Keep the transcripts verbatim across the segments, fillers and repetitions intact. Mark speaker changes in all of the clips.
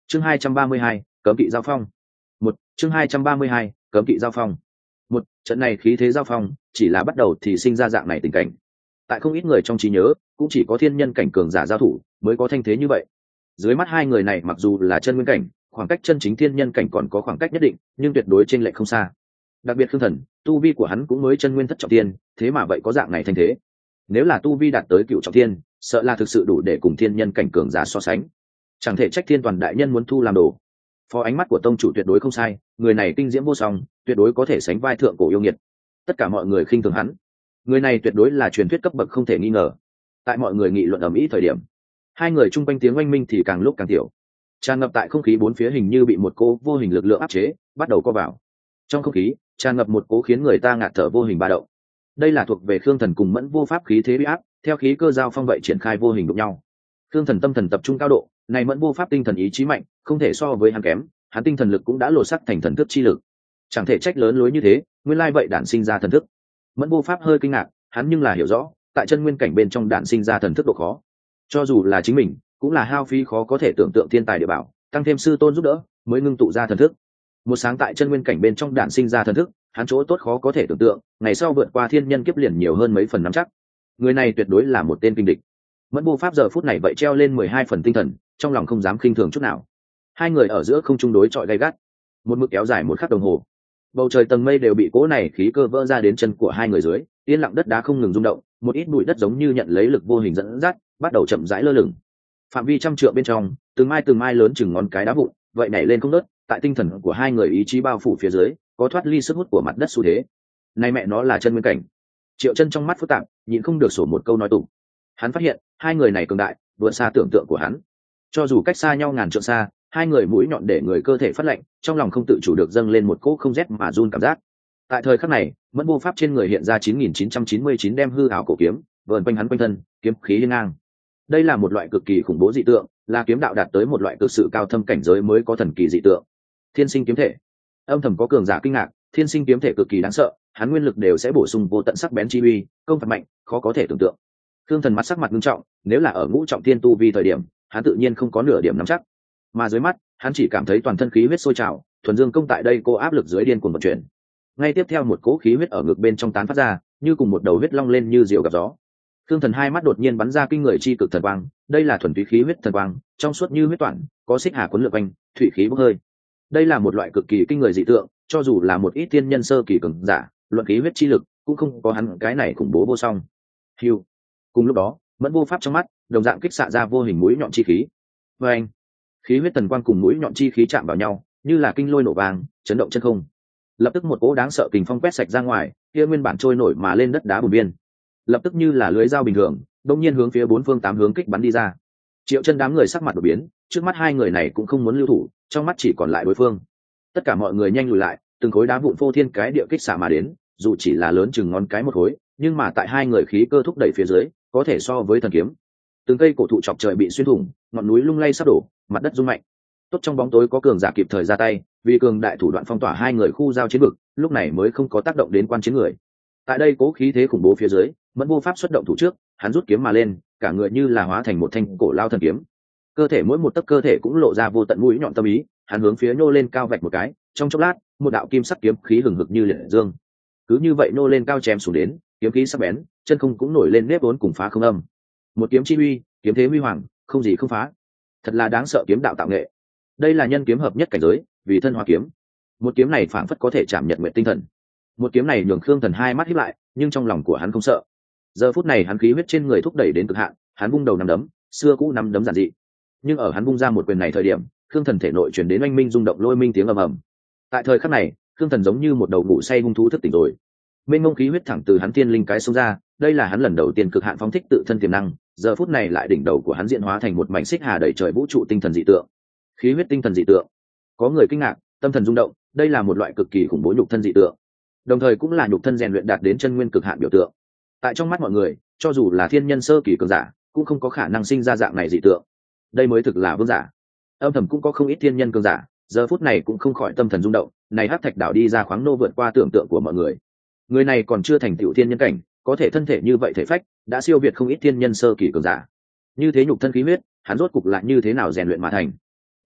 Speaker 1: chương hai trăm ba mươi hai, cấm kỵ giao phong. Một chương hai trăm ba mươi hai, cấm kỵ giao phong. Một trận này khí thế giao phong chỉ là bắt đầu thì sinh ra dạng này tình cảnh. Tại không ít người trong trí nhớ, cũng chỉ có thiên nhân cảnh cường giả giao thủ mới có thanh thế như vậy. Dưới mắt hai người này mặc dù là chân nguyên cảnh, khoảng cách chân chính thiên nhân cảnh còn có khoảng cách nhất định, nhưng tuyệt đối chênh lệch không xa. Đặc biệt Khương Thần, tu vi của hắn cũng mới chân nguyên thất trọng thiên, thế mà vậy có dạng này thanh thế. Nếu là tu vi đạt tới cựu trọng thiên, sợ là thực sự đủ để cùng thiên nhân cảnh cường giả so sánh. Chẳng thể trách Thiên Toàn đại nhân muốn thu làm đồ. Phó ánh mắt của tông chủ tuyệt đối không sai, người này kinh diễm vô song, tuyệt đối có thể sánh vai thượng cổ yêu nghiệt. Tất cả mọi người khinh thường hắn. Người này tuyệt đối là truyền thuyết cấp bậc không thể nghi ngờ. Tại mọi người nghị luận ầm ĩ thời điểm, hai người chung quanh tiếng oanh minh thì càng lúc càng tiểu, tràn ngập tại không khí bốn phía hình như bị một cỗ vô hình lực lượng áp chế, bắt đầu co vào. Trong không khí tràn ngập một cỗ khiến người ta ngạt thở vô hình ba động. Đây là thuộc về Khương Thần cùng Mẫn Vô Pháp khí thế uy áp, theo khí cơ giao phong vậy triển khai vô hình đụng nhau. Khương Thần tâm thần tập trung cao độ, này Mẫn Vô Pháp tinh thần ý chí mạnh, không thể so với hắn kém, hắn tinh thần lực cũng đã lột sắc thành thần thức chi lực. Chẳng thể trách lớn lối như thế, nguyên lai vậy đản sinh ra thần thức. Mẫn Vô Pháp hơi kinh ngạc, hắn nhưng là hiểu rõ, tại chân nguyên cảnh bên trong đản sinh ra thần thức độ khó. Cho dù là chính mình, cũng là hao phí khó có thể tưởng tượng thiên tài địa bảo, tăng thêm sư tôn giúp đỡ, mới ngưng tụ ra thần thức. Một sáng tại chân nguyên cảnh bên trong đản sinh ra thần thức, hắn chỗ tốt khó có thể tưởng tượng, ngày sau vượt qua thiên nhân kiếp liền nhiều hơn mấy phần nắm chắc. Người này tuyệt đối là một tên kinh địch. Mẫn Vô Pháp giờ phút này vậy treo lên mười hai phần tinh thần, trong lòng không dám khinh thường chút nào. Hai người ở giữa không chung đối chọi gay gắt, một mực kéo dài một khắc đồng hồ. Bầu trời tầng mây đều bị cỗ này khí cơ vỡ ra đến chân của hai người dưới, yên lặng đất đá không ngừng rung động, một ít bụi đất giống như nhận lấy lực vô hình dẫn dắt, bắt đầu chậm rãi lơ lửng. Phạm vi trăm trượng bên trong, từng mai từng mai lớn chừng ngón cái đá vụn, vậy nảy lên không ngớt, tại tinh thần của hai người ý chí bao phủ phía dưới, có thoát ly sức hút của mặt đất xu thế. Này mẹ nó là chân nguyên cảnh. Triệu Chân trong mắt phức tạp, nhịn không được sổ một câu nói tủ. Hắn phát hiện, hai người này cường đại, vượt xa tưởng tượng của hắn. Cho dù cách xa nhau ngàn trượng xa, hai người mũi nhọn để người cơ thể phát lạnh, trong lòng không tự chủ được dâng lên một cỗ không rét mà run cảm giác. Tại thời khắc này, Mẫn Vô Pháp trên người hiện ra chín nghìn chín trăm chín mươi chín đem hư ảo cổ kiếm, vờn quanh hắn quanh thân, kiếm khí hiên ngang. Đây là một loại cực kỳ khủng bố dị tượng, là kiếm đạo đạt tới một loại cực sự cao thâm cảnh giới mới có thần kỳ dị tượng. Thiên sinh kiếm thể. Âm thầm có cường giả kinh ngạc, thiên sinh kiếm thể cực kỳ đáng sợ, hắn nguyên lực đều sẽ bổ sung vô tận sắc bén chi uy, công phạt mạnh, khó có thể tưởng tượng. Khương Thần mắt sắc mặt nghiêm trọng, nếu là ở ngũ trọng thiên tu vi thời điểm, hắn tự nhiên không có nửa điểm nắm chắc. Mà dưới mắt, hắn chỉ cảm thấy toàn thân khí huyết sôi trào, thuần dương công tại đây cô áp lực dưới điên cuồng vận chuyển. Ngay tiếp theo một cỗ khí huyết ở ngực bên trong tán phát ra, như cùng một đầu huyết long lên như diều gặp gió. Khương Thần hai mắt đột nhiên bắn ra kinh người chi cực thần quang, đây là thuần túy khí huyết thần quang, trong suốt như huyết toản, có xích hà cuốn lượn quanh, thủy khí bốc hơi. Đây là một loại cực kỳ kinh người dị tượng, cho dù là một ít tiên nhân sơ kỳ cường giả, luận khí huyết chi lực cũng không có hắn cái này khủng bố vô song. Hưu. Cùng lúc đó, Mẫn Vô Pháp trong mắt, đồng dạng kích xạ ra vô hình mũi nhọn chi khí. Và anh, khí huyết thần quang cùng mũi nhọn chi khí chạm vào nhau, như là kinh lôi nổ vàng, chấn động chân không. Lập tức một cỗ đáng sợ kình phong quét sạch ra ngoài, kia nguyên bản trôi nổi mà lên đất đá bùn biên, lập tức như là lưới dao bình thường, đông nhiên hướng phía bốn phương tám hướng kích bắn đi ra. Triệu Chân đám người sắc mặt đổi biến, trước mắt hai người này cũng không muốn lưu thủ, trong mắt chỉ còn lại đối phương. Tất cả mọi người nhanh lùi lại, từng khối đá vụn phô thiên cái địa kích xả mà đến, dù chỉ là lớn chừng ngón cái một khối, nhưng mà tại hai người khí cơ thúc đẩy phía dưới, có thể so với thần kiếm. Từng cây cổ thụ chọc trời bị xuyên thủng, ngọn núi lung lay sắp đổ, mặt đất rung mạnh. Tốt trong bóng tối có cường giả kịp thời ra tay, vì cường đại thủ đoạn phong tỏa hai người khu giao chiến vực, lúc này mới không có tác động đến quan chiến người. Tại đây cố khí thế khủng bố phía dưới, Mẫn Vô Pháp xuất động thủ trước, hắn rút kiếm mà lên, cả người như là hóa thành một thanh cổ lao thần kiếm. Cơ thể mỗi một tấc cơ thể cũng lộ ra vô tận mũi nhọn tâm ý, hắn hướng phía nô lên cao vạch một cái, trong chốc lát, một đạo kim sắc kiếm khí hừng hực như liệt dương. Cứ như vậy nô lên cao chém xuống đến, kiếm khí sắc bén, chân không cũng nổi lên nếp vốn cùng phá không âm. Một kiếm chi uy, kiếm thế huy hoàng, không gì không phá. Thật là đáng sợ kiếm đạo tạo nghệ. Đây là nhân kiếm hợp nhất cảnh giới, vì thân hóa kiếm. Một kiếm này phảng phất có thể chạm nhận nguyện tinh thần. Một kiếm này nhường Khương Thần hai mắt híp lại, nhưng trong lòng của hắn không sợ. Giờ phút này hắn khí huyết trên người thúc đẩy đến cực hạn, hắn vung đầu nắm đấm, xưa cũ nắm đấm giản dị. Nhưng ở hắn vung ra một quyền này thời điểm, Khương Thần thể nội truyền đến oanh minh rung động lôi minh tiếng ầm ầm. Tại thời khắc này, Khương Thần giống như một đầu ngủ say hung thú thức tỉnh rồi. Mênh mông khí huyết thẳng từ hắn tiên linh cái xông ra, đây là hắn lần đầu tiên cực hạn phóng thích tự thân tiềm năng, giờ phút này lại đỉnh đầu của hắn diễn hóa thành một mảnh xích hà đầy trời vũ trụ tinh thần dị tượng. Khí huyết tinh thần dị tượng. Có người kinh ngạc, tâm thần rung động, đây là một loại cực kỳ khủng bố nhục thân dị tượng, đồng thời cũng là nhục thân rèn luyện đạt đến chân nguyên cực hạn biểu tượng. Tại trong mắt mọi người, cho dù là thiên nhân sơ kỳ cường giả, cũng không có khả năng sinh ra dạng này dị tượng. Đây mới thực là vương giả. Âm thầm cũng có không ít thiên nhân cường giả, giờ phút này cũng không khỏi tâm thần rung động, này hắc thạch đảo đi ra khoáng nô vượt qua tưởng tượng của mọi người. Người này còn chưa thành tựu thiên nhân cảnh, có thể thân thể như vậy thể phách, đã siêu việt không ít thiên nhân sơ kỳ cường giả. Như thế nhục thân khí huyết, hắn rốt cục lại như thế nào rèn luyện mà thành?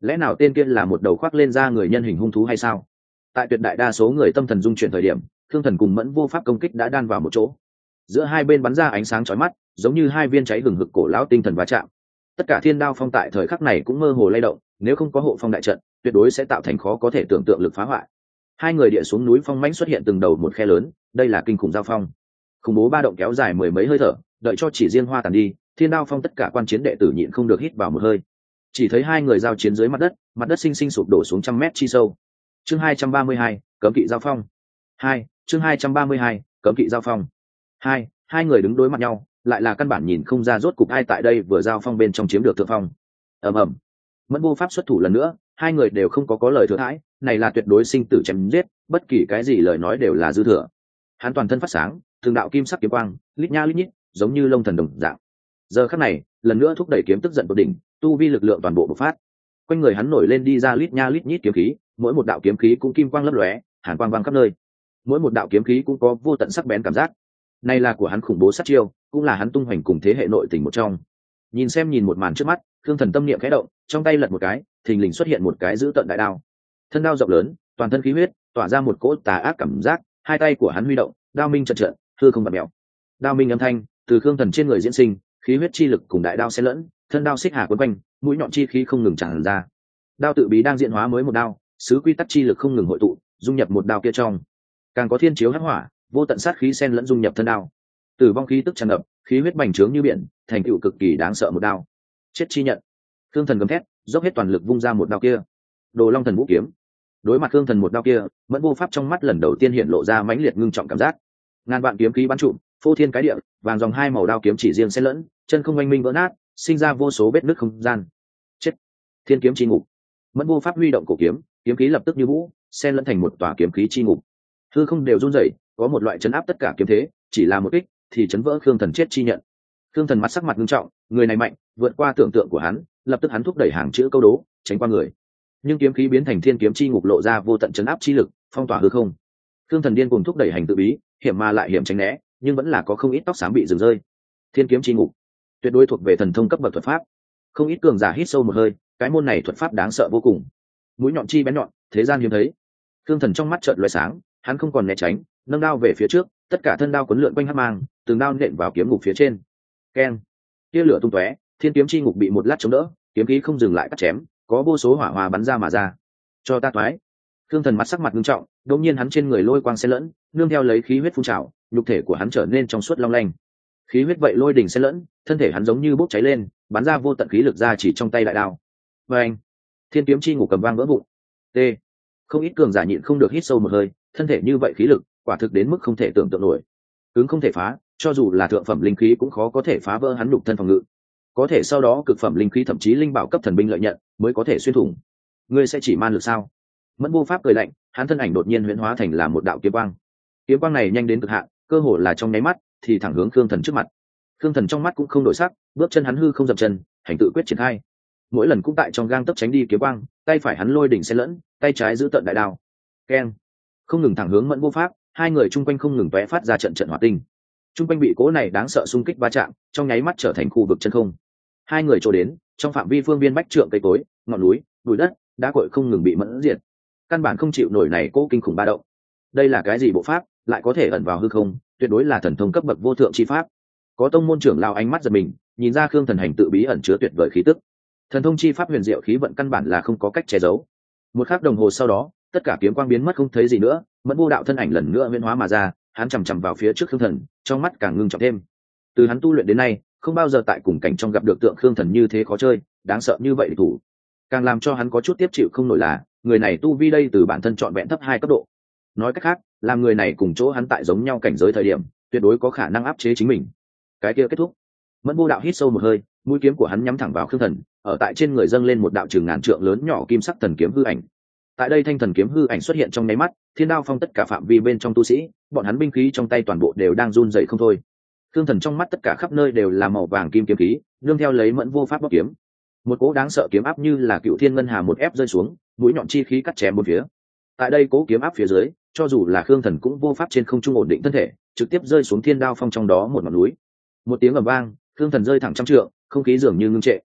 Speaker 1: lẽ nào tên kia là một đầu khoác lên da người nhân hình hung thú hay sao? Tại tuyệt đại đa số người tâm thần dung chuyển thời điểm, thương thần cùng mẫn vô pháp công kích đã đan vào một chỗ, giữa hai bên bắn ra ánh sáng chói mắt, giống như hai viên cháy hừng hực cổ lão tinh thần va chạm. Tất cả thiên đao phong tại thời khắc này cũng mơ hồ lay động, nếu không có hộ phong đại trận, tuyệt đối sẽ tạo thành khó có thể tưởng tượng lực phá hoại. Hai người địa xuống núi phong mãnh xuất hiện từng đầu một khe lớn, đây là kinh khủng giao phong. Khủng bố ba động kéo dài mười mấy hơi thở, đợi cho chỉ riêng hoa tàn đi, thiên đao phong tất cả quan chiến đệ tử nhịn không được hít vào một hơi. Chỉ thấy hai người giao chiến dưới mặt đất, mặt đất sinh sinh sụp đổ xuống trăm mét chi sâu. Chương hai trăm ba mươi hai, cấm kỵ giao phong. Hai, chương hai trăm ba mươi hai, cấm kỵ giao phong. Hai, hai người đứng đối mặt nhau, lại là căn bản nhìn không ra rốt cục ai tại đây vừa giao phong bên trong chiếm được thượng phong. Ầm ầm. Mẫn vô pháp xuất thủ lần nữa, hai người đều không có có lời thừa thãi, này là tuyệt đối sinh tử chém giết, bất kỳ cái gì lời nói đều là dư thừa. Hắn toàn thân phát sáng, từng đạo kim sắc kiếm quang, lít nha lít nhít, giống như lông thần đồng dạng. Giờ khắc này, lần nữa thúc đẩy kiếm tức giận tột đỉnh, tu vi lực lượng toàn bộ bộc phát. Quanh người hắn nổi lên đi ra lít nha lít nhít kiếm khí, mỗi một đạo kiếm khí cũng kim quang lấp lóe, hàn quang vang khắp nơi. Mỗi một đạo kiếm khí cũng có vô tận sắc bén cảm giác. Này là của hắn khủng bố sát chiêu, cũng là hắn tung hoành cùng thế hệ nội tình một trong. Nhìn xem nhìn một màn trước mắt, Thương Thần tâm niệm khẽ động, trong tay lật một cái, thình lình xuất hiện một cái giữ tận đại đao. Thân đao rộng lớn, toàn thân khí huyết, tỏa ra một cỗ tà ác cảm giác, hai tay của hắn huy động, đao minh chợt chợt, hư không bạt mèo. Đao minh âm thanh từ Thương Thần trên người diễn sinh, khí huyết chi lực cùng đại đao xen lẫn, thân đao xích hà quấn quanh, mũi nhọn chi khí không ngừng tràn ra. Đao tự bí đang diễn hóa mới một đao, sứ quy tắc chi lực không ngừng hội tụ, dung nhập một đao kia trong. Càng có thiên chiếu hắc hỏa, vô tận sát khí xen lẫn dung nhập thân đao. Tử vong khí tức tràn ngập, khí huyết bành trướng như biển, thành tựu cực kỳ đáng sợ một đao. Chết chi nhận. Thương Thần gầm thét, dốc hết toàn lực vung ra một đao kia. Đồ Long Thần Vũ kiếm. Đối mặt Thương Thần một đao kia, Mẫn vô pháp trong mắt lần đầu tiên hiện lộ ra mãnh liệt ngưng trọng cảm giác. Ngàn vạn kiếm khí bắn trụm, phô thiên cái địa, vàng dòng hai màu đao kiếm chỉ riêng xen lẫn, chân không oanh minh vỡ nát, sinh ra vô số vết nứt không gian. Chết. Thiên kiếm chi ngục. Mẫn vô pháp huy động cổ kiếm, kiếm khí lập tức như vũ, xen lẫn thành một tòa kiếm khí chi ngục. Hư không đều run rẩy, có một loại chấn áp tất cả kiếm thế, chỉ là một kích thì chấn vỡ Khương Thần chết chi nhận. Khương Thần mặt sắc mặt nghiêm trọng, người này mạnh, vượt qua tưởng tượng của hắn, lập tức hắn thúc đẩy hàng chữ câu đố, tránh qua người. Nhưng kiếm khí biến thành thiên kiếm chi ngục lộ ra vô tận chấn áp chi lực, phong tỏa hư không. Khương Thần điên cuồng thúc đẩy hành tự bí, hiểm mà lại hiểm tránh né, nhưng vẫn là có không ít tóc xám bị dừng rơi. Thiên kiếm chi ngục, tuyệt đối thuộc về thần thông cấp bậc thuật pháp. Không ít cường giả hít sâu một hơi, cái môn này thuật pháp đáng sợ vô cùng. Mũi nhọn chi bén nhọn, thế gian hiếm thấy. Khương Thần trong mắt chợt lóe sáng, hắn không còn né tránh, nâng đao về phía trước, tất cả thân đao quấn lượn quanh hắc mang, từng đao nện vào kiếm ngục phía trên. Keng! Tia lửa tung tóe, thiên kiếm chi ngục bị một lát chống đỡ, kiếm khí không dừng lại cắt chém, có vô số hỏa hoa bắn ra mà ra. Cho ta toái! Khương Thần mặt sắc mặt nghiêm trọng, đột nhiên hắn trên người lôi quang xen lẫn, nương theo lấy khí huyết phun trào, nhục thể của hắn trở nên trong suốt long lanh. Khí huyết vậy lôi đỉnh xen lẫn, thân thể hắn giống như bốc cháy lên, bắn ra vô tận khí lực ra chỉ trong tay đại đao. Và anh, thiên kiếm chi ngục cầm vang vỡ vụn. T. Không ít cường giả nhịn không được hít sâu một hơi, thân thể như vậy khí lực, quả thực đến mức không thể tưởng tượng nổi. Cứng không thể phá, cho dù là thượng phẩm linh khí cũng khó có thể phá vỡ hắn nhục thân phòng ngự. Có thể sau đó cực phẩm linh khí thậm chí linh bảo cấp thần binh lợi nhận mới có thể xuyên thủng. Ngươi sẽ chỉ man lực sao? Mẫn vô pháp cười lạnh, hắn thân ảnh đột nhiên huyễn hóa thành là một đạo kiếm quang. Kiếm quang này nhanh đến cực hạn, cơ hồ là trong nháy mắt thì thẳng hướng Khương Thần trước mặt. Khương Thần trong mắt cũng không đổi sắc, bước chân hắn hư không dậm chân, hành tự quyết triển khai. Mỗi lần cũng tại trong gang tấc tránh đi kiếm quang, tay phải hắn lôi đỉnh xen lẫn, tay trái giữ tận đại đao. Keng! Không ngừng thẳng hướng Mẫn vô pháp, hai người chung quanh không ngừng tóe phát ra trận trận hỏa tinh. Chung quanh bị cố này đáng sợ xung kích va chạm, trong nháy mắt trở thành khu vực chân không. Hai người trổ đến, trong phạm vi phương viên bách trượng cây cối, ngọn núi, bụi đất, đá cội không ngừng bị mẫn diệt. Căn bản không chịu nổi này cố kinh khủng ba động. Đây là cái gì bộ pháp, lại có thể ẩn vào hư không, tuyệt đối là thần thông cấp bậc vô thượng chi pháp. Có tông môn trưởng lao ánh mắt giật mình, nhìn ra Khương Thần hành tự bí ẩn chứa tuyệt vời khí tức. Thần thông chi pháp huyền diệu khí vận căn bản là không có cách che giấu. Một khắc đồng hồ sau đó, tất cả kiếm quang biến mất không thấy gì nữa, Mẫn vô đạo thân ảnh lần nữa huyễn hóa mà ra, hắn chằm chằm vào phía trước Khương Thần, trong mắt càng ngưng trọng thêm. Từ hắn tu luyện đến nay, không bao giờ tại cùng cảnh trong gặp được tượng Khương Thần như thế khó chơi, đáng sợ như vậy địch thủ. Càng làm cho hắn có chút tiếp chịu không nổi là, người này tu vi đây từ bản thân trọn vẹn thấp hai cấp độ. Nói cách khác, làm người này cùng chỗ hắn tại giống nhau cảnh giới thời điểm, tuyệt đối có khả năng áp chế chính mình. Cái kia kết thúc. Mẫn vô đạo hít sâu một hơi, mũi kiếm của hắn nhắm thẳng vào Khương Thần, ở tại trên người dâng lên một đạo trường ngàn trượng lớn nhỏ kim sắc thần kiếm hư ảnh. Tại đây thanh thần kiếm hư ảnh xuất hiện trong nháy mắt, thiên đao phong tất cả phạm vi bên trong tu sĩ, bọn hắn binh khí trong tay toàn bộ đều đang run rẩy không thôi. Khương Thần trong mắt tất cả khắp nơi đều là màu vàng kim kiếm khí, nương theo lấy Mẫn vô pháp bóc kiếm. Một cỗ đáng sợ kiếm áp như là cựu thiên ngân hà một ép rơi xuống, mũi nhọn chi khí cắt chém bốn phía. Tại đây cỗ kiếm áp phía dưới, cho dù là Khương Thần cũng vô pháp trên không trung ổn định thân thể, trực tiếp rơi xuống thiên đao phong trong đó một ngọn núi. Một tiếng ầm vang, Khương Thần rơi thẳng trăm trượng, không khí dường như ngưng trệ.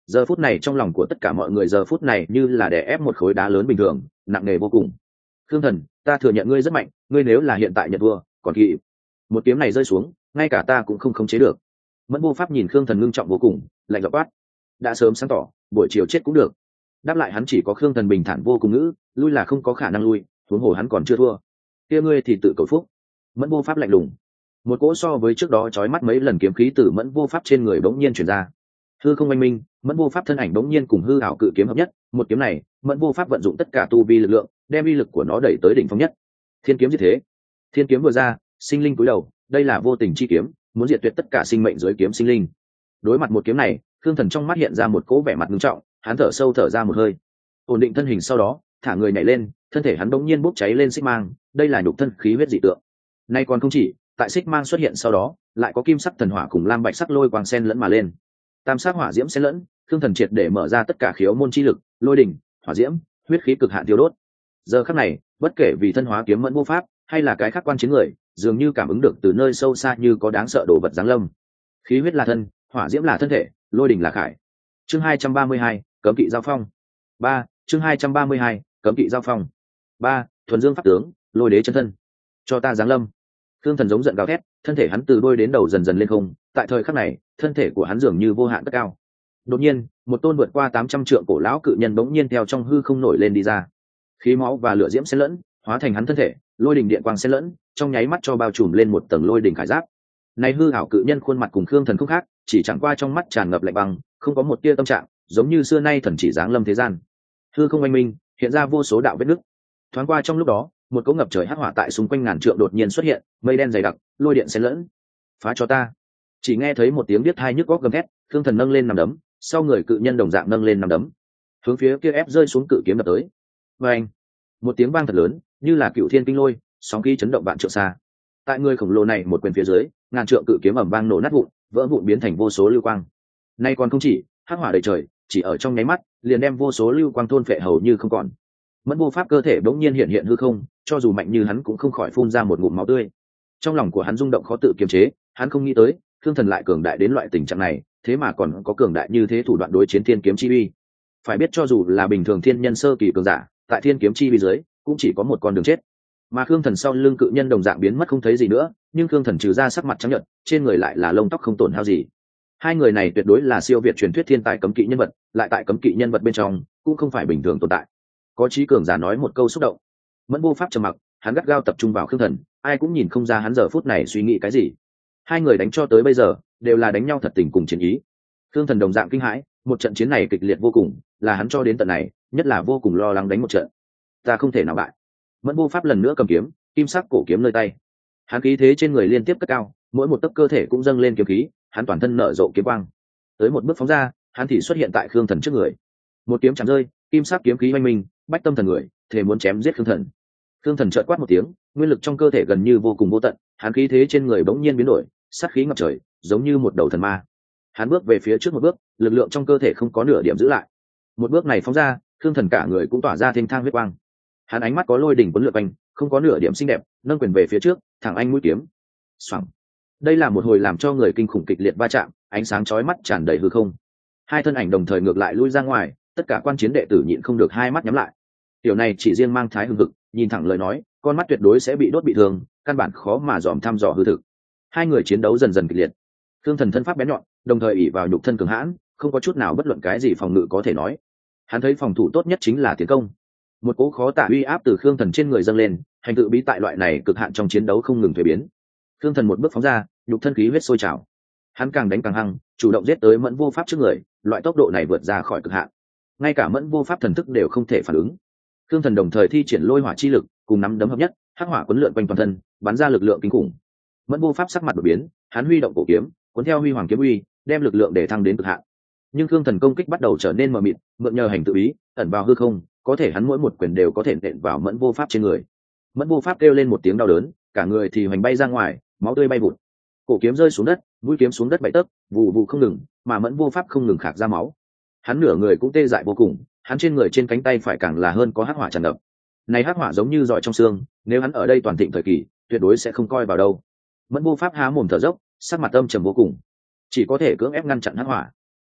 Speaker 1: Giờ phút này trong lòng của tất cả mọi người giờ phút này như là đè ép một khối đá lớn bình thường, nặng nề vô cùng. Khương Thần, ta thừa nhận ngươi rất mạnh, ngươi nếu là hiện tại nhận thua, còn kịp. Một kiếm này rơi xuống, ngay cả ta cũng không khống chế được. Mẫn Vô Pháp nhìn Khương Thần ngưng trọng vô cùng, lạnh giọng quát: đã sớm sáng tỏ, buổi chiều chết cũng được. Đáp lại hắn chỉ có Khương Thần bình thản vô cùng ngữ, lui là không có khả năng lui, huống hồ hắn còn chưa thua. Kia ngươi thì tự cầu phúc. Mẫn Vô Pháp lạnh lùng. Một cỗ so với trước đó chói mắt mấy lần kiếm khí từ Mẫn Vô Pháp trên người bỗng nhiên truyền ra. Hư không oanh minh, Mẫn Vô Pháp thân ảnh bỗng nhiên cùng hư ảo cự kiếm hợp nhất, một kiếm này, Mẫn Vô Pháp vận dụng tất cả tu vi lực lượng, đem uy lực của nó đẩy tới đỉnh phong nhất. Thiên kiếm diệt thế. Thiên kiếm vừa ra, sinh linh cúi đầu, đây là vô tình chi kiếm, muốn diệt tuyệt tất cả sinh mệnh dưới kiếm sinh linh. Đối mặt một kiếm này, Khương Thần trong mắt hiện ra một cỗ vẻ mặt nghiêm trọng, hắn thở sâu thở ra một hơi, ổn định thân hình, sau đó thả người nhảy lên, thân thể hắn bỗng nhiên bốc cháy lên xích mang, đây là nhục thân khí huyết dị tượng. Nay còn không chỉ, tại xích mang xuất hiện sau đó, lại có kim sắc thần hỏa cùng lam bạch sắc lôi quang sen lẫn mà lên. Tam sắc hỏa diễm xen lẫn, Khương Thần triệt để mở ra tất cả khiếu môn chi lực, lôi đỉnh, hỏa diễm, huyết khí cực hạn tiêu đốt. Giờ khắc này, bất kể vì thân hóa kiếm Mẫn Vô Pháp, hay là cái khác quan chiến người, dường như cảm ứng được từ nơi sâu xa như có đáng sợ đồ vật giáng lâm. Khí huyết là thân, hỏa diễm là thân thể, lôi đỉnh là khải. Chương hai trăm ba mươi hai, cấm kỵ giao phong. ba, chương hai trăm ba mươi hai, cấm kỵ giao phong. ba, thuần dương pháp tướng, lôi đế chân thân. Cho ta giáng lâm. Khương Thần giống giận gào thét, thân thể hắn từ đôi đến đầu dần dần lên không, tại thời khắc này, thân thể của hắn dường như vô hạn cất cao. Đột nhiên, một tôn vượt qua tám trăm trượng cổ lão cự nhân bỗng nhiên theo trong hư không nổi lên đi ra. Khí máu và lửa diễm xen lẫn, hóa thành hắn thân thể, lôi đỉnh điện quang xen lẫn, trong nháy mắt cho bao trùm lên một tầng lôi đỉnh khải giáp. Này hư ảo cự nhân khuôn mặt cùng Khương Thần không khác, chỉ chẳng qua trong mắt tràn ngập lạnh băng, không có một tia tâm trạng, giống như xưa nay thần chỉ giáng lâm thế gian. Hư không oanh minh, hiện ra vô số đạo vết nứt. Thoáng qua trong lúc đó, một cỗ ngập trời hắc hỏa tại xung quanh ngàn trượng đột nhiên xuất hiện, mây đen dày đặc, lôi điện xen lẫn. Phá cho ta! Chỉ nghe thấy một tiếng biết hai nhức góc gầm thét, Khương Thần nâng lên nằm đấm, sau người cự nhân đồng dạng nâng lên nằm đấm, hướng phía kia ép rơi xuống cự kiếm đập tới. Và anh, một tiếng vang thật lớn, như là cựu thiên kinh lôi, sóng khí chấn động vạn trượng xa. Tại người khổng lồ này một quyền phía dưới, ngàn trượng cự kiếm ầm vang nổ nát vụn, vỡ vụn biến thành vô số lưu quang. Nay còn không chỉ, hắc hỏa đầy trời, chỉ ở trong nháy mắt, liền đem vô số lưu quang thôn phệ hầu như không còn. Mẫn Vô Pháp cơ thể bỗng nhiên hiện hiện hư không, cho dù mạnh như hắn cũng không khỏi phun ra một ngụm máu tươi. Trong lòng của hắn rung động khó tự kiềm chế, hắn không nghĩ tới, Khương Thần lại cường đại đến loại tình trạng này, thế mà còn có cường đại như thế thủ đoạn đối chiến thiên kiếm chi uy. Phải biết cho dù là bình thường thiên nhân sơ kỳ cường giả, tại thiên kiếm chi uy dưới, cũng chỉ có một con đường chết. Mà Khương Thần sau lưng cự nhân đồng dạng biến mất không thấy gì nữa, nhưng Khương Thần trừ ra sắc mặt trắng nhợt, trên người lại là lông tóc không tổn hao gì. Hai người này tuyệt đối là siêu việt truyền thuyết thiên tài cấm kỵ nhân vật, lại tại cấm kỵ nhân vật bên trong, cũng không phải bình thường tồn tại. Có trí cường giả nói một câu xúc động. Mẫn Vô Pháp trầm mặc, hắn gắt gao tập trung vào Khương Thần, ai cũng nhìn không ra hắn giờ phút này suy nghĩ cái gì. Hai người đánh cho tới bây giờ, đều là đánh nhau thật tình cùng chiến ý. Khương Thần đồng dạng kinh hãi, một trận chiến này kịch liệt vô cùng, là hắn cho đến tận này, nhất là vô cùng lo lắng đánh một trận. Ta không thể nào bại. Mẫn Vô Pháp lần nữa cầm kiếm, kim sắc cổ kiếm nơi tay. Hắn khí thế trên người liên tiếp cất cao, mỗi một tấc cơ thể cũng dâng lên kiếm khí, hắn toàn thân nở rộ kiếm quang. Tới một bước phóng ra, hắn thì xuất hiện tại Khương Thần trước người. Một kiếm chạm rơi, kim sắc kiếm khí oanh minh, bách tâm thần người, thề muốn chém giết Khương Thần. Khương Thần chợt quát một tiếng, nguyên lực trong cơ thể gần như vô cùng vô tận, hắn khí thế trên người bỗng nhiên biến đổi, sát khí ngập trời, giống như một đầu thần ma. Hắn bước về phía trước một bước, lực lượng trong cơ thể không có nửa điểm giữ lại. Một bước này phóng ra, Khương Thần cả người cũng tỏa ra thênh thang huyết quang. Hắn ánh mắt có lôi đỉnh cuốn lượn quanh, không có nửa điểm xinh đẹp, nâng quyền về phía trước, thẳng anh mũi kiếm. Xoảng. Đây là một hồi làm cho người kinh khủng kịch liệt va chạm, ánh sáng chói mắt tràn đầy hư không. Hai thân ảnh đồng thời ngược lại lui ra ngoài, tất cả quan chiến đệ tử nhịn không được hai mắt nhắm lại. Tiểu này chỉ riêng mang thái hưng hực, nhìn thẳng lời nói, con mắt tuyệt đối sẽ bị đốt bị thương, căn bản khó mà dòm thăm dò hư thực. Hai người chiến đấu dần dần kịch liệt. Khương Thần thân pháp bén nhọn, đồng thời ỷ vào nhục thân cường hãn, không có chút nào bất luận cái gì phòng ngự có thể nói. Hắn thấy phòng thủ tốt nhất chính là tiến công. Một cỗ khó tả uy áp từ Khương Thần trên người dâng lên, hành tự bí tại loại này cực hạn trong chiến đấu không ngừng thay biến. Khương Thần một bước phóng ra, nhục thân khí huyết sôi trào. Hắn càng đánh càng hăng, chủ động giết tới Mẫn Vô Pháp trước người, loại tốc độ này vượt ra khỏi cực hạn. Ngay cả Mẫn Vô Pháp thần thức đều không thể phản ứng. Khương Thần đồng thời thi triển lôi hỏa chi lực, cùng nắm đấm hợp nhất, hắc hỏa cuốn lượn quanh toàn thân, bắn ra lực lượng kinh khủng. Mẫn Vô Pháp sắc mặt đổi biến, hắn huy động cổ kiếm, cuốn theo huy hoàng kiếm uy, đem lực lượng để thăng đến cực hạn. Nhưng Khương Thần công kích bắt đầu trở nên mờ mịt, mượn nhờ hành tự ý, ẩn vào hư không, có thể hắn mỗi một quyền đều có thể nện vào Mẫn Vô Pháp trên người. Mẫn Vô Pháp kêu lên một tiếng đau đớn, cả người thì hoành bay ra ngoài, máu tươi bay vụt. Cổ kiếm rơi xuống đất, mũi kiếm xuống đất bảy tấc, vụ vụ không ngừng, mà Mẫn Vô Pháp không ngừng khạc ra máu. Hắn nửa người cũng tê dại vô cùng, hắn trên người trên cánh tay phải càng là hơn có hắc hỏa tràn ngập. Này hắc hỏa giống như giỏi trong xương, nếu hắn ở đây toàn thịnh thời kỳ, tuyệt đối sẽ không coi vào đâu. Mẫn Vô Pháp há mồm thở dốc, sắc mặt âm trầm vô cùng, chỉ có thể cưỡng ép ngăn chặn hắc hỏa.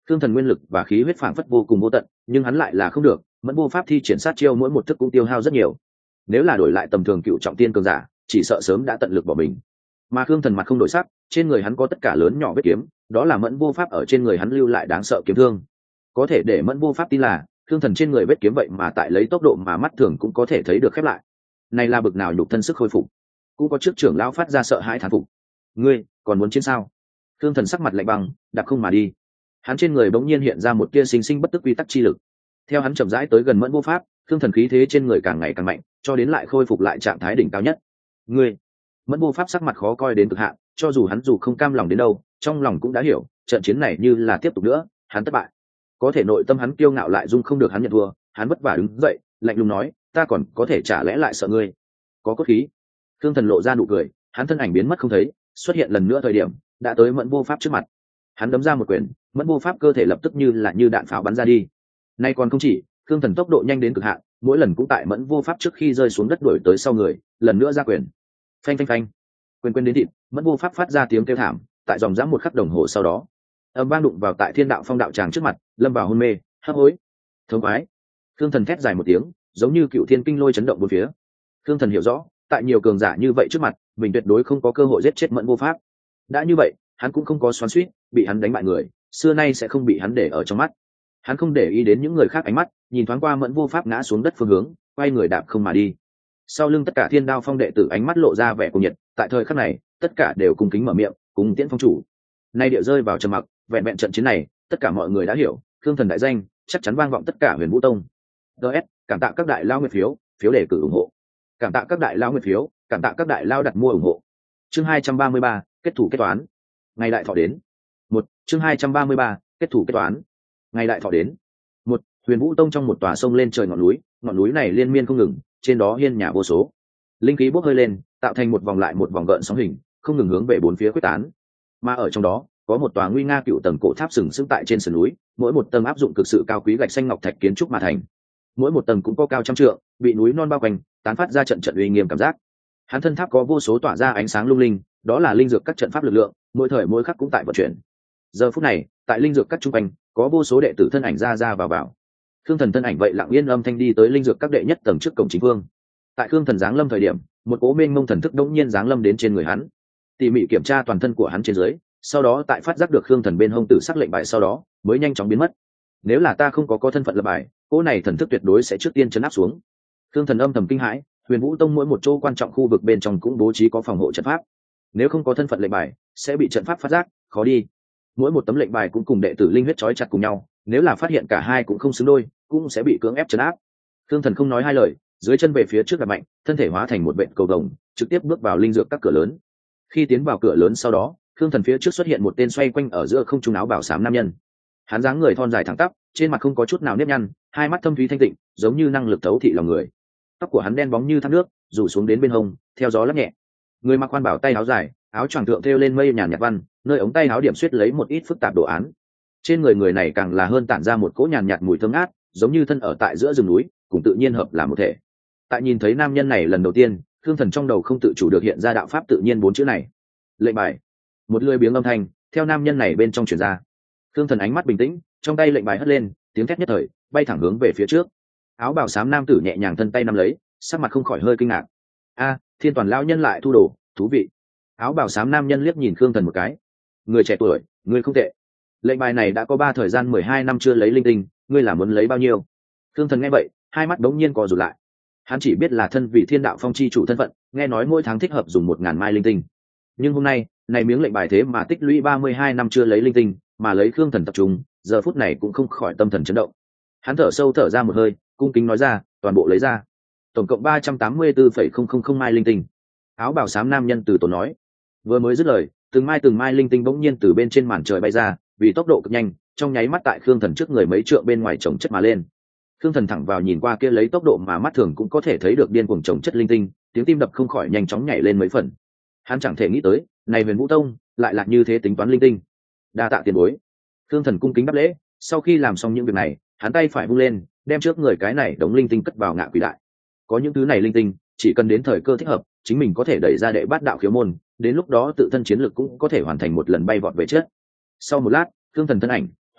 Speaker 1: Thương Thần nguyên lực và khí huyết phảng phất vô cùng vô tận, nhưng hắn lại là không được, Mẫn Vô Pháp thi triển sát chiêu mỗi một thức cũng tiêu hao rất nhiều. Nếu là đổi lại tầm thường cựu trọng tiên cường giả, chỉ sợ sớm đã tận lực bỏ mình. Mà Thương Thần mặt không đổi sắc, trên người hắn có tất cả lớn nhỏ vết kiếm, đó là Mẫn Vô Pháp ở trên người hắn lưu lại đáng sợ kiếm thương. Có thể để Mẫn Vô Pháp tin là, Thương Thần trên người vết kiếm vậy mà tại lấy tốc độ mà mắt thường cũng có thể thấy được khép lại. Này là bực nào nhục thân sức khôi phục. Cũng có trước trưởng lão phát ra sợ hãi thán phục. Ngươi, còn muốn chiến sao? Thương Thần sắc mặt lạnh băng, đạp không mà đi. Hắn trên người bỗng nhiên hiện ra một tia sinh sinh bất tức quy tắc chi lực. Theo hắn chậm rãi tới gần Mẫn Vô Pháp, Thương Thần khí thế trên người càng ngày càng mạnh, cho đến lại khôi phục lại trạng thái đỉnh cao nhất. Ngươi, Mẫn Vô Pháp sắc mặt khó coi đến cực hạn, cho dù hắn dù không cam lòng đến đâu, trong lòng cũng đã hiểu, trận chiến này như là tiếp tục nữa, hắn thất bại. Có thể nội tâm hắn kiêu ngạo lại dung không được hắn nhận thua, hắn vất vả đứng dậy, lạnh lùng nói, ta còn có thể trả lẽ lại sợ ngươi. Có cốt khí. Thương Thần lộ ra nụ cười, hắn thân ảnh biến mất không thấy, xuất hiện lần nữa thời điểm, đã tới Mẫn Vô Pháp trước mặt. Hắn đấm ra một quyền, Mẫn Vô Pháp cơ thể lập tức như là như đạn pháo bắn ra đi. Nay còn không chỉ, Thương Thần tốc độ nhanh đến cực hạn, mỗi lần cũng tại Mẫn Vô Pháp trước khi rơi xuống đất đuổi tới sau người, lần nữa ra quyền. Phanh phanh phanh. Quyền quyền đến thịt, Mẫn Vô Pháp phát ra tiếng kêu thảm, tại dòng dã một khắc đồng hồ sau đó, âm vang đụng vào tại Thiên Đạo Phong đạo tràng trước mặt, lâm vào hôn mê, hấp hối. Thống khoái. Thương Thần thét dài một tiếng, giống như cựu thiên kinh lôi chấn động bốn phía. Thương Thần hiểu rõ, tại nhiều cường giả như vậy trước mặt, mình tuyệt đối không có cơ hội giết chết Mẫn Vô Pháp. Đã như vậy, hắn cũng không có xoắn xuýt, bị hắn đánh bại người, xưa nay sẽ không bị hắn để ở trong mắt. Hắn không để ý đến những người khác ánh mắt, nhìn thoáng qua Mẫn Vô Pháp ngã xuống đất phương hướng, quay người đạp không mà đi. Sau lưng tất cả Thiên Đao Phong đệ tử ánh mắt lộ ra vẻ cuồng nhiệt, tại thời khắc này, tất cả đều cùng kính mở miệng, cùng tiễn phong chủ. Nay điệu rơi vào trầm mặc, vẹn vẹn trận chiến này, tất cả mọi người đã hiểu, Thương Thần đại danh chắc chắn vang vọng tất cả Huyền Vũ Tông. đê ét, cảm tạ các đại lao nguyệt phiếu, phiếu đề cử ủng hộ. Cảm tạ các đại lao nguyệt phiếu, cảm tạ các đại lao đặt mua ủng hộ. Chương hai trăm ba mươi ba, kết thủ kết toán. Ngày đại thọ đến. Một, chương hai trăm ba mươi ba, kết thủ kết toán. Ngày đại thọ đến. Một, Huyền Vũ Tông trong một tòa sông lên trời ngọn núi, ngọn núi này liên miên không ngừng, trên đó hiên nhà vô số. Linh khí bốc hơi lên, tạo thành một vòng lại một vòng gợn sóng hình, không ngừng hướng về bốn phía quyết tán. Mà ở trong đó, có một tòa nguy nga cựu tầng cổ tháp sừng sững tại trên sườn núi, mỗi một tầng áp dụng cực sự cao quý gạch xanh ngọc thạch kiến trúc mà thành. Mỗi một tầng cũng có cao trăm trượng, bị núi non bao quanh, tán phát ra trận trận uy nghiêm cảm giác. Hắn thân tháp có vô số tỏa ra ánh sáng lung linh, đó là linh dược các trận pháp lực lượng, mỗi thời mỗi khắc cũng tại vận chuyển. Giờ phút này, tại linh dược các trung quanh, có vô số đệ tử thân ảnh ra ra vào vào. Khương Thần thân ảnh vậy lặng yên âm thanh đi tới linh dược các đệ nhất tầng trước cổng chính vương. Tại Khương Thần giáng lâm thời điểm, một cố mênh mông thần thức đống nhiên giáng lâm đến trên người hắn. Tỉ mỉ kiểm tra toàn thân của hắn trên dưới, sau đó tại phát giác được Khương Thần bên hông tử sắc lệnh bài sau đó, mới nhanh chóng biến mất. Nếu là ta không có có thân phận lập bài, cỗ này thần thức tuyệt đối sẽ trước tiên chấn áp xuống. Khương Thần âm thầm kinh hãi, Huyền Vũ Tông mỗi một chỗ quan trọng khu vực bên trong cũng bố trí có phòng hộ trận pháp. Nếu không có thân phận lệnh bài, sẽ bị trận pháp phát giác, khó đi. Mỗi một tấm lệnh bài cũng cùng đệ tử linh huyết trói chặt cùng nhau, nếu là phát hiện cả hai cũng không xứng đôi, cũng sẽ bị cưỡng ép trấn áp. Khương Thần không nói hai lời, dưới chân về phía trước đặt mạnh, thân thể hóa thành một vệt cầu vồng, trực tiếp bước vào linh dược các cửa lớn. Khi tiến vào cửa lớn sau đó, Khương Thần phía trước xuất hiện một tên xoay quanh ở giữa không trung áo bào xám nam nhân. Hắn dáng người thon dài thẳng tắp, trên mặt không có chút nào nếp nhăn, hai mắt thâm thúy thanh tịnh, giống như năng lực thấu thị lòng người. Tóc của hắn đen bóng như thác nước, rủ xuống đến bên hông, theo gió lắc nhẹ. Người mặc quan bảo tay áo dài, áo choàng thượng thêu lên mây nhàn nhạt văn, nơi ống tay áo điểm xuyết lấy một ít phức tạp đồ án. Trên người người này càng là hơn tản ra một cỗ nhàn nhạt mùi thơm ngát, giống như thân ở tại giữa rừng núi, cùng tự nhiên hợp làm một thể. Tại nhìn thấy nam nhân này lần đầu tiên, Khương Thần trong đầu không tự chủ được hiện ra đạo pháp tự nhiên bốn chữ này. Lệnh bài. Một lưỡi biếng âm thanh theo nam nhân này bên trong truyền ra. Khương Thần ánh mắt bình tĩnh, trong tay lệnh bài hất lên, tiếng thét nhất thời bay thẳng hướng về phía trước. Áo bào xám nam tử nhẹ nhàng thân tay nắm lấy, sắc mặt không khỏi hơi kinh ngạc. A, Thiên Toàn lão nhân lại thu đồ, thú vị. Áo bào xám nam nhân liếc nhìn Khương Thần một cái. Người trẻ tuổi, người không tệ. Lệnh bài này đã có ba thời gian mười hai năm chưa lấy linh tinh, ngươi là muốn lấy bao nhiêu? Khương Thần nghe vậy, hai mắt đống nhiên co rụt lại. Hắn chỉ biết là thân vị Thiên Đạo Phong chi chủ thân phận, nghe nói mỗi tháng thích hợp dùng một ngàn mai linh tinh. Nhưng hôm nay, này miếng lệnh bài thế mà tích lũy ba mươi hai năm chưa lấy linh tinh, mà lấy Khương Thần tập trung, giờ phút này cũng không khỏi tâm thần chấn động. Hắn thở sâu thở ra một hơi, cung kính nói ra, toàn bộ lấy ra. Tổng cộng ba trăm tám mươi tư phẩy không không không mai linh tinh. Áo bào xám nam nhân từ tốn nói. Vừa mới dứt lời, từng mai từng mai linh tinh bỗng nhiên từ bên trên màn trời bay ra, vì tốc độ cực nhanh, trong nháy mắt tại Khương Thần trước người mấy trượng bên ngoài chồng chất mà lên. Khương Thần thẳng vào nhìn qua kia lấy tốc độ mà mắt thường cũng có thể thấy được điên cuồng chồng chất linh tinh, tiếng tim đập không khỏi nhanh chóng nhảy lên mấy phần. Hắn chẳng thể nghĩ tới, này Huyền Vũ Tông lại là như thế tính toán linh tinh. Đa tạ tiền bối. Khương Thần cung kính đáp lễ, sau khi làm xong những việc này, hắn tay phải vung lên, đem trước người cái này đống linh tinh cất vào ngạ quỷ đại. Có những thứ này linh tinh, chỉ cần đến thời cơ thích hợp, chính mình có thể đẩy ra đệ bát đạo khiếu môn, đến lúc đó tự thân chiến lực cũng có thể hoàn thành một lần bay vọt về trước. Sau một lát, Khương Thần thân ảnh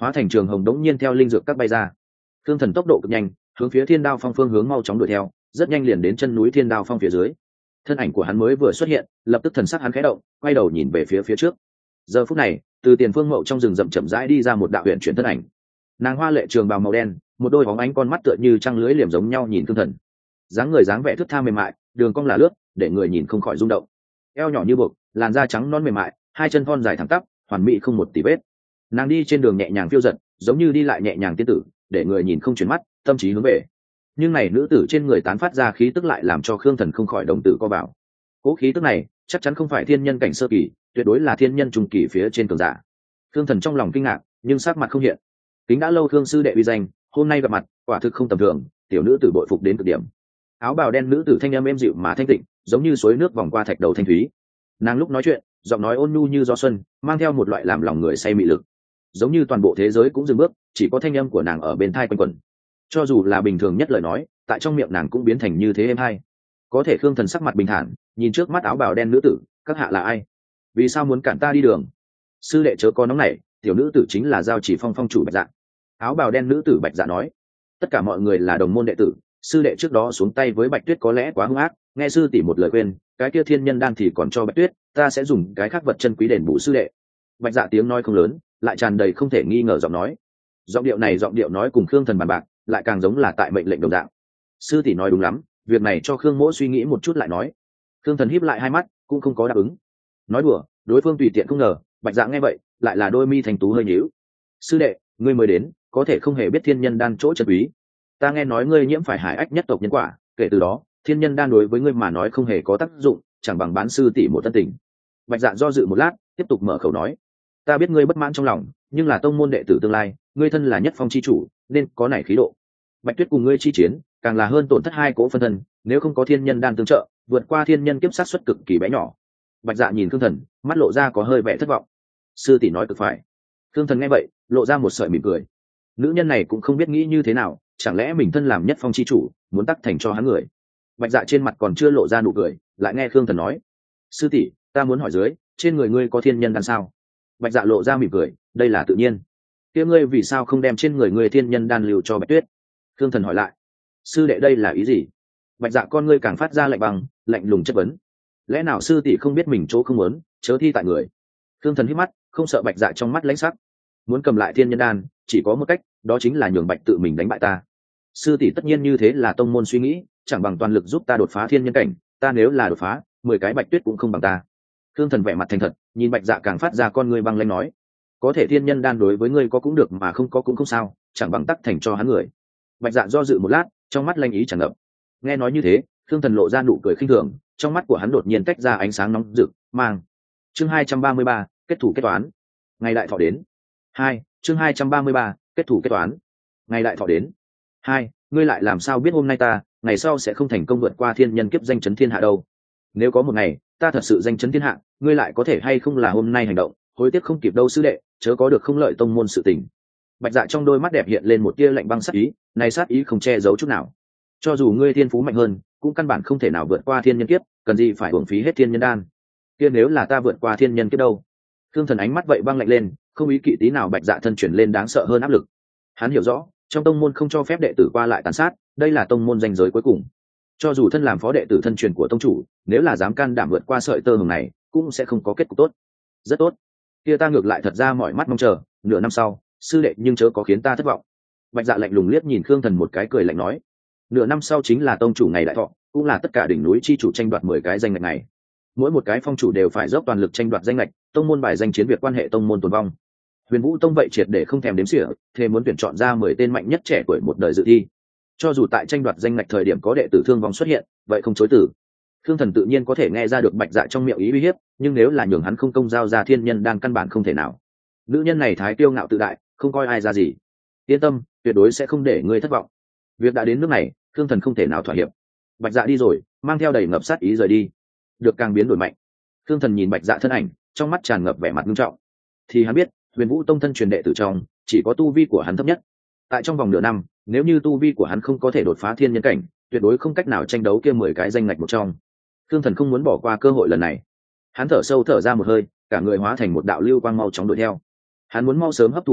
Speaker 1: hóa thành trường hồng đống nhiên theo linh dược các bay ra. Thương thần tốc độ cực nhanh, hướng phía Thiên Đao Phong phương hướng mau chóng đuổi theo, rất nhanh liền đến chân núi Thiên Đao Phong phía dưới. Thân ảnh của hắn mới vừa xuất hiện, lập tức thần sắc hắn khẽ động, quay đầu nhìn về phía phía trước. Giờ phút này, từ tiền phương mậu trong rừng rậm chậm rãi đi ra một đạo huyền chuyển thân ảnh. Nàng hoa lệ trường bào màu đen, một đôi bóng ánh con mắt tựa như trăng lưới liềm giống nhau nhìn Thương thần. Dáng người dáng vẻ thướt tha mềm mại, đường cong là lướt, để người nhìn không khỏi rung động. Eo nhỏ như buộc, làn da trắng non mềm mại, hai chân thon dài thẳng tắp, hoàn mỹ không một tì vết. Nàng đi trên đường nhẹ nhàng phiêu dật, giống như đi lại nhẹ nhàng tiên tử, để người nhìn không chuyển mắt, tâm trí hướng về. Nhưng này nữ tử trên người tán phát ra khí tức lại làm cho Khương Thần không khỏi đồng tử co vào. Cố khí tức này chắc chắn không phải thiên nhân cảnh sơ kỳ, tuyệt đối là thiên nhân trung kỳ phía trên cường giả. Khương Thần trong lòng kinh ngạc, nhưng sắc mặt không hiện. Kính đã lâu Khương sư đệ uy danh, hôm nay gặp mặt, quả thực không tầm thường, tiểu nữ tử bội phục đến cực điểm. Áo bào đen nữ tử thanh âm êm dịu mà thanh tịnh, giống như suối nước vòng qua thạch đầu thanh thúy. Nàng lúc nói chuyện, giọng nói ôn nhu như gió xuân, mang theo một loại làm lòng người say mị lực. Giống như toàn bộ thế giới cũng dừng bước, chỉ có thanh âm của nàng ở bên tai quanh quẩn. Cho dù là bình thường nhất lời nói, tại trong miệng nàng cũng biến thành như thế êm hay. Có thể Khương Thần sắc mặt bình thản, nhìn trước mắt áo bào đen nữ tử, các hạ là ai? Vì sao muốn cản ta đi đường? Sư đệ chớ có nóng nảy, tiểu nữ tử chính là Giao Chỉ Phong phong chủ Bạch Dạ. Áo bào đen nữ tử Bạch Dạ nói, tất cả mọi người là đồng môn đệ tử, sư đệ trước đó xuống tay với Bạch Tuyết có lẽ quá hung ác, nghe sư tỷ một lời khuyên, cái kia thiên nhân đan thì còn cho Bạch Tuyết, ta sẽ dùng cái khác vật chân quý đền bù sư đệ. Bạch Dạ tiếng nói không lớn, lại tràn đầy không thể nghi ngờ giọng nói. Giọng điệu này giọng điệu nói cùng Khương Thần bàn bạc, lại càng giống là tại mệnh lệnh đồng dạng. Sư tỷ nói đúng lắm, việc này cho Khương Mỗ suy nghĩ một chút lại nói. Khương Thần híp lại hai mắt, cũng không có đáp ứng. Nói đùa, đối phương tùy tiện không ngờ, Bạch Dạ nghe vậy, lại là đôi mi thành tú hơi nhíu. Sư đệ, ngươi mới đến, có thể không hề biết thiên nhân đan chỗ chân quý. Ta nghe nói ngươi nhiễm phải hải ách nhất tộc nhân quả, kể từ đó, thiên nhân đan đối với ngươi mà nói không hề có tác dụng, chẳng bằng bán sư tỷ một tân tình. Bạch Dạ do dự một lát, tiếp tục mở khẩu nói, ta biết ngươi bất mãn trong lòng, nhưng là tông môn đệ tử tương lai, ngươi thân là nhất phong chi chủ, nên có nảy khí độ. Bạch Tuyết cùng ngươi chi chiến, càng là hơn tổn thất hai cỗ phân thân, nếu không có thiên nhân đan tương trợ, vượt qua thiên nhân kiếp sát suất cực kỳ bé nhỏ. Bạch Dạ nhìn Khương Thần, mắt lộ ra có hơi vẻ thất vọng. Sư tỷ nói cực phải. Khương Thần nghe vậy, lộ ra một sợi mỉm cười. Nữ nhân này cũng không biết nghĩ như thế nào, chẳng lẽ mình thân làm nhất phong chi chủ, muốn tắc thành cho hắn người. Bạch Dạ trên mặt còn chưa lộ ra nụ cười, lại nghe Khương Thần nói, sư tỷ, ta muốn hỏi dưới, trên người ngươi có thiên nhân đan sao? Bạch Dạ lộ ra mỉm cười, đây là tự nhiên. Kia ngươi vì sao không đem trên người ngươi thiên nhân đan lưu cho Bạch Tuyết? Khương Thần hỏi lại, sư đệ đây là ý gì? Bạch Dạ con ngươi càng phát ra lạnh băng, lạnh lùng chất vấn. Lẽ nào sư tỷ không biết mình chỗ không muốn, chớ thi tại người? Khương Thần hít mắt, không sợ Bạch Dạ trong mắt lãnh sắc. Muốn cầm lại thiên nhân đan, chỉ có một cách, đó chính là nhường Bạch tự mình đánh bại ta. Sư tỷ tất nhiên như thế là tông môn suy nghĩ, chẳng bằng toàn lực giúp ta đột phá thiên nhân cảnh, ta nếu là đột phá, mười cái Bạch Tuyết cũng không bằng ta. Khương Thần vẻ mặt thành thật, nhìn Bạch Dạ càng phát ra con ngươi băng lãnh nói, có thể thiên nhân đan đối với ngươi có cũng được mà không có cũng không sao, chẳng bằng tắc thành cho hắn người. Bạch Dạ do dự một lát, trong mắt lanh ý tràn ngập. Nghe nói như thế, Khương Thần lộ ra nụ cười khinh thường, trong mắt của hắn đột nhiên tách ra ánh sáng nóng rực, mang. Chương hai trăm ba mươi ba, kết thủ kết toán. Ngày đại thọ đến. Hai, chương hai trăm ba mươi ba, kết thủ kết toán. Ngày đại thọ đến. Hai, ngươi lại làm sao biết hôm nay ta, ngày sau sẽ không thành công vượt qua thiên nhân kiếp danh chấn thiên hạ đâu? Nếu có một ngày, ta thật sự danh chấn thiên hạ, ngươi lại có thể hay không là hôm nay hành động, hối tiếc không kịp đâu sư đệ, chớ có được không lợi tông môn sự tình. Bạch Dạ trong đôi mắt đẹp hiện lên một tia lạnh băng sát ý, này sát ý không che giấu chút nào. Cho dù ngươi thiên phú mạnh hơn, cũng căn bản không thể nào vượt qua thiên nhân kiếp, cần gì phải uổng phí hết thiên nhân đan. Kia nếu là ta vượt qua thiên nhân kiếp đâu? Thương Thần ánh mắt vậy băng lạnh lên, không ý kỵ tí nào Bạch Dạ thân chuyển lên đáng sợ hơn áp lực. Hắn hiểu rõ, trong tông môn không cho phép đệ tử qua lại tàn sát, đây là tông môn danh giới cuối cùng. Cho dù thân làm phó đệ tử thân truyền của tông chủ, nếu là dám can đảm vượt qua sợi tơ hồng này, cũng sẽ không có kết cục tốt. Rất tốt. Kia ta ngược lại thật ra mỏi mắt mong chờ, nửa năm sau, sư đệ nhưng chớ có khiến ta thất vọng. Bạch Dạ lạnh lùng liếc nhìn Khương Thần một cái cười lạnh nói, nửa năm sau chính là tông chủ ngày đại thọ, cũng là tất cả đỉnh núi chi chủ tranh đoạt mười cái danh ngạch này. Mỗi một cái phong chủ đều phải dốc toàn lực tranh đoạt danh ngạch, tông môn bài danh chiến việc quan hệ tông môn tồn vong. Huyền Vũ Tông vậy triệt để không thèm đếm xỉa, thề muốn tuyển chọn ra mười tên mạnh nhất trẻ tuổi một đời dự thi. Cho dù tại tranh đoạt danh ngạch thời điểm có đệ tử thương vong xuất hiện, vậy không chối từ. Khương Thần tự nhiên có thể nghe ra được Bạch Dạ trong miệng ý uy hiếp, nhưng nếu là nhường hắn không công giao ra thiên nhân đang căn bản không thể nào. Nữ nhân này thái kiêu ngạo tự đại, không coi ai ra gì. Yên tâm, tuyệt đối sẽ không để ngươi thất vọng. Việc đã đến nước này, Khương Thần không thể nào thỏa hiệp. Bạch Dạ đi rồi, mang theo đầy ngập sát ý rời đi. Được càng biến đổi mạnh. Khương Thần nhìn Bạch Dạ thân ảnh, trong mắt tràn ngập vẻ mặt nghiêm trọng. Thì hắn biết, Huyền Vũ Tông thân truyền đệ tử trong, chỉ có tu vi của hắn thấp nhất. Tại trong vòng nửa năm, nếu như tu vi của hắn không có thể đột phá thiên nhân cảnh, tuyệt đối không cách nào tranh đấu kia mười cái danh ngạch một trong. Khương Thần không muốn bỏ qua cơ hội lần này. Hắn thở sâu thở ra một hơi, cả người hóa thành một đạo lưu quang mau chóng đuổi theo. Hắn muốn mau sớm hấp thụ linh lực,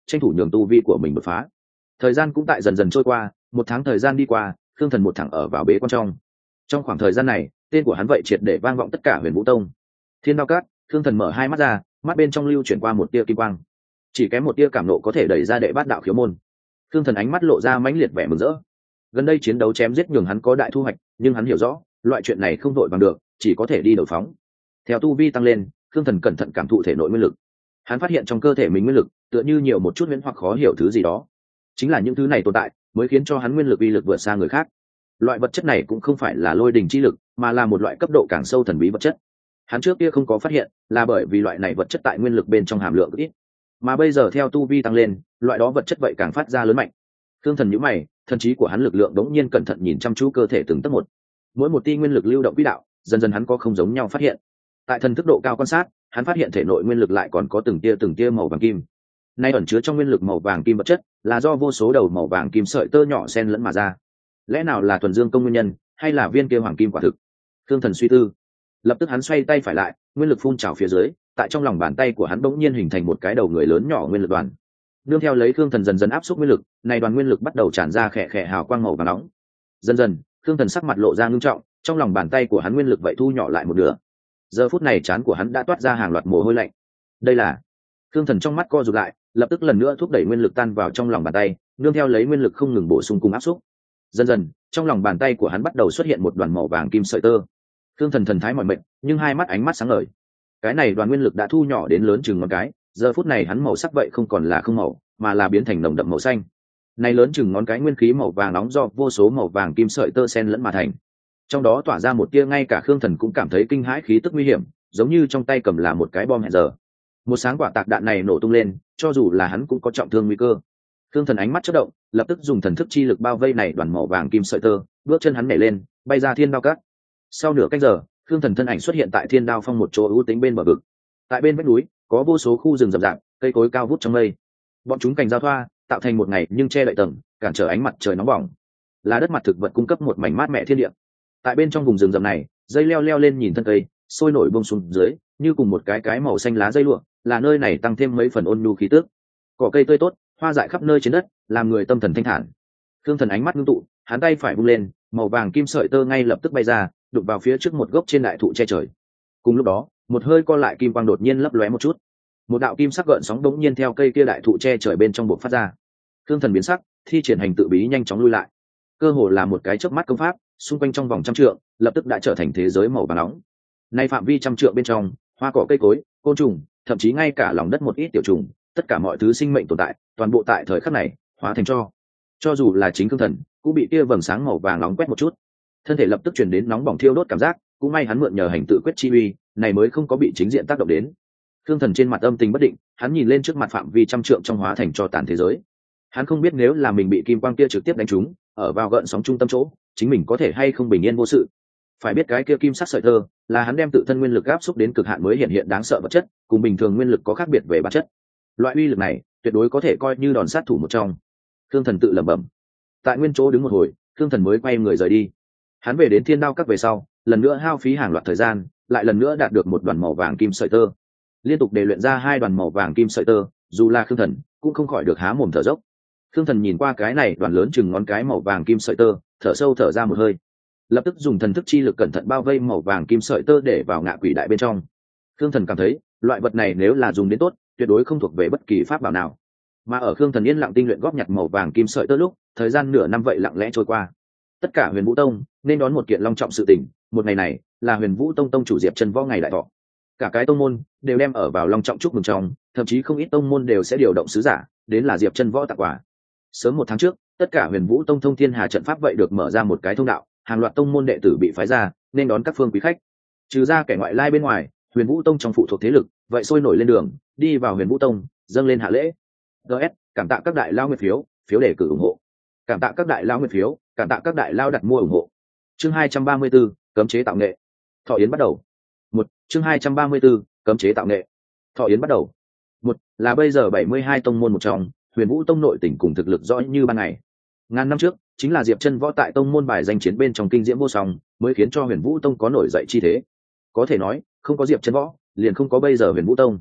Speaker 1: tranh thủ nhường tu vi của mình đột phá. Thời gian cũng tại dần dần trôi qua, một tháng thời gian đi qua, Khương Thần một thẳng ở vào bế quan trong. Trong khoảng thời gian này, tên của hắn vậy triệt để vang vọng tất cả Huyền Vũ Tông. Thiên Đao Cát, Khương Thần mở hai mắt ra, mắt bên trong lưu chuyển qua một tia kim quang. Chỉ kém một tia cảm nộ có thể đẩy ra đệ bát đạo khiếu môn. Khương Thần ánh mắt lộ ra mãnh liệt vẻ mừng rỡ. Gần đây chiến đấu chém giết nhường hắn có đại thu hoạch, nhưng hắn hiểu rõ, loại chuyện này không vội bằng được, chỉ có thể đi đầu phóng. Theo tu vi tăng lên, Khương Thần cẩn thận cảm thụ thể nội nguyên lực. Hắn phát hiện trong cơ thể mình nguyên lực tựa như nhiều một chút huyễn hoặc khó hiểu thứ gì đó. Chính là những thứ này tồn tại mới khiến cho hắn nguyên lực uy lực vượt xa người khác. Loại vật chất này cũng không phải là lôi đình chi lực, mà là một loại cấp độ càng sâu thần bí vật chất. Hắn trước kia không có phát hiện, là bởi vì loại này vật chất tại nguyên lực bên trong hàm lượng ít, mà bây giờ theo tu vi tăng lên, loại đó vật chất vậy càng phát ra lớn mạnh. Khương Thần nhíu mày, thần trí của hắn lực lượng đống nhiên cẩn thận nhìn chăm chú cơ thể từng tấc một. Mỗi một tia nguyên lực lưu động quỹ đạo, dần dần hắn có không giống nhau phát hiện. Tại thần thức độ cao quan sát, hắn phát hiện thể nội nguyên lực lại còn có từng tia từng tia màu vàng kim. Nay ẩn chứa trong nguyên lực màu vàng kim vật chất, là do vô số đầu màu vàng kim sợi tơ nhỏ xen lẫn mà ra. Lẽ nào là thuần dương công nguyên nhân, hay là viên kia hoàng kim quả thực? Khương Thần suy tư. Lập tức hắn xoay tay phải lại, nguyên lực phun trào phía dưới, tại trong lòng bàn tay của hắn bỗng nhiên hình thành một cái đầu người lớn nhỏ nguyên lực đoàn. Nương theo lấy Khương Thần dần dần áp suất nguyên lực, này đoàn nguyên lực bắt đầu tràn ra khẽ khẽ hào quang màu vàng nóng. Dần dần, Khương Thần sắc mặt lộ ra ngưng trọng, trong lòng bàn tay của hắn nguyên lực vậy thu nhỏ lại một nửa. Giờ phút này trán của hắn đã toát ra hàng loạt mồ hôi lạnh. Đây là Khương Thần trong mắt co rụt lại, lập tức lần nữa thúc đẩy nguyên lực tan vào trong lòng bàn tay, nương theo lấy nguyên lực không ngừng bổ sung cùng áp suất. Dần dần, trong lòng bàn tay của hắn bắt đầu xuất hiện một đoàn màu vàng kim sợi tơ. Khương Thần thần thái mỏi mệt, nhưng hai mắt ánh mắt sáng ngời. Cái này đoàn nguyên lực đã thu nhỏ đến lớn chừng ngón cái, giờ phút này hắn màu sắc vậy không còn là không màu, mà là biến thành nồng đậm màu xanh. Này lớn chừng ngón cái nguyên khí màu vàng nóng do vô số màu vàng kim sợi tơ xen lẫn mà thành. Trong đó tỏa ra một tia ngay cả Khương Thần cũng cảm thấy kinh hãi khí tức nguy hiểm, giống như trong tay cầm là một cái bom hẹn giờ. Một sáng quả tạc đạn này nổ tung lên, cho dù là hắn cũng có trọng thương nguy cơ. Khương Thần ánh mắt chớp động, lập tức dùng thần thức chi lực bao vây này đoàn màu vàng kim sợi tơ, bước chân hắn nhảy lên, bay ra Thiên Đao Cát. Sau nửa canh giờ, Khương Thần thân ảnh xuất hiện tại Thiên Đao Phong một chỗ ưu tính bên bờ vực. Tại bên vách núi, có vô số khu rừng rậm rạp, cây cối cao vút trong mây. Bọn chúng cành giao thoa, tạo thành một ngày nhưng che đậy tầng, cản trở ánh mặt trời nóng bỏng. Là đất mặt thực vật cung cấp một mảnh mát mẻ thiên địa. Tại bên trong vùng rừng rậm này, dây leo leo lên nhìn thân cây, sôi nổi buông xuống dưới, như cùng một cái cái màu xanh lá dây lụa, là nơi này tăng thêm mấy phần ôn nhu khí tức. Cỏ cây tươi tốt, hoa dại khắp nơi trên đất, làm người tâm thần thanh thản. Khương Thần ánh mắt ngưng tụ, hắn tay phải vung lên, màu vàng kim sợi tơ ngay lập tức bay ra, đụng vào phía trước một gốc trên đại thụ che trời. Cùng lúc đó, một hơi co lại kim quang đột nhiên lấp lóe một chút, một đạo kim sắc gợn sóng đống nhiên theo cây kia đại thụ che trời bên trong bộc phát ra. Khương Thần biến sắc, thi triển hành tự bí nhanh chóng lui lại. Cơ hồ là một cái chớp mắt công pháp, xung quanh trong vòng trăm trượng, lập tức đã trở thành thế giới màu vàng nóng. Nay phạm vi trăm trượng bên trong, hoa cỏ cây cối, côn trùng, thậm chí ngay cả lòng đất một ít tiểu trùng, tất cả mọi thứ sinh mệnh tồn tại, toàn bộ tại thời khắc này hóa thành tro. Cho dù là chính Khương Thần, cũng bị tia vầng sáng màu vàng nóng quét một chút, thân thể lập tức truyền đến nóng bỏng thiêu đốt cảm giác. Cũng may hắn mượn nhờ hành tự quyết chi uy, này mới không có bị chính diện tác động đến. Khương Thần trên mặt âm tình bất định, hắn nhìn lên trước mặt phạm vi trăm trượng trong hóa thành tro tàn thế giới. Hắn không biết nếu là mình bị kim quang kia trực tiếp đánh trúng, ở vào gợn sóng trung tâm chỗ, chính mình có thể hay không bình yên vô sự. Phải biết cái kia kim sắc sợi tơ là hắn đem tự thân nguyên lực áp xúc đến cực hạn mới hiện hiện đáng sợ vật chất, cùng bình thường nguyên lực có khác biệt về bản chất. Loại uy lực này tuyệt đối có thể coi như đòn sát thủ một trong. Khương Thần tự lẩm bẩm. Tại nguyên chỗ đứng một hồi, Khương Thần mới quay người rời đi. Hắn về đến Thiên Đao Các về sau, lần nữa hao phí hàng loạt thời gian, lại lần nữa đạt được một đoàn màu vàng kim sợi tơ. Liên tục để luyện ra hai đoàn màu vàng kim sợi tơ, dù là Khương Thần cũng không khỏi được há mồm thở dốc. Khương Thần nhìn qua cái này đoàn lớn chừng ngón cái màu vàng kim sợi tơ, thở sâu thở ra một hơi, lập tức dùng thần thức chi lực cẩn thận bao vây màu vàng kim sợi tơ để vào ngạ quỷ đại bên trong. Khương Thần cảm thấy loại vật này nếu là dùng đến tốt, tuyệt đối không thuộc về bất kỳ pháp bảo nào. Mà ở Khương Thần yên lặng tinh luyện góp nhặt màu vàng kim sợi tơ lúc, thời gian nửa năm vậy lặng lẽ trôi qua. Tất cả Huyền Vũ Tông nên đón một kiện long trọng sự tình, một ngày này là Huyền Vũ Tông tông chủ Diệp Chân Võ ngày đại thọ. Cả cái tông môn đều đem ở vào long trọng chúc mừng trong, thậm chí không ít tông môn đều sẽ điều động sứ giả đến là Diệp Chân Võ tặng quà. Sớm một tháng trước, tất cả Huyền Vũ Tông thông thiên hà trận pháp vậy được mở ra một cái thông đạo, hàng loạt tông môn đệ tử bị phái ra nên đón các phương quý khách. Trừ ra kẻ ngoại lai bên ngoài, Huyền Vũ Tông trong phụ thuộc thế lực vậy sôi nổi lên đường đi vào Huyền Vũ Tông dâng lên hạ lễ. ds cảm tạ các đại lao nguyện phiếu phiếu đề cử ủng hộ, cảm tạ các đại lao nguyện phiếu cảm tạ các đại lao đặt mua ủng hộ. Chương hai trăm ba mươi 234, cấm chế tạo nghệ. Thọ yến bắt đầu. Một chương hai trăm ba mươi 234, cấm chế tạo nghệ. Thọ yến bắt đầu. Một là bây giờ bảy mươi hai tông môn một trong, Huyền Vũ Tông nội tỉnh cùng thực lực rõ như ban ngày. Ngàn năm trước, chính là Diệp Chân Võ tại tông môn bài danh chiến bên trong kinh diễm vô song, mới khiến cho Huyền Vũ Tông có nổi dậy chi thế. Có thể nói, không có Diệp Chân Võ, liền không có bây giờ Huyền Vũ Tông.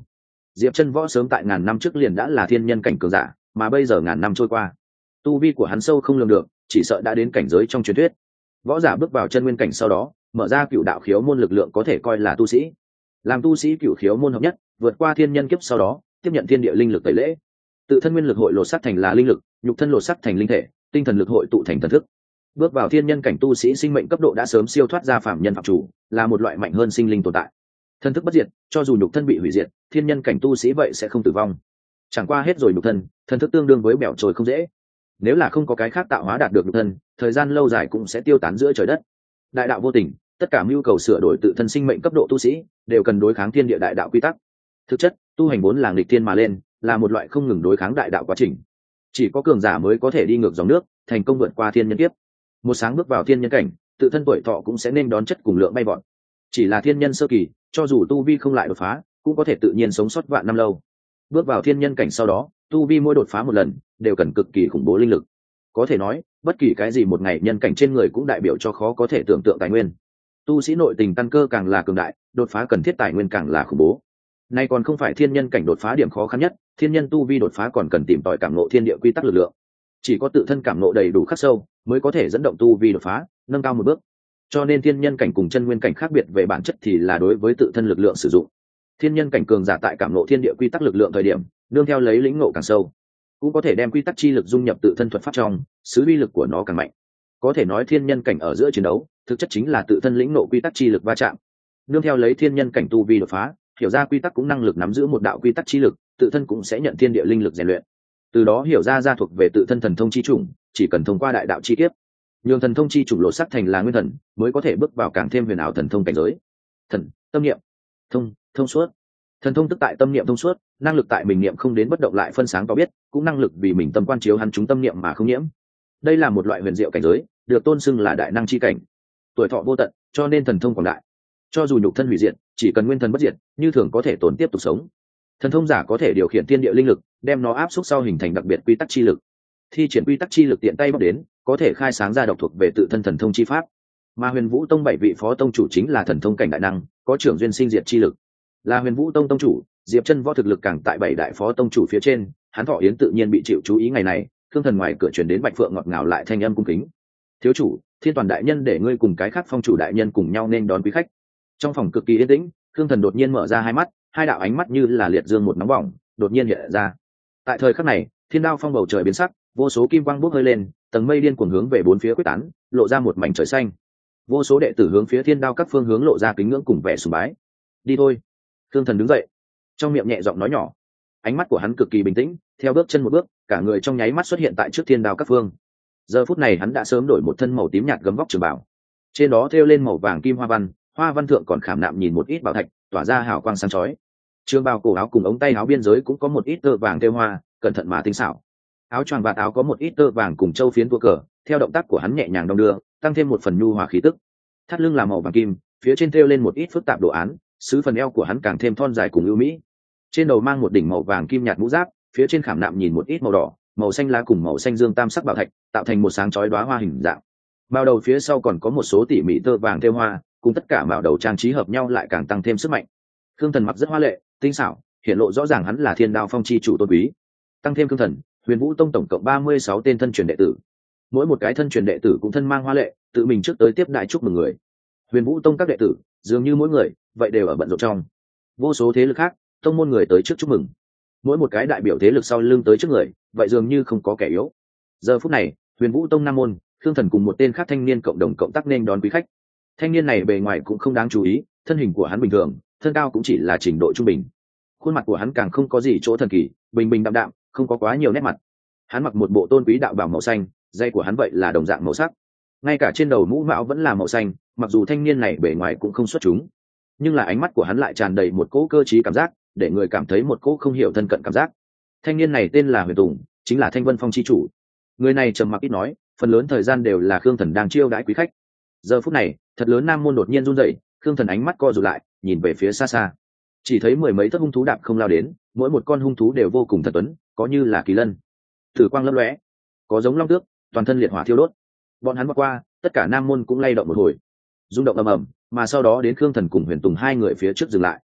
Speaker 1: Diệp Chân Võ sớm tại ngàn năm trước liền đã là thiên nhân cảnh cường giả, mà bây giờ ngàn năm trôi qua, tu vi của hắn sâu không lường được, chỉ sợ đã đến cảnh giới trong truyền thuyết. Võ giả bước vào chân nguyên cảnh sau đó, mở ra cựu đạo khiếu môn lực lượng có thể coi là tu sĩ. Làm tu sĩ cựu khiếu môn hợp nhất, vượt qua thiên nhân kiếp sau đó, tiếp nhận thiên địa linh lực tẩy lễ. Tự thân nguyên lực hội lột xác thành là linh lực, nhục thân lột xác thành linh thể, tinh thần lực hội tụ thành thần thức. Bước vào thiên nhân cảnh tu sĩ sinh mệnh cấp độ đã sớm siêu thoát ra phàm nhân phạm chủ, là một loại mạnh hơn sinh linh tồn tại. Thần thức bất diệt, cho dù nhục thân bị hủy diệt, thiên nhân cảnh tu sĩ vậy sẽ không tử vong. Chẳng qua hết rồi nhục thân, thần thức tương đương với bẻo trôi không dễ. Nếu là không có cái khác tạo hóa đạt được nhục thân, thời gian lâu dài cũng sẽ tiêu tán giữa trời đất. Đại đạo vô tình, tất cả mưu cầu sửa đổi tự thân sinh mệnh cấp độ tu sĩ đều cần đối kháng thiên địa đại đạo quy tắc. Thực chất, tu hành vốn là nghịch thiên mà lên, là một loại không ngừng đối kháng đại đạo quá trình. Chỉ có cường giả mới có thể đi ngược dòng nước, thành công vượt qua thiên nhân kiếp. Một sáng bước vào thiên nhân cảnh, tự thân tuổi thọ cũng sẽ nên đón chất cùng lượng bay vọt. Chỉ là thiên nhân sơ kỳ, cho dù tu vi không lại đột phá, cũng có thể tự nhiên sống sót vạn năm lâu. Bước vào thiên nhân cảnh sau đó, tu vi mỗi đột phá một lần, đều cần cực kỳ khủng bố linh lực. Có thể nói, bất kỳ cái gì một ngày nhân cảnh trên người cũng đại biểu cho khó có thể tưởng tượng tài nguyên. Tu sĩ nội tình căn cơ càng là cường đại, đột phá cần thiết tài nguyên càng là khủng bố. Nay còn không phải thiên nhân cảnh đột phá điểm khó khăn nhất, thiên nhân tu vi đột phá còn cần tìm tòi cảm ngộ thiên địa quy tắc lực lượng. Chỉ có tự thân cảm ngộ đầy đủ khắc sâu, mới có thể dẫn động tu vi đột phá, nâng cao một bước. Cho nên thiên nhân cảnh cùng chân nguyên cảnh khác biệt về bản chất thì là đối với tự thân lực lượng sử dụng. Thiên nhân cảnh cường giả tại cảm ngộ thiên địa quy tắc lực lượng thời điểm, nương theo lấy lĩnh ngộ càng sâu, cũng có thể đem quy tắc chi lực dung nhập tự thân thuật pháp trong, sứ uy lực của nó càng mạnh. Có thể nói thiên nhân cảnh ở giữa chiến đấu, thực chất chính là tự thân lĩnh ngộ quy tắc chi lực va chạm. Nương theo lấy thiên nhân cảnh tu vi đột phá, hiểu ra quy tắc cũng năng lực nắm giữ một đạo quy tắc chi lực, tự thân cũng sẽ nhận thiên địa linh lực rèn luyện. Từ đó hiểu ra gia thuộc về tự thân thần thông chi chủng, chỉ cần thông qua đại đạo chi kiếp, nhường thần thông chi chủng lộ sắc thành là nguyên thần, mới có thể bước vào càng thêm huyền ảo thần thông cảnh giới. Thần, tâm niệm, thông, thông suốt. Thần thông tức tại tâm niệm thông suốt, năng lực tại mình niệm không đến bất động lại phân sáng có biết, cũng năng lực vì mình tâm quan chiếu hắn chúng tâm niệm mà không nhiễm. Đây là một loại huyền diệu cảnh giới, được tôn xưng là đại năng chi cảnh. Tuổi thọ vô tận, cho nên thần thông quảng đại. Cho dù nhục thân hủy diệt, chỉ cần nguyên thần bất diệt, như thường có thể tồn tiếp tục sống. Thần thông giả có thể điều khiển thiên địa linh lực, đem nó áp xúc sau hình thành đặc biệt quy tắc chi lực. Thi triển quy tắc chi lực tiện tay bóc đến, có thể khai sáng ra độc thuộc về tự thân thần thông chi pháp. Mà Huyền Vũ Tông bảy vị phó tông chủ chính là thần thông cảnh đại năng, có trưởng duyên sinh diệt chi lực. Là Huyền Vũ Tông tông chủ, Diệp Chân Võ thực lực càng tại bảy đại phó tông chủ phía trên, hắn Thọ Yến tự nhiên bị chịu chú ý ngày này. Thương Thần ngoài cửa truyền đến Bạch Phượng ngọt ngào lại thanh âm cung kính. "Thiếu chủ, Thiên Toàn đại nhân để ngươi cùng cái khác phong chủ đại nhân cùng nhau nên đón quý khách." Trong phòng cực kỳ yên tĩnh, Thương Thần đột nhiên mở ra hai mắt, hai đạo ánh mắt như là liệt dương một nóng bỏng, đột nhiên hiện ra. Tại thời khắc này, thiên đao phong bầu trời biến sắc, vô số kim quang bốc hơi lên, tầng mây điên cuồng hướng về bốn phía quyết tán, lộ ra một mảnh trời xanh. Vô số đệ tử hướng phía thiên đao các phương hướng lộ ra kính ngưỡng cùng vẻ sùng bái. "Đi thôi." Thương Thần đứng dậy, trong miệng nhẹ giọng nói nhỏ. Ánh mắt của hắn cực kỳ bình tĩnh, theo bước chân một bước, cả người trong nháy mắt xuất hiện tại trước thiên đao các phương. Giờ phút này hắn đã sớm đổi một thân màu tím nhạt gấm vóc trường bảo, trên đó thêu lên màu vàng kim hoa văn, hoa văn thượng còn khảm nạm nhìn một ít bảo thạch, tỏa ra hào quang sáng chói. Trường bào cổ áo cùng ống tay áo biên giới cũng có một ít tơ vàng thêu hoa, cẩn thận mà tinh xảo. Áo choàng vạt áo có một ít tơ vàng cùng châu phiến tua cờ, theo động tác của hắn nhẹ nhàng đong đưa, tăng thêm một phần nhu hòa khí tức. Thắt lưng là màu vàng kim, phía trên thêu lên một ít phức tạp đồ án, sứ phần eo của hắn càng thêm thon dài cùng ưu mỹ. Trên đầu mang một đỉnh màu vàng kim nhạt mũ giáp, phía trên khảm nạm nhìn một ít màu đỏ, màu xanh lá cùng màu xanh dương tam sắc bảo thạch, tạo thành một sáng chói đóa hoa hình dạng. Mao đầu phía sau còn có một số tỉ mỉ tơ vàng thêu hoa, cùng tất cả màu đầu trang trí hợp nhau lại càng tăng thêm sức mạnh. Khương Thần mặc rất hoa lệ, tinh xảo, hiện lộ rõ ràng hắn là Thiên Đao Phong chi chủ tôn quý. Tăng thêm Khương Thần, Huyền Vũ Tông tổng cộng ba mươi sáu tên thân truyền đệ tử. Mỗi một cái thân truyền đệ tử cũng thân mang hoa lệ, tự mình trước tới tiếp đại chúc mừng người. Huyền Vũ Tông các đệ tử, dường như mỗi người, vậy đều ở bận rộn trong. Vô số thế lực khác, tông môn người tới trước chúc mừng. Mỗi một cái đại biểu thế lực sau lưng tới trước người, vậy dường như không có kẻ yếu. Giờ phút này, Huyền Vũ Tông Nam môn, Khương Thần cùng một tên khác thanh niên cộng đồng cộng tác nên đón quý khách. Thanh niên này bề ngoài cũng không đáng chú ý, thân hình của hắn bình thường, thân cao cũng chỉ là trình độ trung bình. Khuôn mặt của hắn càng không có gì chỗ thần kỳ, bình bình đạm đạm, không có quá nhiều nét mặt. Hắn mặc một bộ tôn quý đạo bào màu xanh, dây của hắn vậy là đồng dạng màu sắc. Ngay cả trên đầu mũ mão vẫn là màu xanh, mặc dù thanh niên này bề ngoài cũng không xuất chúng, nhưng là ánh mắt của hắn lại tràn đầy một cỗ cơ trí cảm giác, để người cảm thấy một cỗ không hiểu thân cận cảm giác. Thanh niên này tên là Huyền Tùng, chính là Thanh Vân Phong chi chủ. Người này trầm mặc ít nói, phần lớn thời gian đều là Khương Thần đang chiêu đãi quý khách. Giờ phút này, thật lớn nam môn đột nhiên run rẩy, Khương Thần ánh mắt co rụt lại, nhìn về phía xa xa. Chỉ thấy mười mấy thất hung thú đạp không lao đến, mỗi một con hung thú đều vô cùng thật tuấn, có như là kỳ lân, thử quang lấp lóe, có giống long tước, toàn thân liệt hỏa thiêu đốt. Bọn hắn vọt qua, tất cả nam môn cũng lay động một hồi, rung động ầm ầm, mà sau đó đến Khương Thần cùng Huyền Tùng hai người phía trước dừng lại.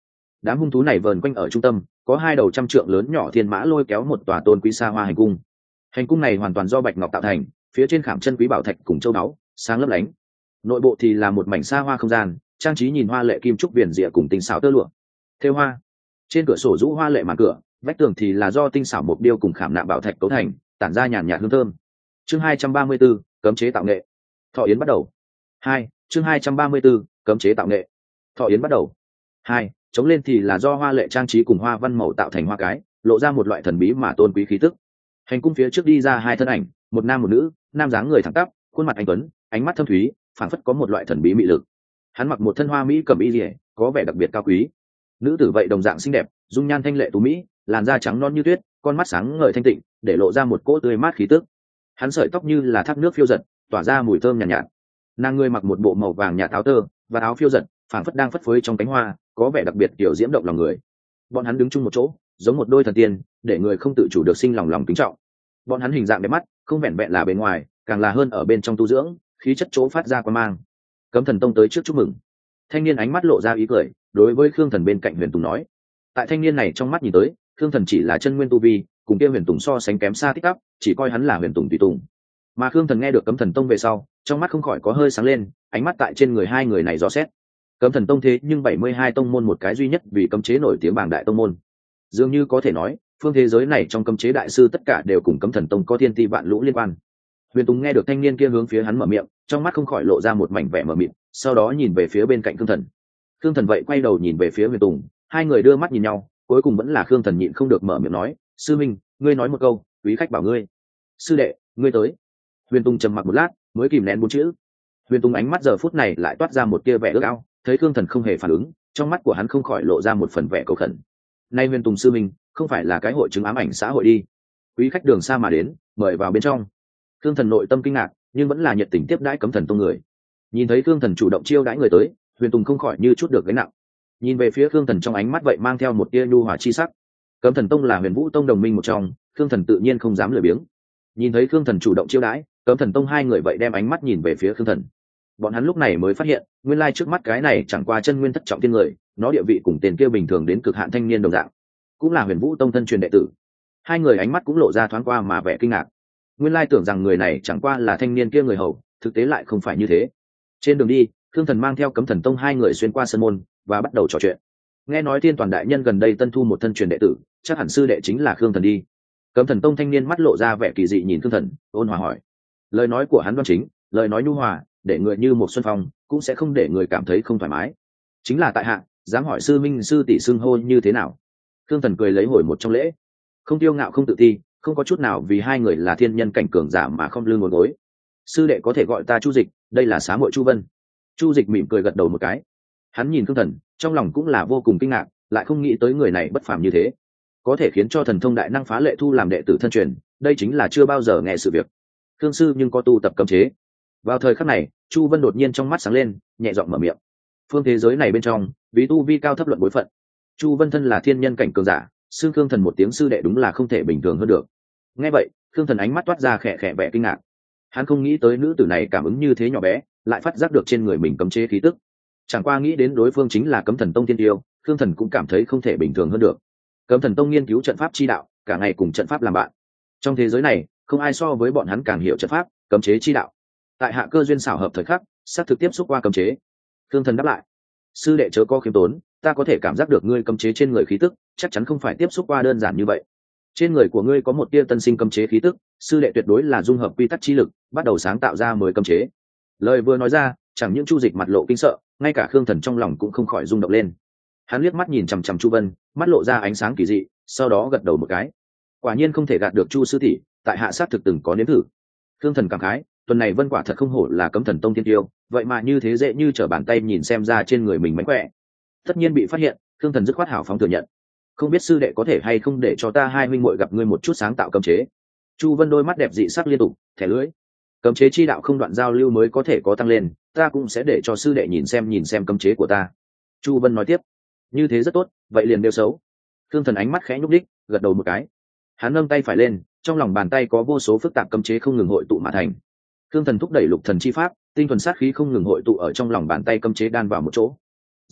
Speaker 1: Đám hung thú này vờn quanh ở trung tâm, có hai đầu trăm trượng lớn nhỏ thiên mã lôi kéo một tòa tôn quý xa hoa hành cung. Hành cung này hoàn toàn do bạch ngọc tạo thành, phía trên khảm chân quý bảo thạch cùng châu báu sáng lấp lánh. Nội bộ thì là một mảnh xa hoa không gian, trang trí nhìn hoa lệ kim trúc viền rịa cùng tinh xảo tơ lụa thêu hoa. Trên cửa sổ rũ hoa lệ màn cửa, vách tường thì là do tinh xảo mục điêu cùng khảm nạm bảo thạch cấu thành, tản ra nhàn nhạt hương thơm. Chương hai trăm ba mươi 34, cấm chế tạo nghệ. Thọ yến bắt đầu. Hai, chương hai trăm ba mươi 34, cấm chế tạo nghệ. Thọ yến bắt đầu. Hai, chống lên thì là do hoa lệ trang trí cùng hoa văn màu tạo thành hoa cái, lộ ra một loại thần bí mà tôn quý khí tức. Hành cung phía trước đi ra hai thân ảnh, một nam một nữ, nam dáng người thẳng tắp, khuôn mặt anh tuấn, ánh mắt thâm thúy, phảng phất có một loại thần bí mị lực. Hắn mặc một thân hoa mỹ cẩm y liễu, có vẻ đặc biệt cao quý. Nữ tử vậy đồng dạng xinh đẹp, dung nhan thanh lệ tú mỹ, làn da trắng non như tuyết, con mắt sáng ngời thanh tịnh, để lộ ra một cỗ tươi mát khí tức. Hắn sợi tóc như là thác nước phiêu dật, tỏa ra mùi thơm nhàn nhạt, nhạt. Nàng người mặc một bộ màu vàng nhạt áo tơ và áo phiêu dật, phảng phất đang phất phới trong cánh hoa, có vẻ đặc biệt kiểu diễm động lòng người. Bọn hắn đứng chung một chỗ, giống một đôi thần tiên, để người không tự chủ được sinh lòng lòng kính trọng. Bọn hắn hình dạng đẹp mắt, không vẹn vẹn là bề ngoài, càng là hơn ở bên trong tu dưỡng, khí chất chỗ phát ra quan mang. Cấm Thần Tông tới trước chúc mừng. Thanh niên ánh mắt lộ ra ý cười, đối với Khương Thần bên cạnh Huyền Tùng nói. Tại thanh niên này trong mắt nhìn tới, Khương Thần chỉ là chân nguyên tu vi, cùng kia Huyền Tùng so sánh kém xa tích tắp, chỉ coi hắn là Huyền Tùng tùy tùng. Mà Khương Thần nghe được Cấm Thần Tông về sau, trong mắt không khỏi có hơi sáng lên, ánh mắt tại trên người hai người này dò xét. Cấm Thần Tông thế nhưng bảy mươi hai tông môn một cái duy nhất vì cấm chế nổi tiếng bảng đại tông môn. Dường như có thể nói, phương thế giới này trong cấm chế đại sư tất cả đều cùng Cấm Thần Tông có thiên ti vạn lũ liên quan. Huyền Tùng nghe được thanh niên kia hướng phía hắn mở miệng, trong mắt không khỏi lộ ra một mảnh vẻ mờ mịt, sau đó nhìn về phía bên cạnh Khương Thần. Khương Thần vậy quay đầu nhìn về phía Huyền Tùng, hai người đưa mắt nhìn nhau, cuối cùng vẫn là Khương Thần nhịn không được mở miệng nói, sư minh, ngươi nói một câu, quý khách bảo ngươi. Sư đệ, ngươi tới. Huyền Tùng trầm mặc một lát, mới kìm nén bốn chữ. Huyền Tùng ánh mắt giờ phút này lại toát ra một tia vẻ ước ao, thấy Khương Thần không hề phản ứng, trong mắt của hắn không khỏi lộ ra một phần vẻ cầu khẩn. Nay Huyền Tùng sư minh, không phải là cái hội chứng ám ảnh xã hội đi? Quý khách đường xa mà đến, mời vào bên trong. Khương Thần nội tâm kinh ngạc, nhưng vẫn là nhiệt tình tiếp đãi Cấm Thần Tông người. Nhìn thấy Khương Thần chủ động chiêu đãi người tới, Huyền Tùng không khỏi như chút được gánh nặng. Nhìn về phía Khương Thần trong ánh mắt vậy mang theo một tia nhu hòa chi sắc. Cấm Thần Tông là Huyền Vũ Tông đồng minh một trong, Khương Thần tự nhiên không dám lười biếng. Nhìn thấy Khương Thần chủ động chiêu đãi, Cấm Thần Tông hai người vậy đem ánh mắt nhìn về phía Khương Thần. Bọn hắn lúc này mới phát hiện, nguyên lai trước mắt cái này chẳng qua chân nguyên thất trọng thiên người, nó địa vị cùng tiền kia bình thường đến cực hạn thanh niên đồng dạng, cũng là Huyền Vũ Tông thân truyền đệ tử. Hai người ánh mắt cũng lộ ra thoáng qua mà vẻ kinh ngạc. Nguyên lai tưởng rằng người này chẳng qua là thanh niên kia người hầu, thực tế lại không phải như thế. Trên đường đi, Khương Thần mang theo Cấm Thần Tông hai người xuyên qua sân môn và bắt đầu trò chuyện. Nghe nói Thiên Toàn đại nhân gần đây tân thu một thân truyền đệ tử, chắc hẳn sư đệ chính là Khương Thần đi. Cấm Thần Tông thanh niên mắt lộ ra vẻ kỳ dị nhìn Khương Thần, ôn hòa hỏi. Lời nói của hắn đoan chính, lời nói nhu hòa, để người như một xuân phong, cũng sẽ không để người cảm thấy không thoải mái. Chính là tại hạ, dám hỏi sư minh sư tỷ xưng hô như thế nào? Khương Thần cười lấy hồi một trong lễ, không tiêu ngạo không tự ti, không có chút nào vì hai người là thiên nhân cảnh cường giả mà không lưng ngồi gối. Sư đệ có thể gọi ta Chu Dịch, đây là xá muội Chu Vân. Chu Dịch mỉm cười gật đầu một cái. Hắn nhìn Khương Thần, trong lòng cũng là vô cùng kinh ngạc, lại không nghĩ tới người này bất phàm như thế, có thể khiến cho thần thông đại năng phá lệ thu làm đệ tử thân truyền, đây chính là chưa bao giờ nghe sự việc. Khương sư nhưng có tu tập cấm chế. Vào thời khắc này, Chu Vân đột nhiên trong mắt sáng lên, nhẹ giọng mở miệng. Phương thế giới này bên trong, vì tu vi cao thấp luận bối phận, Chu Vân thân là thiên nhân cảnh cường giả, xưng Khương Thần một tiếng sư đệ đúng là không thể bình thường hơn được. Nghe vậy, Khương Thần ánh mắt toát ra khẽ khẽ vẻ kinh ngạc. Hắn không nghĩ tới nữ tử này cảm ứng như thế nhỏ bé, lại phát giác được trên người mình cấm chế khí tức. Chẳng qua nghĩ đến đối phương chính là Cấm Thần Tông tiên tiêu, Khương Thần cũng cảm thấy không thể bình thường hơn được. Cấm Thần Tông nghiên cứu trận pháp chi đạo, cả ngày cùng trận pháp làm bạn. Trong thế giới này, không ai so với bọn hắn càng hiểu trận pháp, cấm chế chi đạo. Tại hạ cơ duyên xảo hợp thời khắc, sắp thực tiếp xúc qua cấm chế. Khương Thần đáp lại. Sư đệ chớ có khiêm tốn, ta có thể cảm giác được ngươi cấm chế trên người khí tức, chắc chắn không phải tiếp xúc qua đơn giản như vậy. Trên người của ngươi có một tia tân sinh cấm chế khí tức, sư đệ tuyệt đối là dung hợp quy tắc chi lực, bắt đầu sáng tạo ra mới cấm chế. Lời vừa nói ra, chẳng những Chu Dịch mặt lộ kinh sợ, ngay cả Khương Thần trong lòng cũng không khỏi rung động lên. Hắn liếc mắt nhìn chằm chằm Chu Vân, mắt lộ ra ánh sáng kỳ dị, sau đó gật đầu một cái. Quả nhiên không thể gạt được Chu sư tỷ, tại hạ sát thực từng có nếm thử. Khương Thần cảm khái, tuần này Vân quả thật không hổ là Cấm Thần Tông tiên tiêu, vậy mà như thế dễ như trở bàn tay nhìn xem ra trên người mình mánh khỏe. Tất nhiên bị phát hiện, Khương Thần dứt khoát hảo phóng thừa nhận. Không biết sư đệ có thể hay không để cho ta hai huynh muội gặp ngươi một chút sáng tạo cấm chế. Chu Vân đôi mắt đẹp dị sắc liên tục, thẻ lưỡi. Cấm chế chi đạo không đoạn giao lưu mới có thể có tăng lên, ta cũng sẽ để cho sư đệ nhìn xem nhìn xem cấm chế của ta. Chu Vân nói tiếp, như thế rất tốt, vậy liền đều xấu. Khương Thần ánh mắt khẽ nhúc đích, gật đầu một cái. Hắn nâng tay phải lên, trong lòng bàn tay có vô số phức tạp cấm chế không ngừng hội tụ mà thành. Khương Thần thúc đẩy lục thần chi pháp, tinh thuần sát khí không ngừng hội tụ ở trong lòng bàn tay cấm chế đan vào một chỗ.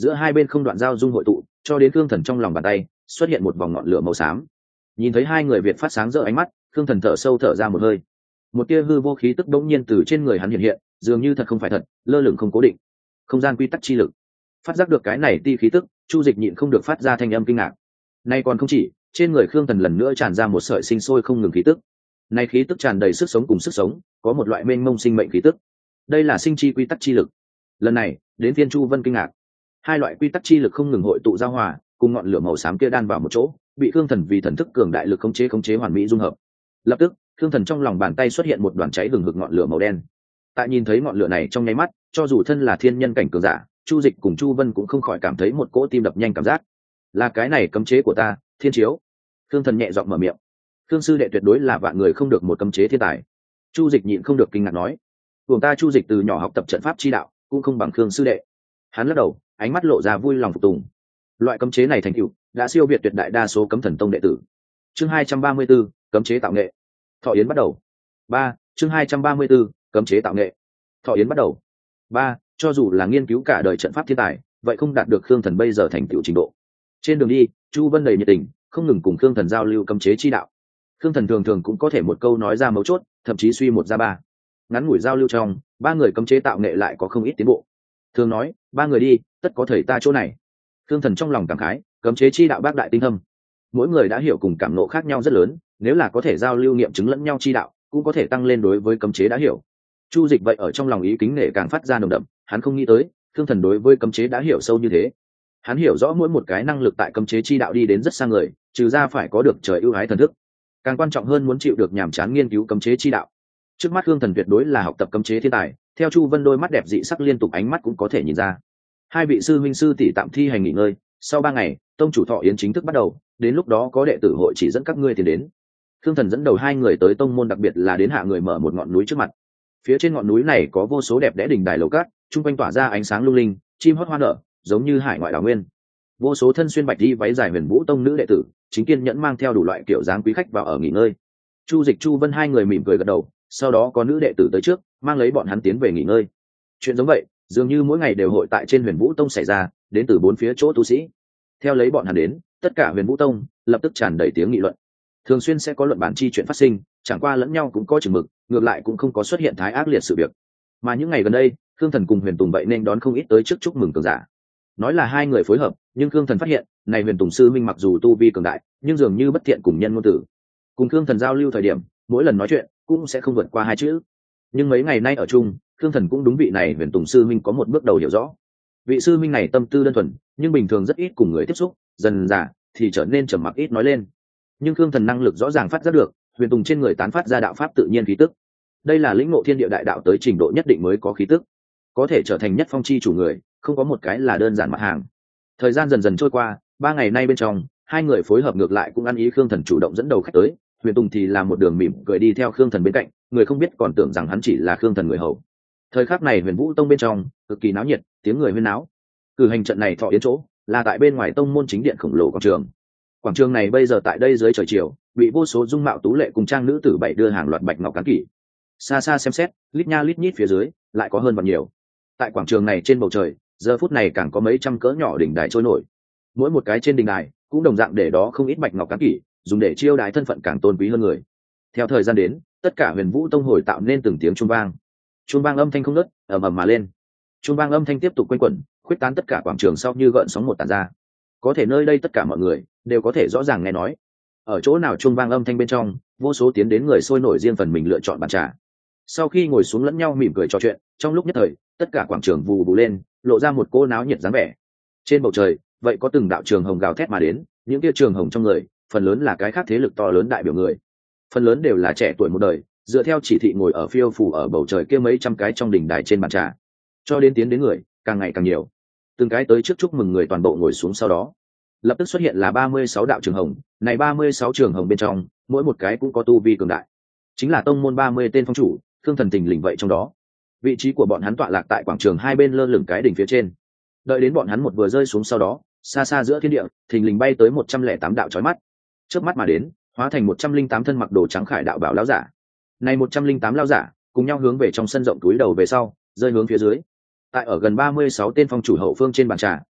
Speaker 1: giữa hai bên không đoạn giao dung hội tụ, cho đến Khương Thần trong lòng bàn tay xuất hiện một vòng ngọn lửa màu xám. Nhìn thấy hai người Việt phát sáng rỡ ánh mắt, Khương Thần thở sâu thở ra một hơi. Một tia hư vô khí tức bỗng nhiên từ trên người hắn hiện hiện, dường như thật không phải thật, lơ lửng không cố định. Không gian quy tắc chi lực. Phát giác được cái này ti khí tức, Chu Dịch nhịn không được phát ra thanh âm kinh ngạc. Nay còn không chỉ, trên người Khương Thần lần nữa tràn ra một sợi sinh sôi không ngừng khí tức. Nay khí tức tràn đầy sức sống cùng sức sống, có một loại mênh mông sinh mệnh khí tức. Đây là sinh chi quy tắc chi lực. Lần này, đến phiên Chu Vân kinh ngạc. Hai loại quy tắc chi lực không ngừng hội tụ giao hòa, cùng ngọn lửa màu xám kia đan vào một chỗ, bị Khương Thần vì thần thức cường đại lực khống chế khống chế hoàn mỹ dung hợp. Lập tức, Khương Thần trong lòng bàn tay xuất hiện một đoàn cháy hừng hực ngọn lửa màu đen. Tại nhìn thấy ngọn lửa này trong nháy mắt, cho dù thân là thiên nhân cảnh cường giả, Chu Dịch cùng Chu Vân cũng không khỏi cảm thấy một cỗ tim đập nhanh cảm giác. Là cái này cấm chế của ta, Thiên Chiếu. Khương Thần nhẹ giọng mở miệng. Khương sư đệ tuyệt đối là vạn người không được một cấm chế thiên tài. Chu Dịch nhịn không được kinh ngạc nói. Cùng ta Chu Dịch từ nhỏ học tập trận pháp chi đạo, cũng không bằng Khương sư đệ. Hắn lắc đầu, ánh mắt lộ ra vui lòng phục tùng. Loại cấm chế này thành tựu đã siêu việt tuyệt đại đa số cấm thần tông đệ tử. Chương hai trăm ba mươi 'bốn, cấm chế tạo nghệ. Thọ yến bắt đầu. ba Chương hai trăm ba mươi 'bốn, cấm chế tạo nghệ. Thọ yến bắt đầu. ba Cho dù là nghiên cứu cả đời trận pháp thiên tài, vậy không đạt được Khương Thần bây giờ thành tựu trình độ. Trên đường đi, Chu Vân đầy nhiệt tình, không ngừng cùng Khương Thần giao lưu cấm chế chi đạo. Khương Thần thường thường cũng có thể một câu nói ra mấu chốt, thậm chí suy một ra ba. Ngắn ngủi giao lưu trong, ba người cấm chế tạo nghệ lại có không ít tiến bộ. Thường nói, ba người đi, tất có thầy ta chỗ này. Khương Thần trong lòng cảm khái, cấm chế chi đạo bác đại tinh thâm. Mỗi người đã hiểu cùng cảm ngộ khác nhau rất lớn, nếu là có thể giao lưu nghiệm chứng lẫn nhau chi đạo, cũng có thể tăng lên đối với cấm chế đã hiểu. Chu Dịch vậy ở trong lòng ý kính nể càng phát ra nồng đậm, hắn không nghĩ tới, Khương Thần đối với cấm chế đã hiểu sâu như thế. Hắn hiểu rõ mỗi một cái năng lực tại cấm chế chi đạo đi đến rất xa người, trừ ra phải có được trời ưu ái thần thức, càng quan trọng hơn muốn chịu được nhàm chán nghiên cứu cấm chế chi đạo. Trước mắt Khương Thần tuyệt đối là học tập cấm chế thiên tài, theo Chu Vân đôi mắt đẹp dị sắc liên tục ánh mắt cũng có thể nhìn ra. Hai vị sư huynh sư tỷ tạm thi hành nghỉ ngơi, sau ba ngày, tông chủ thọ yến chính thức bắt đầu, đến lúc đó có đệ tử hội chỉ dẫn các ngươi tiến đến. Khương Thần dẫn đầu hai người tới tông môn, đặc biệt là đến hạ người mở một ngọn núi trước mặt. Phía trên ngọn núi này có vô số đẹp đẽ đình đài lầu cát, trung quanh tỏa ra ánh sáng lung linh, chim hót hoa nở, giống như hải ngoại đảo nguyên. Vô số thân xuyên bạch y váy dài Huyền Vũ tông nữ đệ tử, chính kiên nhẫn mang theo đủ loại kiểu dáng quý khách vào ở nghỉ ngơi. Chu Dịch, Chu Vân hai người mỉm cười gật đầu, sau đó có nữ đệ tử tới trước, mang lấy bọn hắn tiến về nghỉ ngơi. Chuyện giống vậy, dường như mỗi ngày đều hội tại trên Huyền Vũ tông xảy ra, đến từ bốn phía chỗ tu sĩ. Theo lấy bọn hắn đến, tất cả Huyền Vũ tông lập tức tràn đầy tiếng nghị luận. Thường xuyên sẽ có luận bản chi chuyện phát sinh, chẳng qua lẫn nhau cũng có chừng mực, ngược lại cũng không có xuất hiện thái ác liệt sự việc. Mà những ngày gần đây, Khương Thần cùng Huyền Tùng vậy nên đón không ít tới trước chúc mừng cường giả. Nói là hai người phối hợp, nhưng Khương Thần phát hiện, này Huyền Tùng sư minh mặc dù tu vi cường đại, nhưng dường như bất thiện cùng nhân ngôn tử. Cùng Khương Thần giao lưu thời điểm, mỗi lần nói chuyện cũng sẽ không vượt qua hai chữ. Nhưng mấy ngày nay ở chung, Khương Thần cũng đúng vị này Huyền Tùng sư minh có một bước đầu hiểu rõ. Vị sư minh này tâm tư đơn thuần, nhưng bình thường rất ít cùng người tiếp xúc, dần dà thì trở nên trầm mặc ít nói lên. Nhưng Khương Thần năng lực rõ ràng phát giác được, Huyền Tùng trên người tán phát ra đạo pháp tự nhiên khí tức. Đây là lĩnh ngộ thiên địa đại đạo tới trình độ nhất định mới có khí tức, có thể trở thành nhất phong chi chủ người, không có một cái là đơn giản mặt hàng. Thời gian dần dần trôi qua, ba ngày nay bên trong, hai người phối hợp ngược lại cũng ăn ý. Khương Thần chủ động dẫn đầu khách tới, Huyền Tùng thì là một đường mỉm cười đi theo Khương Thần bên cạnh, người không biết còn tưởng rằng hắn chỉ là Khương Thần người hầu. Thời khắc này Huyền Vũ tông bên trong cực kỳ náo nhiệt, tiếng người huyên náo. Cử hành trận này thọ yến chỗ là tại bên ngoài tông môn chính điện khổng lồ quảng trường. Quảng trường này bây giờ tại đây dưới trời chiều, bị vô số dung mạo tú lệ cùng trang nữ tử bảy đưa hàng loạt bạch ngọc cán kỷ. Xa xa xem xét, lít nha lít nhít phía dưới lại có hơn và nhiều. Tại quảng trường này trên bầu trời, giờ phút này càng có mấy trăm cỡ nhỏ đỉnh đài trôi nổi. Mỗi một cái trên đỉnh đài cũng đồng dạng để đó không ít bạch ngọc cán kỷ, dùng để chiêu đái thân phận càng tôn quý hơn người. Theo thời gian đến, tất cả Huyền Vũ tông hồi tạo nên từng tiếng chuông vang. Chuông vang âm thanh không ngớt, ầm ầm mà lên. Chuông vang âm thanh tiếp tục quanh quẩn, khuếch tán tất cả quảng trường sau như gợn sóng một tản ra. Có thể nơi đây tất cả mọi người đều có thể rõ ràng nghe nói. Ở chỗ nào chuông vang âm thanh bên trong, vô số tiến đến người sôi nổi riêng phần mình lựa chọn bàn trà. Sau khi ngồi xuống lẫn nhau mỉm cười trò chuyện, trong lúc nhất thời, tất cả quảng trường vù vù lên, lộ ra một cô náo nhiệt dáng vẻ. Trên bầu trời, vậy có từng đạo trường hồng gào thét mà đến, những kia trường hồng trong người, phần lớn là cái khác thế lực to lớn đại biểu người. Phần lớn đều là trẻ tuổi một đời, dựa theo chỉ thị ngồi ở phiêu phù ở bầu trời kia mấy trăm cái trong đỉnh đài trên bàn trà. Cho đến tiến đến người, càng ngày càng nhiều. Từng cái tới trước chúc mừng người toàn bộ ngồi xuống, sau đó lập tức xuất hiện là ba mươi sáu đạo trường hồng. Này ba mươi sáu trường hồng bên trong, mỗi một cái cũng có tu vi cường đại, chính là tông môn ba mươi tên phong chủ. Khương Thần tình lình vậy trong đó. Vị trí của bọn hắn tọa lạc tại quảng trường hai bên lơ lửng cái đỉnh phía trên. Đợi đến bọn hắn một vừa rơi xuống, sau đó xa xa giữa thiên địa thình lình bay tới một trăm lẻ tám đạo chói mắt, chớp mắt mà đến, hóa thành một trăm linh tám thân mặc đồ trắng khải đạo bảo lão giả. Này một trăm linh tám lão giả cùng nhau hướng về trong sân rộng túi đầu về sau, rơi hướng phía dưới. Tại ở gần ba mươi sáu tên phong chủ hậu phương trên bàn trà,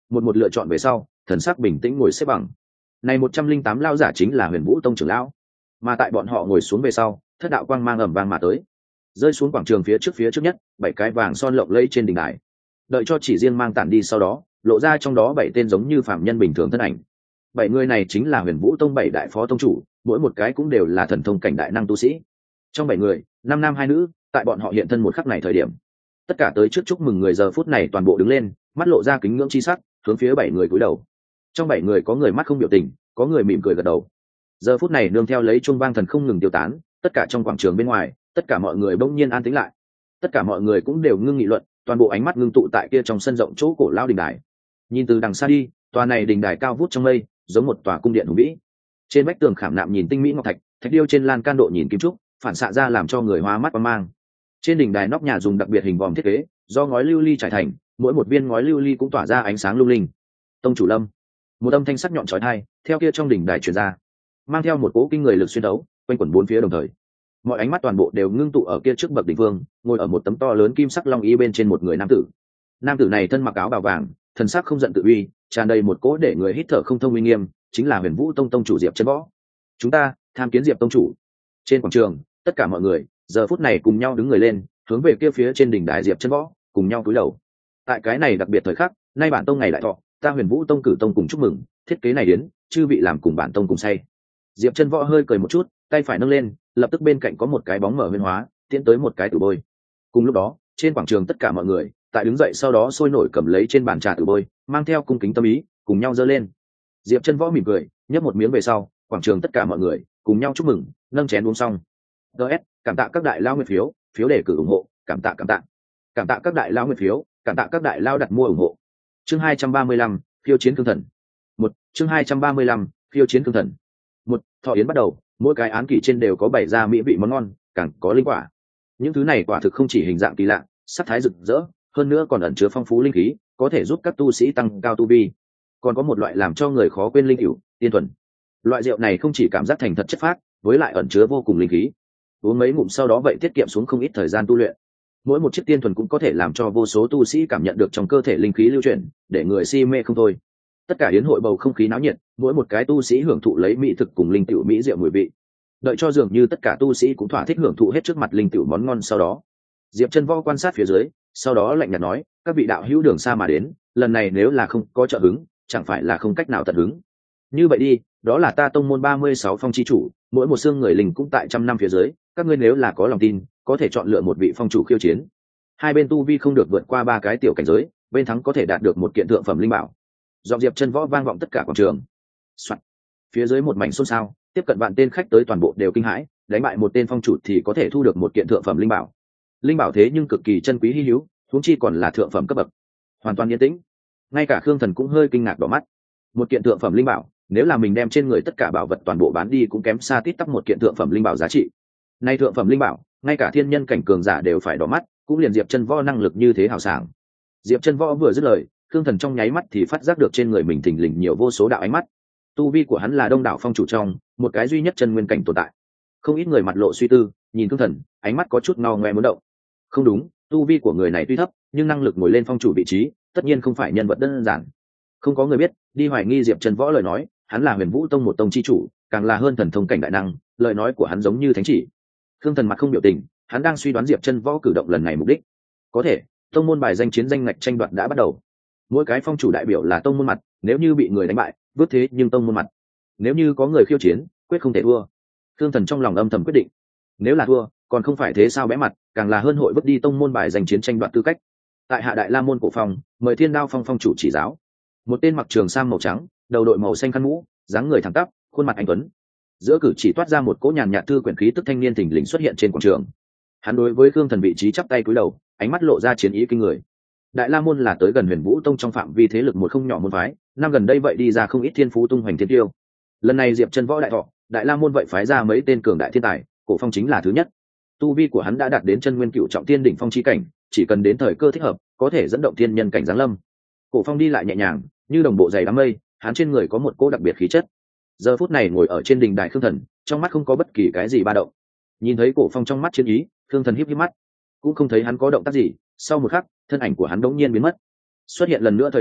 Speaker 1: một một lựa chọn về sau thần sắc bình tĩnh ngồi xếp bằng. Này một trăm linh tám lao giả chính là Huyền Vũ Tông trưởng lão, mà tại bọn họ ngồi xuống về sau, thất đạo quang mang ầm vang mà tới, rơi xuống quảng trường phía trước phía trước nhất, bảy cái vàng son lộng lẫy trên đỉnh đài. Đợi cho chỉ riêng mang tản đi sau đó, lộ ra trong đó bảy tên giống như phạm nhân bình thường thân ảnh. Bảy người này chính là Huyền Vũ Tông bảy đại phó tông chủ, mỗi một cái cũng đều là thần thông cảnh đại năng tu sĩ. Trong bảy người, năm nam hai nữ, tại bọn họ hiện thân một khắc này thời điểm, tất cả tới trước chúc mừng người giờ phút này toàn bộ đứng lên, mắt lộ ra kính ngưỡng chi sắc, hướng phía bảy người cúi đầu. Trong bảy người có người mắt không biểu tình, có người mỉm cười gật đầu. Giờ phút này nương theo lấy chuông vang thần không ngừng tiêu tán, tất cả trong quảng trường bên ngoài, tất cả mọi người bỗng nhiên an tĩnh lại. Tất cả mọi người cũng đều ngưng nghị luận, toàn bộ ánh mắt ngưng tụ tại kia trong sân rộng chỗ cổ lao đình đài. Nhìn từ đằng xa đi, tòa này đình đài cao vút trong mây, giống một tòa cung điện hùng vĩ. Trên vách tường khảm nạm nhìn tinh mỹ ngọc thạch, thạch điêu trên lan can độ nhìn kim trúc, phản xạ ra làm cho người hoa mắt qua mang. Trên đỉnh đài nóc nhà dùng đặc biệt hình vòm thiết kế, do ngói lưu ly trải thành, mỗi một viên ngói lưu ly cũng tỏa ra ánh sáng lung linh. Tông chủ Lâm, một âm thanh sắc nhọn chói tai theo kia trong đỉnh đài truyền ra, mang theo một cỗ kinh người lực xuyên đấu, quanh quẩn bốn phía đồng thời. Mọi ánh mắt toàn bộ đều ngưng tụ ở kia trước bậc đỉnh vương, ngồi ở một tấm to lớn kim sắc long y bên trên một người nam tử. Nam tử này thân mặc áo bào vàng, thần sắc không giận tự uy, tràn đầy một cỗ để người hít thở không thông uy nghiêm, chính là Huyền Vũ Tông tông chủ Diệp Chân Võ. Chúng ta tham kiến Diệp tông chủ. Trên quảng trường, tất cả mọi người giờ phút này cùng nhau đứng người lên, hướng về kia phía trên đỉnh đài Diệp Chân Võ, cùng nhau cúi đầu. Tại cái này đặc biệt thời khắc, nay bản tông ngày đại thọ, ta Huyền Vũ Tông cử tông cùng chúc mừng, thiết kế này đến, chư vị làm cùng bản tông cùng say. Diệp Chân Võ hơi cười một chút, tay phải nâng lên, lập tức bên cạnh có một cái bóng mở huyễn hóa, tiến tới một cái tử bôi. Cùng lúc đó, trên quảng trường tất cả mọi người, tại đứng dậy sau đó sôi nổi cầm lấy trên bàn trà tử bôi, mang theo cung kính tâm ý, cùng nhau giơ lên. Diệp Chân Võ mỉm cười, nhấp một miếng về sau, quảng trường tất cả mọi người cùng nhau chúc mừng, nâng chén uống xong. ds cảm tạ các đại lao nguyện phiếu phiếu đề cử ủng hộ, cảm tạ cảm tạ cảm tạ các đại lao nguyện phiếu, cảm tạ các đại lao đặt mua ủng hộ. Chương hai trăm ba mươi lăm, phiêu chiến cương thần. Một chương hai trăm ba mươi lăm, phiêu chiến cương thần. Một thọ yến bắt đầu, mỗi cái án kỷ trên đều có bày ra mỹ vị món ngon, càng có linh quả. Những thứ này quả thực không chỉ hình dạng kỳ lạ, sắc thái rực rỡ, hơn nữa còn ẩn chứa phong phú linh khí, có thể giúp các tu sĩ tăng cao tu vi. Còn có một loại làm cho người khó quên linh cửu, tiên thuần. Loại rượu này không chỉ cảm giác thành thật chất phác, với lại ẩn chứa vô cùng linh khí. Uống mấy ngụm sau đó vậy tiết kiệm xuống không ít thời gian tu luyện. Mỗi một chiếc tiên thuần cũng có thể làm cho vô số tu sĩ cảm nhận được trong cơ thể linh khí lưu chuyển, để người si mê không thôi. Tất cả yến hội bầu không khí náo nhiệt, mỗi một cái tu sĩ hưởng thụ lấy mỹ thực cùng linh tiểu mỹ rượu mùi vị. Đợi cho dường như tất cả tu sĩ cũng thỏa thích hưởng thụ hết trước mặt linh tiểu món ngon sau đó, Diệp Chân Võ quan sát phía dưới, sau đó lạnh nhạt nói, các vị đạo hữu đường xa mà đến, lần này nếu là không có trợ hứng, chẳng phải là không cách nào tận hứng. Như vậy đi, đó là ta tông môn ba mươi sáu phong chi chủ, mỗi một xương người linh cũng tại trăm năm phía dưới, các ngươi nếu là có lòng tin, có thể chọn lựa một vị phong chủ khiêu chiến. Hai bên tu vi không được vượt qua ba cái tiểu cảnh giới, bên thắng có thể đạt được một kiện thượng phẩm linh bảo. Giọng Diệp Chân Võ vang vọng tất cả quảng trường. Soạn. Phía dưới một mảnh xôn xao, tiếp cận vạn tên khách tới toàn bộ đều kinh hãi, đánh bại một tên phong chủ thì có thể thu được một kiện thượng phẩm linh bảo. Linh bảo thế nhưng cực kỳ chân quý hi hữu, huống chi còn là thượng phẩm cấp bậc. Hoàn toàn yên tĩnh. Ngay cả Khương Thần cũng hơi kinh ngạc đỏ mắt. Một kiện thượng phẩm linh bảo, nếu là mình đem trên người tất cả bảo vật toàn bộ bán đi cũng kém xa tít tắp một kiện thượng phẩm linh bảo giá trị. Nay thượng phẩm linh bảo, ngay cả thiên nhân cảnh cường giả đều phải đỏ mắt, cũng liền Diệp Chân Võ năng lực như thế hào sảng. Diệp Chân Võ vừa dứt lời, Khương Thần trong nháy mắt thì phát giác được trên người mình thình lình nhiều vô số đạo ánh mắt. Tu vi của hắn là đông đảo phong chủ trong, một cái duy nhất chân nguyên cảnh tồn tại. Không ít người mặt lộ suy tư, nhìn Khương Thần, ánh mắt có chút ngao ngoe muốn động. Không đúng, tu vi của người này tuy thấp, nhưng năng lực ngồi lên phong chủ vị trí, tất nhiên không phải nhân vật đơn giản. Không có người biết, đi hoài nghi Diệp Chân Võ lời nói, hắn là Huyền Vũ Tông một tông chi chủ, càng là hơn thần thông cảnh đại năng, lời nói của hắn giống như thánh chỉ. Khương Thần mặt không biểu tình, hắn đang suy đoán Diệp Chân Võ cử động lần này mục đích. Có thể, tông môn bài danh chiến danh ngạch tranh đoạt đã bắt đầu. Mỗi cái phong chủ đại biểu là tông môn mặt, nếu như bị người đánh bại, vứt thế nhưng tông môn mặt. Nếu như có người khiêu chiến, quyết không thể thua. Khương Thần trong lòng âm thầm quyết định, nếu là thua, còn không phải thế sao bẽ mặt, càng là hơn hội vứt đi tông môn bài danh chiến tranh đoạt tư cách. Tại Hạ Đại La môn cổ phòng, mời Thiên Đao Phong phong chủ chỉ giáo. Một tên mặc trường sam màu trắng, đầu đội màu xanh khăn mũ, dáng người thẳng tắp, khuôn mặt anh tuấn. Giữa cử chỉ toát ra một cỗ nhàn nhạt thư quyển khí tức thanh niên thình lình xuất hiện trên quảng trường. Hắn đối với Khương Thần vị trí chắp tay cúi đầu, ánh mắt lộ ra chiến ý kinh người. Đại La môn là tới gần Huyền Vũ Tông trong phạm vi thế lực một không nhỏ môn phái, năm gần đây vậy đi ra không ít thiên phú tung hoành thiên tiêu. Lần này Diệp Chân Võ đại thọ, Đại La môn vậy phái ra mấy tên cường đại thiên tài, Cổ Phong chính là thứ nhất. Tu vi của hắn đã đạt đến chân nguyên cựu trọng thiên đỉnh phong chi cảnh, chỉ cần đến thời cơ thích hợp, có thể dẫn động thiên nhân cảnh giáng lâm. Cổ Phong đi lại nhẹ nhàng, như đồng bộ dày đám mây, hắn trên người có một cỗ đặc biệt khí chất. Giờ phút này ngồi ở trên đỉnh đài Khương Thần, trong mắt không có bất kỳ cái gì ba động. Nhìn thấy Cổ Phong trong mắt chiến ý, Khương Thần híp híp mắt, cũng không thấy hắn có động tác gì, sau một khắc, thân ảnh của hắn đống nhiên biến mất. Xuất hiện lần nữa thời điểm,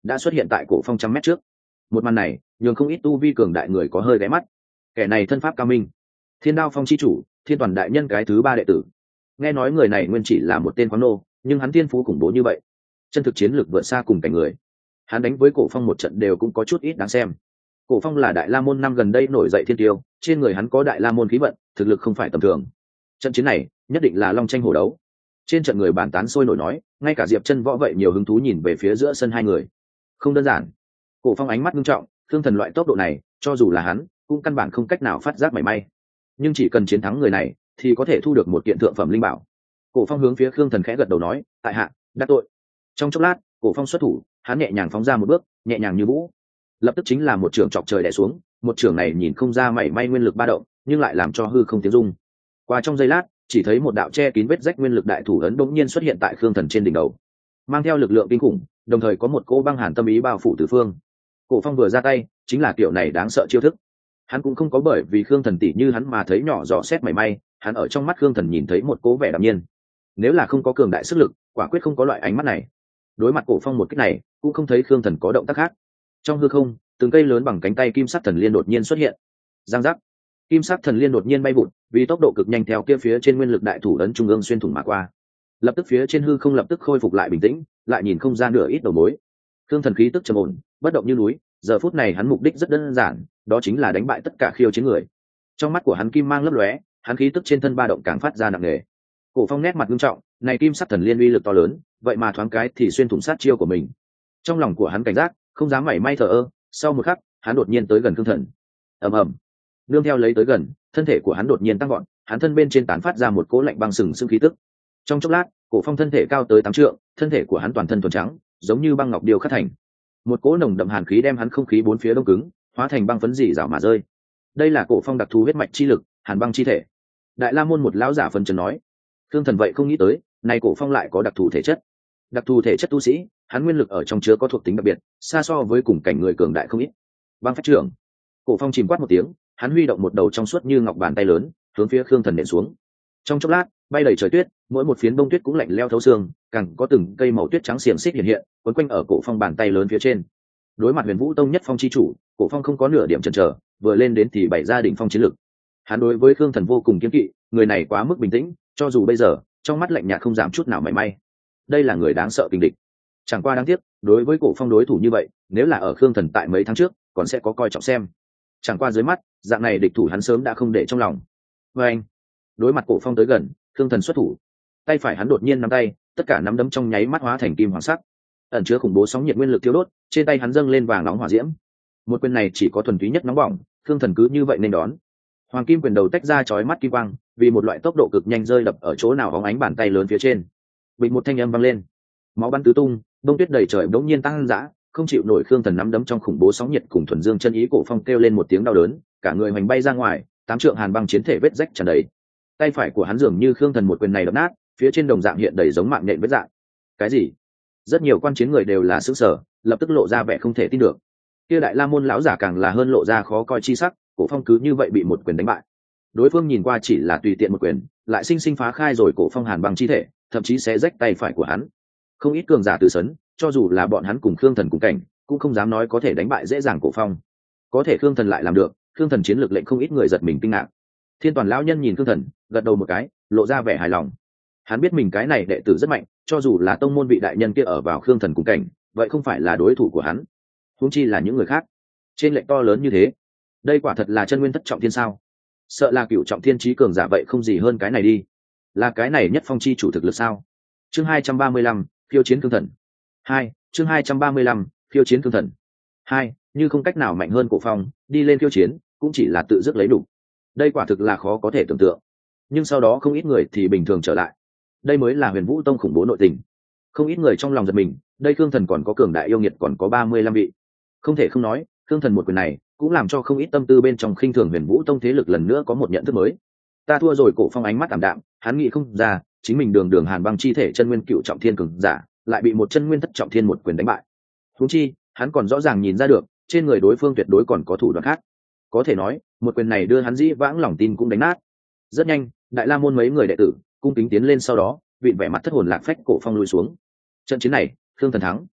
Speaker 1: đã xuất hiện tại cổ phong trăm mét trước. Một màn này nhường không ít tu vi cường đại người có hơi ghé mắt. Kẻ này thân pháp cao minh, Thiên Đao Phong chi chủ, Thiên Toàn đại nhân cái thứ ba đệ tử. Nghe nói người này nguyên chỉ là một tên khoáng nô, nhưng hắn thiên phú khủng bố như vậy, chân thực chiến lược vượt xa cùng cảnh người. Hắn đánh với cổ phong một trận đều cũng có chút ít đáng xem. Cổ phong là đại la môn năm gần đây nổi dậy thiên tiêu, trên người hắn có đại la môn khí vận, thực lực không phải tầm thường. Trận chiến này nhất định là long tranh hổ đấu. Trên trận người bàn tán sôi nổi nói, ngay cả Diệp Chân Võ vậy nhiều hứng thú nhìn về phía giữa sân hai người. Không đơn giản. Cổ phong ánh mắt nghiêm trọng, thương thần loại tốc độ này, cho dù là hắn, cũng căn bản không cách nào phát giác mảy may. Nhưng chỉ cần chiến thắng người này, thì có thể thu được một kiện thượng phẩm linh bảo. Cổ phong hướng phía Khương Thần khẽ gật đầu nói, tại hạ đắc tội. Trong chốc lát, cổ phong xuất thủ, hắn nhẹ nhàng phóng ra một bước, nhẹ nhàng như vũ, lập tức chính là một trường chọc trời đè xuống. Một trường này nhìn không ra mảy may nguyên lực ba động, nhưng lại làm cho hư không tiếng rung. Qua trong giây lát, chỉ thấy một đạo che kín vết rách nguyên lực đại thủ ấn bỗng nhiên xuất hiện tại Khương Thần trên đỉnh đầu, mang theo lực lượng kinh khủng, đồng thời có một cỗ băng hàn tâm ý bao phủ tứ phương. Cổ phong vừa ra tay, chính là kiểu này đáng sợ chiêu thức. Hắn cũng không có bởi vì Khương Thần tỷ như hắn mà thấy nhỏ dò xét mảy may, hắn ở trong mắt Khương Thần nhìn thấy một cố vẻ đạm nhiên. Nếu là không có cường đại sức lực, quả quyết không có loại ánh mắt này. Đối mặt cổ phong một kích này, cũng không thấy Khương Thần có động tác khác. Trong hư không, từng cây lớn bằng cánh tay kim sắc thần liên đột nhiên xuất hiện. Giang giác, kim sắc thần liên đột nhiên bay vụt, vì tốc độ cực nhanh theo kia phía trên nguyên lực đại thủ ấn trung ương xuyên thủng mà qua. Lập tức phía trên hư không lập tức khôi phục lại bình tĩnh, lại nhìn không ra nửa ít đầu mối. Khương Thần khí tức trầm ổn, bất động như núi, giờ phút này hắn mục đích rất đơn giản, đó chính là đánh bại tất cả khiêu chiến người. Trong mắt của hắn kim mang lấp lóe, hắn khí tức trên thân ba động càng phát ra nặng nề. Cổ phong nét mặt nghiêm trọng, này kim sắc thần liên uy lực to lớn, vậy mà thoáng cái thì xuyên thủng sát chiêu của mình. Trong lòng của hắn cảnh giác, không dám mảy may thờ ơ. Sau một khắc, hắn đột nhiên tới gần Khương Thần. ầm ầm, nương theo lấy tới gần, thân thể của hắn đột nhiên tăng vọt, hắn thân bên trên tán phát ra một cỗ lạnh băng sừng sững khí tức. Trong chốc lát, cổ phong thân thể cao tới tám trượng, thân thể của hắn toàn thân thuần trắng, giống như băng ngọc điêu khắc thành. Một cỗ nồng đậm hàn khí đem hắn không khí bốn phía đông cứng, hóa thành băng phấn dì rào mà rơi. Đây là cổ phong đặc thù huyết mạch chi lực, hàn băng chi thể. Đại La môn một lão giả phân trần nói. Thương Thần vậy không nghĩ tới, này cổ phong lại có đặc thù thể chất. Đặc thù thể chất tu sĩ, hắn nguyên lực ở trong chứa có thuộc tính đặc biệt, xa so với cùng cảnh người cường đại không ít. Băng phách trưởng. Cổ phong chìm quát một tiếng, hắn huy động một đầu trong suốt như ngọc bàn tay lớn, hướng phía Khương Thần nện xuống. Trong chốc lát, bay đầy trời tuyết, mỗi một phiến bông tuyết cũng lạnh leo thấu xương, càng có từng cây màu tuyết trắng xiềng xích hiện hiện, quấn quanh ở cổ phong bàn tay lớn phía trên. Đối mặt Huyền Vũ Tông nhất phong chi chủ, cổ phong không có nửa điểm chần chờ, vừa lên đến thì bày ra đỉnh phong chiến lực. Hắn đối với Khương Thần vô cùng kiêng kỵ, người này quá mức bình tĩnh, cho dù bây giờ trong mắt lạnh nhạt không giảm chút nào mảy may. Đây là người đáng sợ kình địch. Chẳng qua đáng tiếc, đối với cổ phong đối thủ như vậy, nếu là ở Khương Thần tại mấy tháng trước, còn sẽ có coi trọng xem. Chẳng qua dưới mắt, dạng này địch thủ hắn sớm đã không để trong lòng. Và anh, đối mặt cổ phong tới gần, Khương Thần xuất thủ, tay phải hắn đột nhiên nắm tay, tất cả nắm đấm trong nháy mắt hóa thành kim hoàng sắc, ẩn chứa khủng bố sóng nhiệt nguyên lực thiêu đốt, trên tay hắn dâng lên vàng nóng hỏa diễm. Một quyền này chỉ có thuần túy nhất nóng bỏng, Khương Thần cứ như vậy nên đón. Hoàng kim quyền đầu tách ra chói mắt kim quang, vì một loại tốc độ cực nhanh rơi đập ở chỗ nào bóng ánh bàn tay lớn phía trên. Bình một thanh âm vang lên, máu bắn tứ tung, đông tuyết đầy trời bỗng nhiên tăng dã, không chịu nổi Khương Thần nắm đấm trong khủng bố sóng nhiệt cùng thuần dương chân ý, cổ phong kêu lên một tiếng đau đớn, cả người hoành bay ra ngoài, tám trượng hàn băng chiến thể vết rách tràn đầy. Tay phải của hắn dường như Khương Thần một quyền này đập nát, phía trên đồng dạng hiện đầy giống mạng nhện vết dạng. Cái gì? Rất nhiều quan chiến người đều là sửng sở, lập tức lộ ra vẻ không thể tin được. Kia Đại La môn lão giả càng là hơn lộ ra khó coi chi sắc, cổ phong cứ như vậy bị một quyền đánh bại. Đối phương nhìn qua chỉ là tùy tiện một quyền, lại sinh sinh phá khai rồi cổ phong hàn băng chi thể, thậm chí sẽ rách tay phải của hắn. Không ít cường giả từ sấn, cho dù là bọn hắn cùng Khương Thần cùng cảnh, cũng không dám nói có thể đánh bại dễ dàng cổ phong. Có thể Khương Thần lại làm được, Khương Thần chiến lược lệnh không ít người giật mình kinh ngạc. Thiên Toàn lão nhân nhìn Khương Thần, gật đầu một cái, lộ ra vẻ hài lòng. Hắn biết mình cái này đệ tử rất mạnh, cho dù là tông môn vị đại nhân kia ở vào Khương Thần cùng cảnh, vậy không phải là đối thủ của hắn. Huống chi là những người khác. Trên lệnh to lớn như thế, đây quả thật là chân nguyên thất trọng thiên sao? Sợ là cửu trọng thiên chí cường giả vậy không gì hơn cái này đi. Là cái này nhất phong chi chủ thực lực sao? Chương hai trăm ba mươi lăm, khiêu chiến Khương Thần. Hai, chương hai trăm ba mươi lăm, khiêu chiến Khương Thần. Hai, như không cách nào mạnh hơn cổ phong, đi lên khiêu chiến, cũng chỉ là tự dứt lấy đủ. Đây quả thực là khó có thể tưởng tượng. Nhưng sau đó không ít người thì bình thường trở lại. Đây mới là Huyền Vũ Tông khủng bố nội tình. Không ít người trong lòng giật mình, đây Khương Thần còn có cường đại yêu nghiệt còn có ba mươi lăm vị. Không thể không nói, Khương Thần một quyền này cũng làm cho không ít tâm tư bên trong khinh thường Huyền Vũ Tông thế lực lần nữa có một nhận thức mới. Ta thua rồi, cổ phong ánh mắt ảm đạm, hắn nghĩ không ra, chính mình đường đường hàn băng chi thể chân nguyên cựu trọng thiên cường giả, lại bị một chân nguyên thất trọng thiên một quyền đánh bại. Huống chi, hắn còn rõ ràng nhìn ra được, trên người đối phương tuyệt đối còn có thủ đoạn khác. Có thể nói, một quyền này đưa hắn dĩ vãng lòng tin cũng đánh nát. Rất nhanh, Đại La môn mấy người đệ tử cung kính tiến lên, sau đó vịn vẻ mặt thất hồn lạc phách cổ phong lùi xuống. Trận chiến này, Khương Thần thắng.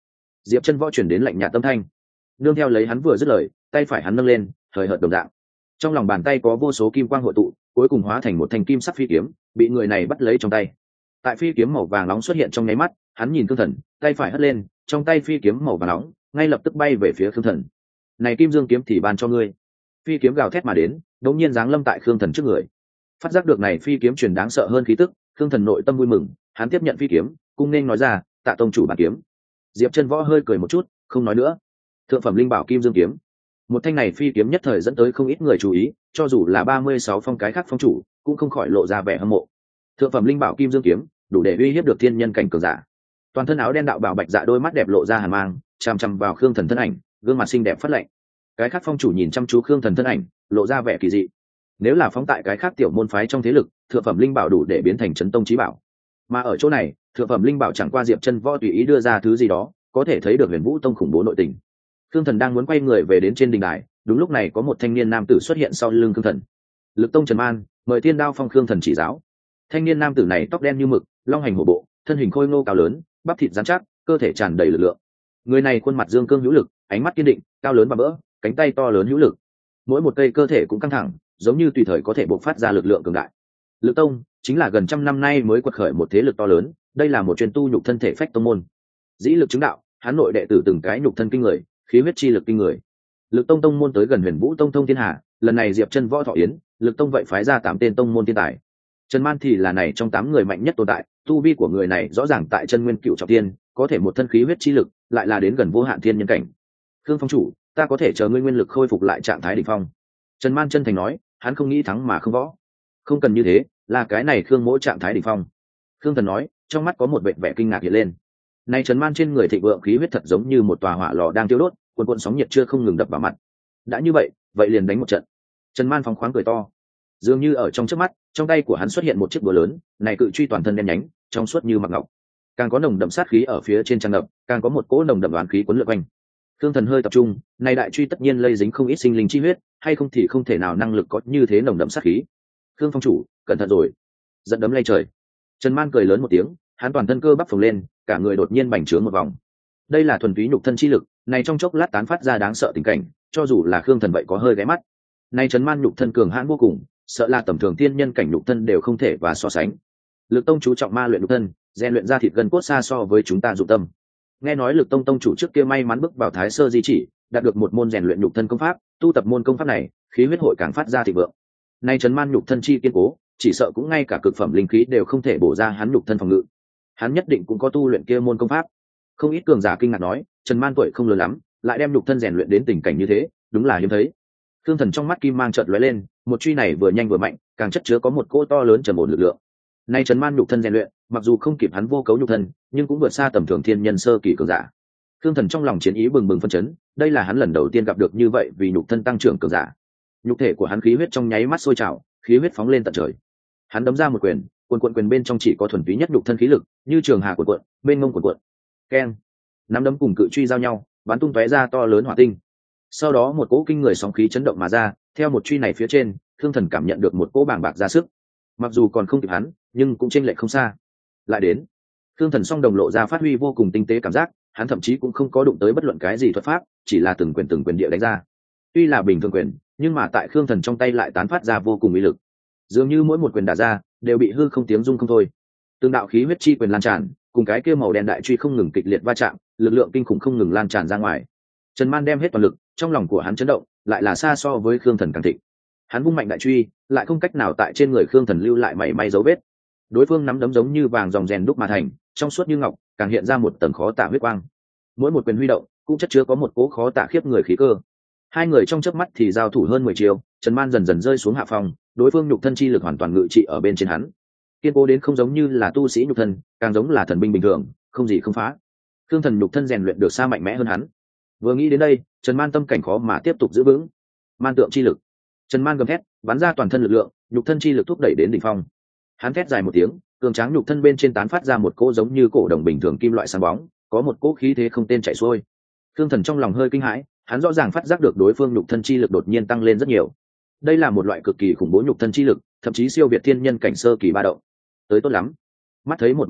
Speaker 1: Diệp Chân Võ chuyển đến lạnh nhạt tâm thanh. Nương theo lấy hắn vừa dứt lời, tay phải hắn nâng lên, thời hợt đồng dạng. Trong lòng bàn tay có vô số kim quang hội tụ, cuối cùng hóa thành một thanh kim sắc phi kiếm, bị người này bắt lấy trong tay. Tại phi kiếm màu vàng nóng xuất hiện trong nháy mắt, hắn nhìn Khương Thần, tay phải hất lên, trong tay phi kiếm màu vàng nóng ngay lập tức bay về phía Khương Thần. "Này Kim Dương kiếm thì ban cho ngươi." Phi kiếm gào thét mà đến, đột nhiên giáng lâm tại Khương Thần trước người. Phát giác được này phi kiếm truyền đáng sợ hơn khí tức, Khương Thần nội tâm vui mừng, hắn tiếp nhận phi kiếm, cung nên nói ra, "Tạ tông chủ bản kiếm." Diệp Chân Võ hơi cười một chút, không nói nữa. Thượng phẩm linh bảo Kim Dương kiếm. Một thanh này phi kiếm nhất thời dẫn tới không ít người chú ý, cho dù là ba mươi sáu phong cái khác phong chủ, cũng không khỏi lộ ra vẻ hâm mộ. Thượng phẩm linh bảo Kim Dương kiếm, đủ để uy hiếp được thiên nhân cảnh cường giả. Toàn thân áo đen đạo bào bạch dạ đôi mắt đẹp lộ ra hàn mang, chằm chằm vào Khương Thần thân ảnh, gương mặt xinh đẹp phát lạnh. Cái khác phong chủ nhìn chăm chú Khương Thần thân ảnh, lộ ra vẻ kỳ dị. Nếu là phóng tại cái khác tiểu môn phái trong thế lực, thượng phẩm linh bảo đủ để biến thành chấn tông chí bảo. Mà ở chỗ này, thượng phẩm linh bảo chẳng qua Diệp Chân Võ tùy ý đưa ra thứ gì đó, có thể thấy được Huyền Vũ Tông khủng bố nội tình. Khương Thần đang muốn quay người về đến trên đình đài, đúng lúc này có một thanh niên nam tử xuất hiện sau lưng Khương Thần. Lực Tông Trần Man, mời Tiên Đao Phong Khương Thần chỉ giáo. Thanh niên nam tử này tóc đen như mực, long hành hổ bộ, thân hình khôi ngô cao lớn, bắp thịt rắn chắc, cơ thể tràn đầy lực lượng. Người này khuôn mặt dương cương hữu lực, ánh mắt kiên định, cao lớn và bỡ, cánh tay to lớn hữu lực. Mỗi một cây cơ thể cũng căng thẳng, giống như tùy thời có thể bộc phát ra lực lượng cường đại. Lực Tông chính là gần trăm năm nay mới quật khởi một thế lực to lớn, đây là một chuyên tu nhục thân thể phách tông môn. Dĩ lực chứng đạo, hắn nội đệ tử từng cái nhục thân kinh người, khí huyết chi lực kinh người. Lực Tông tông môn tới gần Huyền Vũ Tông thông thiên hạ, lần này Diệp Chân Võ thọ yến, Lực Tông vậy phái ra tám tên tông môn thiên tài. Trần Man thì là này trong tám người mạnh nhất tồn tại, tu vi của người này rõ ràng tại chân nguyên cựu trọng thiên, có thể một thân khí huyết chi lực, lại là đến gần vô hạn thiên nhân cảnh. Khương phong chủ, ta có thể chờ ngươi nguyên lực khôi phục lại trạng thái đỉnh phong. Trần Man chân thành nói, hắn không nghĩ thắng mà không võ. Không cần như thế, là cái này Khương mỗi trạng thái đỉnh phong. Khương Thần nói, trong mắt có một vẻ vẻ kinh ngạc hiện lên. Này Trần Man trên người thịnh vượng khí huyết thật giống như một tòa hỏa lò đang thiêu đốt, cuồn cuộn sóng nhiệt chưa không ngừng đập vào mặt. Đã như vậy, vậy liền đánh một trận. Trần Man phóng khoáng cười to. Dường như ở trong trước mắt, trong tay của hắn xuất hiện một chiếc búa lớn, này cự truy toàn thân đen nhánh, trong suốt như mặc ngọc. Càng có nồng đậm sát khí ở phía trên tràn ngập, càng có một cỗ nồng đậm đoán khí cuốn lượn quanh. Thương Thần hơi tập trung, này đại truy tất nhiên lây dính không ít sinh linh chi huyết, hay không thì không thể nào năng lực có như thế nồng đậm sát khí. Khương phong chủ, cẩn thận rồi. Giận đấm lay trời. Trần Man cười lớn một tiếng, hắn toàn thân cơ bắp phồng lên, cả người đột nhiên bành trướng một vòng. Đây là thuần túy nhục thân chi lực, này trong chốc lát tán phát ra đáng sợ tình cảnh, cho dù là Khương Thần vậy có hơi ghé mắt. Này Trần Man nhục thân cường hãn vô cùng, sợ là tầm thường tiên nhân cảnh nhục thân đều không thể và so sánh. Lực Tông chú trọng ma luyện nhục thân, rèn luyện ra thịt gần cốt xa so với chúng ta dụng tâm. Nghe nói Lực Tông tông chủ trước kia may mắn bước vào Thái Sơ di chỉ, đạt được một môn rèn luyện nhục thân công pháp, tu tập môn công pháp này, khí huyết hội càng phát ra thịnh vượng. Nay Trần Man nhục thân chi kiên cố, chỉ sợ cũng ngay cả cực phẩm linh khí đều không thể bổ ra hắn nhục thân phòng ngự. Hắn nhất định cũng có tu luyện kia môn công pháp. Không ít cường giả kinh ngạc nói, Trần Man tuổi không lớn lắm, lại đem nhục thân rèn luyện đến tình cảnh như thế, đúng là hiếm thấy. Thương Thần trong mắt kim mang chợt lóe lên, một truy này vừa nhanh vừa mạnh, càng chất chứa có một cỗ to lớn trầm ổn lực lượng. Nay Trần Man nhục thân rèn luyện, mặc dù không kịp hắn vô cấu nhục thân, nhưng cũng vượt xa tầm thường thiên nhân sơ kỳ cường giả. Thương Thần trong lòng chiến ý bừng bừng phân chấn, đây là hắn lần đầu tiên gặp được như vậy vì nhục thân tăng trưởng cường giả. Nhục thể của hắn khí huyết trong nháy mắt sôi trào, khí huyết phóng lên tận trời. Hắn đấm ra một quyền, cuồn cuộn quyền bên trong chỉ có thuần túy nhất nhục thân khí lực, như trường hà cuộn cuộn, bên ngông cuộn cuộn. Keng! Nắm đấm cùng cự truy giao nhau, bắn tung tóe ra to lớn hỏa tinh. Sau đó một cỗ kinh người sóng khí chấn động mà ra, theo một truy này phía trên, Thương Thần cảm nhận được một cỗ bàng bạc ra sức. Mặc dù còn không kịp hắn, nhưng cũng chênh lệch không xa. Lại đến, Thương Thần song đồng lộ ra phát huy vô cùng tinh tế cảm giác, hắn thậm chí cũng không có đụng tới bất luận cái gì thuật pháp, chỉ là từng quyền từng quyền địa đánh ra. Tuy là bình thường quyền, nhưng mà tại Thương Thần trong tay lại tán phát ra vô cùng uy lực. Dường như mỗi một quyền đả ra, đều bị hư không tiếng rung không thôi. Từng đạo khí huyết chi quyền lan tràn, cùng cái kia màu đen đại truy không ngừng kịch liệt va chạm, lực lượng kinh khủng không ngừng lan tràn ra ngoài. Trần Man đem hết toàn lực, trong lòng của hắn chấn động, lại là xa so với Khương Thần càng thịnh. Hắn vung mạnh đại truy, lại không cách nào tại trên người Khương Thần lưu lại mảy may dấu vết. Đối phương nắm đấm giống như vàng ròng rèn đúc mà thành, trong suốt như ngọc, càng hiện ra một tầng khó tả huyết quang. Mỗi một quyền huy động, cũng chất chứa có một cỗ khó tả khiếp người khí cơ. Hai người trong chớp mắt thì giao thủ hơn mười chiêu, Trần Man dần dần rơi xuống hạ phòng, đối phương nhục thân chi lực hoàn toàn ngự trị ở bên trên hắn. Kiên cố đến không giống như là tu sĩ nhục thân, càng giống là thần binh bình thường, không gì không phá. Khương Thần nhục thân rèn luyện được xa mạnh mẽ hơn hắn. Vừa nghĩ đến đây, Trần Man tâm cảnh khó mà tiếp tục giữ vững. Man tượng chi lực. Trần Man gầm thét, bắn ra toàn thân lực lượng, nhục thân chi lực thúc đẩy đến đỉnh phong. Hắn thét dài một tiếng, cường tráng nhục thân bên trên tán phát ra một cỗ giống như cổ đồng bình thường kim loại sáng bóng, có một cỗ khí thế không tên chảy xuôi. Khương Thần trong lòng hơi kinh hãi, hắn rõ ràng phát giác được đối phương nhục thân chi lực đột nhiên tăng lên rất nhiều. Đây là một loại cực kỳ khủng bố nhục thân chi lực, thậm chí siêu việt thiên nhân cảnh sơ kỳ ba động. Tới tốt lắm. Mắt thấy một màn này,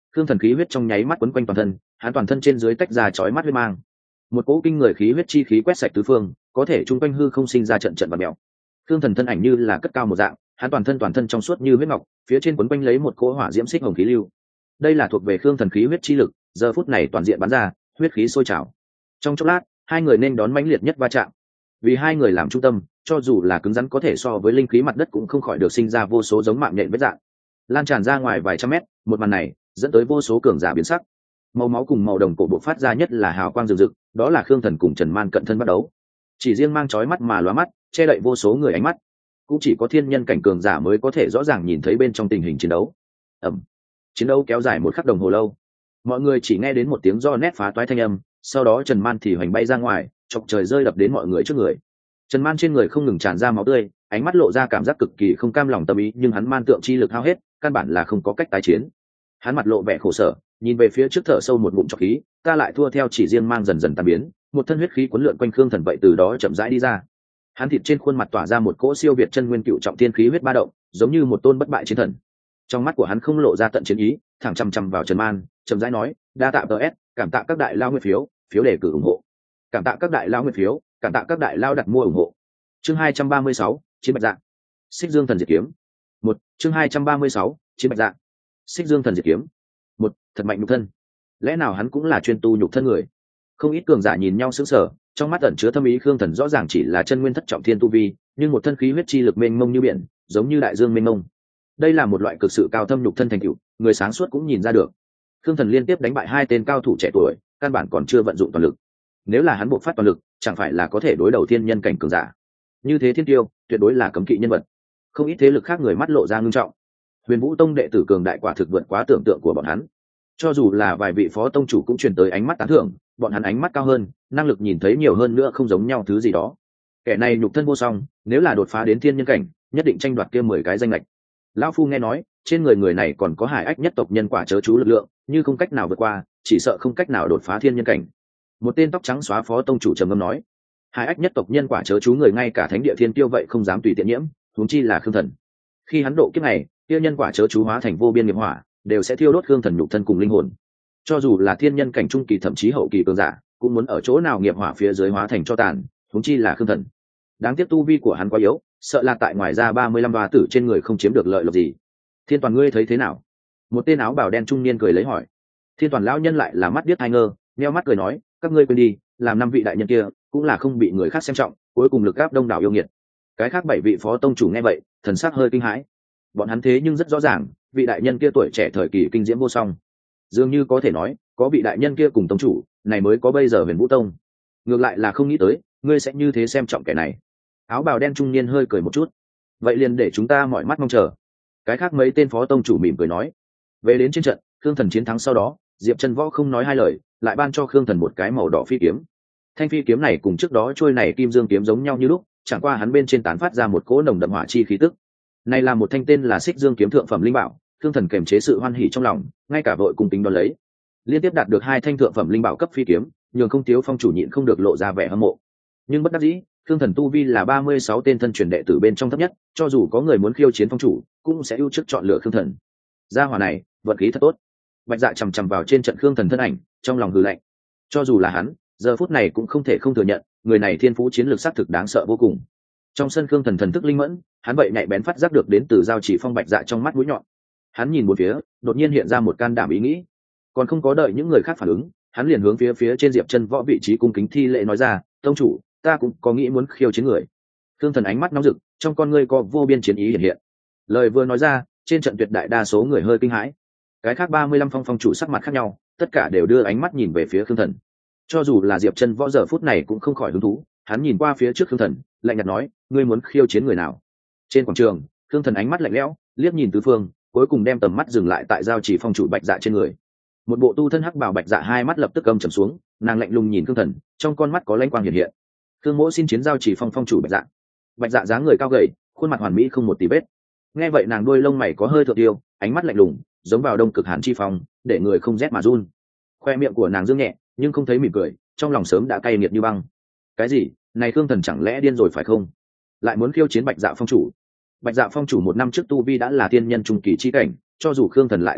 Speaker 1: Khương Thần khí huyết trong nháy mắt quấn quanh toàn thân, hắn toàn thân trên dưới tách ra chói mắt huyết mang. Một cỗ kinh người khí huyết chi khí quét sạch tứ phương, có thể trung quanh hư không sinh ra trận trận và mèo. Khương Thần thân ảnh như là cất cao một dạng, hắn toàn thân toàn thân trong suốt như huyết ngọc, phía trên quấn quanh lấy một cỗ hỏa diễm xích hồng khí lưu. Đây là thuộc về Khương Thần khí huyết chi lực, giờ phút này toàn diện bắn ra, huyết khí sôi trào. Trong chốc lát, hai người nên đón mãnh liệt nhất va chạm. Vì hai người làm trung tâm, cho dù là cứng rắn có thể so với linh khí mặt đất cũng không khỏi được sinh ra vô số giống mạng nhện vết dạng, lan tràn ra ngoài vài trăm mét. Một màn này dẫn tới vô số cường giả biến sắc. Màu máu cùng màu đồng cổ bộ phát ra nhất là hào quang rực rực, đó là Khương Thần cùng Trần Man cận thân bắt đấu. Chỉ riêng mang chói mắt mà lóa mắt, che đậy vô số người ánh mắt. Cũng chỉ có thiên nhân cảnh cường giả mới có thể rõ ràng nhìn thấy bên trong tình hình chiến đấu. Ầm. Chiến đấu kéo dài một khắc đồng hồ lâu. Mọi người chỉ nghe đến một tiếng do nét phá toái thanh âm, sau đó Trần Man thì hoành bay ra ngoài, chọc trời rơi đập đến mọi người trước người. Trần Man trên người không ngừng tràn ra máu tươi, ánh mắt lộ ra cảm giác cực kỳ không cam lòng tâm ý, nhưng hắn man tượng chi lực hao hết, căn bản là không có cách tái chiến. Hắn mặt lộ vẻ khổ sở, nhìn về phía trước thở sâu một ngụm trọc khí, ta lại thua theo chỉ riêng mang dần dần tan biến, một thân huyết khí cuốn lượn quanh Khương Thần vậy từ đó chậm rãi đi ra. Hắn thịt trên khuôn mặt tỏa ra một cỗ siêu việt chân nguyên cựu trọng thiên khí huyết ba động, giống như một tôn bất bại chiến thần. Trong mắt của hắn không lộ ra tận chiến ý, thẳng chằm chằm vào Trần Man, chậm rãi nói, đa tạ tê ét, cảm tạ các đại lao nguyện phiếu, phiếu đề cử ủng hộ. Cảm tạ các đại lao nguyện phiếu, cảm tạ các đại lao đặt mua ủng hộ. Chương hai trăm ba mươi sáu, Chiến Bạch Dạ. Xích Dương Thần Diệt Kiếm. Một, chương hai trăm ba mươi sáu, Chiến Bạch Dạ. Xích Dương Thần Diệt Kiếm. Một, thật mạnh nhục thân. Lẽ nào hắn cũng là chuyên tu nhục thân người? Không ít cường giả nhìn nhau sững sờ, trong mắt ẩn chứa thâm ý. Khương Thần rõ ràng chỉ là chân nguyên thất trọng thiên tu vi, nhưng một thân khí huyết chi lực mênh mông như biển, giống như đại dương mênh mông. Đây là một loại cực sự cao thâm nhục thân thành tựu, người sáng suốt cũng nhìn ra được. Khương Thần liên tiếp đánh bại hai tên cao thủ trẻ tuổi, căn bản còn chưa vận dụng toàn lực. Nếu là hắn buộc phát toàn lực, chẳng phải là có thể đối đầu thiên nhân cảnh cường giả. Như thế thiên tiêu, tuyệt đối là cấm kỵ nhân vật. Không ít thế lực khác người mắt lộ ra ngưng trọng. Huyền Vũ Tông đệ tử cường đại quả thực vượt quá tưởng tượng của bọn hắn. Cho dù là vài vị phó tông chủ cũng truyền tới ánh mắt tán thưởng, bọn hắn ánh mắt cao hơn, năng lực nhìn thấy nhiều hơn nữa không giống nhau thứ gì đó. Kẻ này nhục thân vô song, nếu là đột phá đến thiên nhân cảnh, nhất định tranh đoạt kia mười cái danh lệch. Lão phu nghe nói, trên người người này còn có hải ách nhất tộc nhân quả chớ chú lực lượng, như không cách nào vượt qua, chỉ sợ không cách nào đột phá thiên nhân cảnh. Một tên tóc trắng xóa phó tông chủ trầm ngâm nói, hải ách nhất tộc nhân quả chớ chú người ngay cả thánh địa thiên tiêu vậy không dám tùy tiện nhiễm, huống chi là Khương Thần. Khi hắn độ kiếp này, tiêu nhân quả chớ chú hóa thành vô biên nghiệp hỏa, đều sẽ thiêu đốt Khương Thần nhục thân cùng linh hồn. Cho dù là thiên nhân cảnh trung kỳ thậm chí hậu kỳ cường giả, cũng muốn ở chỗ nào nghiệp hỏa phía dưới hóa thành cho tàn, huống chi là Khương Thần. Đáng tiếc tu vi của hắn quá yếu, sợ là tại ngoài ra ba mươi lăm đoá tử trên người không chiếm được lợi lộc gì. Thiên Toàn ngươi thấy thế nào? Một tên áo bào đen trung niên cười lấy hỏi. Thiên Toàn lão nhân lại là mắt biết hai ngơ, nheo mắt cười nói, các ngươi quên đi, làm năm vị đại nhân kia cũng là không bị người khác xem trọng, cuối cùng lực áp đông đảo yêu nghiệt. Cái khác bảy vị phó tông chủ nghe vậy, thần sắc hơi kinh hãi. Bọn hắn thế nhưng rất rõ ràng, vị đại nhân kia tuổi trẻ thời kỳ kinh diễm vô song, dường như có thể nói, có vị đại nhân kia cùng tông chủ, này mới có bây giờ Huyền Vũ Tông. Ngược lại là không nghĩ tới, ngươi sẽ như thế xem trọng kẻ này. Áo bào đen trung niên hơi cười một chút. Vậy liền để chúng ta mỏi mắt mong chờ. Cái khác mấy tên phó tông chủ mỉm cười nói. Về đến trên trận, Khương Thần chiến thắng sau đó, Diệp Chân Võ không nói hai lời, lại ban cho Khương Thần một cái màu đỏ phi kiếm. Thanh phi kiếm này cùng trước đó trôi này kim dương kiếm giống nhau như lúc, chẳng qua hắn bên trên tán phát ra một cỗ nồng đậm hỏa chi khí tức. Này là một thanh tên là Xích Dương kiếm thượng phẩm linh bảo, Khương Thần kềm chế sự hoan hỉ trong lòng, ngay cả vội cùng tính đón lấy. Liên tiếp đạt được hai thanh thượng phẩm linh bảo cấp phi kiếm, nhường Không Tiếu Phong chủ nhịn không được lộ ra vẻ hâm mộ. Nhưng bất đắc dĩ, Khương Thần tu vi là ba mươi sáu tên thân truyền đệ tử bên trong thấp nhất, cho dù có người muốn khiêu chiến phong chủ, cũng sẽ ưu trước chọn lựa Khương Thần. Gia hỏa này, vận khí thật tốt. Bạch Dạ chằm chằm vào trên trận Khương Thần thân ảnh, trong lòng hừ lạnh. Cho dù là hắn, giờ phút này cũng không thể không thừa nhận, người này thiên phú chiến lược xác thực đáng sợ vô cùng. Trong sân Khương Thần thần thức linh mẫn, hắn vậy nhạy bén phát giác được đến từ giao chỉ phong Bạch Dạ trong mắt mũi nhọn. Hắn nhìn một phía, đột nhiên hiện ra một can đảm ý nghĩ. Còn không có đợi những người khác phản ứng, hắn liền hướng phía phía trên Diệp Chân Võ vị trí cung kính thi lễ nói ra, tông chủ, ta cũng có nghĩ muốn khiêu chiến người. Khương Thần ánh mắt nóng rực, trong con ngươi có vô biên chiến ý hiện hiện. Lời vừa nói ra, trên trận tuyệt đại đa số người hơi kinh hãi. Cái khác ba mươi lăm phong phong chủ sắc mặt khác nhau, tất cả đều đưa ánh mắt nhìn về phía Khương Thần. Cho dù là Diệp Chân Võ giờ phút này cũng không khỏi hứng thú, hắn nhìn qua phía trước Khương Thần, lạnh nhạt nói, ngươi muốn khiêu chiến người nào? Trên quảng trường, Khương Thần ánh mắt lạnh lẽo, liếc nhìn tứ phương, cuối cùng đem tầm mắt dừng lại tại giao chỉ phong chủ Bạch Dạ trên người. Một bộ tu thân hắc bào Bạch Dạ hai mắt lập tức âm trầm xuống, nàng lạnh lùng nhìn Khương Thần, trong con mắt có lanh quang hiện hiện. Khương Mỗ xin chiến giao chỉ phong phong chủ Bạch Dạ. Bạch Dạ dáng người cao gầy, khuôn mặt hoàn mỹ không một tì vết. Nghe vậy nàng đuôi lông mày có hơi thượng tiêu, ánh mắt lạnh lùng, giống vào đông cực hàn chi phong, để người không rét mà run. Khoe miệng của nàng dương nhẹ, nhưng không thấy mỉm cười, trong lòng sớm đã cay nghiệt như băng. Cái gì? Này Khương Thần chẳng lẽ điên rồi phải không? Lại muốn khiêu chiến Bạch Dạ phong chủ? Bạch Dạ phong chủ một năm trước tu vi đã là tiên nhân trung kỳ chi cảnh, cho dù Khương Thần lại xuất sắc,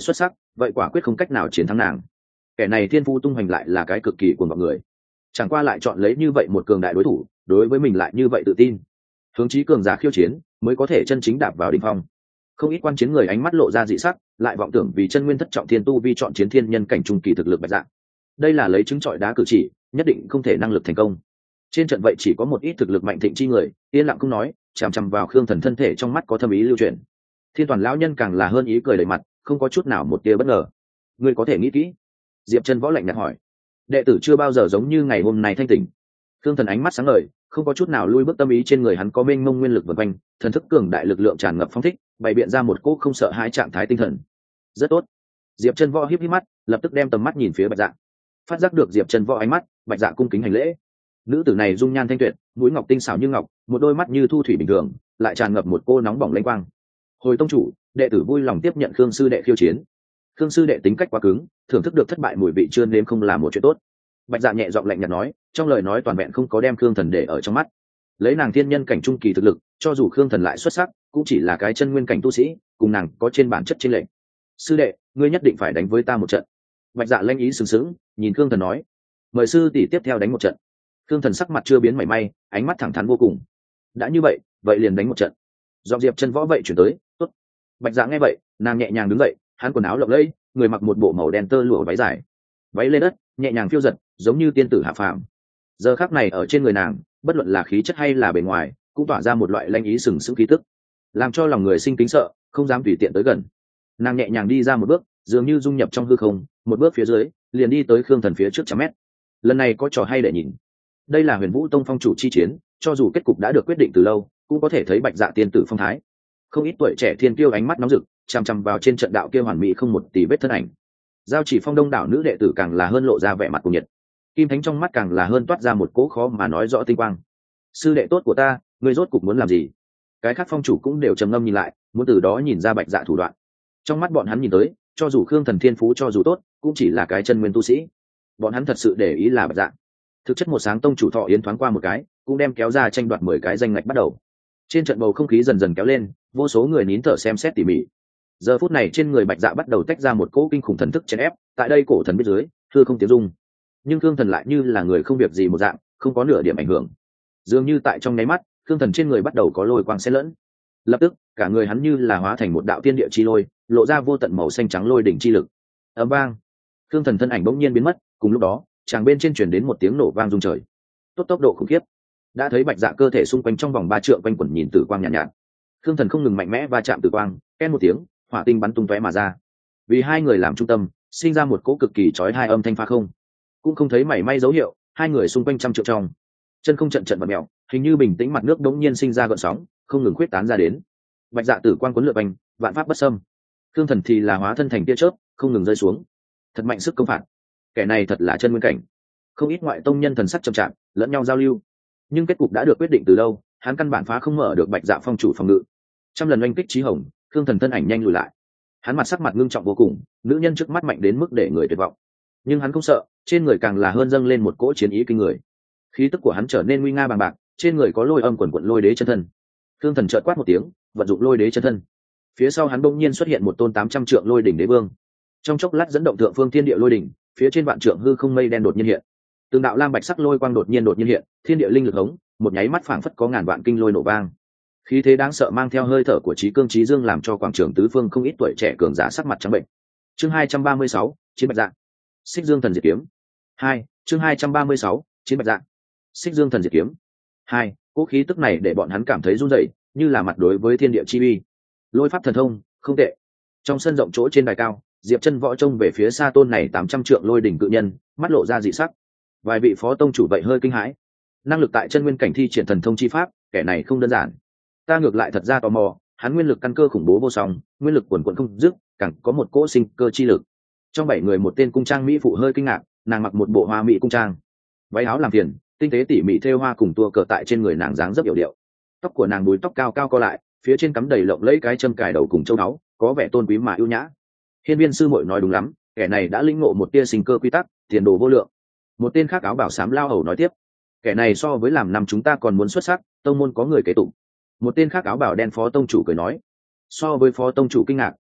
Speaker 1: vậy quả quyết không cách nào chiến thắng nàng. Kẻ này thiên phu tung hoành lại là cái cực kỳ cuồng vọng người, chẳng qua lại chọn lấy như vậy một cường đại đối thủ, đối với mình lại như vậy tự tin. Hướng chí cường giả khiêu chiến mới có thể chân chính đạp vào đỉnh phong. Không ít quan chiến người ánh mắt lộ ra dị sắc, lại vọng tưởng vì chân nguyên thất trọng thiên tu vi chọn chiến thiên nhân cảnh trung kỳ thực lực Bạch Dạ. Đây là lấy trứng trọi đá cử chỉ, nhất định không thể năng lực thành công. Trên trận vậy chỉ có một ít thực lực mạnh thịnh chi người, yên lặng không nói, chằm chằm vào Khương Thần thân thể trong mắt có thâm ý lưu truyền. Thiên Toàn lão nhân càng là hơn ý cười đầy mặt, không có chút nào một tia bất ngờ. Ngươi có thể nghĩ kỹ. Diệp Chân Võ lạnh nhạt hỏi. Đệ tử chưa bao giờ giống như ngày hôm nay thanh tỉnh. Khương Thần ánh mắt sáng ngời, không có chút nào lui bước, tâm ý trên người hắn có mênh mông nguyên lực vần quanh, thần thức cường đại lực lượng tràn ngập phong thích, bày biện ra một cỗ không sợ hãi trạng thái tinh thần. Rất tốt. Diệp Chân Võ híp híp mắt, lập tức đem tầm mắt nhìn phía Bạch Dạ. Phát giác được Diệp Chân Võ ánh mắt, Bạch Dạ cung kính hành lễ. Nữ tử này dung nhan thanh tuyệt, mũi ngọc tinh xảo như ngọc, một đôi mắt như thu thủy bình thường, lại tràn ngập một cô nóng bỏng lanh quang. Hồi tông chủ, đệ tử vui lòng tiếp nhận Khương sư đệ khiêu chiến. Khương sư đệ tính cách quá cứng, thưởng thức được thất bại mùi vị chưa nếm không là một chuyện tốt. Bạch Dạ nhẹ giọng lạnh nhạt nói, trong lời nói toàn vẹn không có đem Khương Thần để ở trong mắt. Lấy nàng thiên nhân cảnh trung kỳ thực lực, cho dù Khương Thần lại xuất sắc, cũng chỉ là cái chân nguyên cảnh tu sĩ, cùng nàng có trên bản chất chênh lệch. Sư đệ, ngươi nhất định phải đánh với ta một trận. Bạch Dạ lanh ý sừng sững, nhìn Khương Thần nói, mời sư tỷ tiếp theo đánh một trận. Khương Thần sắc mặt chưa biến mảy may, ánh mắt thẳng thắn vô cùng. Đã như vậy, vậy liền đánh một trận. Giọng Diệp Chân Võ vậy chuyển tới, tốt. Bạch Dạ nghe vậy, nàng nhẹ nhàng đứng dậy, hắn quần áo lộng lẫy, người mặc một bộ màu đen tơ lụa váy dài, váy lên đất nhẹ nhàng phiêu giật, giống như tiên tử hạ phàm. Giờ khắc này ở trên người nàng, bất luận là khí chất hay là bề ngoài, cũng tỏa ra một loại lanh ý sừng sững khí tức, làm cho lòng người sinh kính sợ, không dám tùy tiện tới gần. Nàng nhẹ nhàng đi ra một bước, dường như dung nhập trong hư không, một bước phía dưới, liền đi tới Khương Thần phía trước trăm mét. Lần này có trò hay để nhìn. Đây là Huyền Vũ Tông phong chủ chi chiến, cho dù kết cục đã được quyết định từ lâu, cũng có thể thấy Bạch Dạ tiên tử phong thái. Không ít tuổi trẻ thiên kiêu ánh mắt nóng rực, chằm chằm vào trên trận đạo kia hoàn mỹ không một tì vết thân ảnh. Giao Chỉ Phong đông đảo nữ đệ tử càng là hơn lộ ra vẻ mặt cuồng nhiệt. Kim Thánh trong mắt càng là hơn toát ra một cỗ khó mà nói rõ tinh quang. Sư đệ tốt của ta, ngươi rốt cục muốn làm gì? Cái khác phong chủ cũng đều trầm ngâm nhìn lại, muốn từ đó nhìn ra Bạch Dạ thủ đoạn. Trong mắt bọn hắn nhìn tới, cho dù Khương Thần thiên phú cho dù tốt, cũng chỉ là cái chân nguyên tu sĩ. Bọn hắn thật sự để ý là Bạch Dạ. Thực chất một sáng tông chủ Thọ Yến thoáng qua một cái, cũng đem kéo ra tranh đoạt mười cái danh ngạch bắt đầu. Trên trận bầu không khí dần dần kéo lên, vô số người nín thở xem xét tỉ mỉ. Giờ phút này trên người Bạch Dạ bắt đầu tách ra một cỗ kinh khủng thần thức chèn ép, tại đây cổ thần biết dưới, thưa không tiếng dung. Nhưng Khương Thần lại như là người không việc gì một dạng, không có nửa điểm ảnh hưởng. Dường như tại trong nháy mắt, Khương Thần trên người bắt đầu có lôi quang xen lẫn. Lập tức, cả người hắn như là hóa thành một đạo tiên địa chi lôi, lộ ra vô tận màu xanh trắng lôi đỉnh chi lực. Ầm vang, Khương Thần thân ảnh bỗng nhiên biến mất, cùng lúc đó, chàng bên trên truyền đến một tiếng nổ vang rung trời. Tốt tốc độ khủng khiếp. Đã thấy Bạch Dạ cơ thể xung quanh trong vòng ba trượng quanh quẩn nhìn tử quang nhàn nhạt, nhạt. Khương Thần không ngừng mạnh mẽ va chạm tử quang, ken một tiếng, hỏa tinh bắn tung tóe mà ra. Vì hai người làm trung tâm, sinh ra một cỗ cực kỳ chói hai âm thanh phá không. Cũng không thấy mảy may dấu hiệu, hai người xung quanh trăm trượng trong. Chân không trận trận bật mèo, hình như bình tĩnh mặt nước đống nhiên sinh ra gợn sóng, không ngừng khuyết tán ra đến. Bạch Dạ tử quang cuốn lượn bành, vạn pháp bất xâm. Khương Thần thì là hóa thân thành tia chớp, không ngừng rơi xuống. Thật mạnh sức công phạt. Kẻ này thật là chân nguyên cảnh. Không ít ngoại tông nhân thần sắc chậm chạp, lẫn nhau giao lưu. Nhưng kết cục đã được quyết định từ lâu, hắn căn bản phá không mở được Bạch Dạ phong chủ phòng ngự. Trăm lần oanh kích chí hồng, Khương Thần thân ảnh nhanh lùi lại. Hắn mặt sắc mặt ngưng trọng vô cùng, nữ nhân trước mắt mạnh đến mức để người tuyệt vọng. Nhưng hắn không sợ, trên người càng là hơn dâng lên một cỗ chiến ý kinh người. Khí tức của hắn trở nên nguy nga bằng bạc, trên người có lôi âm quần quận lôi đế chân thân. Khương Thần chợt quát một tiếng, vận dụng lôi đế chân thân. Phía sau hắn bỗng nhiên xuất hiện một tôn tám trăm trượng lôi đỉnh đế vương. Trong chốc lát dẫn động thượng phương thiên địa lôi đỉnh, phía trên vạn trượng hư không mây đen đột nhiên hiện. Từng đạo lam bạch sắc lôi quang đột nhiên đột nhiên hiện, thiên địa linh lực hống, một nháy mắt phảng phất có ngàn vạn kinh lôi nổ vang. Khí thế đáng sợ mang theo hơi thở của Chí Cương Chí Dương làm cho quảng trường tứ phương không ít tuổi trẻ cường giả sắc mặt trắng bệnh. Chương hai trăm ba mươi sáu, Chiến Bạch Dạ. Xích Dương Thần Diệt Kiếm. hai, chương hai trăm ba mươi sáu, Chiến Bạch Dạ. Xích Dương Thần Diệt Kiếm. hai, cỗ khí tức này để bọn hắn cảm thấy run rẩy, như là mặt đối với thiên địa chi uy. Lôi pháp thần thông, không tệ. Trong sân rộng chỗ trên đài cao, Diệp Chân Võ trông về phía xa tôn này tám trăm trượng lôi đỉnh cự nhân, mắt lộ ra dị sắc. Vài vị phó tông chủ vậy hơi kinh hãi. Năng lực tại chân nguyên cảnh thi triển thần thông chi pháp, kẻ này không đơn giản. Ta ngược lại thật ra tò mò, hắn nguyên lực căn cơ khủng bố vô song, nguyên lực quần quần không dứt, càng có một cỗ sinh cơ chi lực. Trong bảy người một tên cung trang mỹ phụ hơi kinh ngạc, nàng mặc một bộ hoa mỹ cung trang, váy áo làm phiền, tinh tế tỉ mỉ thêu hoa cùng tua cờ tại trên người nàng dáng rất hiểu điệu. Tóc của nàng búi tóc cao cao co lại, phía trên cắm đầy lộng lẫy cái châm cài đầu cùng châu đáo, có vẻ tôn quý mà ưu nhã. Hiên Viên sư muội nói đúng lắm, kẻ này đã lĩnh ngộ một tia sinh cơ quy tắc, tiền đồ vô lượng. Một tên khác áo bảo xám lao hầu nói tiếp, kẻ này so với làm năm chúng ta còn muốn xuất sắc, tông môn có người kế tụng. Một tên khác áo bảo đen phó tông chủ cười nói, so với phó tông chủ kinh ngạc,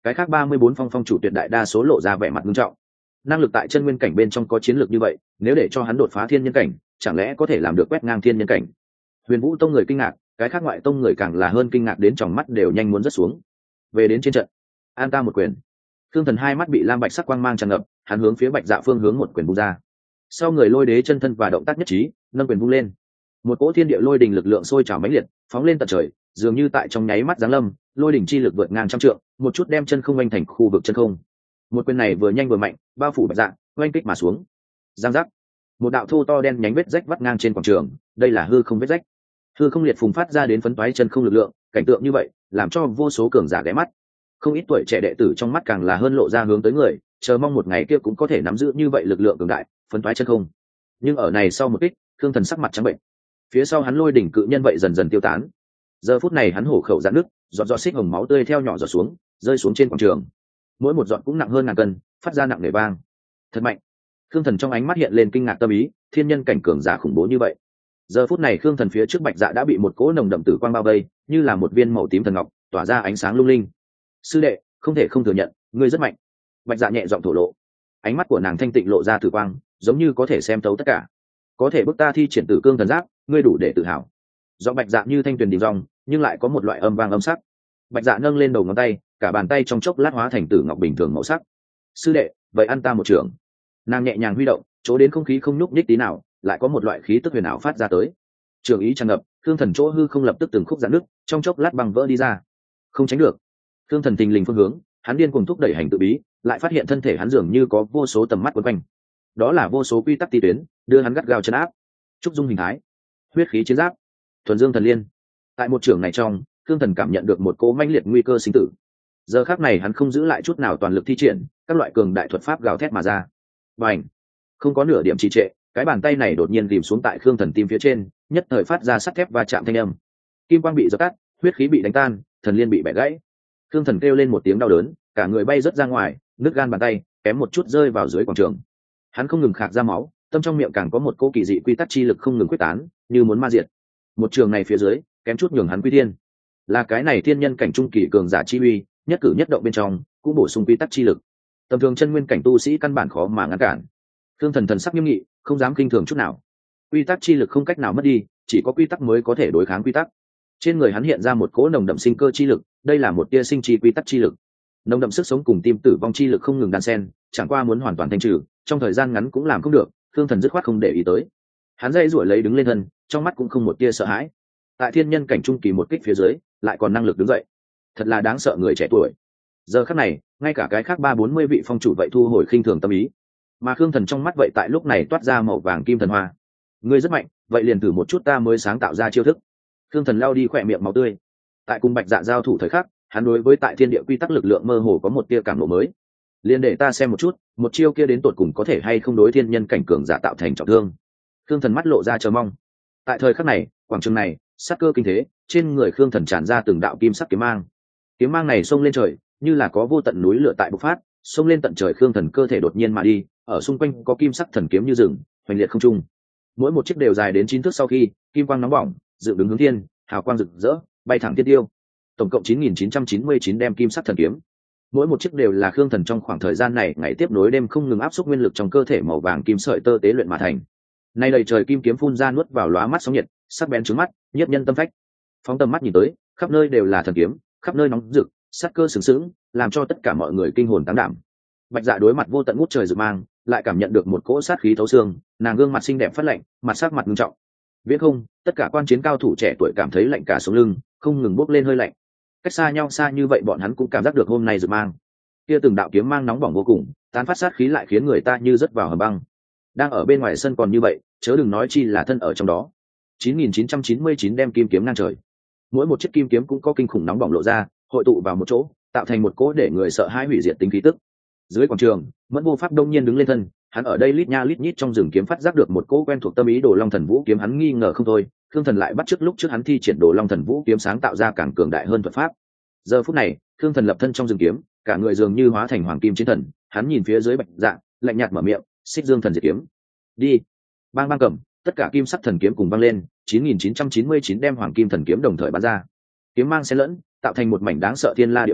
Speaker 1: cái khác ba mươi bốn phong phong chủ tuyệt đại đa số lộ ra vẻ mặt nghiêm trọng. Năng lực tại chân nguyên cảnh bên trong có chiến lược như vậy, nếu để cho hắn đột phá thiên nhân cảnh, chẳng lẽ có thể làm được quét ngang thiên nhân cảnh? Huyền Vũ tông người kinh ngạc, cái khác ngoại tông người càng là hơn kinh ngạc đến tròng mắt đều nhanh muốn rớt xuống. Về đến trên trận, an ta một quyền. Thương Thần hai mắt bị lam bạch sắc quang mang tràn ngập, hắn hướng phía Bạch Dạ phương hướng một quyền vung ra. Sau người lôi đế chân thân và động tác nhất trí, nâng quyền vung lên. Một cỗ thiên địa lôi đình lực lượng sôi trào mãnh liệt, phóng lên tận trời, dường như tại trong nháy mắt giáng lâm, lôi đỉnh chi lực vượt ngang trăm trượng, một chút đem chân không oanh thành khu vực chân không. Một quyền này vừa nhanh vừa mạnh, bao phủ Bạch Dạ, oanh kích mà xuống. Giang giác. Một đạo thô to đen nhánh vết rách vắt ngang trên quảng trường, đây là hư không vết rách. Hư không liệt phùng phát ra đến phấn toái chân không lực lượng, cảnh tượng như vậy, làm cho vô số cường giả ghé mắt. Không ít tuổi trẻ đệ tử trong mắt càng là hơn lộ ra hướng tới người, chờ mong một ngày kia cũng có thể nắm giữ như vậy lực lượng cường đại, phấn toái chân không. Nhưng ở này sau một kích, Thương Thần sắc mặt trắng bệnh. Phía sau hắn lôi đỉnh cự nhân vậy dần dần tiêu tán. Giờ phút này hắn hổ khẩu giãn nước, giọt giọt xích hồng máu tươi theo nhỏ giọt xuống, rơi xuống trên quảng trường. Mỗi một giọt cũng nặng hơn ngàn cân, phát ra nặng nề vang. Thật mạnh. Thương Thần trong ánh mắt hiện lên kinh ngạc tâm ý, thiên nhân cảnh cường giả khủng bố như vậy. Giờ phút này Thương Thần phía trước Bạch Dạ đã bị một cỗ nồng đậm tử quang bao vây, như là một viên màu tím thần ngọc, tỏa ra ánh sáng lung linh. Sư đệ, không thể không thừa nhận, ngươi rất mạnh. Bạch Dạ nhẹ giọng thổ lộ, ánh mắt của nàng thanh tịnh lộ ra tử quang, giống như có thể xem thấu tất cả. Có thể bức ta thi triển Tử Cương thần giáp, ngươi đủ để tự hào. Giọng Bạch Dạ như thanh tuyền đình rong, nhưng lại có một loại âm vang âm sắc. Bạch Dạ nâng lên đầu ngón tay, cả bàn tay trong chốc lát hóa thành tử ngọc bình thường màu sắc. Sư đệ, vậy ăn ta một trường. Nàng nhẹ nhàng huy động, chỗ đến không khí không nhúc nhích tí nào, lại có một loại khí tức huyền ảo phát ra tới. Trường ý tràn ngập, Thương Thần chỗ hư không lập tức từng khúc giãn nước, trong chốc lát băng vỡ đi ra. Không tránh được. Thương Thần tình lình phương hướng, hắn điên cuồng thúc đẩy hành tự bí, lại phát hiện thân thể hắn dường như có vô số tầm mắt quấn quanh. Đó là vô số quy tắc ti tuyến, đưa hắn gắt gao chân áp. Trúc dung hình thái, huyết khí chiến giáp, thuần dương thần liên. Tại một trường này trong, Thương Thần cảm nhận được một cỗ mãnh liệt nguy cơ sinh tử. Giờ khắc này hắn không giữ lại chút nào toàn lực thi triển, các loại cường đại thuật pháp gào thét mà ra. Bành! Không có nửa điểm trì trệ, cái bàn tay này đột nhiên rìm xuống tại Thương Thần tim phía trên, nhất thời phát ra sắt thép va chạm thanh âm. Kim quang bị dập tắt, huyết khí bị đánh tan, thần liên bị bẻ gãy. Thương Thần kêu lên một tiếng đau đớn, cả người bay rớt ra ngoài, nứt gan bàn tay, kém một chút rơi vào dưới quảng trường. Hắn không ngừng khạc ra máu, tâm trong miệng càng có một cỗ kỳ dị quy tắc chi lực không ngừng quyết tán, như muốn ma diệt. Một trường này phía dưới, kém chút nhường hắn quy thiên. Là cái này thiên nhân cảnh trung kỳ cường giả chi uy, nhất cử nhất động bên trong, cũng bổ sung quy tắc chi lực. Tầm thường chân nguyên cảnh tu sĩ căn bản khó mà ngăn cản. Thương Thần thần sắc nghiêm nghị, không dám kinh thường chút nào. Quy tắc chi lực không cách nào mất đi, chỉ có quy tắc mới có thể đối kháng quy tắc. Trên người hắn hiện ra một cỗ nồng đậm sinh cơ chi lực, đây là một tia sinh chi quy tắc chi lực. Nồng đậm sức sống cùng tim tử vong chi lực không ngừng đan xen, chẳng qua muốn hoàn toàn thanh trừ, trong thời gian ngắn cũng làm không được. Thương Thần dứt khoát không để ý tới. Hắn dây rủi lấy đứng lên thân, trong mắt cũng không một tia sợ hãi. Tại thiên nhân cảnh trung kỳ một kích phía dưới, lại còn năng lực đứng dậy, thật là đáng sợ người trẻ tuổi. Giờ khắc này, ngay cả cái khác ba bốn mươi vị phong chủ vậy thu hồi khinh thường tâm ý, mà Khương Thần trong mắt vậy tại lúc này toát ra màu vàng kim thần hoa. Ngươi rất mạnh, vậy liền thử một chút ta mới sáng tạo ra chiêu thức. Khương Thần lao đi khỏe miệng máu tươi. Tại cùng Bạch Dạ giao thủ thời khắc, hắn đối với tại thiên địa quy tắc lực lượng mơ hồ có một tia cảm ngộ mới. Liền để ta xem một chút, một chiêu kia đến tột cùng có thể hay không đối thiên nhân cảnh cường giả tạo thành trọng thương. Khương Thần mắt lộ ra chờ mong. Tại thời khắc này, quảng trường này, sát cơ kinh thế, trên người Khương Thần tràn ra từng đạo kim sắc kiếm mang. Kiếm mang này xông lên trời, như là có vô tận núi lửa tại bộc phát, xông lên tận trời. Khương Thần cơ thể đột nhiên mà đi, ở xung quanh có kim sắc thần kiếm như rừng, hoành liệt không trung. Mỗi một chiếc đều dài đến chín thước, sau khi kim quang nóng bỏng, dựng đứng hướng thiên, hào quang rực rỡ, bay thẳng thiên tiêu. Tổng cộng chín nghìn chín trăm chín mươi chín đem kim sắc thần kiếm. Mỗi một chiếc đều là Khương Thần trong khoảng thời gian này ngày tiếp nối đêm không ngừng áp suất nguyên lực trong cơ thể màu vàng kim sợi tơ tế luyện mà thành. Nay đầy trời kim kiếm phun ra nuốt vào lóa mắt sóng nhiệt, sắc bén trướng mắt, nhiếp nhân tâm phách. Phóng tầm mắt nhìn tới, khắp nơi đều là thần kiếm, khắp nơi nóng rực, sát cơ sừng sững, làm cho tất cả mọi người kinh hồn táng đảm. Bạch Dạ đối mặt vô tận ngút trời rực mang, lại cảm nhận được một cỗ sát khí thấu xương, nàng gương mặt xinh đẹp phát lạnh, mặt sắc mặt nghiêm trọng. Viễn không, tất cả quan chiến cao thủ trẻ tuổi cảm thấy lạnh cả sống lưng, không ngừng bốc lên hơi lạnh. Cách xa nhau xa như vậy bọn hắn cũng cảm giác được hôm nay rực mang. Kia từng đạo kiếm mang nóng bỏng vô cùng, tán phát sát khí lại khiến người ta như rớt vào hầm băng. Đang ở bên ngoài sân còn như vậy, chớ đừng nói chi là thân ở trong đó. chín nghìn chín trăm chín mươi chín đem kim kiếm ngang trời. Mỗi một chiếc kim kiếm cũng có kinh khủng nóng bỏng lộ ra, hội tụ vào một chỗ, tạo thành một cỗ để người sợ hãi hủy diệt tính khí tức. Dưới quảng trường, Mẫn Vô Pháp đông nhiên đứng lên thân, hắn ở đây lít nha lít nhít trong rừng kiếm phát giác được một cỗ quen thuộc tâm ý Đồ Long Thần Vũ kiếm, hắn nghi ngờ không thôi. Khương Thần lại bắt chước lúc trước hắn thi triển Đồ Long Thần Vũ kiếm sáng tạo ra càng cường đại hơn thuật pháp. Giờ phút này, Khương Thần lập thân trong rừng kiếm, cả người dường như hóa thành hoàng kim chiến thần, hắn nhìn phía dưới Bạch Dạ, lạnh nhạt mở miệng, Xích Dương Thần Diệt Kiếm. Đi. Bang bang cầm, tất cả kim sắc thần kiếm cùng vang lên, chín nghìn chín trăm chín mươi chín đem hoàng kim thần kiếm đồng thời bắn ra. Kiếm mang xen lẫn, tạo thành một mảnh đáng sợ thiên la địa võng,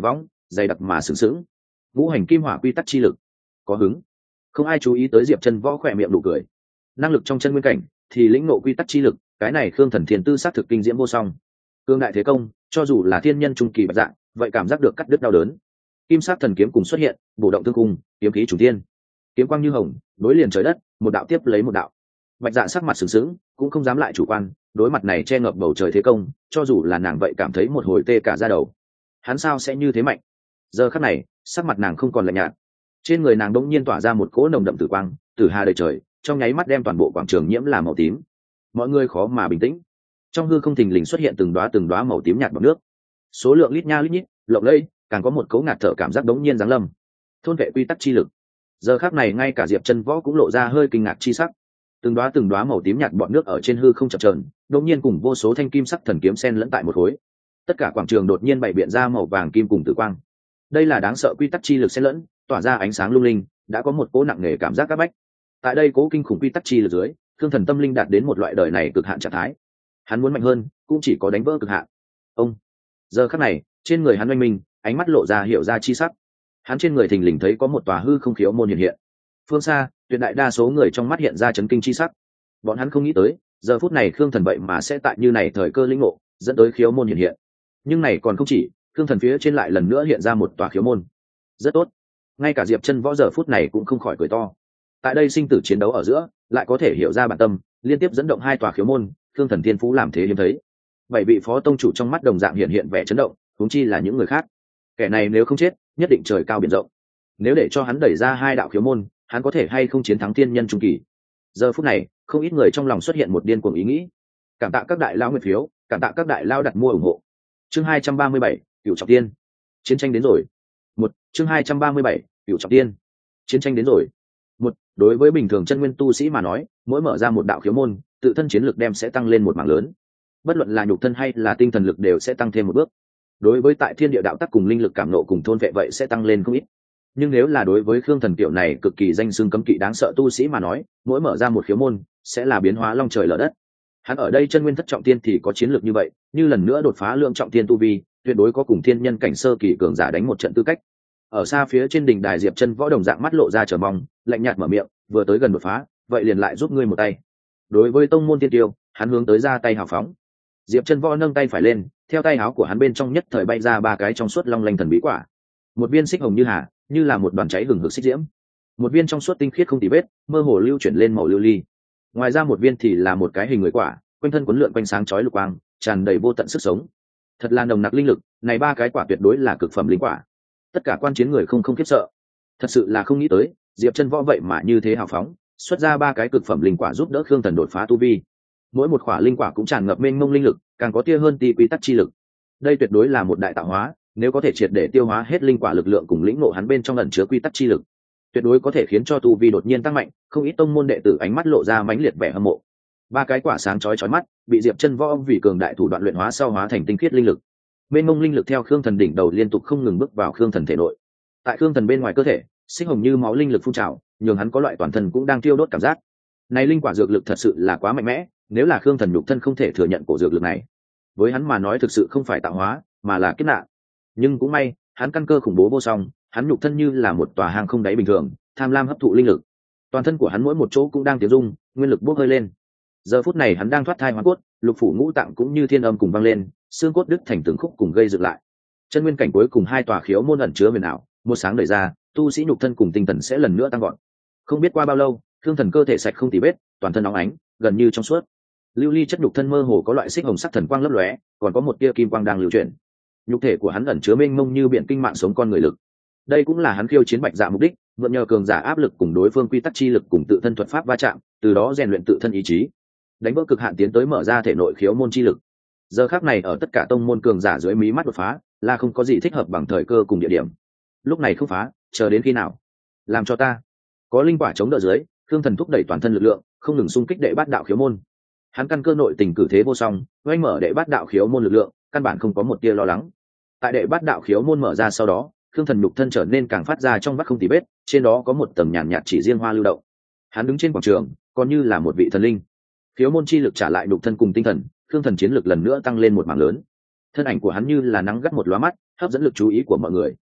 Speaker 1: dày đặc mà sừng sững. Ngũ hành kim hỏa quy tắc chi lực, có hứng. Không ai chú ý tới Diệp Chân Võ khỏe miệng nụ cười. Năng lực trong chân nguyên cảnh thì lĩnh ngộ quy tắc chi lực, cái này Khương Thần Thiên Tư sát thực kinh diễm vô song. Cương đại thế công, cho dù là thiên nhân trung kỳ bạch dạng, vậy cảm giác được cắt đứt đau đớn. Kim sắc thần kiếm cùng xuất hiện, bổ động tương cung, kiếm khí chủ thiên. Kiếm quang như hồng, nối liền trời đất, một đạo tiếp lấy một đạo. Bạch Dạ sắc mặt sừng sững, cũng không dám lại chủ quan, đối mặt này che ngập bầu trời thế công, cho dù là nàng vậy cảm thấy một hồi tê cả da đầu. Hắn sao sẽ như thế mạnh? Giờ khắc này, sắc mặt nàng không còn lạnh nhạt, trên người nàng đống nhiên tỏa ra một cỗ nồng đậm tử quang, tử hà đầy trời, trong nháy mắt đem toàn bộ quảng trường nhiễm làm màu tím. Mọi người khó mà bình tĩnh. Trong hư không thình lình xuất hiện từng đóa từng đóa màu tím nhạt bọt nước, số lượng lít nha lít nhít, lộng lẫy, càng có một cỗ ngạt thở cảm giác đống nhiên giáng lâm. Thôn vệ quy tắc chi lực. Giờ khắc này ngay cả Diệp Chân Võ cũng lộ ra hơi kinh ngạc chi sắc. Từng đóa từng đóa màu tím nhạt bọt nước ở trên hư không chập chờn, đột nhiên cùng vô số thanh kim sắc thần kiếm xen lẫn tại một khối. Tất cả quảng trường đột nhiên bày biện ra màu vàng kim cùng tử quang. Đây là đáng sợ quy tắc chi lực xen lẫn, tỏa ra ánh sáng lung linh, đã có một cỗ nặng nề cảm giác các bách. Tại đây cỗ kinh khủng quy tắc chi lực dưới, Thương Thần tâm linh đạt đến một loại đời này cực hạn trạng thái. Hắn muốn mạnh hơn, cũng chỉ có đánh vỡ cực hạn. Ông. Giờ khắc này, trên người hắn oanh minh, ánh mắt lộ ra hiểu ra chi sắc. Hắn trên người thình lình thấy có một tòa hư không khiếu môn hiện hiện. Phương xa, tuyệt đại đa số người trong mắt hiện ra chấn kinh chi sắc. Bọn hắn không nghĩ tới, giờ phút này Khương Thần vậy mà sẽ tại như này thời cơ linh ngộ, dẫn tới khiếu môn hiện hiện. Nhưng này còn không chỉ, Khương Thần phía trên lại lần nữa hiện ra một tòa khiếu môn. Rất tốt. Ngay cả Diệp Chân Võ giờ phút này cũng không khỏi cười to. Tại đây sinh tử chiến đấu ở giữa, lại có thể hiểu ra bản tâm, liên tiếp dẫn động hai tòa khiếu môn, Khương Thần thiên phú làm thế hiếm thấy. Bảy vị phó tông chủ trong mắt đồng dạng hiện hiện vẻ chấn động, huống chi là những người khác. Kẻ này nếu không chết, nhất định trời cao biển rộng. Nếu để cho hắn đẩy ra hai đạo khiếu môn, hắn có thể hay không chiến thắng thiên nhân trung kỳ. Giờ phút này, không ít người trong lòng xuất hiện một điên cuồng ý nghĩ. Cảm tạ các đại lao nguyện phiếu, cảm tạ các đại lao đặt mua ủng hộ. Chương hai trăm ba mươi bảy, Cửu Trọng Tiên. Chiến tranh đến rồi. Một, chương hai trăm ba mươi bảy, Cửu Trọng Tiên. Chiến tranh đến rồi. Một, đối với bình thường chân nguyên tu sĩ mà nói, mỗi mở ra một đạo khiếu môn, tự thân chiến lực đem sẽ tăng lên một mảng lớn. Bất luận là nhục thân hay là tinh thần lực đều sẽ tăng thêm một bước. Đối với tại thiên địa đạo tắc cùng linh lực cảm nộ cùng thôn vệ vậy sẽ tăng lên không ít. Nhưng nếu là đối với Khương Thần kiểu này cực kỳ danh xưng cấm kỵ đáng sợ tu sĩ mà nói, mỗi mở ra một khiếu môn sẽ là biến hóa long trời lở đất. Hắn ở đây chân nguyên thất trọng tiên thì có chiến lược như vậy, như lần nữa đột phá lượng trọng tiên tu vi, tuyệt đối có cùng thiên nhân cảnh sơ kỳ cường giả đánh một trận tư cách. Ở xa phía trên đỉnh đài Diệp Chân Võ đồng dạng mắt lộ ra chờ mong, lạnh nhạt mở miệng, vừa tới gần đột phá, vậy liền lại giúp ngươi một tay. Đối với tông môn tiên tiêu, hắn hướng tới ra tay hào phóng. Diệp Chân Võ nâng tay phải lên, theo tay áo của hắn bên trong nhất thời bay ra ba cái trong suốt long lanh thần bí quả. Một viên xích hồng như hà, như là một đoàn cháy hừng hực xích diễm. Một viên trong suốt tinh khiết không tì vết, mơ hồ lưu chuyển lên màu lưu ly. Ngoài ra một viên thì là một cái hình người quả, quanh thân cuốn lượn quanh sáng chói lục quang, tràn đầy vô tận sức sống. Thật là nồng nặc linh lực, này ba cái quả tuyệt đối là cực phẩm linh quả. Tất cả quan chiến người không không khiếp sợ. Thật sự là không nghĩ tới, Diệp Chân Võ vậy mà như thế hào phóng, xuất ra ba cái cực phẩm linh quả giúp đỡ Khương Thần đột phá tu vi. Mỗi một quả linh quả cũng tràn ngập mênh mông linh lực, càng có tia hơn ti quy tắc chi lực. Đây tuyệt đối là một đại tạo hóa, nếu có thể triệt để tiêu hóa hết linh quả lực lượng cùng lĩnh ngộ hắn bên trong ẩn chứa quy tắc chi lực, tuyệt đối có thể khiến cho tu vi đột nhiên tăng mạnh, không ít tông môn đệ tử ánh mắt lộ ra mãnh liệt vẻ hâm mộ. Ba cái quả sáng chói chói mắt, bị Diệp Chân Võ vì cường đại thủ đoạn luyện hóa sau hóa thành tinh khiết linh lực. Mênh mông linh lực theo Khương Thần đỉnh đầu liên tục không ngừng bước vào Khương Thần thể nội. Tại Khương Thần bên ngoài cơ thể, xích hồng như máu linh lực phun trào, nhường hắn có loại toàn thân cũng đang thiêu đốt cảm giác. Này linh quả dược lực thật sự là quá mạnh mẽ, nếu là Khương Thần nhục thân không thể thừa nhận cổ dược lực này, với hắn mà nói thực sự không phải tạo hóa, mà là kiếp nạn. Nhưng cũng may, hắn căn cơ khủng bố vô song, hắn nhục thân như là một tòa hang không đáy bình thường, tham lam hấp thụ linh lực. Toàn thân của hắn mỗi một chỗ cũng đang tiến dung, nguyên lực bốc hơi lên. Giờ phút này hắn đang thoát thai hóa cốt, lục phủ ngũ tạng cũng như thiên âm cùng vang lên, xương cốt đứt thành từng khúc cùng gây dựng lại. Chân nguyên cảnh cuối cùng hai tòa khiếu môn ẩn chứa huyền ảo, một sáng đẩy ra, tu sĩ nhục thân cùng tinh thần sẽ lần nữa tăng gọn. Không biết qua bao lâu, Thương Thần cơ thể sạch không tì vết, toàn thân óng ánh, gần như trong suốt. Lưu ly chất nhục thân mơ hồ có loại xích hồng sắc thần quang lấp lóe, còn có một tia kim quang đang lưu chuyển. Nhục thể của hắn ẩn chứa mênh mông như biển kinh mạng sống con người lực. Đây cũng là hắn khiêu chiến Bạch Dạ mục đích, mượn nhờ cường giả áp lực cùng đối phương quy tắc chi lực cùng tự thân thuật pháp va chạm, từ đó rèn luyện tự thân ý chí, đánh vỡ cực hạn tiến tới mở ra thể nội khiếu môn chi lực. Giờ khắc này ở tất cả tông môn cường giả dưới mí mắt đột phá, là không có gì thích hợp bằng thời cơ cùng địa điểm. Lúc này không phá, chờ đến khi nào? Làm cho ta. Có linh quả chống đỡ dưới, Thương Thần thúc đẩy toàn thân lực lượng, không ngừng xung kích đệ bát đạo khiếu môn. Hắn căn cơ nội tình cử thế vô song, oanh mở đệ bát đạo khiếu môn lực lượng, căn bản không có một tia lo lắng. Tại đệ bát đạo khiếu môn mở ra sau đó, Thương Thần nhục thân trở nên càng phát ra trong vắt không tì vết, trên đó có một tầng nhàn nhạt chỉ riêng hoa lưu động. Hắn đứng trên quảng trường, còn như là một vị thần linh. Khiếu môn chi lực trả lại nhục thân cùng tinh thần, Thương Thần chiến lực lần nữa tăng lên một mảng lớn. Thân ảnh của hắn như là nắng gắt một lóa mắt, hấp dẫn lực chú ý của mọi người.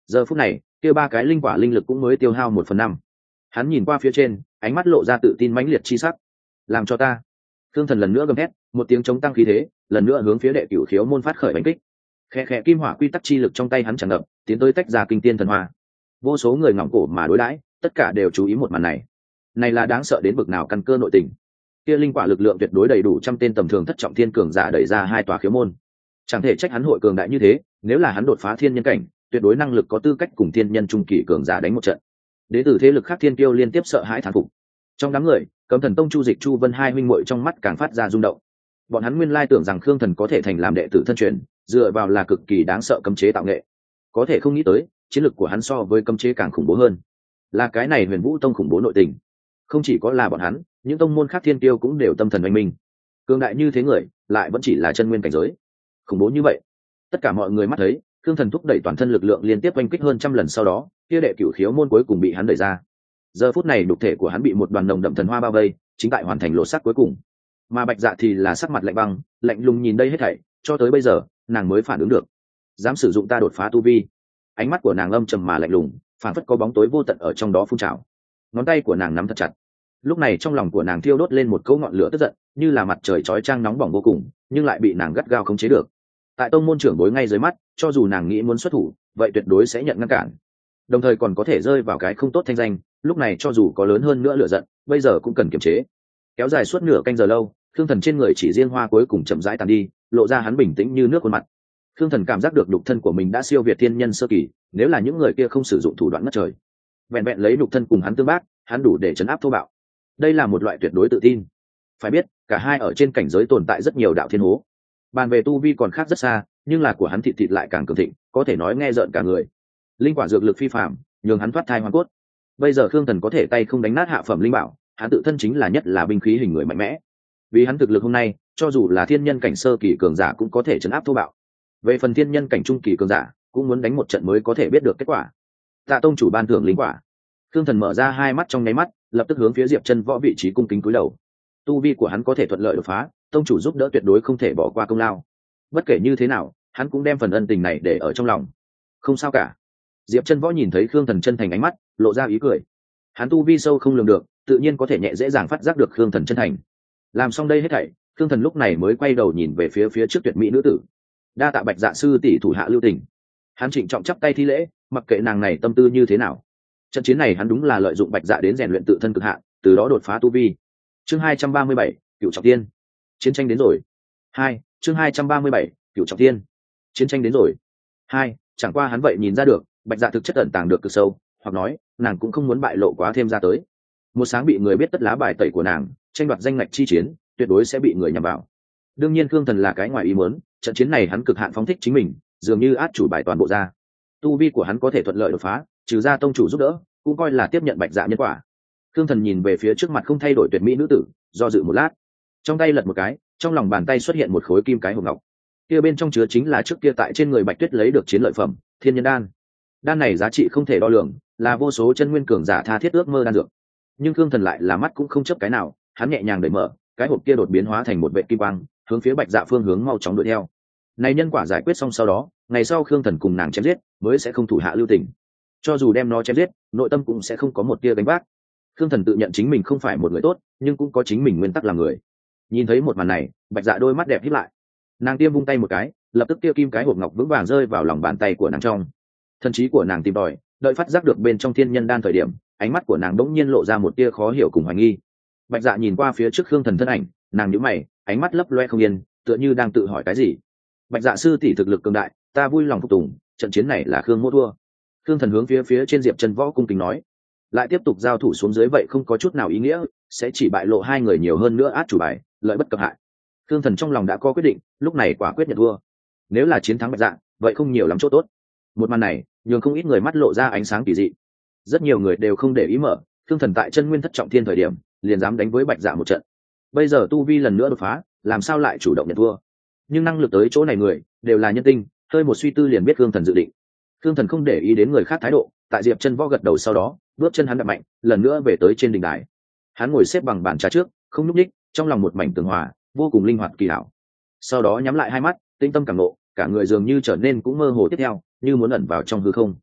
Speaker 1: Giờ phút này kia ba cái linh quả linh lực cũng mới tiêu hao một phần năm. Hắn nhìn qua phía trên, ánh mắt lộ ra tự tin mãnh liệt chi sắc. Làm cho ta. Thương Thần lần nữa gầm thét, một tiếng chống tăng khí thế, lần nữa hướng phía đệ cửu khiếu môn phát khởi đánh kích. Khẽ khẽ kim hỏa quy tắc chi lực trong tay hắn tràn ngập, tiến tới tách ra kinh tiên thần hoa. Vô số người ngỏm cổ mà đối đãi, tất cả đều chú ý một màn này. Này là đáng sợ đến bực nào căn cơ nội tình. Kia linh quả lực lượng tuyệt đối đầy đủ trăm tên tầm thường thất trọng thiên cường giả đẩy ra hai tòa khiếu môn. Chẳng thể trách hắn hội cường đại như thế, nếu là hắn đột phá thiên nhân cảnh, tuyệt đối năng lực có tư cách cùng thiên nhân trung kỳ cường giả đánh một trận. Đến từ thế lực khác thiên kiêu liên tiếp sợ hãi thán phục. Trong đám người, Cấm Thần Tông Chu Dịch, Chu Vân hai huynh muội trong mắt càng phát ra rung động. Bọn hắn nguyên lai tưởng rằng Khương Thần có thể thành làm đệ tử thân truyền, dựa vào là cực kỳ đáng sợ cấm chế tạo nghệ. Có thể không nghĩ tới, chiến lực của hắn so với cấm chế càng khủng bố hơn. Là cái này Huyền Vũ Tông khủng bố nội tình. Không chỉ có là bọn hắn, những tông môn khác thiên kiêu cũng đều tâm thần oanh minh. Cường đại như thế người, lại vẫn chỉ là chân nguyên cảnh giới. Khủng bố như vậy, tất cả mọi người mắt thấy, Khương Thần thúc đẩy toàn thân lực lượng liên tiếp oanh kích hơn trăm lần sau đó, kia đệ cửu khiếu môn cuối cùng bị hắn đẩy ra. Giờ phút này đục thể của hắn bị một đoàn nồng đậm thần hoa bao vây, chính tại hoàn thành lộ sắc cuối cùng. Mà Bạch Dạ thì là sắc mặt lạnh băng, lạnh lùng nhìn đây hết thảy, cho tới bây giờ, nàng mới phản ứng được. Dám sử dụng ta đột phá tu vi. Ánh mắt của nàng âm trầm mà lạnh lùng, phản phất có bóng tối vô tận ở trong đó phun trào. Ngón tay của nàng nắm thật chặt. Lúc này trong lòng của nàng thiêu đốt lên một cỗ ngọn lửa tức giận, như là mặt trời chói chang nóng bỏng vô cùng, nhưng lại bị nàng gắt gao khống chế được. Tại tông môn trưởng bối ngay dưới mắt, cho dù nàng nghĩ muốn xuất thủ, vậy tuyệt đối sẽ nhận ngăn cản. Đồng thời còn có thể rơi vào cái không tốt thanh danh, lúc này cho dù có lớn hơn nữa lửa giận, bây giờ cũng cần kiềm chế. Kéo dài suốt nửa canh giờ lâu, Khương Thần trên người chỉ riêng hoa cuối cùng chậm rãi tàn đi, lộ ra hắn bình tĩnh như nước khuôn mặt. Khương Thần cảm giác được nhục thân của mình đã siêu việt thiên nhân sơ kỳ, nếu là những người kia không sử dụng thủ đoạn ngất trời, vẹn vẹn lấy nhục thân cùng hắn tương bác, hắn đủ để chấn áp thô bạo. Đây là một loại tuyệt đối tự tin. Phải biết, cả hai ở trên cảnh giới tồn tại rất nhiều đạo thiên hố. Bàn về tu vi còn khác rất xa, nhưng là của hắn thịt thịt lại càng cường thịnh, có thể nói nghe rợn cả người. Linh quả dược lực phi phàm, nhường hắn thoát thai hoàn cốt. Bây giờ Khương Thần có thể tay không đánh nát hạ phẩm linh bảo, hắn tự thân chính là nhất là binh khí hình người mạnh mẽ. Vì hắn thực lực hôm nay, cho dù là thiên nhân cảnh sơ kỳ cường giả cũng có thể chấn áp thô bạo. Về phần thiên nhân cảnh trung kỳ cường giả, cũng muốn đánh một trận mới có thể biết được kết quả. Tạ tông chủ ban thưởng linh quả. Khương Thần mở ra hai mắt trong nháy mắt, lập tức hướng phía Diệp Chân Võ vị trí cung kính cúi đầu. Tu vi của hắn có thể thuận lợi đột phá, tông chủ giúp đỡ tuyệt đối không thể bỏ qua công lao. Bất kể như thế nào, hắn cũng đem phần ân tình này để ở trong lòng. Không sao cả. Diệp Chân Võ nhìn thấy Khương Thần chân thành ánh mắt, lộ ra ý cười. Hắn tu vi sâu không lường được, tự nhiên có thể nhẹ dễ dàng phát giác được Khương Thần chân thành. Làm xong đây hết thảy, Khương Thần lúc này mới quay đầu nhìn về phía phía trước tuyệt mỹ nữ tử. Đa tạ Bạch Dạ sư tỷ thủ hạ lưu tình. Hắn trịnh trọng chắp tay thi lễ, mặc kệ nàng này tâm tư như thế nào. Trận chiến này hắn đúng là lợi dụng Bạch Dạ đến rèn luyện tự thân cực hạn, từ đó đột phá tu vi. Chương hai trăm ba mươi bảy, Cửu Trọng Thiên. Chiến tranh đến rồi. Hai, chương hai trăm ba mươi bảy, Cửu Trọng Thiên. Chiến tranh đến rồi. Hai, chẳng qua hắn vậy nhìn ra được, Bạch Dạ thực chất ẩn tàng được cực sâu, hoặc nói, nàng cũng không muốn bại lộ quá thêm ra tới. Một sáng bị người biết tất lá bài tẩy của nàng, tranh đoạt danh ngạch chi chiến, tuyệt đối sẽ bị người nhằm vào. Đương nhiên Khương Thần là cái ngoài ý muốn, trận chiến này hắn cực hạn phóng thích chính mình, dường như át chủ bài toàn bộ ra. Tu vi của hắn có thể thuận lợi đột phá, trừ ra tông chủ giúp đỡ, cũng coi là tiếp nhận Bạch Dạ nhân quả. Khương Thần nhìn về phía trước mặt không thay đổi tuyệt mỹ nữ tử, do dự một lát, trong tay lật một cái, trong lòng bàn tay xuất hiện một khối kim cái hộp ngọc. Kia bên trong chứa chính là trước kia tại trên người Bạch Tuyết lấy được chiến lợi phẩm, Thiên Nhân Đan. Đan này giá trị không thể đo lường, là vô số chân nguyên cường giả tha thiết ước mơ đan dược. Nhưng Khương Thần lại là mắt cũng không chớp cái nào, hắn nhẹ nhàng đẩy mở, cái hộp kia đột biến hóa thành một vệ kim quang, hướng phía Bạch Dạ phương hướng mau chóng đuổi theo. Này nhân quả giải quyết xong sau đó, ngày sau Khương Thần cùng nàng chém giết, mới sẽ không thủ hạ lưu tình. Cho dù đem nó chém giết, nội tâm cũng sẽ không có một tia gánh vác. Khương Thần tự nhận chính mình không phải một người tốt, nhưng cũng có chính mình nguyên tắc làm người. Nhìn thấy một màn này, Bạch Dạ đôi mắt đẹp híp lại. Nàng tiêm vung tay một cái, lập tức kia kim cái hộp ngọc vững vàng rơi vào lòng bàn tay của nàng trong. Thần trí của nàng tìm tòi, đợi phát giác được bên trong Thiên Nhân Đan thời điểm, ánh mắt của nàng đống nhiên lộ ra một tia khó hiểu cùng hoài nghi. Bạch Dạ nhìn qua phía trước Khương Thần thân ảnh, nàng nhíu mày, ánh mắt lấp loe không yên, tựa như đang tự hỏi cái gì. Bạch Dạ sư tỷ thực lực cường đại, ta vui lòng phục tùng, trận chiến này là Khương Mỗ thua. Khương Thần hướng phía phía trên Diệp Chân Võ cung kính nói. Lại tiếp tục giao thủ xuống dưới vậy không có chút nào ý nghĩa, sẽ chỉ bại lộ hai người nhiều hơn nữa át chủ bài, lợi bất cập hại. Khương Thần trong lòng đã có quyết định, lúc này quả quyết nhận thua. Nếu là chiến thắng Bạch Dạ, vậy không nhiều lắm chỗ tốt. Một màn này, nhường không ít người mắt lộ ra ánh sáng kỳ dị. Rất nhiều người đều không để ý mở, Khương Thần tại chân nguyên thất trọng thiên thời điểm, liền dám đánh với Bạch Dạ một trận. Bây giờ tu vi lần nữa đột phá, làm sao lại chủ động nhận thua? Nhưng năng lực tới chỗ này người, đều là nhân tinh, hơi một suy tư liền biết Khương Thần dự định. Khương Thần không để ý đến người khác thái độ, tại Diệp Chân Võ gật đầu sau đó, bước chân hắn đạp mạnh, lần nữa về tới trên đỉnh đài. Hắn ngồi xếp bằng bàn trà trước, không nhúc nhích, trong lòng một mảnh tường hòa, vô cùng linh hoạt kỳ hảo. Sau đó nhắm lại hai mắt, tinh tâm cảm ngộ, cả người dường như trở nên cũng mơ hồ tiếp theo, như muốn ẩn vào trong hư không.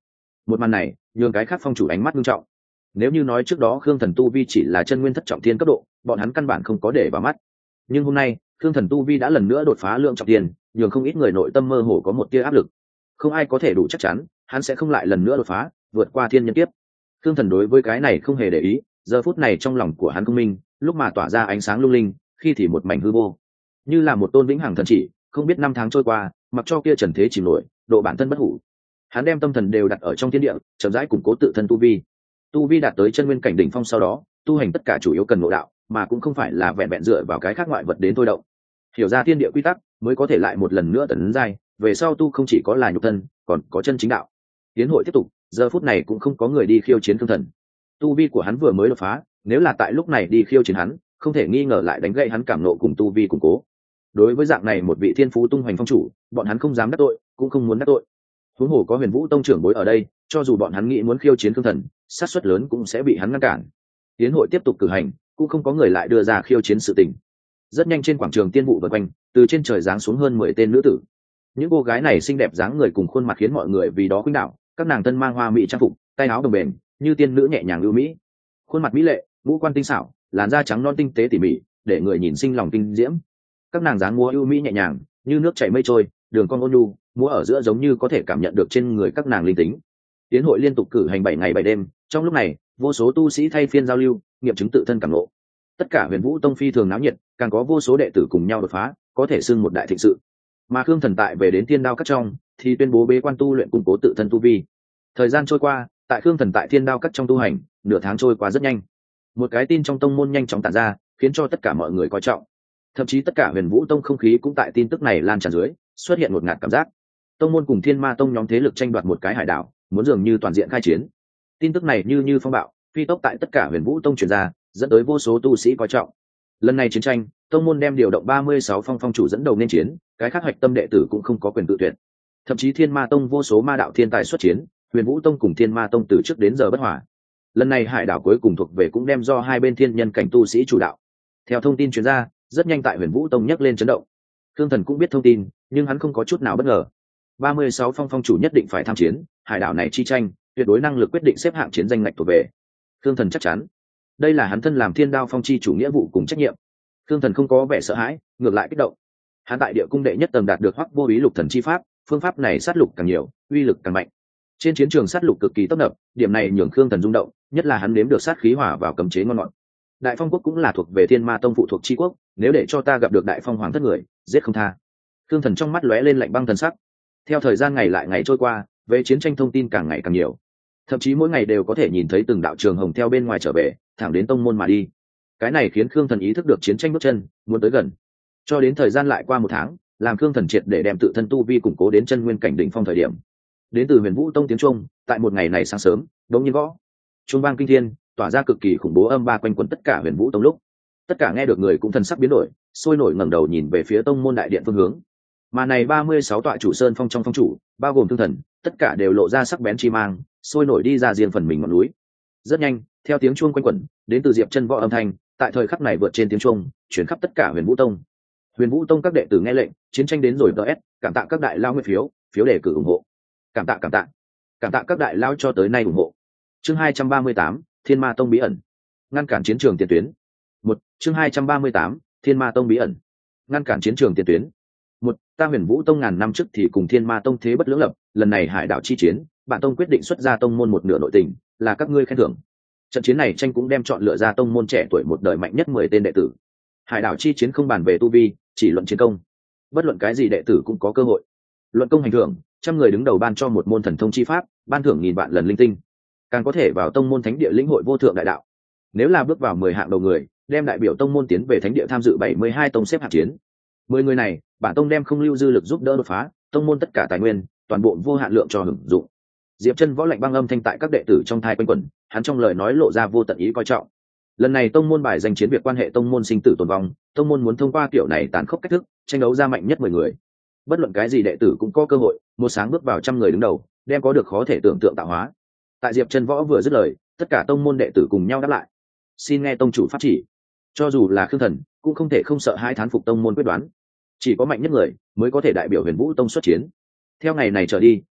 Speaker 1: Một màn này nhường cái khác phong chủ ánh mắt nghiêm trọng. Nếu như nói trước đó Khương Thần tu vi chỉ là chân nguyên thất trọng thiên cấp độ, bọn hắn căn bản không có để vào mắt. Nhưng hôm nay, Khương Thần tu vi đã lần nữa đột phá lượng trọng thiên, nhường không ít người nội tâm mơ hồ có một tia áp lực. Không ai có thể đủ chắc chắn, hắn sẽ không lại lần nữa đột phá, vượt qua thiên nhân kiếp. Khương Thần đối với cái này không hề để ý, giờ phút này trong lòng của hắn không minh, lúc mà tỏa ra ánh sáng lung linh, khi thì một mảnh hư vô, như là một tôn vĩnh hằng thần chỉ, không biết năm tháng trôi qua, mặc cho kia trần thế chìm nổi, độ bản thân bất hủ. Hắn đem tâm thần đều đặt ở trong thiên địa, chậm rãi củng cố tự thân tu vi. Tu vi đạt tới chân nguyên cảnh đỉnh phong sau đó, tu hành tất cả chủ yếu cần ngộ đạo, mà cũng không phải là vẹn vẹn dựa vào cái khác ngoại vật đến thôi động. Hiểu ra thiên địa quy tắc, mới có thể lại một lần nữa tấn giai, về sau tu không chỉ có là nhục thân, còn có chân chính đạo. Tiến hội tiếp tục, giờ phút này cũng không có người đi khiêu chiến Khương Thần. Tu vi của hắn vừa mới đột phá, nếu là tại lúc này đi khiêu chiến hắn, không thể nghi ngờ lại đánh gãy hắn cảm nộ cùng tu vi củng cố. Đối với dạng này một vị thiên phú tung hoành phong chủ, bọn hắn không dám đắc tội, cũng không muốn đắc tội. Huống hồ có Huyền Vũ tông trưởng bối ở đây, cho dù bọn hắn nghĩ muốn khiêu chiến Khương Thần, sát suất lớn cũng sẽ bị hắn ngăn cản. Tiến hội tiếp tục cử hành, cũng không có người lại đưa ra khiêu chiến sự tình. Rất nhanh trên quảng trường tiên vụ vần quanh, từ trên trời giáng xuống hơn mười tên nữ tử. Những cô gái này xinh đẹp dáng người cùng khuôn mặt khiến mọi người vì đó khuynh đảo, các nàng thân mang hoa mỹ trang phục, tay áo đồng bền, như tiên nữ nhẹ nhàng ưu mỹ. Khuôn mặt mỹ lệ, ngũ quan tinh xảo, làn da trắng non tinh tế tỉ mỉ, để người nhìn sinh lòng kinh diễm. Các nàng dáng múa ưu mỹ nhẹ nhàng, như nước chảy mây trôi, đường cong ôn nhu, múa ở giữa giống như có thể cảm nhận được trên người các nàng linh tính. Tiến hội liên tục cử hành bảy ngày bảy đêm, trong lúc này, vô số tu sĩ thay phiên giao lưu, nghiệm chứng tự thân cảm ngộ. Tất cả Huyền Vũ tông phi thường náo nhiệt, càng có vô số đệ tử cùng nhau đột phá, có thể xưng một đại thịnh sự. Mà Khương Thần tại về đến Thiên Đao Các trong, thì tuyên bố bế quan tu luyện củng cố tự thân tu vi. Thời gian trôi qua, tại Khương Thần tại Thiên Đao Các trong tu hành, nửa tháng trôi qua rất nhanh. Một cái tin trong tông môn nhanh chóng tản ra, khiến cho tất cả mọi người coi trọng. Thậm chí tất cả Huyền Vũ tông không khí cũng tại tin tức này lan tràn dưới, xuất hiện một ngạt cảm giác. Tông môn cùng Thiên Ma tông nhóm thế lực tranh đoạt một cái hải đảo, muốn dường như toàn diện khai chiến. Tin tức này như như phong bạo, phi tốc tại tất cả Huyền Vũ tông truyền ra, dẫn tới vô số tu sĩ coi trọng. Lần này chiến tranh, tông môn đem điều động ba mươi sáu phong phong chủ dẫn đầu nên chiến, cái khác hoạch tâm đệ tử cũng không có quyền tự tuyển. Thậm chí Thiên Ma tông vô số ma đạo thiên tài xuất chiến, Huyền Vũ tông cùng Thiên Ma tông từ trước đến giờ bất hòa. Lần này hải đảo cuối cùng thuộc về cũng đem do hai bên thiên nhân cảnh tu sĩ chủ đạo. Theo thông tin truyền ra, rất nhanh tại Huyền Vũ tông nhấc lên chấn động. Khương Thần cũng biết thông tin, nhưng hắn không có chút nào bất ngờ. ba mươi sáu phong phong chủ nhất định phải tham chiến, hải đảo này chi tranh, tuyệt đối năng lực quyết định xếp hạng chiến danh ngạch thuộc về. Khương Thần chắc chắn, đây là hắn thân làm Thiên Đao phong chi chủ nghĩa vụ cùng trách nhiệm. Khương Thần không có vẻ sợ hãi, ngược lại kích động. Hắn tại địa cung đệ nhất tầng đạt được Hoắc Vô Ý lục thần chi pháp, phương pháp này sát lục càng nhiều, uy lực càng mạnh. Trên chiến trường sát lục cực kỳ tấp nập, điểm này nhường Khương Thần rung động, nhất là hắn nếm được sát khí hỏa vào cấm chế ngon ngọt. Đại Phong quốc cũng là thuộc về Thiên Ma tông phụ thuộc chi quốc, nếu để cho ta gặp được Đại Phong hoàng thất người, giết không tha. Khương Thần trong mắt lóe lên lạnh băng thần sắc. Theo thời gian ngày lại ngày trôi qua, về chiến tranh thông tin càng ngày càng nhiều, thậm chí mỗi ngày đều có thể nhìn thấy từng đạo trường hồng theo bên ngoài trở về, thẳng đến tông môn mà đi. Cái này khiến Khương Thần ý thức được chiến tranh bước chân muốn tới gần. Cho đến thời gian lại qua một tháng, làm Khương Thần triệt để đem tự thân tu vi củng cố đến chân nguyên cảnh đỉnh phong thời điểm. Đến từ Huyền Vũ tông tiếng trung, tại một ngày này sáng sớm, đống nhiên gõ. Trung vang kinh thiên, tỏa ra cực kỳ khủng bố âm ba quanh quẩn tất cả Huyền Vũ tông lúc. Tất cả nghe được người cũng thần sắc biến đổi, sôi nổi ngẩng đầu nhìn về phía tông môn đại điện phương hướng. Mà này ba mươi sáu tọa chủ sơn phong trong phong chủ, bao gồm Thương Thần, tất cả đều lộ ra sắc bén chi mang, sôi nổi đi ra riêng phần mình ngọn núi. Rất nhanh, theo tiếng chuông quanh quẩn, đến từ Diệp Chân võ âm thanh, tại thời khắc này vượt trên tiếng chuông, chuyển khắp tất cả Huyền Vũ tông. Huyền Vũ tông các đệ tử nghe lệnh, chiến tranh đến rồi ds, cảm tạ các đại lao nguyện phiếu, phiếu đề cử ủng hộ. Cảm tạ cảm tạ. Cảm tạ các đại lao cho tới nay ủng hộ. Chương hai trăm ba mươi tám, Thiên Ma tông bí ẩn. Ngăn cản chiến trường tiền tuyến. Một, chương hai trăm ba mươi tám, Thiên Ma tông bí ẩn. Ngăn cản chiến trường tiền tuyến. Một, ta Huyền Vũ tông ngàn năm trước thì cùng Thiên Ma tông thế bất lưỡng lập, lần này hải đảo chi chiến, bản tông quyết định xuất ra tông môn một nửa nội tình, là các ngươi khen thưởng. Trận chiến này tranh cũng đem chọn lựa ra tông môn trẻ tuổi một đời mạnh nhất mười tên đệ tử. Hải đảo chi chiến không bàn về tu vi, chỉ luận chiến công. Bất luận cái gì đệ tử cũng có cơ hội. Luận công hành thưởng, trăm người đứng đầu ban cho một môn thần thông chi pháp, ban thưởng nghìn vạn lần linh tinh. Càng có thể vào tông môn thánh địa lĩnh hội vô thượng đại đạo. Nếu là bước vào mười hạng đầu người, đem đại biểu tông môn tiến về thánh địa tham dự bảy mươi hai tông xếp hạng chiến. Mười người này, bản tông đem không lưu dư lực giúp đỡ đột phá, tông môn tất cả tài nguyên, toàn bộ vô hạn lượng cho hưởng dụng. Diệp Chân võ lạnh băng âm thanh tại các đệ tử trong thai quanh quẩn, hắn trong lời nói lộ ra vô tận ý coi trọng. Lần này tông môn bài danh chiến việc quan hệ tông môn sinh tử tồn vong, tông môn muốn thông qua kiểu này tàn khốc cách thức, tranh đấu ra mạnh nhất mười người. Bất luận cái gì đệ tử cũng có cơ hội, một sáng bước vào trăm người đứng đầu, đem có được khó thể tưởng tượng tạo hóa. Tại Diệp Chân võ vừa dứt lời, tất cả tông môn đệ tử cùng nhau đáp lại. Xin nghe tông chủ pháp chỉ. Cho dù là Khương Thần, cũng không thể không sợ hai thán phục tông môn quyết đoán. Chỉ có mạnh nhất người mới có thể đại biểu Huyền Vũ tông xuất chiến. Theo ngày này trở đi,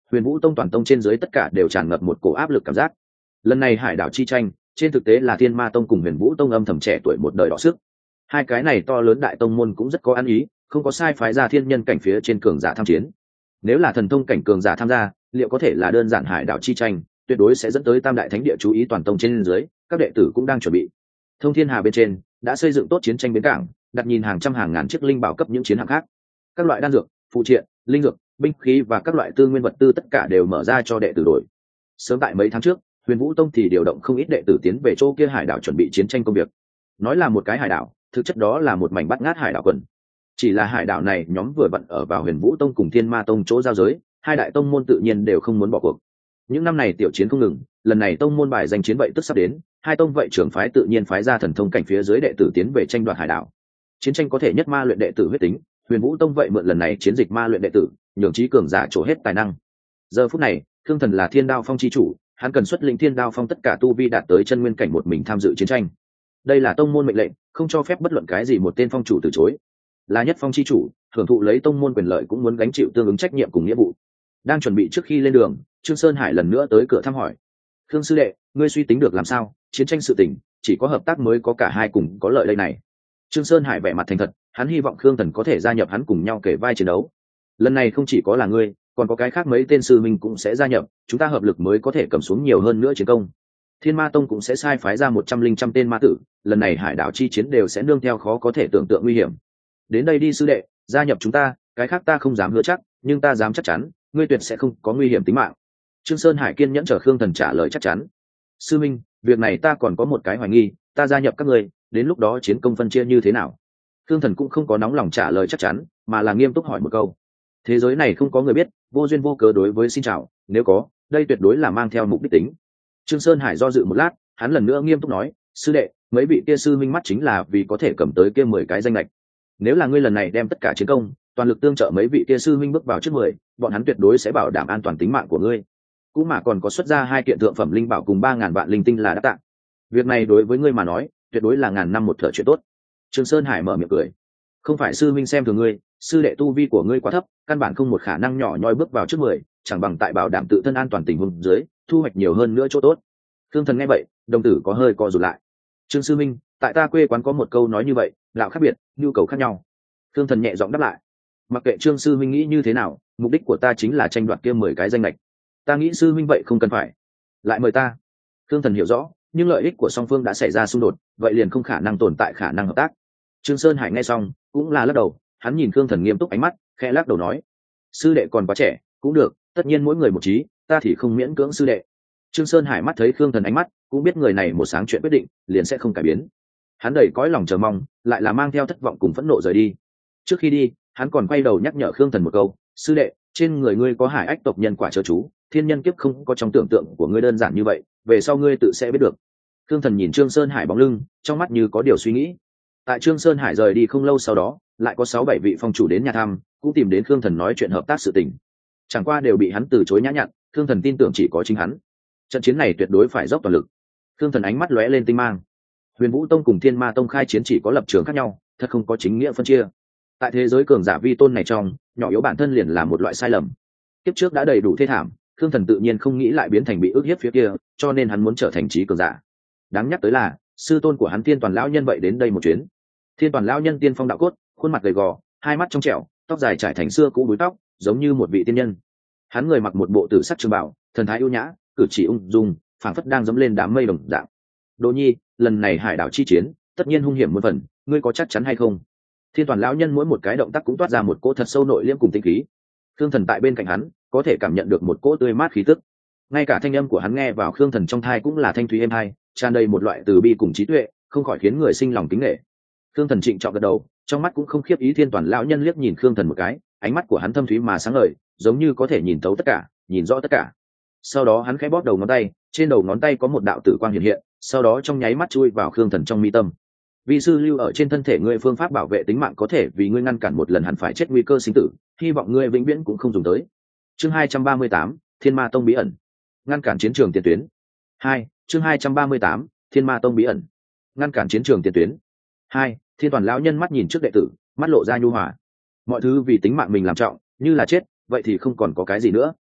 Speaker 1: Huyền Vũ Tông toàn tông trên dưới tất cả đều tràn ngập một cổ áp lực cảm giác. Lần này hải đảo chi tranh, trên thực tế là Thiên Ma Tông cùng Huyền Vũ Tông âm thầm trẻ tuổi một đời đọ sức. Hai cái này to lớn đại tông môn cũng rất có ăn ý, không có sai phái ra thiên nhân cảnh phía trên cường giả tham chiến. Nếu là thần thông cảnh cường giả tham gia, liệu có thể là đơn giản hải đảo chi tranh, tuyệt đối sẽ dẫn tới tam đại thánh địa chú ý toàn tông trên dưới, các đệ tử cũng đang chuẩn bị. Thông Thiên Hà bên trên đã xây dựng tốt chiến tranh bến cảng, đặt nhìn hàng trăm hàng ngàn chiếc linh bảo cấp những chiến hạm khác. Các loại đan dược, phụ triện, linh dược, binh khí và các loại tư nguyên vật tư tất cả đều mở ra cho đệ tử đổi. Sớm tại mấy tháng trước, Huyền Vũ Tông thì điều động không ít đệ tử tiến về chỗ kia hải đảo chuẩn bị chiến tranh công việc. Nói là một cái hải đảo, thực chất đó là một mảnh bát ngát hải đảo quần. Chỉ là hải đảo này nhóm vừa vặn ở vào Huyền Vũ Tông cùng Thiên Ma Tông chỗ giao giới, hai đại tông môn tự nhiên đều không muốn bỏ cuộc. Những năm này tiểu chiến không ngừng, lần này tông môn bài danh chiến vậy tức sắp đến, hai tông vậy trưởng phái tự nhiên phái ra thần thông cảnh phía dưới đệ tử tiến về tranh đoạt hải đảo. Chiến tranh có thể nhất ma luyện đệ tử huyết tính, Huyền Vũ Tông vậy mượn lần này chiến dịch ma luyện đệ tử, nhường trí cường giả trổ hết tài năng. Giờ phút này, Thương Thần là Thiên Đao Phong chi chủ, hắn cần xuất lĩnh Thiên Đao Phong tất cả tu vi đạt tới chân nguyên cảnh một mình tham dự chiến tranh. Đây là tông môn mệnh lệnh, không cho phép bất luận cái gì một tên phong chủ từ chối. Là nhất phong chi chủ, hưởng thụ lấy tông môn quyền lợi cũng muốn gánh chịu tương ứng trách nhiệm cùng nghĩa vụ. Đang chuẩn bị trước khi lên đường, Trương Sơn Hải lần nữa tới cửa thăm hỏi. Khương sư đệ, ngươi suy tính được làm sao? Chiến tranh sự tình, chỉ có hợp tác mới có cả hai cùng có lợi đây này. Trương Sơn Hải vẻ mặt thành thật, hắn hy vọng Khương Thần có thể gia nhập hắn cùng nhau kể vai chiến đấu. Lần này không chỉ có là ngươi, còn có cái khác mấy tên sư minh cũng sẽ gia nhập, chúng ta hợp lực mới có thể cầm xuống nhiều hơn nữa chiến công. Thiên Ma Tông cũng sẽ sai phái ra một trăm linh trăm tên ma tử, lần này hải đảo chi chiến đều sẽ nương theo khó có thể tưởng tượng nguy hiểm. Đến đây đi sư đệ, gia nhập chúng ta, cái khác ta không dám hứa chắc, nhưng ta dám chắc chắn, ngươi tuyệt sẽ không có nguy hiểm tính mạng. Trương Sơn Hải kiên nhẫn chờ Khương Thần trả lời chắc chắn. Sư minh, việc này ta còn có một cái hoài nghi, ta gia nhập các ngươi, đến lúc đó chiến công phân chia như thế nào? Khương Thần cũng không có nóng lòng trả lời chắc chắn, mà là nghiêm túc hỏi một câu. Thế giới này không có người biết, vô duyên vô cớ đối với xin chào, nếu có, đây tuyệt đối là mang theo mục đích tính. Trương Sơn Hải do dự một lát, hắn lần nữa nghiêm túc nói, sư đệ, mấy vị kia sư minh mắt chính là vì có thể cầm tới kia mười cái danh lệch. Nếu là ngươi lần này đem tất cả chiến công, toàn lực tương trợ mấy vị kia sư minh bước vào trước mười, bọn hắn tuyệt đối sẽ bảo đảm an toàn tính mạng của ngươi. Cũng mà còn có xuất ra hai kiện thượng phẩm linh bảo cùng ba ngàn vạn linh tinh là đáp tạng. Việc này đối với ngươi mà nói, tuyệt đối là ngàn năm một thở chuyện tốt. Trương Sơn Hải mở miệng cười. Không phải sư minh xem thường ngươi, sư đệ tu vi của ngươi quá thấp, căn bản không một khả năng nhỏ nhoi bước vào trước mười, chẳng bằng tại bảo đảm tự thân an toàn tình huống dưới, thu hoạch nhiều hơn nữa chỗ tốt. Thương Thần nghe vậy, đồng tử có hơi co rụt lại. Trương sư minh, tại ta quê quán có một câu nói như vậy, đạo khác biệt, nhu cầu khác nhau. Thương Thần nhẹ giọng đáp lại. Mặc kệ Trương sư minh nghĩ như thế nào, mục đích của ta chính là tranh đoạt kia mười cái danh lệch. Ta nghĩ sư minh vậy không cần phải lại mời ta. Thương Thần hiểu rõ, nhưng lợi ích của song phương đã xảy ra xung đột, vậy liền không khả năng tồn tại khả năng hợp tác. Trương Sơn Hải nghe xong, cũng là lắc đầu, hắn nhìn Thương Thần nghiêm túc ánh mắt, khẽ lắc đầu nói: sư đệ còn quá trẻ, cũng được, tất nhiên mỗi người một trí, ta thì không miễn cưỡng sư đệ. Trương Sơn Hải mắt thấy Khương Thần ánh mắt, cũng biết người này một sáng chuyện quyết định, liền sẽ không cải biến. Hắn đầy cõi lòng chờ mong, lại là mang theo thất vọng cùng phẫn nộ rời đi. Trước khi đi, hắn còn quay đầu nhắc nhở Khương Thần một câu: sư đệ, trên người ngươi có hải ách tộc nhân quả chớ chú, thiên nhân kiếp không có trong tưởng tượng của ngươi đơn giản như vậy, về sau ngươi tự sẽ biết được. Khương Thần nhìn Trương Sơn Hải bóng lưng, trong mắt như có điều suy nghĩ. Tại Trương Sơn Hải rời đi không lâu sau đó, lại có sáu bảy vị phong chủ đến nhà thăm, cũng tìm đến Khương Thần nói chuyện hợp tác sự tình. Chẳng qua đều bị hắn từ chối nhã nhặn, Khương Thần tin tưởng chỉ có chính hắn. Trận chiến này tuyệt đối phải dốc toàn lực. Khương Thần ánh mắt lóe lên tinh mang. Huyền Vũ Tông cùng Thiên Ma Tông khai chiến chỉ có lập trường khác nhau, thật không có chính nghĩa phân chia. Tại thế giới cường giả vi tôn này trong, nhỏ yếu bản thân liền là một loại sai lầm. Kiếp trước đã đầy đủ thê thảm, Khương Thần tự nhiên không nghĩ lại biến thành bị ức hiếp phía kia, cho nên hắn muốn trở thành trí cường giả. Đáng nhắc tới là, sư tôn của hắn Thiên Toàn lão nhân vậy đến đây một chuyến. Thiên Toàn lão nhân tiên phong đạo cốt, khuôn mặt gầy gò, hai mắt trong trẻo, tóc dài trải thành xưa cũ búi tóc, giống như một vị tiên nhân. Hắn người mặc một bộ tử sắc trường bào, thần thái ưu nhã, cử chỉ ung dung, phảng phất đang dẫm lên đám mây đồng dạng. Đỗ Nhi, lần này hải đảo chi chiến, tất nhiên hung hiểm muôn phần, ngươi có chắc chắn hay không? Thiên Toàn lão nhân mỗi một cái động tác cũng toát ra một cỗ thật sâu nội liêm cùng tinh khí. Khương Thần tại bên cạnh hắn, có thể cảm nhận được một cỗ tươi mát khí tức. Ngay cả thanh âm của hắn nghe vào Khương Thần trong tai cũng là thanh thúy êm tai, tràn đầy một loại từ bi cùng trí tuệ, không khỏi khiến người sinh lòng kính nể. Khương Thần trịnh trọng gật đầu, trong mắt cũng không khiếp ý. Thiên Toàn lão nhân liếc nhìn Khương Thần một cái, ánh mắt của hắn thâm thúy mà sáng ngời, giống như có thể nhìn thấu tất cả, nhìn rõ tất cả. Sau đó hắn khẽ bóp đầu ngón tay, trên đầu ngón tay có một đạo tử quang hiện hiện, sau đó trong nháy mắt chui vào Khương Thần trong mi tâm. Vi sư lưu ở trên thân thể ngươi phương pháp bảo vệ tính mạng có thể vì ngươi ngăn cản một lần hẳn phải chết nguy cơ sinh tử, hy vọng ngươi vĩnh viễn cũng không dùng tới. Chương hai trăm ba mươi tám, Thiên Ma Tông bí ẩn. Ngăn cản chiến trường tiền tuyến. hai, chương hai trăm ba mươi tám, Thiên Ma Tông bí ẩn. Ngăn cản chiến trường tiền tuyến. hai, Thiên Toàn lão nhân mắt nhìn trước đệ tử, mắt lộ ra nhu hòa. Mọi thứ vì tính mạng mình làm trọng, như là chết, vậy thì không còn có cái gì nữa.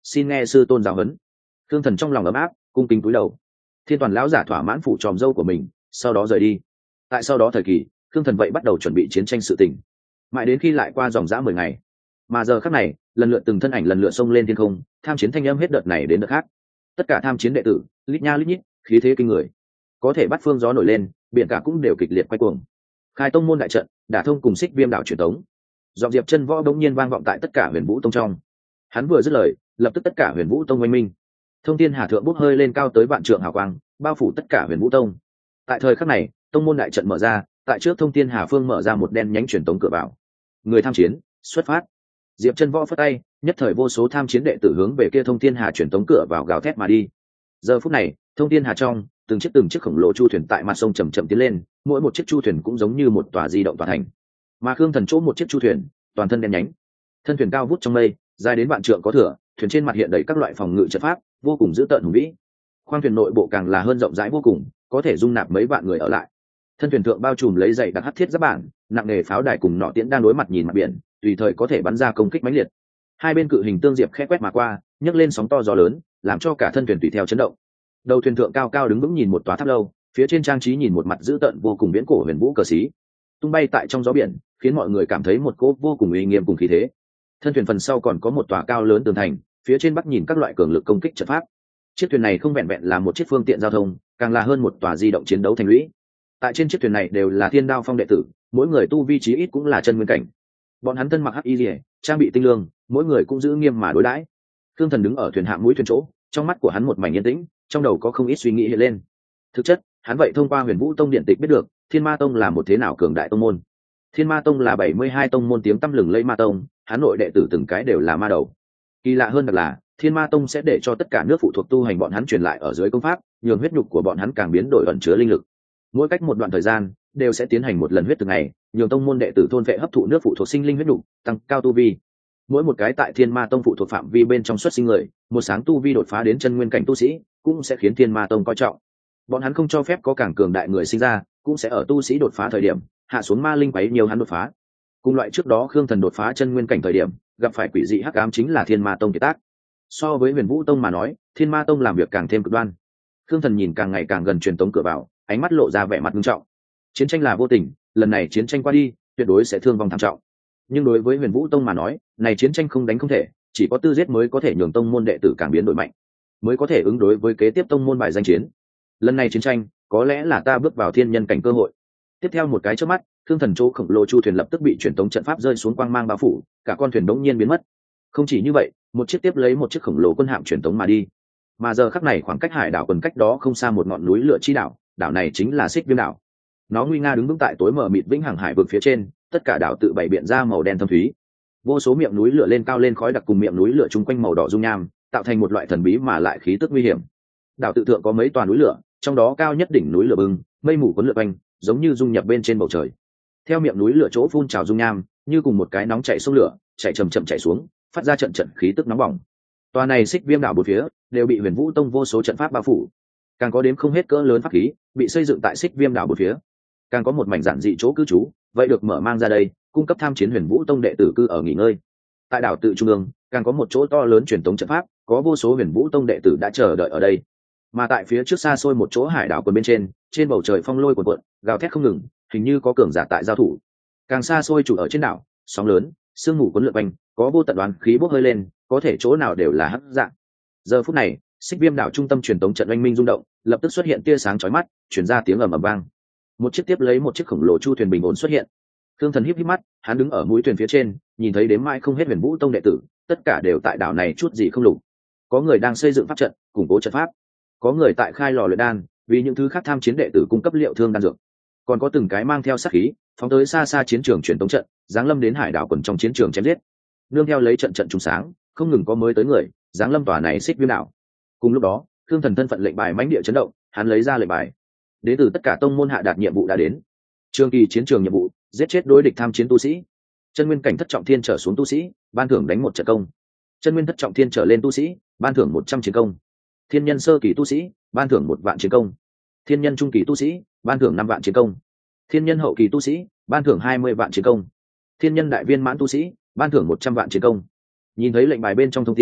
Speaker 1: xin nghe sư tôn giáo huấn. Thương thần trong lòng ấm áp, cung kính cúi đầu. Thiên toàn lão giả thỏa mãn phủ tròm dâu của mình, sau đó rời đi. Tại sau đó thời kỳ, Thương thần vậy bắt đầu chuẩn bị chiến tranh sự tình. Mãi đến khi lại qua dòng dã mười ngày, mà giờ khắc này, lần lượt từng thân ảnh lần lượt xông lên thiên không, tham chiến thanh âm hết đợt này đến đợt khác. Tất cả tham chiến đệ tử, lít nha lít nhít, khí thế kinh người. Có thể bắt phương gió nổi lên, biển cả cũng đều kịch liệt quay cuồng. Khai tông môn đại trận, đả thông cùng Xích Viêm đảo truyền tống. Giọng Diệp Chân Võ đống nhiên vang vọng tại tất cả Huyền Vũ tông trong. Hắn vừa dứt lời, lập tức tất cả Huyền Vũ tông oanh minh. Thông thiên hà thượng bốc hơi lên cao tới vạn trượng hào quang, bao phủ tất cả Huyền Vũ tông. Tại thời khắc này, tông môn đại trận mở ra, tại trước Thông thiên hà phương mở ra một đen nhánh truyền tống cửa vào. Người tham chiến, xuất phát. Diệp Chân Võ phất tay, nhất thời vô số tham chiến đệ tử hướng về kia Thông thiên hà truyền tống cửa vào gào thét mà đi. Giờ phút này, Thông thiên hà trong, từng chiếc từng chiếc khổng lồ chu thuyền tại mặt sông chậm chậm tiến lên, mỗi một chiếc chu thuyền cũng giống như một tòa di động tòa thành. Mà Khương Thần chỗ một chiếc chu thuyền, toàn thân đen nhánh, thân thuyền cao vút trong mây, dài đến vạn trượng có thừa, thuyền trên mặt hiện đầy các loại phòng ngự trận pháp, vô cùng dữ tợn hùng vĩ. Khoang thuyền nội bộ càng là hơn rộng rãi vô cùng, có thể dung nạp mấy vạn người ở lại. Thân thuyền thượng bao trùm lấy dày đặc hắc thiết giáp bản, nặng nề pháo đài cùng nỏ tiễn đang đối mặt nhìn mặt biển, tùy thời có thể bắn ra công kích mãnh liệt. Hai bên cự hình tương diệp khẽ quét mà qua, nhấc lên sóng to gió lớn, làm cho cả thân thuyền tùy theo chấn động. Đầu thuyền thượng cao cao đứng vững nhìn một tòa tháp lâu, phía trên trang trí nhìn một mặt dữ tợn vô cùng viễn cổ huyền vũ cờ xí, tung bay tại trong gió biển, khiến mọi người cảm thấy một cỗ vô cùng uy nghiêm cùng khí thế. Thân thuyền phần sau còn có một tòa cao lớn tường thành, phía trên bắc nhìn các loại cường lực công kích trận pháp. Chiếc thuyền này không vẹn vẹn là một chiếc phương tiện giao thông, càng là hơn một tòa di động chiến đấu thành lũy. Tại trên chiếc thuyền này đều là Thiên Đao Phong đệ tử, mỗi người tu vi chí ít cũng là chân nguyên cảnh. Bọn hắn thân mặc hắc y liễu, trang bị tinh lương, mỗi người cũng giữ nghiêm mà đối đãi. Thương Thần đứng ở thuyền hạng mũi thuyền chỗ, trong mắt của hắn một mảnh yên tĩnh, trong đầu có không ít suy nghĩ hiện lên. Thực chất, hắn vậy thông qua Huyền Vũ Tông điện tịch biết được, Thiên Ma Tông là một thế nào cường đại tông môn. Thiên Ma Tông là bảy mươi hai tông môn tiếng tăm lừng lẫy ma tông, hắn nội đệ tử từng cái đều là ma đầu. Kỳ lạ hơn là, Thiên Ma Tông sẽ để cho tất cả nước phụ thuộc tu hành bọn hắn truyền lại ở dưới công pháp, nhường huyết nhục của bọn hắn càng biến đổi ẩn chứa linh lực. Mỗi cách một đoạn thời gian, đều sẽ tiến hành một lần huyết thực ngày, nhường tông môn đệ tử thôn vệ hấp thụ nước phụ thuộc sinh linh huyết nhục, tăng cao tu vi. Mỗi một cái tại Thiên Ma Tông phụ thuộc phạm vi bên trong xuất sinh người, một sáng tu vi đột phá đến chân nguyên cảnh tu sĩ, cũng sẽ khiến Thiên Ma Tông coi trọng. Bọn hắn không cho phép có càng cường đại người sinh ra, cũng sẽ ở tu sĩ đột phá thời điểm hạ xuống ma linh quấy nhiều hắn đột phá. Cùng loại trước đó Khương Thần đột phá chân nguyên cảnh thời điểm gặp phải quỷ dị hắc ám chính là Thiên Ma Tông kiệt tác. So với Huyền Vũ Tông mà nói, Thiên Ma Tông làm việc càng thêm cực đoan. Khương Thần nhìn càng ngày càng gần truyền tống cửa vào, ánh mắt lộ ra vẻ mặt nghiêm trọng. Chiến tranh là vô tình, lần này chiến tranh qua đi, tuyệt đối sẽ thương vong thảm trọng. Nhưng đối với Huyền Vũ Tông mà nói, này chiến tranh không đánh không thể, chỉ có tư giết mới có thể nhường tông môn đệ tử càng biến đổi mạnh, mới có thể ứng đối với kế tiếp tông môn bài danh chiến. Lần này chiến tranh, có lẽ là ta bước vào thiên nhân cảnh cơ hội. Tiếp theo một cái chớp mắt, Thương Thần chỗ khổng lồ chu thuyền lập tức bị truyền tống trận pháp rơi xuống quang mang bao phủ, cả con thuyền đống nhiên biến mất. Không chỉ như vậy, một chiếc tiếp lấy một chiếc khổng lồ quân hạm truyền tống mà đi. Mà giờ khắc này khoảng cách hải đảo quần cách đó không xa một ngọn núi lửa chi đảo, đảo này chính là Xích Viêm đảo. Nó nguy nga đứng vững tại tối mờ mịt vĩnh hằng hải vực phía trên, tất cả đảo tự bảy biện ra màu đen thâm thúy. Vô số miệng núi lửa lên cao lên khói đặc cùng miệng núi lửa chung quanh màu đỏ dung nham, tạo thành một loại thần bí mà lại khí tức nguy hiểm. Đảo tự thượng có mấy tòa núi lửa, trong đó cao nhất đỉnh núi lửa bừng, mây mù cuốn lượn quanh, giống như dung nhập bên trên bầu trời. Theo miệng núi lửa chỗ phun trào dung nham, như cùng một cái nóng chảy sông lửa, chảy chậm chậm chảy xuống, phát ra trận trận khí tức nóng bỏng. Tòa này Xích Viêm đảo bốn phía đều bị Huyền Vũ Tông vô số trận pháp bao phủ, càng có đếm không hết cỡ lớn pháp khí bị xây dựng tại Xích Viêm đảo bốn phía, càng có một mảnh giản dị chỗ cư trú, vậy được mở mang ra đây, cung cấp tham chiến Huyền Vũ Tông đệ tử cư ở nghỉ ngơi. Tại đảo tự trung ương, càng có một chỗ to lớn truyền tống trận pháp, có vô số Huyền Vũ Tông đệ tử đã chờ đợi ở đây. Mà tại phía trước xa xôi một chỗ hải đảo quần bên trên, trên bầu trời phong lôi cuồn cuộn, gào thét không ngừng, hình như có cường giả tại giao thủ. Càng xa xôi chủ ở trên đảo, sóng lớn, sương mù cuốn lượn quanh, có vô tận đoán khí bốc hơi lên, có thể chỗ nào đều là hắc dạng. Giờ phút này, Xích Viêm đảo trung tâm truyền tống trận oanh minh rung động, lập tức xuất hiện tia sáng chói mắt, truyền ra tiếng ầm ầm vang. Một chiếc tiếp lấy một chiếc khổng lồ chu thuyền bình ổn xuất hiện. Thương Thần híp híp mắt, hắn đứng ở mũi thuyền phía trên, nhìn thấy đếm mãi không hết Huyền Vũ Tông đệ tử, tất cả đều tại đảo này chút gì không lục. Có người đang xây dựng pháp trận, củng cố trận pháp. Có người tại khai lò luyện đan, vì những thứ khác tham chiến đệ tử cung cấp liệu thương đan dược. Còn có từng cái mang theo sát khí, phóng tới xa xa chiến trường truyền tống trận, giáng lâm đến hải đảo quần trong chiến trường chém giết. Nương theo lấy trận trận trùng sáng, không ngừng có mới tới người, giáng lâm tòa này Xích Viêm đảo. Cùng lúc đó, Thương Thần thân phận lệnh bài mãnh địa chấn động, hắn lấy ra lệnh bài. Đến từ tất cả tông môn hạ đạt nhiệm vụ đã đến. Trường kỳ chiến trường nhiệm vụ, giết chết đối địch tham chiến tu sĩ. Chân nguyên cảnh thất trọng thiên trở xuống tu sĩ, ban thưởng đánh một trận công. Chân nguyên thất trọng thiên trở lên tu sĩ, ban thưởng một trăm chiến công. Thiên nhân sơ kỳ tu sĩ, ban thưởng một vạn chiến công. Thiên nhân trung kỳ tu sĩ, ban thưởng năm vạn chiến công. Thiên nhân hậu kỳ tu sĩ, ban thưởng hai mươi vạn chiến công. Thiên nhân đại viên mãn tu sĩ, ban thưởng một trăm vạn chiến công. Nhìn thấy lệnh bài bên trong thông tin,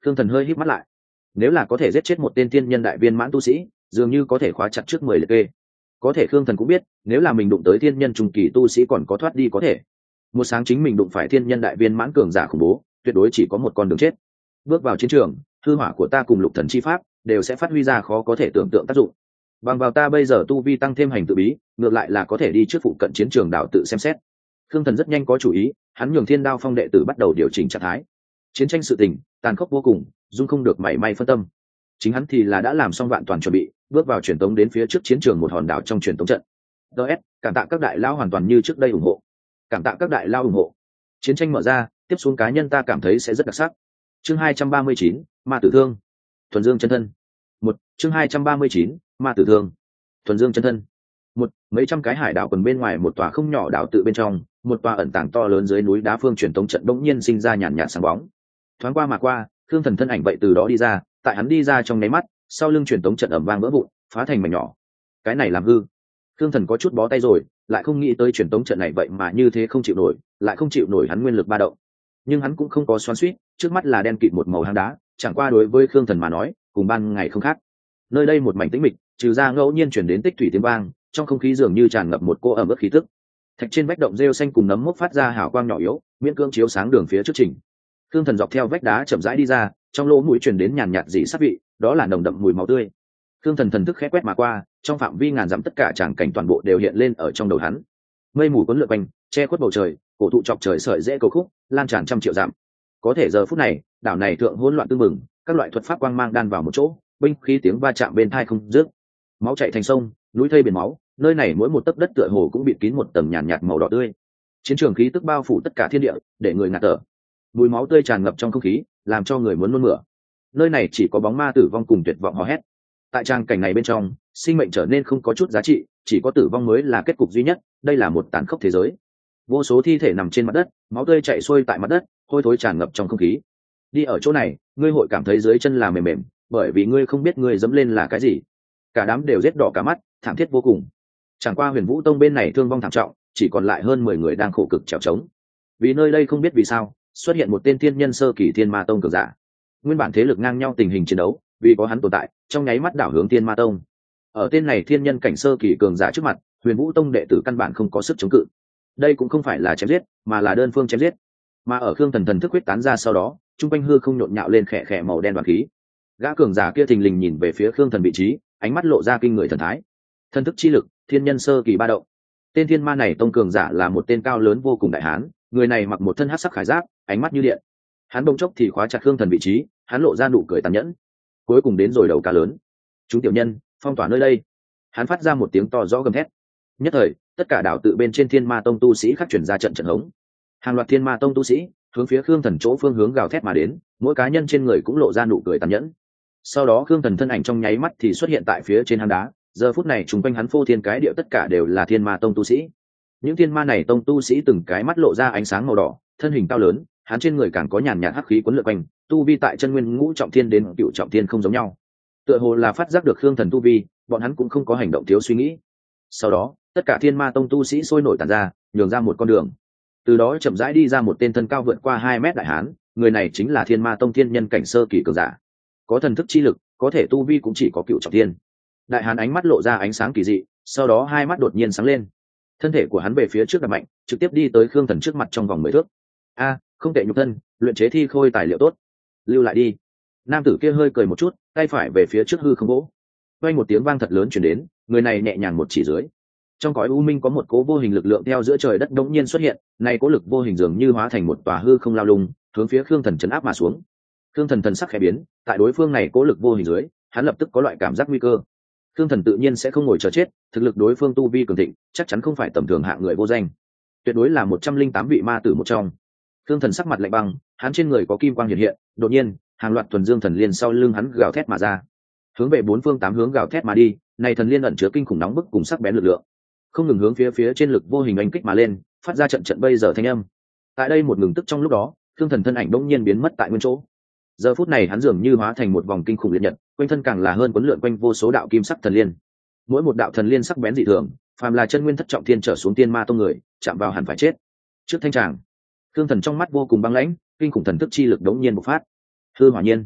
Speaker 1: Thương Thần hơi híp mắt lại. Nếu là có thể giết chết một tên thiên nhân đại viên mãn tu sĩ, dường như có thể khóa chặt trước mười liệt kê. Có thể Thương Thần cũng biết, nếu là mình đụng tới thiên nhân trung kỳ tu sĩ còn có thoát đi có thể. Một sáng chính mình đụng phải thiên nhân đại viên mãn cường giả khủng bố, tuyệt đối chỉ có một con đường chết. Bước vào chiến trường, hư hỏa của ta cùng lục thần chi pháp đều sẽ phát huy ra khó có thể tưởng tượng tác dụng. Bằng vào ta bây giờ tu vi tăng thêm hành tự bí, ngược lại là có thể đi trước phụ cận chiến trường đảo tự xem xét. Thương Thần rất nhanh có chủ ý, hắn nhường Thiên Đao Phong đệ tử bắt đầu điều chỉnh trạng thái. Chiến tranh sự tình tàn khốc vô cùng, dung không được mảy may phân tâm. Chính hắn thì là đã làm xong vạn toàn chuẩn bị, bước vào truyền tống đến phía trước chiến trường một hòn đảo trong truyền tống trận. ds cảm tạ các đại lao hoàn toàn như trước đây ủng hộ. Cảm tạ các đại lao ủng hộ. Chiến tranh mở ra, tiếp xuống cá nhân ta cảm thấy sẽ rất đặc sắc. Chương hai trăm ba mươi chín, Ma Tử Thương. Thuần Dương chân thân. Một, chương hai trăm ba mươi chín, Ma Tử Thương. Thuần Dương chân thân. Một, mấy trăm cái hải đảo quần bên ngoài một tòa không nhỏ đảo tự bên trong, một tòa ẩn tàng to lớn dưới núi đá phương truyền tống trận bỗng nhiên sinh ra nhàn nhạt sáng bóng. Thoáng qua mà qua, Thương Thần thân ảnh vậy từ đó đi ra, tại hắn đi ra trong nháy mắt, sau lưng truyền tống trận ầm vang vỡ vụn, phá thành mảnh nhỏ. Cái này làm hư. Thương Thần có chút bó tay rồi, lại không nghĩ tới truyền tống trận này vậy mà như thế không chịu nổi, lại không chịu nổi hắn nguyên lực ba động. Nhưng hắn cũng không có xoắn xuýt, trước mắt là đen kịt một màu hang đá, chẳng qua đối với Thương Thần mà nói, cùng ban ngày không khác. Nơi đây một mảnh tĩnh mịch, trừ ra ngẫu nhiên truyền đến tích thủy tiếng vang, trong không khí dường như tràn ngập một cô ẩm ướt khí tức. Thạch trên vách động rêu xanh cùng nấm mốc phát ra hào quang nhỏ yếu, miễn cưỡng chiếu sáng đường phía trước trình. Thương Thần dọc theo vách đá chậm rãi đi ra, trong lỗ mũi truyền đến nhàn nhạt dị sắc vị, đó là nồng đậm mùi máu tươi. Thương Thần thần thức khẽ quét mà qua, trong phạm vi ngàn dặm tất cả tràng cảnh toàn bộ đều hiện lên ở trong đầu hắn. Mây mù cuốn lượn quanh, che khuất bầu trời, cổ thụ chọc trời sợi rễ cầu khúc, lan tràn trăm triệu dặm. Có thể giờ phút này, đảo này thượng hỗn loạn tương mừng, các loại thuật pháp quang mang đan vào một chỗ, binh khí tiếng va chạm bên tai không dứt. Máu chảy thành sông, núi thây biển máu, nơi này mỗi một tấc đất tựa hồ cũng bị kín một tầng nhàn nhạt, nhạt màu đỏ tươi. Chiến trường khí tức bao phủ tất cả thiên địa, để người ngạt thở. Mùi máu tươi tràn ngập trong không khí, làm cho người muốn nôn mửa. Nơi này chỉ có bóng ma tử vong cùng tuyệt vọng hò hét. Tại trang cảnh này bên trong, sinh mệnh trở nên không có chút giá trị, chỉ có tử vong mới là kết cục duy nhất. Đây là một tàn khốc thế giới. Vô số thi thể nằm trên mặt đất, máu tươi chảy xuôi tại mặt đất, hôi thối tràn ngập trong không khí. Đi ở chỗ này, ngươi hội cảm thấy dưới chân là mềm mềm, bởi vì ngươi không biết ngươi dẫm lên là cái gì. Cả đám đều rết đỏ cả mắt, thảm thiết vô cùng. Chẳng qua Huyền Vũ Tông bên này thương vong thảm trọng, chỉ còn lại hơn mười người đang khổ cực trèo trống. Vì nơi đây không biết vì sao xuất hiện một tên thiên nhân sơ kỳ Thiên Ma Tông cường giả. Nguyên bản thế lực ngang nhau tình hình chiến đấu, vì có hắn tồn tại, trong nháy mắt đảo hướng Thiên Ma Tông. Ở tên này thiên nhân cảnh sơ kỳ cường giả trước mặt, Huyền Vũ Tông đệ tử căn bản không có sức chống cự. Đây cũng không phải là chém giết, mà là đơn phương chém giết. Mà ở Khương Thần thần thức huyết tán ra sau đó, trung quanh hư không nhộn nhạo lên khẽ khẽ màu đen đoàn khí. Gã cường giả kia thình lình nhìn về phía Khương Thần vị trí, ánh mắt lộ ra kinh người thần thái. Thần thức chi lực, thiên nhân sơ kỳ ba động. Tên thiên ma này tông cường giả là một tên cao lớn vô cùng đại hán, người này mặc một thân hắc sắc khải giáp, ánh mắt như điện. Hắn bỗng chốc thì khóa chặt Khương Thần vị trí, hắn lộ ra nụ cười tàn nhẫn. Cuối cùng đến rồi đầu cá lớn. Chúng tiểu nhân, phong tỏa nơi đây. Hắn phát ra một tiếng to rõ gầm thét. Nhất thời, tất cả đảo tự bên trên Thiên Ma Tông tu sĩ khắc chuyển ra trận trận hống. Hàng loạt Thiên Ma Tông tu sĩ hướng phía Khương Thần chỗ phương hướng gào thét mà đến, mỗi cá nhân trên người cũng lộ ra nụ cười tàn nhẫn. Sau đó Khương Thần thân ảnh trong nháy mắt thì xuất hiện tại phía trên hang đá, giờ phút này chúng quanh hắn phô thiên cái địa tất cả đều là Thiên Ma Tông tu sĩ. Những Thiên Ma này tông tu sĩ từng cái mắt lộ ra ánh sáng màu đỏ, thân hình cao lớn, hắn trên người càng có nhàn nhạt hắc khí cuốn lượn quanh, tu vi tại chân nguyên ngũ trọng thiên đến cựu trọng thiên không giống nhau. Tựa hồ là phát giác được Khương Thần tu vi, bọn hắn cũng không có hành động thiếu suy nghĩ. Sau đó, tất cả Thiên Ma Tông tu sĩ sôi nổi tản ra, nhường ra một con đường. Từ đó chậm rãi đi ra một tên thân cao vượt qua hai mét đại hán, người này chính là Thiên Ma Tông thiên nhân cảnh sơ kỳ cường giả. Có thần thức chi lực, có thể tu vi cũng chỉ có cựu trọng thiên. Đại hán ánh mắt lộ ra ánh sáng kỳ dị, sau đó hai mắt đột nhiên sáng lên. Thân thể của hắn về phía trước đập mạnh, trực tiếp đi tới Khương Thần trước mặt trong vòng mười thước. A, không tệ nhục thân, luyện chế thi khôi tài liệu tốt. Lưu lại đi. Nam tử kia hơi cười một chút, tay phải về phía trước hư không gỗ. Vang một tiếng vang thật lớn truyền đến, người này nhẹ nhàng một chỉ dưới. Trong cõi u minh có một cố vô hình lực lượng theo giữa trời đất đống nhiên xuất hiện, này cố lực vô hình dường như hóa thành một tòa hư không lao lung, hướng phía Khương Thần chấn áp mà xuống. Khương Thần thần sắc khẽ biến, tại đối phương này cố lực vô hình dưới, hắn lập tức có loại cảm giác nguy cơ. Khương Thần tự nhiên sẽ không ngồi chờ chết, thực lực đối phương tu vi cường thịnh, chắc chắn không phải tầm thường hạng người vô danh, tuyệt đối là một trăm linh tám vị ma tử một trong. Khương Thần sắc mặt lạnh băng, hắn trên người có kim quang hiện hiện, đột nhiên, hàng loạt thuần dương thần liên sau lưng hắn gào thét mà ra, hướng về bốn phương tám hướng gào thét mà đi. Này thần liên ẩn chứa kinh khủng nóng bức cùng sắc bén lực lượng, không ngừng hướng phía phía trên lực vô hình đánh kích mà lên, phát ra trận trận bây giờ thanh âm. Tại đây một ngừng tức trong lúc đó, Khương Thần thân ảnh đột nhiên biến mất tại nguyên chỗ. Giờ phút này hắn dường như hóa thành một vòng kinh khủng liệt nhật, quanh thân càng là hơn cuốn lượn quanh vô số đạo kim sắc thần liên. Mỗi một đạo thần liên sắc bén dị thường, phàm là chân nguyên thất trọng thiên trở xuống Tiên Ma Tông người, chạm vào hẳn phải chết. Trước thanh tràng, Khương Thần trong mắt vô cùng băng lãnh, kinh khủng thần thức chi lực đống nhiên bộc phát. Hư hỏa nhiên,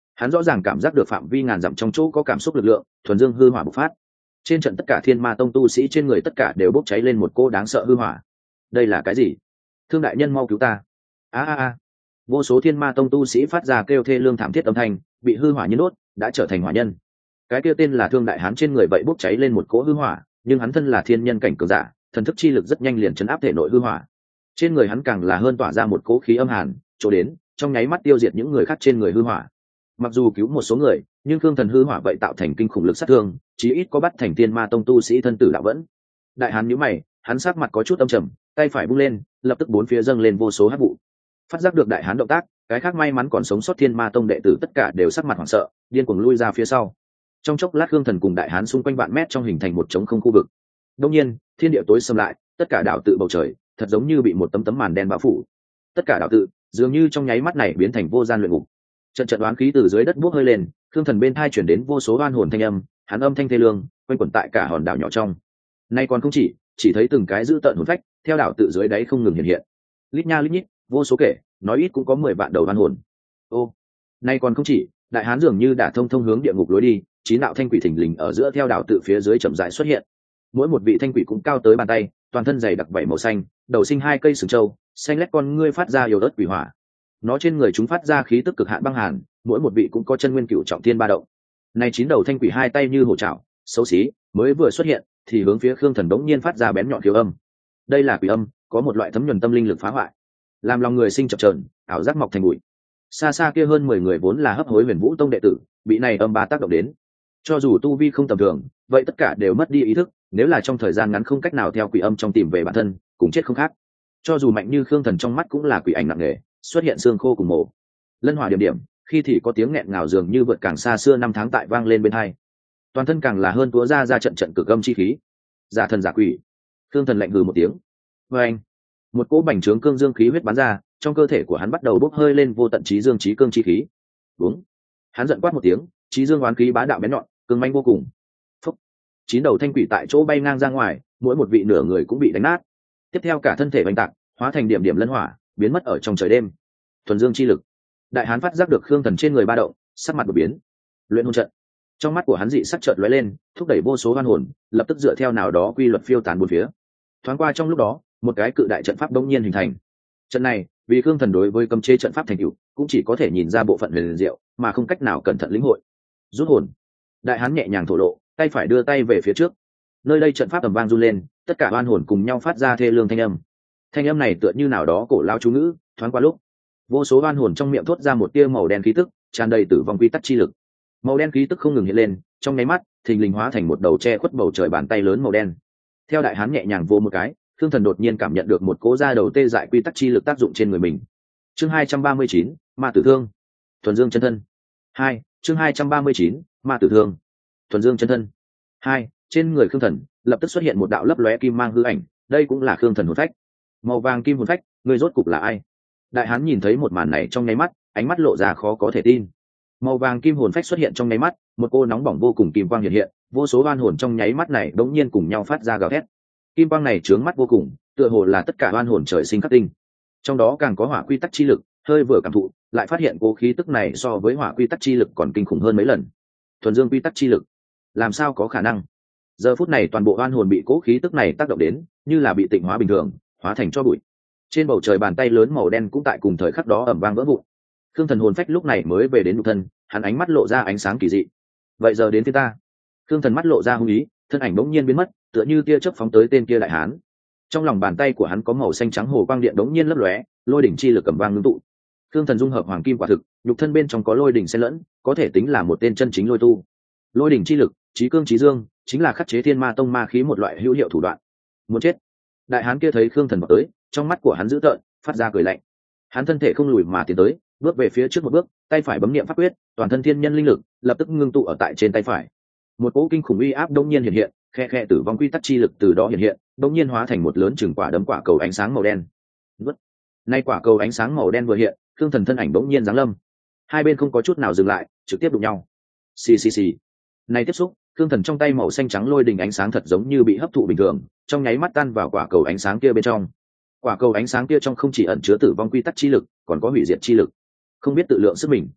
Speaker 1: Hắn rõ ràng cảm giác được phạm vi ngàn dặm trong chỗ có cảm xúc lực lượng thuần dương hư hỏa bộc phát. Trên trận tất cả thiên ma tông tu sĩ trên người tất cả đều bốc cháy lên một cô đáng sợ hư hỏa. Đây là cái gì? Thương đại nhân mau cứu ta! A a a! Vô số thiên ma tông tu sĩ phát ra kêu thê lương thảm thiết âm thanh, bị hư hỏa nhiên đốt, đã trở thành hỏa nhân. Cái kia tên là Thương đại hán trên người vậy bốc cháy lên một cỗ hư hỏa, nhưng hắn thân là thiên nhân cảnh cường giả, thần thức chi lực rất nhanh liền chấn áp thể nội hư hỏa. Trên người hắn càng là hơn tỏa ra một cỗ khí âm hàn, chỗ đến, trong nháy mắt tiêu diệt những người khác trên người hư hỏa. Mặc dù cứu một số người, nhưng Thương thần hư hỏa vậy tạo thành kinh khủng lực sát thương, chí ít có bắt thành tiên ma tông tu sĩ thân tử đạo vẫn. Đại hán nhíu mày, hắn sắc mặt có chút âm trầm, tay phải bung lên, lập tức bốn phía dâng lên vô số hắc vụ. Phát giác được đại hán động tác, cái khác may mắn còn sống sót thiên ma tông đệ tử tất cả đều sắc mặt hoảng sợ, điên cuồng lui ra phía sau. Trong chốc lát Thương thần cùng đại hán xung quanh vạn mét trong hình thành một trống không khu vực. Đương nhiên, thiên địa tối sầm lại, tất cả đạo tự bầu trời, thật giống như bị một tấm tấm màn đen bao phủ. Tất cả đạo tự, dường như trong nháy mắt này biến thành vô gian luyện ngục. Trận trận đoán khí từ dưới đất bốc hơi lên, Thương thần bên thai chuyển đến vô số oan hồn thanh âm, hắn âm thanh thê lương, quanh quẩn tại cả hòn đảo nhỏ trong. Nay còn không chỉ, chỉ thấy từng cái dữ tợn hồn phách, theo đạo tự dưới đáy không ngừng hiện hiện. Lít nha lít nhít, vô số kể, nói ít cũng có mười vạn đầu oan hồn. Ô, nay còn không chỉ, đại hán dường như đã thông thông hướng địa ngục lối đi, chín đạo thanh quỷ thình lình ở giữa theo đạo tự phía dưới chậm rãi xuất hiện. Mỗi một vị thanh quỷ cũng cao tới bàn tay, toàn thân dày đặc vảy màu xanh, đầu sinh hai cây sừng trâu, xanh lét con ngươi phát ra yếu ớt quỷ hỏa. Nó trên người chúng phát ra khí tức cực hạn băng hàn, mỗi một vị cũng có chân nguyên cửu trọng thiên ba động. Này chín đầu thanh quỷ hai tay như hổ trảo, xấu xí, mới vừa xuất hiện thì hướng phía Khương Thần đống nhiên phát ra bén nhọn khiếu âm. Đây là quỷ âm, có một loại thấm nhuần tâm linh lực phá hoại, làm lòng người sinh chập chờn, ảo giác mọc thành bụi. Xa xa kia hơn mười người vốn là hấp hối Huyền Vũ tông đệ tử, bị này âm ba tác động đến, cho dù tu vi không tầm thường, vậy tất cả đều mất đi ý thức, nếu là trong thời gian ngắn không cách nào theo quỷ âm trong tìm về bản thân, cũng chết không khác. Cho dù mạnh như Khương Thần trong mắt cũng là quỷ ảnh nặng nề, xuất hiện xương khô cùng mổ. Lân hỏa điểm điểm, khi thì có tiếng nghẹn ngào dường như vượt càng xa xưa năm tháng tại vang lên bên hai. Toàn thân càng là hơn túa ra ra trận trận cực âm chi khí. Giả thần giả quỷ. Khương Thần lạnh hừ một tiếng. Và anh, một cỗ bành trướng cương dương khí huyết bắn ra, trong cơ thể của hắn bắt đầu bốc hơi lên vô tận chí dương chí cương chi khí. Đúng. Hắn giận quát một tiếng, chí dương oán khí bá đạo bén nhọn, cương manh vô cùng. Phúc. Chín đầu thanh quỷ tại chỗ bay ngang ra ngoài, mỗi một vị nửa người cũng bị đánh nát. Tiếp theo cả thân thể bành tạc, hóa thành điểm điểm lân hỏa, biến mất ở trong trời đêm. Thuần dương chi lực. Đại hán phát giác được Khương Thần trên người ba động, sắc mặt đột biến. Luyện hồn trận. Trong mắt của hắn dị sắc chợt lóe lên, thúc đẩy vô số oan hồn, lập tức dựa theo nào đó quy luật phiêu tán bốn phía. Thoáng qua trong lúc đó, một cái cự đại trận pháp đống nhiên hình thành. Trận này, vì Khương Thần đối với cấm chế trận pháp thành tựu, cũng chỉ có thể nhìn ra bộ phận huyền diệu, mà không cách nào cẩn thận lĩnh hội. Rút hồn. Đại hán nhẹ nhàng thổ lộ, tay phải đưa tay về phía trước. Nơi đây trận pháp ầm vang run lên, tất cả oan hồn cùng nhau phát ra thê lương thanh âm. Thanh âm này tựa như nào đó cổ lao chú ngữ, thoáng qua lúc, vô số oan hồn trong miệng thốt ra một tia màu đen khí tức, tràn đầy tử vong quy tắc chi lực. Màu đen khí tức không ngừng hiện lên, trong nháy mắt, thình lình hóa thành một đầu che khuất bầu trời bàn tay lớn màu đen. Theo đại hán nhẹ nhàng vô một cái, Khương Thần đột nhiên cảm nhận được một cỗ da đầu tê dại quy tắc chi lực tác dụng trên người mình. Chương hai trăm ba mươi chín, Ma Tử Thương. Thuần Dương chân thân. hai, chương hai trăm ba mươi chín, Ma Tử Thương. Thuần Dương chân thân. hai, trên người Khương Thần lập tức xuất hiện một đạo lấp lóe kim mang hư ảnh, đây cũng là Khương Thần hồn phách. Màu vàng kim hồn phách, người rốt cục là ai? Đại hán nhìn thấy một màn này trong nháy mắt, ánh mắt lộ ra khó có thể tin. Màu vàng kim hồn phách xuất hiện trong nháy mắt, một cô nóng bỏng vô cùng kim quang hiện hiện, vô số oan hồn trong nháy mắt này đống nhiên cùng nhau phát ra gào thét. Kim quang này chướng mắt vô cùng, tựa hồ là tất cả oan hồn trời sinh khắc tinh. Trong đó càng có hỏa quy tắc chi lực, hơi vừa cảm thụ, lại phát hiện cố khí tức này so với hỏa quy tắc chi lực còn kinh khủng hơn mấy lần. Thuần dương quy tắc chi lực, làm sao có khả năng? Giờ phút này toàn bộ oan hồn bị cố khí tức này tác động đến, như là bị tịnh hóa bình thường, hóa thành cho bụi. Trên bầu trời bàn tay lớn màu đen cũng tại cùng thời khắc đó ầm vang vỡ vụn. Khương Thần hồn phách lúc này mới về đến nhục thân, hắn ánh mắt lộ ra ánh sáng kỳ dị. Vậy giờ đến phía ta. Khương Thần mắt lộ ra hung ý, thân ảnh bỗng nhiên biến mất, tựa như tia chớp phóng tới tên kia đại hán. Trong lòng bàn tay của hắn có màu xanh trắng hồ quang điện bỗng nhiên lấp lóe, lôi đỉnh chi lực cầm vang ngưng tụ. Khương Thần dung hợp hoàng kim quả thực, nhục thân bên trong có lôi đỉnh xen lẫn, có thể tính là một tên chân chính lôi tu. Lôi đỉnh chi lực, chí cương chí dương, chính là khắc chế thiên ma tông ma khí một loại hữu hiệu thủ đoạn. Muốn chết. Đại hán kia thấy Khương Thần vào tới, trong mắt của hắn dữ tợn, phát ra cười lạnh. Hắn thân thể không lùi mà tiến tới, bước về phía trước một bước, tay phải bấm niệm pháp quyết, toàn thân thiên nhân linh lực lập tức ngưng tụ ở tại trên tay phải. Một cỗ kinh khủng uy áp đông nhiên hiện hiện, khe khe tử vong quy tắc chi lực từ đó hiện hiện, đông nhiên hóa thành một lớn chừng quả đấm quả cầu ánh sáng màu đen. Vứt. Nay quả cầu ánh sáng màu đen vừa hiện, Khương Thần thân ảnh bỗng nhiên giáng lâm. Hai bên không có chút nào dừng lại, trực tiếp đụng nhau. Xì xì xì. Này tiếp xúc, Khương Thần trong tay màu xanh trắng lôi đình ánh sáng thật giống như bị hấp thụ bình thường, trong nháy mắt tan vào quả cầu ánh sáng kia bên trong. Quả cầu ánh sáng kia trong không chỉ ẩn chứa tử vong quy tắc chi lực, còn có hủy diệt chi lực. Không biết tự lượng sức mình.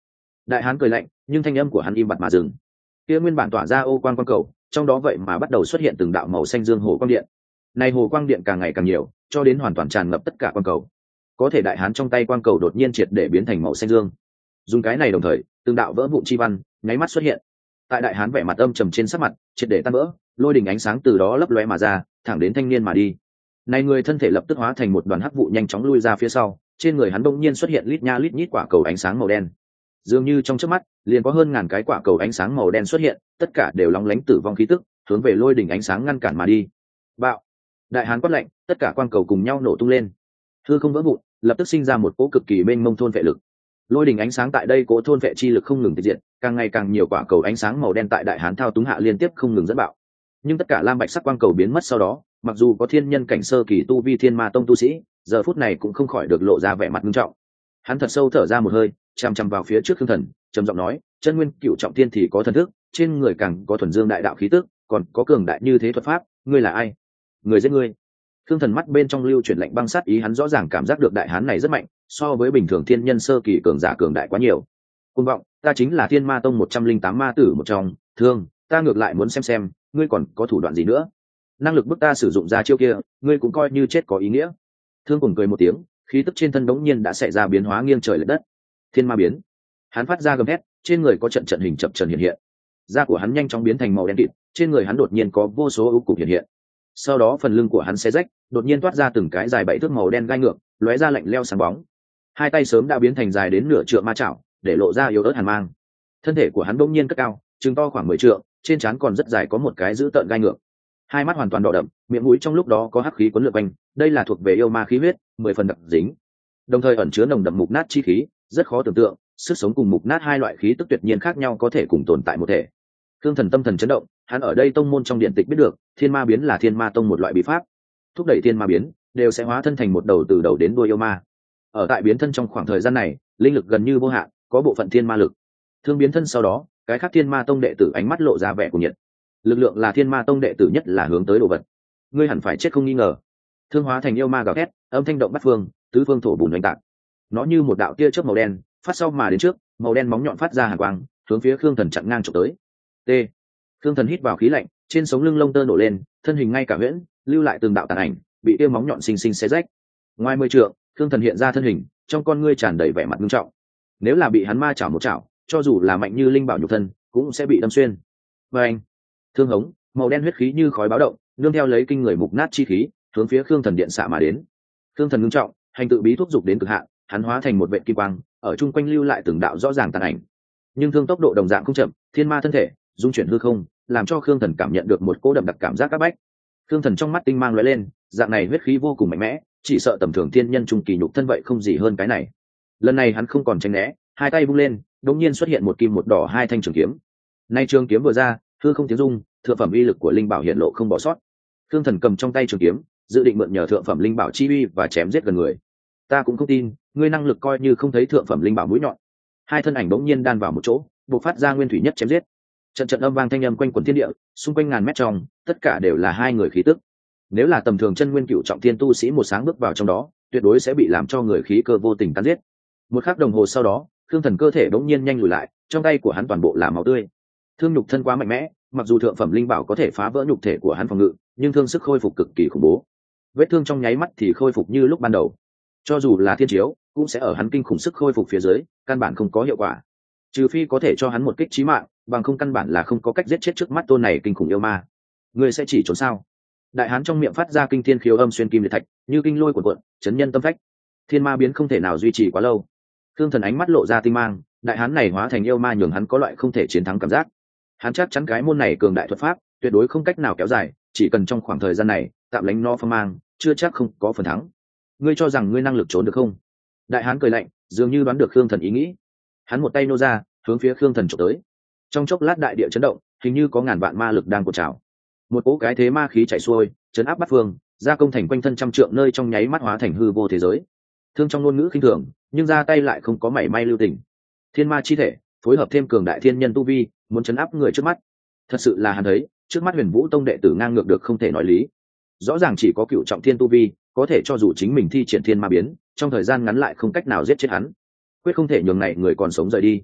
Speaker 1: Đại hán cười lạnh, nhưng thanh âm của hắn im bặt mà dừng. Kia nguyên bản tỏa ra ô quang quang cầu, trong đó vậy mà bắt đầu xuất hiện từng đạo màu xanh dương hồ quang điện. Này hồ quang điện càng ngày càng nhiều, cho đến hoàn toàn tràn ngập tất cả quang cầu. Có thể đại hán trong tay quang cầu đột nhiên triệt để biến thành màu xanh dương. Dùng cái này đồng thời, từng đạo vỡ vụn chi văn nháy mắt xuất hiện. Tại đại hán vẻ mặt âm trầm trên sắc mặt, triệt để tan vỡ, lôi đình ánh sáng từ đó lấp lóe mà ra, thẳng đến thanh niên mà đi. Này người thân thể lập tức hóa thành một đoàn hắc vụ nhanh chóng lui ra phía sau, trên người hắn bỗng nhiên xuất hiện lít nha lít nhít quả cầu ánh sáng màu đen. Dường như trong chớp mắt, liền có hơn ngàn cái quả cầu ánh sáng màu đen xuất hiện, tất cả đều lóng lánh tử vong khí tức, hướng về lôi đỉnh ánh sáng ngăn cản mà đi. Bạo! Đại hán quát lạnh, tất cả quang cầu cùng nhau nổ tung lên. Hư không vỡ vụn, lập tức sinh ra một cỗ cực kỳ mênh mông thôn vệ lực. Lôi đỉnh ánh sáng tại đây cỗ thôn vệ chi lực không ngừng tiết diện, càng ngày càng nhiều quả cầu ánh sáng màu đen tại đại hán thao túng hạ liên tiếp không ngừng dẫn bạo. Nhưng tất cả lam bạch sắc quang cầu biến mất sau đó, mặc dù có thiên nhân cảnh sơ kỳ tu vi thiên ma tông tu sĩ, giờ phút này cũng không khỏi được lộ ra vẻ mặt nghiêm trọng. Hắn thật sâu thở ra một hơi, chằm chằm vào phía trước Khương Thần, trầm giọng nói, chân nguyên cựu trọng thiên thì có thần thức, trên người càng có thuần dương đại đạo khí tức, còn có cường đại như thế thuật pháp, ngươi là ai? Người giết ngươi. Khương Thần mắt bên trong lưu chuyển lạnh băng sát ý, hắn rõ ràng cảm giác được đại hán này rất mạnh, so với bình thường thiên nhân sơ kỳ cường giả cường đại quá nhiều. Cuồng vọng, ta chính là Thiên Ma Tông một trăm linh tám ma tử một trong, Thương, ta ngược lại muốn xem xem, ngươi còn có thủ đoạn gì nữa. Năng lực bức ta sử dụng ra chiêu kia, ngươi cũng coi như chết có ý nghĩa. Thương cùng cười một tiếng, khí tức trên thân đống nhiên đã xảy ra biến hóa nghiêng trời lệch đất. Thiên ma biến. Hắn phát ra gầm thét, trên người có trận trận hình chập chờn hiện hiện. Da của hắn nhanh chóng biến thành màu đen kịt, trên người hắn đột nhiên có vô số ưu cục hiện hiện. Sau đó phần lưng của hắn xé rách, đột nhiên toát ra từng cái dài bảy thước màu đen gai ngược, lóe ra lạnh lẽo sáng bóng. Hai tay sớm đã biến thành dài đến nửa trượng ma chảo, để lộ ra yếu ớt hàn mang. Thân thể của hắn bỗng nhiên cất cao, chừng to khoảng mười trượng, trên trán còn rất dài có một cái dữ tợn gai ngược. Hai mắt hoàn toàn đỏ đậm, miệng mũi trong lúc đó có hắc khí cuốn lượn quanh, đây là thuộc về yêu ma khí huyết, mười phần đặc dính. Đồng thời ẩn chứa nồng đậm mục nát chi khí, rất khó tưởng tượng, sức sống cùng mục nát hai loại khí tức tuyệt nhiên khác nhau có thể cùng tồn tại một thể. Thương Thần tâm thần chấn động, hắn ở đây tông môn trong điện tịch biết được, Thiên Ma biến là Thiên Ma tông một loại bí pháp, thúc đẩy Thiên Ma biến, đều sẽ hóa thân thành một đầu từ đầu đến đuôi yêu ma. Ở tại biến thân trong khoảng thời gian này, linh lực gần như vô hạn, có bộ phận thiên ma lực. Thương biến thân sau đó, cái khác Thiên Ma tông đệ tử ánh mắt lộ ra vẻ của nhiệt. Lực lượng là Thiên Ma tông đệ tử nhất là hướng tới đồ vật. Ngươi hẳn phải chết không nghi ngờ. Thương hóa thành yêu ma gào thét, âm thanh động bắt phương, tứ phương thổ bùn oanh tạc. Nó như một đạo tia chớp màu đen, phát sau mà đến trước, màu đen móng nhọn phát ra hàn quang, hướng phía Khương Thần chặn ngang chụp tới. T. Khương Thần hít vào khí lạnh, trên sống lưng lông tơ nổ lên, thân hình ngay cả huyễn, lưu lại từng đạo tàn ảnh, bị tia móng nhọn xinh xinh xé rách. Ngoài mười trượng, Khương Thần hiện ra thân hình, trong con ngươi tràn đầy vẻ mặt nghiêm trọng. Nếu là bị hắn ma chảo một chảo, cho dù là mạnh như linh bảo nhục thân, cũng sẽ bị đâm xuyên. Và anh, thương hống, màu đen huyết khí như khói báo động, nương theo lấy kinh người mục nát chi khí, hướng phía Khương Thần điện xạ mà đến. Khương Thần nghiêm trọng, hành tự bí thúc dục đến cực hạn, hắn hóa thành một vệ kim quang, ở chung quanh lưu lại từng đạo rõ ràng tàn ảnh. Nhưng thương tốc độ đồng dạng không chậm, thiên ma thân thể dung chuyển hư không, làm cho Khương Thần cảm nhận được một cỗ đậm đặc cảm giác áp bách. Khương Thần trong mắt tinh mang lóe lên, dạng này huyết khí vô cùng mạnh mẽ, chỉ sợ tầm thường thiên nhân trung kỳ nhục thân vậy không gì hơn cái này. Lần này hắn không còn tránh né, hai tay vung lên, đột nhiên xuất hiện một kim một đỏ hai thanh trường kiếm. Nay trường kiếm vừa ra, hư không tiếng rung, thượng phẩm uy lực của linh bảo hiện lộ không bỏ sót. Khương Thần cầm trong tay trường kiếm, dự định mượn nhờ thượng phẩm linh bảo chi uy và chém giết gần người. Ta cũng không tin, ngươi năng lực coi như không thấy thượng phẩm linh bảo mũi nhọn. Hai thân ảnh bỗng nhiên đan vào một chỗ, bộc phát ra nguyên thủy nhất chém giết. Trận trận âm vang thanh âm quanh quần thiên địa, xung quanh ngàn mét trong, tất cả đều là hai người khí tức. Nếu là tầm thường chân nguyên cựu trọng thiên tu sĩ một sáng bước vào trong đó, tuyệt đối sẽ bị làm cho người khí cơ vô tình tán giết. Một khắc đồng hồ sau đó, Khương Thần cơ thể bỗng nhiên nhanh lùi lại, trong tay của hắn toàn bộ là máu tươi. Thương nhục thân quá mạnh mẽ, mặc dù thượng phẩm linh bảo có thể phá vỡ nhục thể của hắn phòng ngự, nhưng thương sức khôi phục cực kỳ khủng bố. Vết thương trong nháy mắt thì khôi phục như lúc ban đầu. Cho dù là thiên chiếu, cũng sẽ ở hắn kinh khủng sức khôi phục phía dưới, căn bản không có hiệu quả. Trừ phi có thể cho hắn một kích chí mạng, bằng không căn bản là không có cách giết chết trước mắt tôn này kinh khủng yêu ma. Ngươi sẽ chỉ trốn sao? Đại hán trong miệng phát ra kinh thiên khiếu âm xuyên kim liệt thạch, như kinh lôi cuộn cuộn, chấn nhân tâm phách. Thiên ma biến không thể nào duy trì quá lâu. Thương Thần ánh mắt lộ ra tinh mang, đại hán này hóa thành yêu ma nhường hắn có loại không thể chiến thắng cảm giác. Hắn chắc chắn cái môn này cường đại thuật pháp, tuyệt đối không cách nào kéo dài, chỉ cần trong khoảng thời gian này tạm lánh nó phong mang, chưa chắc không có phần thắng. Ngươi cho rằng ngươi năng lực trốn được không? Đại hán cười lạnh, dường như đoán được Khương Thần ý nghĩ. Hắn một tay nô ra, hướng phía Khương Thần chụp tới. Trong chốc lát đại địa chấn động, hình như có ngàn vạn ma lực đang cuộn trào. Một cỗ cái thế ma khí chảy xuôi, chấn áp bát phương, gia công thành quanh thân trăm trượng nơi trong nháy mắt hóa thành hư vô thế giới. Thương trong ngôn ngữ khinh thường, nhưng ra tay lại không có mảy may lưu tình. Thiên ma chi thể, phối hợp thêm cường đại thiên nhân tu vi, muốn chấn áp người trước mắt. Thật sự là hắn thấy, trước mắt Huyền Vũ tông đệ tử ngang ngược được không thể nói lý. Rõ ràng chỉ có cựu trọng thiên tu vi, có thể cho dù chính mình thi triển thiên ma biến, trong thời gian ngắn lại không cách nào giết chết hắn. Quyết không thể nhường này người còn sống rời đi.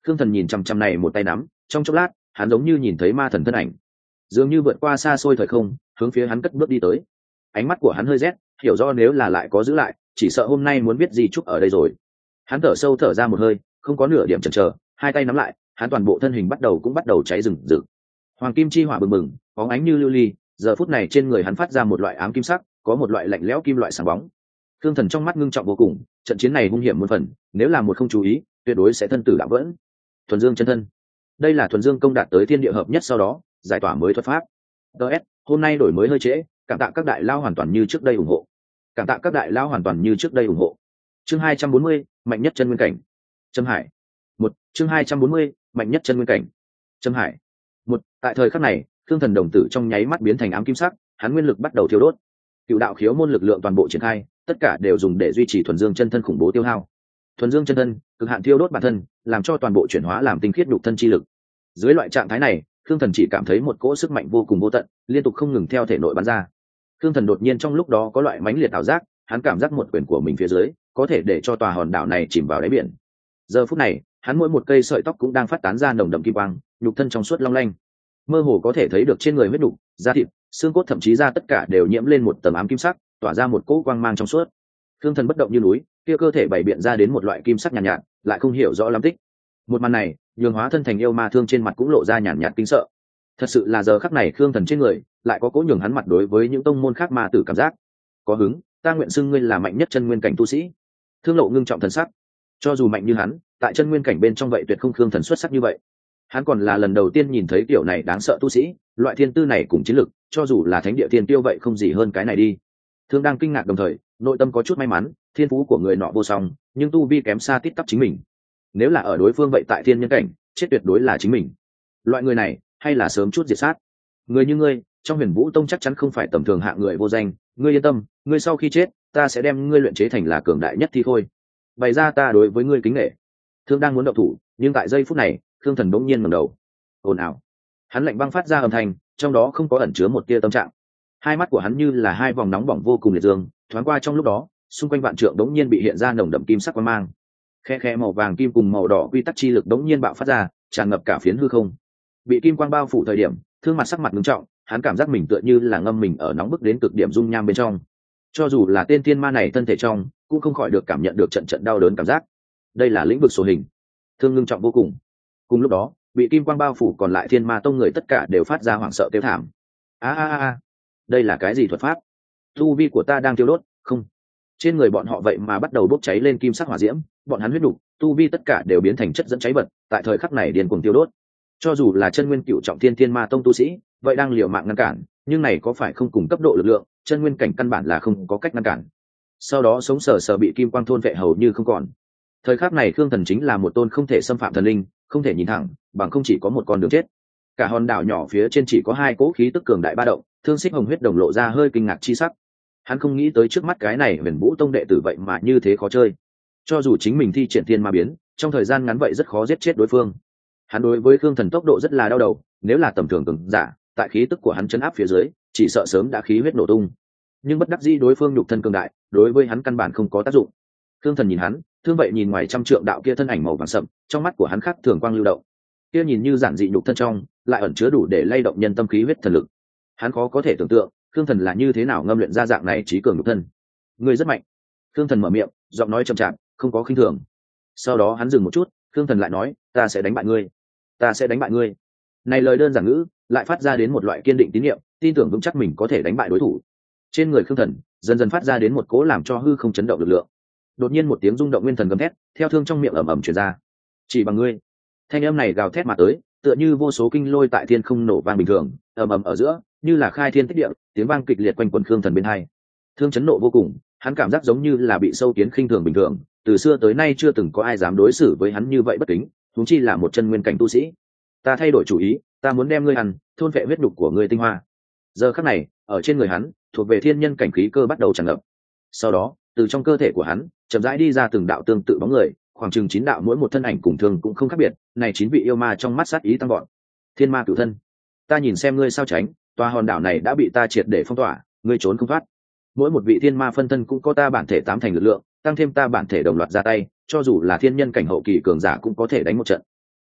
Speaker 1: Khương Thần nhìn chằm chằm này một tay nắm, trong chốc lát hắn giống như nhìn thấy ma thần thân ảnh, dường như vượt qua xa xôi thời không, hướng phía hắn cất bước đi tới. Ánh mắt của hắn hơi rét, hiểu rõ nếu là lại có giữ lại, chỉ sợ hôm nay muốn biết gì chúc ở đây rồi. Hắn thở sâu thở ra một hơi, không có nửa điểm chần chờ, hai tay nắm lại, hắn toàn bộ thân hình bắt đầu cũng bắt đầu cháy rừng rực. Hoàng kim chi hỏa bừng bừng, bóng ánh như lưu ly, giờ phút này trên người hắn phát ra một loại ám kim sắc, có một loại lạnh lẽo kim loại sáng bóng. Khương Thần trong mắt ngưng trọng vô cùng, trận chiến này hung hiểm muôn phần, nếu là một không chú ý, tuyệt đối sẽ thân tử đạo vỡ. Thuần Dương chân thân, đây là Thuần Dương công đạt tới thiên địa hợp nhất sau đó giải tỏa mới thuật pháp. ds hôm nay đổi mới hơi trễ, cảm tạ các đại lao hoàn toàn như trước đây ủng hộ, cảm tạ các đại lao hoàn toàn như trước đây ủng hộ. Chương hai trăm bốn mươi, mạnh nhất chân nguyên cảnh. Trâm Hải. Một, chương hai trăm bốn mươi, mạnh nhất chân nguyên cảnh. Trâm Hải. Một, tại thời khắc này, Khương Thần đồng tử trong nháy mắt biến thành ám kim sắc, hắn nguyên lực bắt đầu thiêu đốt. Cựu đạo khiếu môn lực lượng toàn bộ triển khai, tất cả đều dùng để duy trì Thuần Dương chân thân khủng bố tiêu hao. Thuần Dương chân thân cực hạn thiêu đốt bản thân, làm cho toàn bộ chuyển hóa làm tinh khiết nhục thân chi lực. Dưới loại trạng thái này, Khương Thần chỉ cảm thấy một cỗ sức mạnh vô cùng vô tận, liên tục không ngừng theo thể nội bắn ra. Khương Thần đột nhiên trong lúc đó có loại mãnh liệt ảo giác, hắn cảm giác một quyền của mình phía dưới có thể để cho tòa hòn đảo này chìm vào đáy biển. Giờ phút này, hắn mỗi một cây sợi tóc cũng đang phát tán ra nồng đậm kim quang, nhục thân trong suốt long lanh, mơ hồ có thể thấy được trên người huyết nhục, da thịt, xương cốt thậm chí da tất cả đều nhiễm lên một tầng ám kim sắc, tỏa ra một cỗ quang mang trong suốt. Khương Thần bất động như núi, kia cơ thể bày biện ra đến một loại kim sắc nhàn nhạt, nhạt, lại không hiểu rõ lắm tích. Một màn này, nhường hóa thân thành yêu ma thương trên mặt cũng lộ ra nhàn nhạt, nhạt kinh sợ. Thật sự là giờ khắc này Khương Thần trên người lại có cố nhường hắn mặt đối với những tông môn khác ma tử cảm giác có hứng. Ta nguyện xưng ngươi là mạnh nhất chân nguyên cảnh tu sĩ. Thương Lộ ngưng trọng thần sắc, cho dù mạnh như hắn, tại chân nguyên cảnh bên trong vậy tuyệt không Khương Thần xuất sắc như vậy. Hắn còn là lần đầu tiên nhìn thấy kiểu này đáng sợ tu sĩ, loại thiên tư này cùng chiến lực, cho dù là thánh địa tiên tiêu vậy không gì hơn cái này đi. Thương đang kinh ngạc đồng thời, nội tâm có chút may mắn, thiên phú của người nọ vô song, nhưng tu vi kém xa tít tắp chính mình. Nếu là ở đối phương vậy tại thiên nhân cảnh, chết tuyệt đối là chính mình. Loại người này, hay là sớm chút diệt sát. Người như ngươi, trong Huyền Vũ Tông chắc chắn không phải tầm thường hạng người vô danh, ngươi yên tâm, ngươi sau khi chết, ta sẽ đem ngươi luyện chế thành là cường đại nhất thi khôi. Bày ra ta đối với ngươi kính nể. Thương đang muốn động thủ, nhưng tại giây phút này, Khương Thần bỗng nhiên ngẩng đầu. Ồn ào. Hắn lạnh băng phát ra âm thanh, trong đó không có ẩn chứa một tia tâm trạng. Hai mắt của hắn như là hai vòng nóng bỏng vô cùng liệt dương, thoáng qua trong lúc đó, xung quanh vạn trượng đống nhiên bị hiện ra nồng đậm kim sắc quang mang. Khe khe màu vàng kim cùng màu đỏ quy tắc chi lực đống nhiên bạo phát ra, tràn ngập cả phiến hư không. Bị kim quang bao phủ thời điểm, Thương mặt sắc mặt nghiêm trọng, hắn cảm giác mình tựa như là ngâm mình ở nóng bức đến cực điểm dung nham bên trong. Cho dù là tên thiên ma này thân thể trong, cũng không khỏi được cảm nhận được trận trận đau đớn cảm giác. Đây là lĩnh vực số hình. Thương ngưng trọng vô cùng. Cùng lúc đó, bị kim quang bao phủ còn lại thiên ma tông người tất cả đều phát ra hoảng sợ kêu thảm. A a a, đây là cái gì thuật pháp? Tu vi của ta đang tiêu đốt, không? Trên người bọn họ vậy mà bắt đầu bốc cháy lên kim sắc hỏa diễm, bọn hắn huyết đủ, tu vi tất cả đều biến thành chất dẫn cháy bật, tại thời khắc này điên cuồng tiêu đốt. Cho dù là chân nguyên cựu trọng thiên thiên ma tông tu sĩ, vậy đang liều mạng ngăn cản, nhưng này có phải không cùng cấp độ lực lượng, chân nguyên cảnh căn bản là không có cách ngăn cản. Sau đó sống sờ sờ bị kim quang thôn vệ hầu như không còn. Thời khắc này Khương Thần chính là một tôn không thể xâm phạm thần linh, không thể nhìn thẳng, bằng không chỉ có một con đường chết. Cả hòn đảo nhỏ phía trên chỉ có hai cỗ khí tức cường đại ba động, Thương Xích Hồng huyết đồng lộ ra hơi kinh ngạc chi sắc. Hắn không nghĩ tới trước mắt cái này Huyền Vũ Tông đệ tử vậy mà như thế khó chơi. Cho dù chính mình thi triển thiên ma biến, trong thời gian ngắn vậy rất khó giết chết đối phương. Hắn đối với Khương Thần tốc độ rất là đau đầu, nếu là tầm thường cường giả, tại khí tức của hắn chấn áp phía dưới, chỉ sợ sớm đã khí huyết nổ tung. Nhưng bất đắc dĩ đối phương nhục thân cường đại, đối với hắn căn bản không có tác dụng. Khương Thần nhìn hắn, thương vậy nhìn ngoài trăm trượng đạo kia thân ảnh màu vàng sậm, trong mắt của hắn khác thường quang lưu động. Kia nhìn như giản dị nhục thân trong, lại ẩn chứa đủ để lay động nhân tâm khí huyết thần lực. Hắn khó có thể tưởng tượng, Khương Thần là như thế nào ngâm luyện ra dạng này trí cường nhục thân. Ngươi rất mạnh. Khương Thần mở miệng, giọng nói trầm chạp, không có khinh thường. Sau đó hắn dừng một chút, Khương Thần lại nói, ta sẽ đánh bại ngươi. Ta sẽ đánh bại ngươi. Này lời đơn giản ngữ, lại phát ra đến một loại kiên định tín nhiệm, tin tưởng vững chắc mình có thể đánh bại đối thủ. Trên người Khương Thần dần dần phát ra đến một cỗ làm cho hư không chấn động lực lượng. Đột nhiên một tiếng rung động nguyên thần gầm thét, theo thương trong miệng ầm ầm truyền ra. Chỉ bằng ngươi. Thanh âm này gào thét mà tới, tựa như vô số kinh lôi tại thiên không nổ vang bình thường, ầm ầm ở giữa, như là khai thiên tích địa, tiếng vang kịch liệt quanh quẩn Khương Thần bên hai. Thương chấn nộ vô cùng, hắn cảm giác giống như là bị sâu kiến khinh thường bình thường, từ xưa tới nay chưa từng có ai dám đối xử với hắn như vậy bất kính, huống chi là một chân nguyên cảnh tu sĩ. Ta thay đổi chủ ý, ta muốn đem ngươi ăn, thôn vệ huyết nhục của ngươi tinh hoa. Giờ khắc này, ở trên người hắn, thuộc về thiên nhân cảnh khí cơ bắt đầu tràn ngập. Sau đó, từ trong cơ thể của hắn, chậm rãi đi ra từng đạo tương tự bóng người, khoảng chừng chín đạo mỗi một thân ảnh cùng thường cũng không khác biệt, này chín vị yêu ma trong mắt sát ý tăng vọt. Thiên ma cửu thân, ta nhìn xem ngươi sao tránh, tòa hòn đảo này đã bị ta triệt để phong tỏa, ngươi trốn không thoát. Mỗi một vị thiên ma phân thân cũng có ta bản thể tám thành lực lượng, tăng thêm ta bản thể đồng loạt ra tay, cho dù là thiên nhân cảnh hậu kỳ cường giả cũng có thể đánh một trận.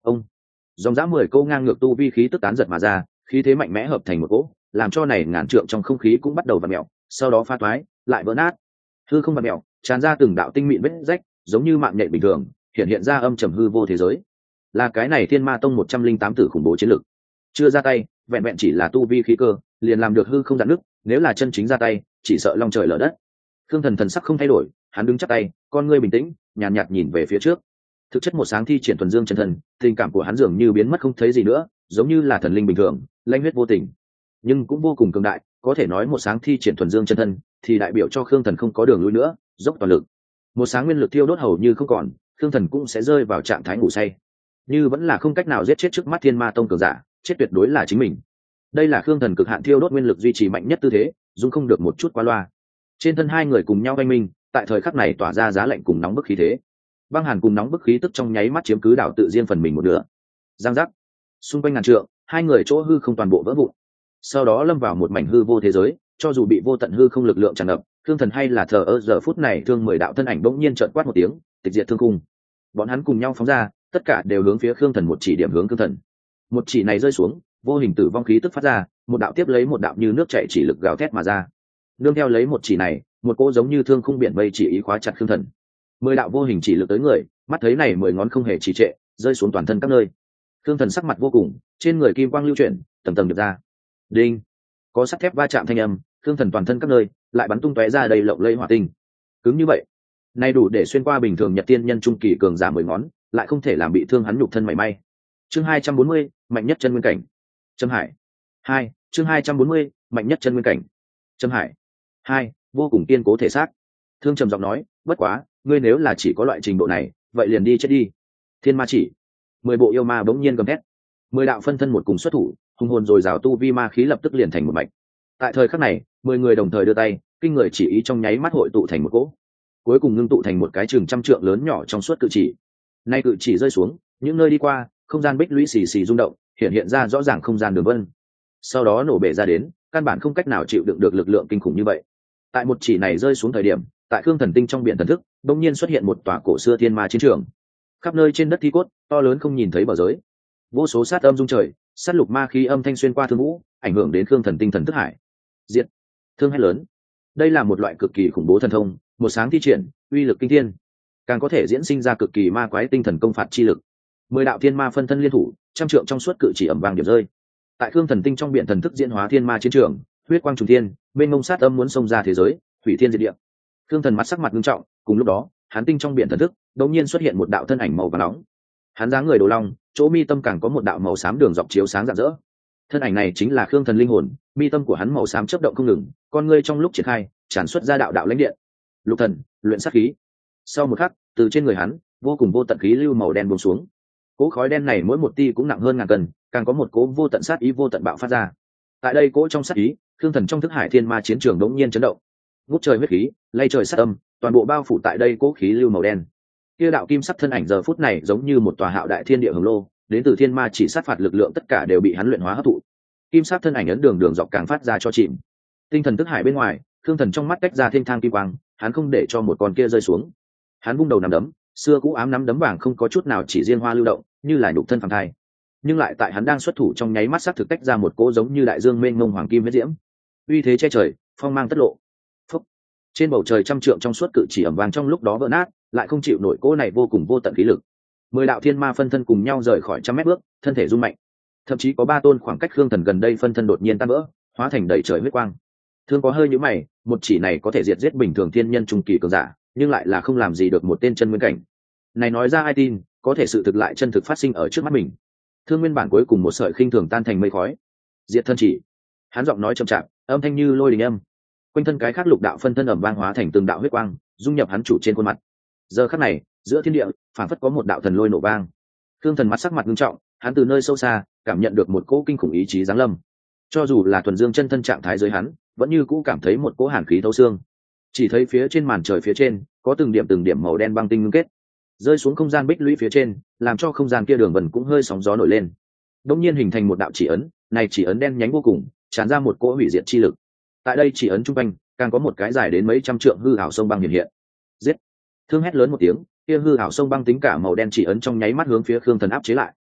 Speaker 1: ông dòng dã mười câu ngang ngược tu vi khí tức tán giật mà ra, khí thế mạnh mẽ hợp thành một cỗ, làm cho này ngàn trượng trong không khí cũng bắt đầu vặn mèo, sau đó pha toái lại vỡ nát. Hư không vặn mèo, tràn ra từng đạo tinh mịn vết rách, giống như mạng nhện bình thường, hiện hiện ra âm trầm hư vô thế giới. Là cái này Thiên Ma Tông một trăm linh tám tử khủng bố chiến lực. Chưa ra tay, vẹn vẹn chỉ là tu vi khí cơ, liền làm được hư không dạn nước, nếu là chân chính ra tay, chỉ sợ long trời lở đất. Khương Thần thần sắc không thay đổi, hắn đứng chắp tay, con ngươi bình tĩnh, nhàn nhạt, nhạt nhìn về phía trước. Thực chất một sáng thi triển thuần dương chân thần, tình cảm của hắn dường như biến mất không thấy gì nữa, giống như là thần linh bình thường, lãnh huyết vô tình, nhưng cũng vô cùng cường đại. Có thể nói một sáng thi triển thuần dương chân thân, thì đại biểu cho Khương Thần không có đường lui nữa, dốc toàn lực. Một sáng nguyên lực tiêu đốt hầu như không còn, Khương Thần cũng sẽ rơi vào trạng thái ngủ say. Như vẫn là không cách nào giết chết trước mắt Thiên Ma Tông cường giả, chết tuyệt đối là chính mình. Đây là Khương Thần cực hạn thiêu đốt nguyên lực duy trì mạnh nhất tư thế, dung không được một chút qua loa. Trên thân hai người cùng nhau oanh minh, tại thời khắc này tỏa ra giá lạnh cùng nóng bức khí thế. Băng hàn cùng nóng bức khí tức trong nháy mắt chiếm cứ đảo tự riêng phần mình một nửa. Giang giác, xung quanh ngàn trượng, hai người chỗ hư không toàn bộ vỡ vụn. Sau đó lâm vào một mảnh hư vô thế giới, cho dù bị vô tận hư không lực lượng tràn ngập, Khương Thần hay là thờ ơ. Giờ phút này thương mười đạo thân ảnh bỗng nhiên trợn quát một tiếng, tịch diệt thương khung. Bọn hắn cùng nhau phóng ra, tất cả đều hướng phía Khương Thần một chỉ điểm hướng Khương Thần. Một chỉ này rơi xuống, vô hình tử vong khí tức phát ra, một đạo tiếp lấy một đạo như nước chảy chỉ lực gào thét mà ra. Nương theo lấy một chỉ này, một cỗ giống như thương khung biển mây chỉ ý khóa chặt Khương Thần. Mười đạo vô hình chỉ lực tới người, mắt thấy này mười ngón không hề trì trệ, rơi xuống toàn thân các nơi. Khương Thần sắc mặt vô cùng, trên người kim quang lưu chuyển, tầng tầng được ra. Đinh, có sắt thép va chạm thanh âm, Khương Thần toàn thân các nơi lại bắn tung tóe ra đầy lộng lẫy hỏa tinh. Cứng như vậy, nay đủ để xuyên qua bình thường nhật tiên nhân trung kỳ cường giả mười ngón, lại không thể làm bị thương hắn nhục thân mảy may. Chương hai trăm bốn mươi, mạnh nhất chân nguyên cảnh. Trâm Hải. Hai, chương hai trăm bốn mươi, mạnh nhất chân nguyên cảnh. Trâm Hải. Hai, vô cùng kiên cố thể xác. Thương trầm giọng nói, bất quá, ngươi nếu là chỉ có loại trình độ này, vậy liền đi chết đi. Thiên Ma chỉ. Mười bộ yêu ma bỗng nhiên gầm thét. Mười đạo phân thân một cùng xuất thủ, hùng hồn rồi rào tu vi ma khí lập tức liền thành một mạch. Tại thời khắc này, mười người đồng thời đưa tay, kinh người chỉ ý trong nháy mắt hội tụ thành một cỗ, cuối cùng ngưng tụ thành một cái chừng trăm trượng lớn nhỏ trong suốt cự chỉ. Nay cự chỉ rơi xuống, những nơi đi qua, không gian bích lũy xì xì rung động, hiện hiện ra rõ ràng không gian đường vân. Sau đó nổ bể ra đến, căn bản không cách nào chịu đựng được lực lượng kinh khủng như vậy. Tại một chỉ này rơi xuống thời điểm, tại Khương Thần tinh trong biển thần thức, đột nhiên xuất hiện một tòa cổ xưa thiên ma chiến trường. Khắp nơi trên đất thi cốt, to lớn không nhìn thấy bờ giới. Vô số sát âm rung trời, sát lục ma khí âm thanh xuyên qua thương vũ, ảnh hưởng đến Khương Thần tinh thần thức hải. Diệt, thương hét lớn. Đây là một loại cực kỳ khủng bố thần thông, một sáng thi triển, uy lực kinh thiên, càng có thể diễn sinh ra cực kỳ ma quái tinh thần công phạt chi lực. Mười đạo thiên ma phân thân liên thủ, trăm trượng trong suốt cự chỉ ầm vang điểm rơi. Tại Khương Thần tinh trong biển thần thức diễn hóa thiên ma chiến trường, huyết quang trùng thiên, bên ngông sát âm muốn xông ra thế giới, hủy thiên diệt địa. Khương Thần mặt sắc mặt nghiêm trọng, cùng lúc đó, hắn tinh trong biển thần thức, đột nhiên xuất hiện một đạo thân ảnh màu vàng nóng. Hắn dáng người đồ long, chỗ mi tâm càng có một đạo màu xám đường dọc chiếu sáng rạng rỡ. Thân ảnh này chính là Khương Thần linh hồn, mi tâm của hắn màu xám chớp động không ngừng, con ngươi trong lúc triển khai, tràn xuất ra đạo đạo lãnh điện. Lục thần, luyện sát khí. Sau một khắc, từ trên người hắn, vô cùng vô tận khí lưu màu đen buông xuống. Cỗ khói đen này mỗi một tia cũng nặng hơn ngàn cân, càng có một cỗ vô tận sát ý vô tận bạo phát ra. Tại đây cỗ trong sát ý, Khương Thần trong thức hải thiên ma chiến trường đống nhiên chấn động. Ngút trời huyết khí, lay trời sát âm, toàn bộ bao phủ tại đây cỗ khí lưu màu đen. Kia đạo kim sắc thân ảnh giờ phút này giống như một tòa hạo đại thiên địa hồng lô, đến từ thiên ma chỉ sát phạt lực lượng tất cả đều bị hắn luyện hóa hấp thụ. Kim sắc thân ảnh ấn đường đường dọc càng phát ra cho chìm. Tinh thần thức hải bên ngoài, Khương Thần trong mắt tách ra thiên thang kim quang, hắn không để cho một con kia rơi xuống. Hắn vung đầu nắm đấm, xưa cũ ám nắm đấm vàng không có chút nào chỉ riêng hoa lưu động, như là nhục thân phàm thai. Nhưng lại tại hắn đang xuất thủ trong nháy mắt sắc thực tách ra một cỗ giống như đại dương mênh mông hoàng kim huyết diễm. Uy thế che trời, phong mang tất lộ. Phúc. Trên bầu trời trăm trượng trong suốt cự chỉ ẩm vàng trong lúc đó vỡ nát, lại không chịu nổi cỗ này vô cùng vô tận khí lực. Mười đạo thiên ma phân thân cùng nhau rời khỏi trăm mét bước, thân thể rung mạnh. Thậm chí có ba tôn khoảng cách Khương Thần gần đây phân thân đột nhiên tan vỡ, hóa thành đầy trời huyết quang. Thương có hơi nhíu mày, một chỉ này có thể diệt giết bình thường thiên nhân trung kỳ cường giả, nhưng lại là không làm gì được một tên chân nguyên cảnh. Này nói ra ai tin, có thể sự thực lại chân thực phát sinh ở trước mắt mình. Thương nguyên bản cuối cùng một sợi khinh thường tan thành mây khói. Diệt thân chỉ. Hắn giọng nói chậm chạp, âm thanh như lôi đình âm. Quanh thân cái khác lục đạo phân thân ầm vang hóa thành từng đạo huyết quang, dung nhập hắn chủ trên khuôn mặt. Giờ khắc này, giữa thiên địa, phảng phất có một đạo thần lôi nổ vang. Thương Thần mặt sắc mặt nghiêm trọng, hắn từ nơi sâu xa cảm nhận được một cỗ kinh khủng ý chí giáng lâm. Cho dù là thuần dương chân thân trạng thái dưới hắn, vẫn như cũ cảm thấy một cỗ hàn khí thấu xương. Chỉ thấy phía trên màn trời phía trên, có từng điểm từng điểm màu đen băng tinh ngưng kết, rơi xuống không gian bích lũy phía trên, làm cho không gian kia đường vần cũng hơi sóng gió nổi lên. Đột nhiên hình thành một đạo chỉ ấn, này chỉ ấn đen nhánh vô cùng, tràn ra một cỗ hủy diệt chi lực. Tại đây chỉ ấn trung quanh, càng có một cái dài đến mấy trăm trượng hư ảo sông băng hiện hiện. Giết! Thương hét lớn một tiếng, kia hư ảo sông băng tính cả màu đen chỉ ấn trong nháy mắt hướng phía Khương Thần áp chế lại.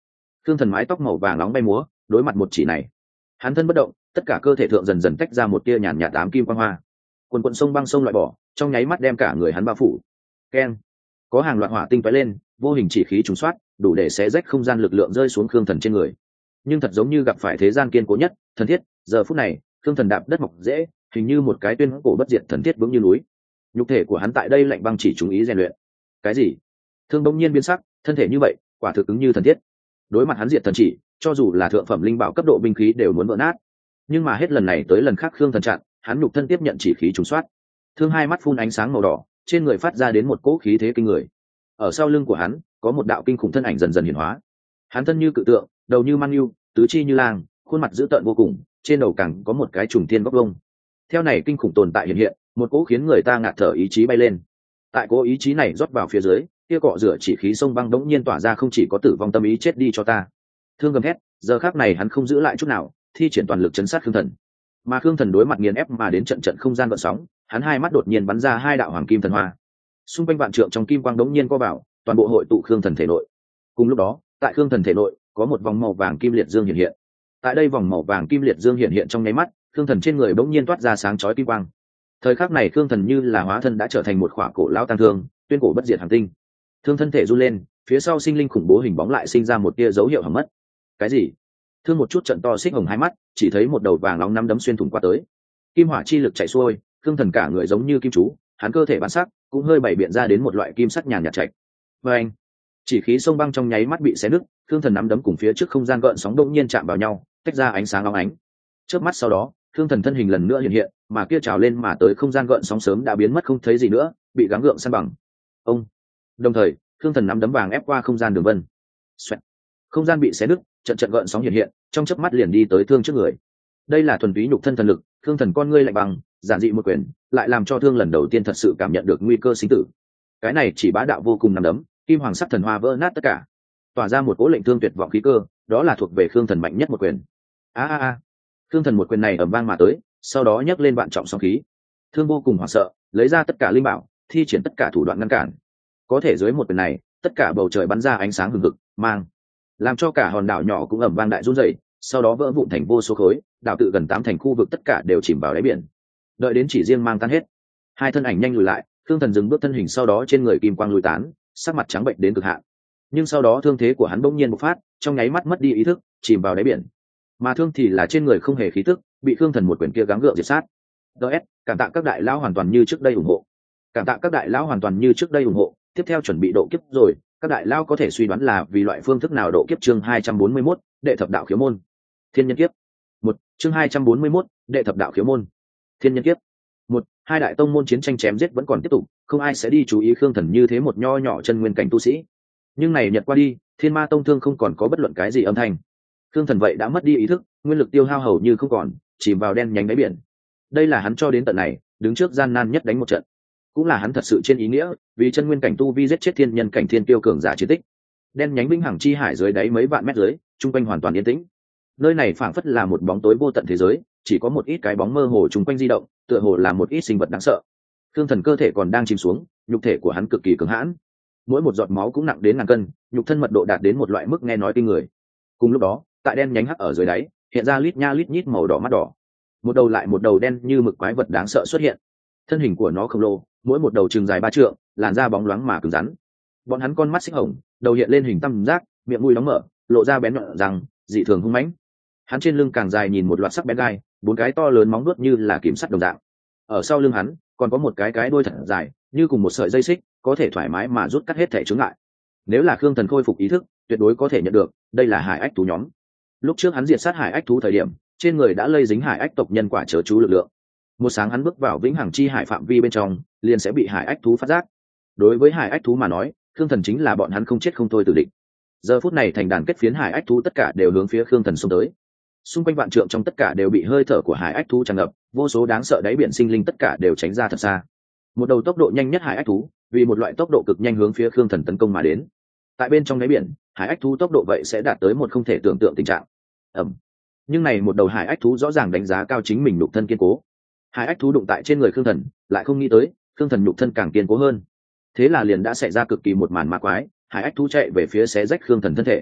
Speaker 1: Khương Thần mái tóc màu vàng nóng bay múa, đối mặt một chỉ này, hắn thân bất động, tất cả cơ thể thượng dần dần tách ra một tia nhàn nhạt ám kim quang hoa. Quần quần sông băng sông loại bỏ, trong nháy mắt đem cả người hắn bao phủ. Keng, có hàng loạt hỏa tinh tóe lên, vô hình chỉ khí trùng soát, đủ để xé rách không gian lực lượng rơi xuống Khương Thần trên người. Nhưng thật giống như gặp phải thế gian kiên cố nhất thần thiết, giờ phút này Khương Thần đạp đất mọc dễ, hình như một cái tuyên cổ bất diệt thần thiết vững như núi. Nhục thể của hắn tại đây lạnh băng chỉ chú ý rèn luyện. Cái gì? Thương đông nhiên biến sắc, thân thể như vậy, quả thực ứng như thần thiết. Đối mặt hắn diệt thần chỉ, cho dù là thượng phẩm linh bảo cấp độ binh khí đều muốn vỡ nát. Nhưng mà hết lần này tới lần khác Khương Thần chặn, hắn nhục thân tiếp nhận chỉ khí trùng soát. Thương hai mắt phun ánh sáng màu đỏ, trên người phát ra đến một cỗ khí thế kinh người. Ở sau lưng của hắn, có một đạo kinh khủng thân ảnh dần dần hiển hóa. Hắn thân như cự tượng, đầu như man yêu, tứ chi như lang, khuôn mặt dữ tợn vô cùng, trên đầu càng có một cái trùng thiên góc vông. Theo này kinh khủng tồn tại hiện hiện, một cỗ khiến người ta ngạt thở ý chí bay lên. Tại cỗ ý chí này rót vào phía dưới, kia cọ rửa chỉ khí sông băng đống nhiên tỏa ra không chỉ có tử vong tâm ý chết đi cho ta. Thương gầm hét, giờ khắc này hắn không giữ lại chút nào, thi triển toàn lực chấn sát Khương Thần. Mà Khương Thần đối mặt nghiền ép mà đến trận trận không gian gợn sóng, hắn hai mắt đột nhiên bắn ra hai đạo hoàng kim thần hoa. Xung quanh vạn trượng trong kim quang đống nhiên co vào, toàn bộ hội tụ Khương Thần thể nội. Cùng lúc đó, tại Khương Thần thể nội, có một vòng màu vàng kim liệt dương hiện hiện. Tại đây vòng màu vàng kim liệt dương hiện hiện trong nháy mắt, Khương Thần trên người bỗng nhiên toát ra sáng chói kim quang. Thời khắc này Khương Thần như là hóa thân đã trở thành một khỏa cổ lão tăng thương, tuyên cổ bất diệt hành tinh. Thương thân thể run lên, phía sau sinh linh khủng bố hình bóng lại sinh ra một tia dấu hiệu hỏng mất. Cái gì? Thương một chút trận to xích hồng hai mắt, chỉ thấy một đầu vàng nóng nắm đấm xuyên thủng qua tới. Kim hỏa chi lực chạy xuôi, Khương Thần cả người giống như kim chú, hắn cơ thể bản sắc cũng hơi bảy biện ra đến một loại kim sắc nhàn nhạt chạch. Và anh, chỉ khí sông băng trong nháy mắt bị xé nứt, Khương Thần nắm đấm cùng phía trước không gian gợn sóng đột nhiên chạm vào nhau, tách ra ánh sáng óng ánh. Chớp mắt sau đó, Khương Thần thân hình lần nữa hiện hiện, mà kia trào lên mà tới không gian gợn sóng sớm đã biến mất không thấy gì nữa, bị gắng gượng san bằng. Ông. Đồng thời, Khương Thần nắm đấm vàng ép qua không gian đường vân. Xoẹt. Không gian bị xé nứt, trận trận gợn sóng hiện hiện, trong chớp mắt liền đi tới Thương trước người. Đây là thuần túy nhục thân thần lực, Khương Thần con ngươi lạnh băng, giản dị một quyền, lại làm cho Thương lần đầu tiên thật sự cảm nhận được nguy cơ sinh tử. Cái này chỉ bá đạo vô cùng nắm đấm, kim hoàng sắc thần hoa vỡ nát tất cả, tỏa ra một cỗ lệnh thương tuyệt vọng khí cơ, đó là thuộc về Khương Thần mạnh nhất một quyền. A a a. Khương Thần một quyền này ầm vang mà tới, sau đó nhấc lên vạn trọng sóng khí. Thương vô cùng hoảng sợ, lấy ra tất cả linh bảo, thi triển tất cả thủ đoạn ngăn cản. Có thể dưới một quyền này, tất cả bầu trời bắn ra ánh sáng hừng hực, mang làm cho cả hòn đảo nhỏ cũng ầm vang đại run rẩy, sau đó vỡ vụn thành vô số khối, đảo tự gần tám thành khu vực tất cả đều chìm vào đáy biển. Đợi đến chỉ riêng mang tan hết, hai thân ảnh nhanh lùi lại, Khương Thần dừng bước thân hình, sau đó trên người kim quang lùi tán, sắc mặt trắng bệnh đến cực hạn. Nhưng sau đó thương thế của hắn bỗng nhiên bộc phát, trong nháy mắt mất đi ý thức, chìm vào đáy biển. Mà Thương thì là trên người không hề khí tức, bị Khương Thần một quyền kia gắng gượng diệt sát. ds cảm tạ các đại lão hoàn toàn như trước đây ủng hộ. Cảm tạ các đại lão hoàn toàn như trước đây ủng hộ. Tiếp theo chuẩn bị độ kiếp rồi, các đại lão có thể suy đoán là vì loại phương thức nào độ kiếp. Chương hai trăm bốn mươi mốt, đệ thập đạo khiếu môn. Thiên nhân kiếp. Một, chương hai trăm bốn mươi mốt, đệ thập đạo khiếu môn. Thiên nhân kiếp. Một, hai đại tông môn chiến tranh chém giết vẫn còn tiếp tục, không ai sẽ đi chú ý Khương Thần như thế một nho nhỏ chân nguyên cảnh tu sĩ. Nhưng này nhật qua đi, Thiên Ma Tông Thương không còn có bất luận cái gì âm thanh. Khương Thần vậy đã mất đi ý thức, nguyên lực tiêu hao hầu như không còn, chìm vào đen nhánh đáy biển. Đây là hắn cho đến tận này đứng trước gian nan nhất đánh một trận, cũng là hắn thật sự trên ý nghĩa vì chân nguyên cảnh tu vi giết chết thiên nhân cảnh thiên tiêu cường giả chiến tích. Đen nhánh vĩnh hằng chi hải dưới đáy mấy vạn mét dưới, trung quanh hoàn toàn yên tĩnh. Nơi này phảng phất là một bóng tối vô tận thế giới, chỉ có một ít cái bóng mơ hồ trung quanh di động, tựa hồ là một ít sinh vật đáng sợ. Khương Thần cơ thể còn đang chìm xuống, nhục thể của hắn cực kỳ cứng hãn, mỗi một giọt máu cũng nặng đến ngàn cân, nhục thân mật độ đạt đến một loại mức nghe nói kinh người. Cùng lúc đó, tại đen nhánh hắc ở dưới đáy, hiện ra lít nha lít nhít màu đỏ mắt đỏ, một đầu lại một đầu đen như mực quái vật đáng sợ xuất hiện. Thân hình của nó khổng lồ, mỗi một đầu chừng dài ba trượng, làn da bóng loáng mà cứng rắn. Bọn hắn con mắt xích hồng, đầu hiện lên hình tam giác, miệng mũi đóng mở, lộ ra bén nhọn răng, dị thường hung mãnh. Hắn trên lưng càng dài nhìn một loạt sắc bén gai, bốn cái to lớn móng vuốt như là kiểm sắt đồng dạng. Ở sau lưng hắn còn có một cái cái đuôi thật dài, như cùng một sợi dây xích, có thể thoải mái mà rút cắt hết thể chướng ngại. Nếu là Khương Thần khôi phục ý thức, tuyệt đối có thể nhận được, đây là hải ách thú nhóm. Lúc trước hắn diệt sát hải ách thú thời điểm, trên người đã lây dính hải ách tộc nhân quả chớ chú lực lượng. Một sáng hắn bước vào vĩnh hằng chi hải phạm vi bên trong, liền sẽ bị hải ách thú phát giác. Đối với hải ách thú mà nói, Khương Thần chính là bọn hắn không chết không thôi tử địch. Giờ phút này thành đàn kết phiến hải ách thú tất cả đều hướng phía Khương Thần xông tới. Xung quanh vạn trượng trong tất cả đều bị hơi thở của hải ách thú tràn ngập, vô số đáng sợ đáy biển sinh linh tất cả đều tránh ra thật xa. Một đầu tốc độ nhanh nhất hải ách thú, vì một loại tốc độ cực nhanh hướng phía Khương Thần tấn công mà đến. Tại bên trong đáy biển, hải ách thú tốc độ vậy sẽ đạt tới một không thể tưởng tượng tình trạng. Ẩm. Nhưng này một đầu hải ách thú rõ ràng đánh giá cao chính mình nhục thân kiên cố. Hải ách thú đụng tại trên người Khương Thần, lại không nghĩ tới, Khương Thần nhục thân càng kiên cố hơn. Thế là liền đã xảy ra cực kỳ một màn ma quái, hải ách thú chạy về phía xé rách Khương Thần thân thể.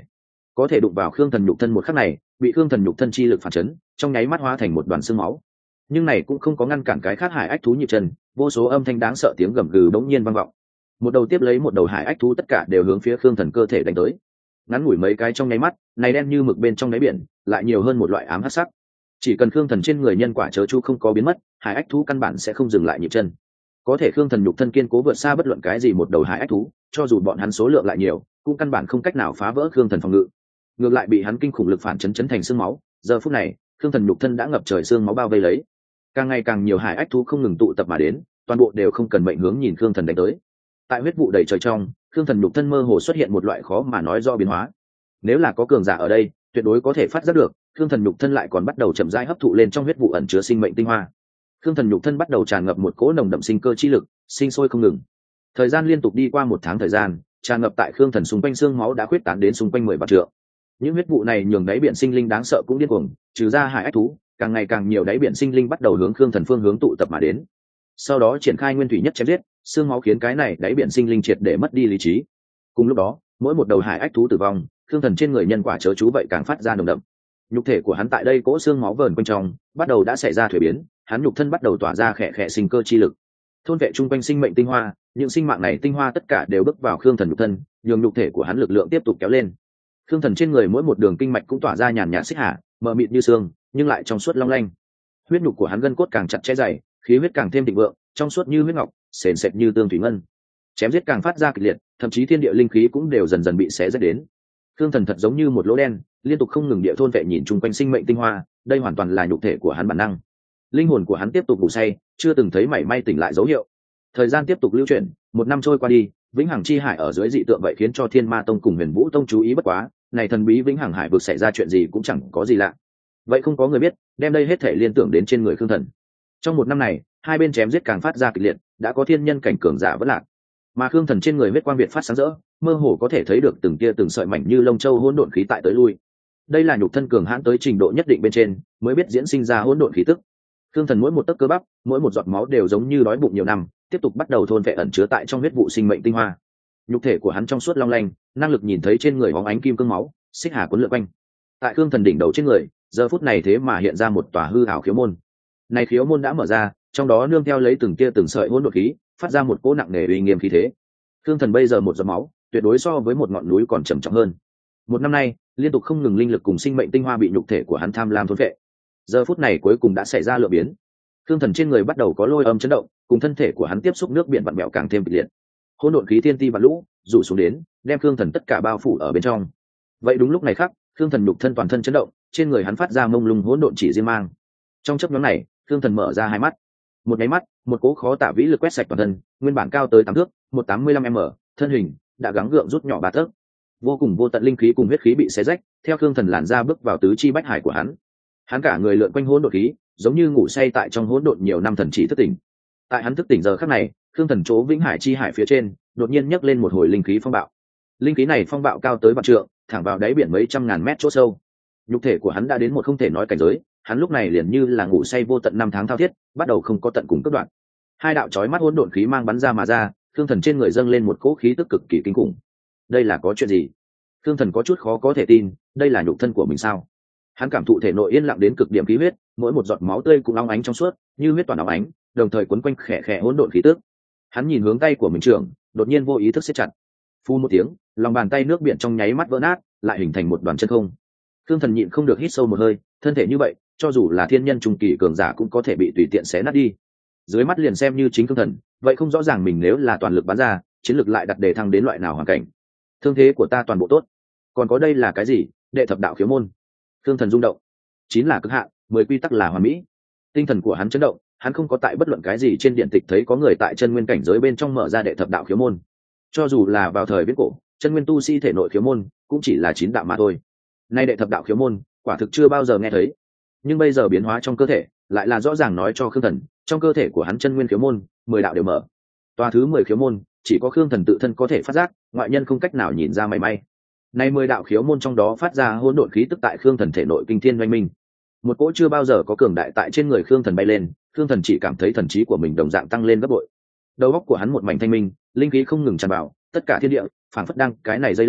Speaker 1: có thể đụng vào khương thần nhục thân một khắc này, bị khương thần nhục thân chi lực phản chấn, trong nháy mắt hóa thành một đoàn xương máu. Nhưng này cũng không có ngăn cản cái khác hải ách thú nhịp chân, vô số âm thanh đáng sợ tiếng gầm gừ bỗng nhiên vang vọng. Một đầu tiếp lấy một đầu hải ách thú tất cả đều hướng phía khương thần cơ thể đánh tới. Ngắn ngủi mấy cái trong nháy mắt, này đen như mực bên trong đáy biển, lại nhiều hơn một loại ám hắc sắc. Chỉ cần khương thần trên người nhân quả chớ chú không có biến mất, hải ách thú căn bản sẽ không dừng lại nhịp chân. Có thể khương thần nhục thân kiên cố vượt xa bất luận cái gì một đầu hải ách thú, cho dù bọn hắn số lượng lại nhiều, cũng căn bản không cách nào phá vỡ khương thần phòng ngự. Ngược lại bị hắn kinh khủng lực phản chấn chấn thành xương máu. Giờ phút này, khương thần nhục thân đã ngập trời xương máu bao vây lấy. Càng ngày càng nhiều hải ách thú không ngừng tụ tập mà đến, toàn bộ đều không cần mệnh hướng nhìn khương thần đánh tới. Tại huyết vụ đầy trời trong, khương thần nhục thân mơ hồ xuất hiện một loại khó mà nói do biến hóa. Nếu là có cường giả ở đây, tuyệt đối có thể phát giác được, khương thần nhục thân lại còn bắt đầu chậm rãi hấp thụ lên trong huyết vụ ẩn chứa sinh mệnh tinh hoa. Khương thần nhục thân bắt đầu tràn ngập một cỗ nồng đậm sinh cơ chi lực, sinh sôi không ngừng. Thời gian liên tục đi qua một tháng thời gian, tràn ngập tại khương thần xung quanh xương máu đã khuyết tán đến xung quanh mười vạn trượng. Những huyết vụ này nhường đáy biển sinh linh đáng sợ cũng điên cuồng, trừ ra hải ách thú, càng ngày càng nhiều đáy biển sinh linh bắt đầu hướng khương thần phương hướng tụ tập mà đến. Sau đó triển khai nguyên thủy nhất chém giết, xương máu khiến cái này đáy biển sinh linh triệt để mất đi lý trí. Cùng lúc đó, mỗi một đầu hải ách thú tử vong, khương thần trên người nhân quả chớ chú vậy càng phát ra nồng đậm. Nhục thể của hắn tại đây cỗ xương máu vờn quanh trong, bắt đầu đã xảy ra thuế biến, hắn nhục thân bắt đầu tỏa ra khẽ khẽ sinh cơ chi lực, thôn vệ chung quanh sinh mệnh tinh hoa. Những sinh mạng này tinh hoa tất cả đều bước vào khương thần nhục thân, nhường nhục thể của hắn lực lượng tiếp tục kéo lên. Khương thần trên người mỗi một đường kinh mạch cũng tỏa ra nhàn nhạt xích hà, mờ mịt như xương, nhưng lại trong suốt long lanh. Huyết nhục của hắn gân cốt càng chặt chẽ dày, khí huyết càng thêm thịnh vượng, trong suốt như huyết ngọc, sền sệt như tương thủy ngân. Chém giết càng phát ra kịch liệt, thậm chí thiên địa linh khí cũng đều dần dần bị xé rách đến. Khương thần thật giống như một lỗ đen, liên tục không ngừng địa thôn vệ nhìn chung quanh sinh mệnh tinh hoa, đây hoàn toàn là nhục thể của hắn bản năng. Linh hồn của hắn tiếp tục ngủ say, chưa từng thấy mảy may tỉnh lại dấu hiệu. Thời gian tiếp tục lưu chuyển, một năm trôi qua đi, vĩnh hằng chi hải ở dưới dị tượng vậy khiến cho Thiên Ma Tông cùng Huyền Vũ Tông chú ý bất quá, này thần bí vĩnh hằng hải vực xảy ra chuyện gì cũng chẳng có gì lạ. Vậy không có người biết, đem đây hết thể liên tưởng đến trên người Khương thần. Trong một năm này, hai bên chém giết càng phát ra kịch liệt, đã có thiên nhân cảnh cường giả vẫn lạc. Mà Khương thần trên người huyết quang việt phát sáng rỡ, mơ hồ có thể thấy được từng tia từng sợi mảnh như lông châu hỗn độn khí tại tới lui. Đây là nhục thân cường hãn tới trình độ nhất định bên trên, mới biết diễn sinh ra hỗn độn khí tức. Khương thần mỗi một tấc cơ bắp, mỗi một giọt máu đều giống như đói bụng nhiều năm, tiếp tục bắt đầu thôn vệ ẩn chứa tại trong huyết vụ sinh mệnh tinh hoa. Nhục thể của hắn trong suốt long lanh, năng lực nhìn thấy trên người bóng ánh kim cương máu, xích hà cuốn lượn quanh. Tại Khương thần đỉnh đầu trên người, giờ phút này thế mà hiện ra một tòa hư ảo khiếu môn. Này khiếu môn đã mở ra, trong đó nương theo lấy từng tia từng sợi hỗn độn khí, phát ra một cỗ nặng nề uy nghiêm khí thế. Khương thần bây giờ một giọt máu, tuyệt đối so với một ngọn núi còn trầm trọng hơn. Một năm nay, liên tục không ngừng linh lực cùng sinh mệnh tinh hoa bị nhục thể của hắn tham lam thôn vệ. Giờ phút này cuối cùng đã xảy ra lượng biến. Khương thần trên người bắt đầu có lôi âm chấn động, cùng thân thể của hắn tiếp xúc nước biển vặn vẹo càng thêm kịch liệt. Hỗn độn khí thiên ti vạn lũ rủ xuống đến, đem Khương thần tất cả bao phủ ở bên trong. Vậy đúng lúc này khắc, Khương thần nhục thân toàn thân chấn động, trên người hắn phát ra mông lung hỗn độn chỉ riêng mang. Trong chớp nhoáng này, Khương thần mở ra hai mắt. Một cái mắt, một cỗ khó tả vĩ lực quét sạch toàn thân, nguyên bản cao tới tám thước, một tám mươi lăm m, thân hình đã gắng gượng rút nhỏ ba tấc. Vô cùng vô tận linh khí cùng huyết khí bị xé rách, theo Khương thần làn ra bước vào tứ chi bách hải của hắn. Hắn cả người lượn quanh hỗn độn khí, giống như ngủ say tại trong hỗn độn nhiều năm thần chỉ thức tỉnh. Tại hắn thức tỉnh giờ khắc này, Khương thần chỗ vĩnh hải chi hải phía trên, đột nhiên nhấc lên một hồi linh khí phong bạo. Linh khí này phong bạo cao tới vạn trượng, thẳng vào đáy biển mấy trăm ngàn mét chỗ sâu. Nhục thể của hắn đã đến một không thể nói cảnh giới, hắn lúc này liền như là ngủ say vô tận năm tháng thao thiết, bắt đầu không có tận cùng cấp đoạn. Hai đạo chói mắt hỗn độn khí mang bắn ra mà ra, Khương thần trên người dâng lên một cỗ khí tức cực kỳ kinh khủng. Đây là có chuyện gì? Khương thần có chút khó có thể tin, đây là nhục thân của mình sao? Hắn cảm thụ thể nội yên lặng đến cực điểm khí huyết, mỗi một giọt máu tươi cũng long ánh trong suốt, như huyết toàn óng ánh, đồng thời quấn quanh khẽ khẽ hỗn độn khí tức. Hắn nhìn hướng tay của mình trưởng, đột nhiên vô ý thức siết chặt. Phu một tiếng, lòng bàn tay nước biển trong nháy mắt vỡ nát, lại hình thành một đoàn chân không. Khương thần nhịn không được hít sâu một hơi, thân thể như vậy, cho dù là thiên nhân trung kỳ cường giả cũng có thể bị tùy tiện xé nát đi. Dưới mắt liền xem như chính Khương thần, vậy không rõ ràng mình nếu là toàn lực bắn ra, chiến lực lại đặt đề thăng đến loại nào hoàn cảnh. Thương thế của ta toàn bộ tốt. Còn có đây là cái gì? Đệ thập đạo khiếu môn. Khương thần rung động. Chín là cực hạn, mười quy tắc là hoàn mỹ. Tinh thần của hắn chấn động, hắn không có tại bất luận cái gì trên điện tịch thấy có người tại chân nguyên cảnh giới bên trong mở ra đệ thập đạo khiếu môn. Cho dù là vào thời viễn cổ, chân nguyên tu sĩ thể nội khiếu môn cũng chỉ là chín đạo mà thôi. Nay đệ thập đạo khiếu môn, quả thực chưa bao giờ nghe thấy. Nhưng bây giờ biến hóa trong cơ thể, lại là rõ ràng nói cho Khương thần, trong cơ thể của hắn chân nguyên khiếu môn, mười đạo đều mở. Tòa thứ mười khiếu môn, chỉ có Khương thần tự thân có thể phát giác, ngoại nhân không cách nào nhìn ra mảy may. Nay mười đạo khiếu môn trong đó phát ra hỗn độn khí tức tại Khương thần thể nội kinh thiên oanh minh. Một cỗ chưa bao giờ có cường đại tại trên người Khương thần bay lên, Khương thần chỉ cảm thấy thần trí của mình đồng dạng tăng lên gấp bội. Đầu óc của hắn một mảnh thanh minh, linh khí không ngừng tràn vào, tất cả thiên địa phảng phất đang cái này giây lát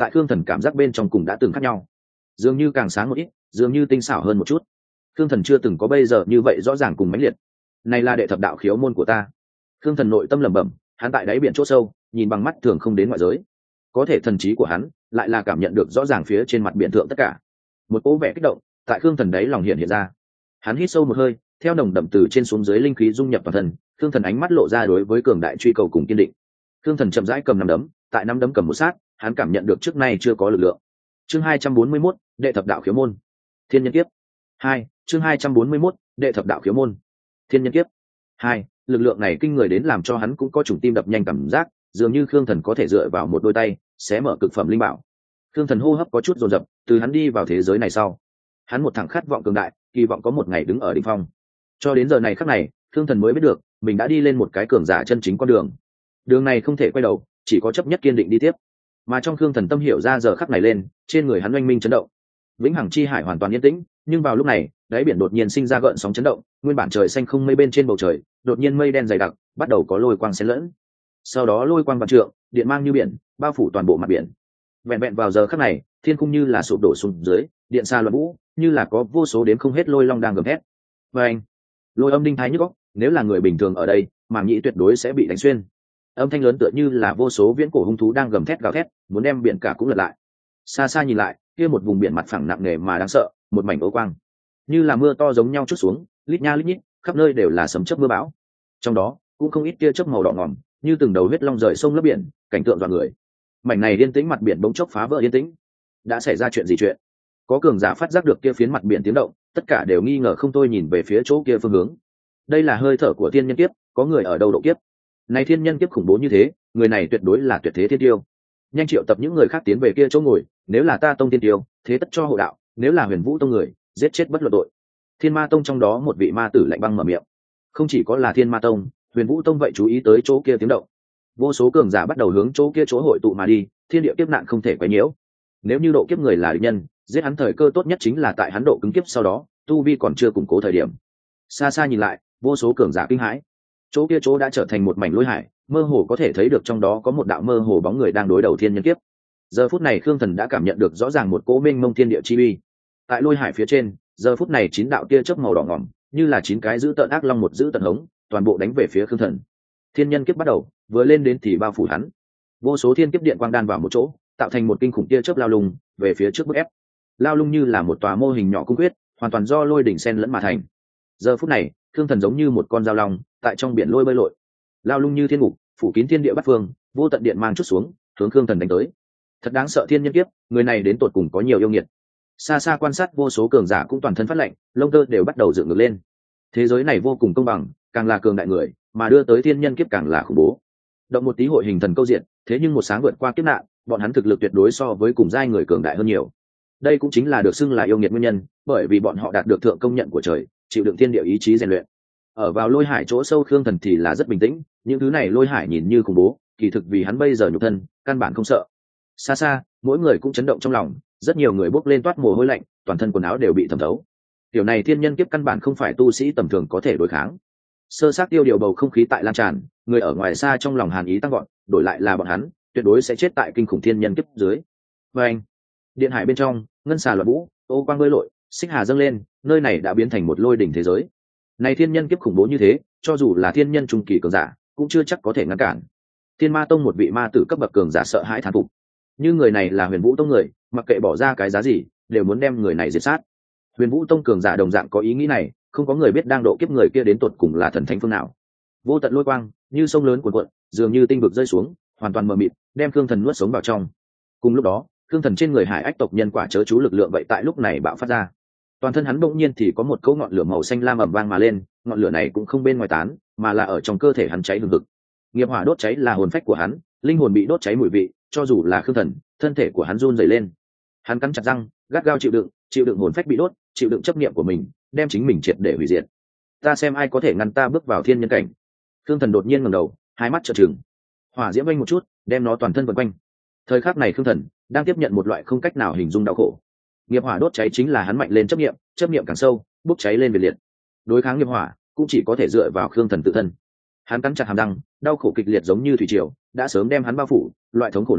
Speaker 1: tại khương thần cảm giác bên trong cùng đã từng khác nhau, dường như càng sáng một ít, dường như tinh xảo hơn một chút. Khương thần chưa từng có bây giờ như vậy rõ ràng cùng mãnh liệt. Này là đệ thập đạo khiếu môn của ta. Khương thần nội tâm lẩm bẩm, hắn tại đáy biển chỗ sâu nhìn bằng mắt thường không đến ngoại giới, có thể thần trí của hắn lại là cảm nhận được rõ ràng phía trên mặt biển thượng tất cả. Một cỗ vẻ kích động tại Khương thần đáy lòng hiện hiện ra. Hắn hít sâu một hơi, theo nồng đậm từ trên xuống dưới linh khí dung nhập vào thần, Khương thần ánh mắt lộ ra đối với cường đại truy cầu cùng kiên định. Khương thần chậm rãi cầm nắm đấm, tại nắm đấm cầm một sát, hắn cảm nhận được trước nay chưa có lực lượng. Chương hai trăm bốn mươi mốt, đệ thập đạo khiếu môn, thiên nhân kiếp. Hai, chương hai trăm bốn mươi mốt, đệ thập đạo khiếu môn, thiên nhân kiếp. Hai, lực lượng này kinh người đến làm cho hắn cũng có chủng tim đập nhanh cảm giác, dường như Khương thần có thể dựa vào một đôi tay xé mở cực phẩm linh bảo. Khương thần hô hấp có chút dồn dập, từ hắn đi vào thế giới này sau, hắn một thẳng khát vọng cường đại, kỳ vọng có một ngày đứng ở đỉnh phong. Cho đến giờ này khắc này, Khương thần mới biết được mình đã đi lên một cái cường giả chân chính con đường. Đường này không thể quay đầu, chỉ có chấp nhất kiên định đi tiếp. Mà trong Khương thần tâm hiểu ra giờ khắc này lên, trên người hắn oanh minh chấn động. Vĩnh hằng chi hải hoàn toàn yên tĩnh, nhưng vào lúc này, đáy biển đột nhiên sinh ra gợn sóng chấn động, nguyên bản trời xanh không mây bên trên bầu trời, đột nhiên mây đen dày đặc, bắt đầu có lôi quang xen lẫn. Sau đó lôi quang vạn trượng, điện mang như biển, bao phủ toàn bộ mặt biển. Vẹn vẹn vào giờ khắc này, thiên cung như là sụp đổ xuống dưới, điện xa loạn vũ, như là có vô số đến không hết lôi long đang gầm thét. Và anh, lôi âm đinh thái nhức óc, nếu là người bình thường ở đây, màng nhĩ tuyệt đối sẽ bị đánh xuyên. Âm thanh lớn tựa như là vô số viễn cổ hung thú đang gầm thét gào thét, muốn đem biển cả cũng lật lại. Xa xa nhìn lại, kia một vùng biển mặt phẳng nặng nề mà đáng sợ, một mảnh ố quang, như là mưa to giống nhau chút xuống, lít nha lít nhít, khắp nơi đều là sấm chớp mưa bão. Trong đó cũng không ít tia chớp màu đỏ ngòm, như từng đầu huyết long rời sông lấp biển, cảnh tượng dọa người. Mảnh này yên tĩnh mặt biển bỗng chốc phá vỡ yên tĩnh. Đã xảy ra chuyện gì chuyện? Có cường giả phát giác được kia phiến mặt biển tiếng động, tất cả đều nghi ngờ không thôi nhìn về phía chỗ kia phương hướng. Đây là hơi thở của thiên nhân kiếp, có người ở đâu độ kiếp? Này thiên nhân kiếp khủng bố như thế, người này tuyệt đối là tuyệt thế thiên tiêu. Nhanh triệu tập những người khác tiến về kia chỗ ngồi, nếu là ta tông tiên tiêu, thế tất cho hộ đạo, nếu là Huyền Vũ tông người, giết chết bất luận tội. Thiên Ma tông trong đó một vị ma tử lạnh băng mở miệng. Không chỉ có là Thiên Ma tông, Huyền Vũ tông vậy chú ý tới chỗ kia tiếng động. Vô số cường giả bắt đầu hướng chỗ kia chỗ hội tụ mà đi, thiên địa kiếp nạn không thể quấy nhiễu. Nếu như độ kiếp người là địch nhân, giết hắn thời cơ tốt nhất chính là tại hắn độ cứng kiếp sau đó, tu vi còn chưa củng cố thời điểm. Xa xa nhìn lại, vô số cường giả kinh hãi. Chỗ kia chỗ đã trở thành một mảnh lôi hải, mơ hồ có thể thấy được trong đó có một đạo mơ hồ bóng người đang đối đầu thiên nhân kiếp. Giờ phút này Khương Thần đã cảm nhận được rõ ràng một cỗ mênh mông thiên địa chi uy. Tại lôi hải phía trên, giờ phút này chín đạo tia chớp màu đỏ ngỏm, như là chín cái giữ tợn ác long một giữ tận hống, toàn bộ đánh về phía Khương Thần. Thiên nhân kiếp bắt đầu, vừa lên đến thì bao phủ hắn. Vô số thiên kiếp điện quang đan vào một chỗ, tạo thành một kinh khủng tia chớp lao lung về phía trước bức ép. Lao lung như là một tòa mô hình nhỏ cung quyết, hoàn toàn do lôi đỉnh sen lẫn mà thành. Giờ phút này, Khương Thần giống như một con dao long, tại trong biển lôi bơi lội. Lao lung như thiên ngục, phủ kín thiên địa bát phương, vô tận điện mang chút xuống, hướng Khương Thần đánh tới. Thật đáng sợ thiên nhân kiếp, người này đến tột cùng có nhiều yêu nghiệt. Xa xa quan sát vô số cường giả cũng toàn thân phát lạnh, lông tơ đều bắt đầu dựng ngược lên. Thế giới này vô cùng công bằng, càng là cường đại người, mà đưa tới thiên nhân kiếp càng là khủng bố. Động một tí hội hình thần câu diện, thế nhưng một sáng vượt qua kiếp nạn, bọn hắn thực lực tuyệt đối so với cùng giai người cường đại hơn nhiều. Đây cũng chính là được xưng là yêu nghiệt nguyên nhân, bởi vì bọn họ đạt được thượng công nhận của trời, chịu đựng thiên địa ý chí rèn luyện. Ở vào lôi hải chỗ sâu Khương Thần thì là rất bình tĩnh, những thứ này lôi hải nhìn như khủng bố, kỳ thực vì hắn bây giờ nhục thân, căn bản không sợ. Xa xa, mỗi người cũng chấn động trong lòng, rất nhiều người bốc lên toát mồ hôi lạnh, toàn thân quần áo đều bị thấm thấu. Điều này thiên nhân kiếp căn bản không phải tu sĩ tầm thường có thể đối kháng. Sơ sát tiêu điều bầu không khí tại lan tràn, người ở ngoài xa trong lòng hàn ý tăng gọn, đổi lại là bọn hắn, tuyệt đối sẽ chết tại kinh khủng thiên nhân kiếp dưới. Và anh, điện hải bên trong, ngân xà loạn vũ, ô quang bơi lội, xích hà dâng lên, nơi này đã biến thành một lôi đỉnh thế giới. Này thiên nhân kiếp khủng bố như thế, cho dù là thiên nhân trung kỳ cường giả, cũng chưa chắc có thể ngăn cản. Thiên Ma tông một vị ma tử cấp bậc cường giả sợ hãi thán phục. Như người này là Huyền Vũ tông người, mặc kệ bỏ ra cái giá gì, đều muốn đem người này diệt sát. Huyền Vũ tông cường giả đồng dạng có ý nghĩ này, không có người biết đang độ kiếp người kia đến tột cùng là thần thánh phương nào. Vô tận lôi quang, như sông lớn cuồn cuộn, dường như tinh vực rơi xuống, hoàn toàn mờ mịt, đem Khương Thần nuốt sống vào trong. Cùng lúc đó, Khương Thần trên người Hải Ách tộc nhân quả chớ chú lực lượng vậy tại lúc này bạo phát ra. Toàn thân hắn bỗng nhiên thì có một cỗ ngọn lửa màu xanh lam ầm vang mà lên, ngọn lửa này cũng không bên ngoài tán, mà là ở trong cơ thể hắn cháy hừng hực. Nghiệp hỏa đốt cháy là hồn phách của hắn, linh hồn bị đốt cháy mùi vị, cho dù là Khương Thần, thân thể của hắn run rẩy lên. Hắn cắn chặt răng, gắt gao chịu đựng, chịu đựng hồn phách bị đốt, chịu đựng chấp niệm của mình, đem chính mình triệt để hủy diệt. Ta xem ai có thể ngăn ta bước vào thiên nhân cảnh. Khương Thần đột nhiên ngẩng đầu, hai mắt trợn trừng. Hỏa diễm vênh một chút, đem nó toàn thân vần quanh. Thời khắc này Khương Thần đang tiếp nhận một loại không cách nào hình dung đau khổ. Nghiệp hỏa đốt cháy chính là hắn mạnh lên chấp niệm, chấp niệm càng sâu, bốc cháy lên việt liệt. Đối kháng nghiệp hỏa, cũng chỉ có thể dựa vào Khương Thần tự thân. Hắn cắn chặt hàm răng, đau khổ kịch liệt giống như thủy triều, đã sớm đem hắn bao phủ, loại thống khổ này,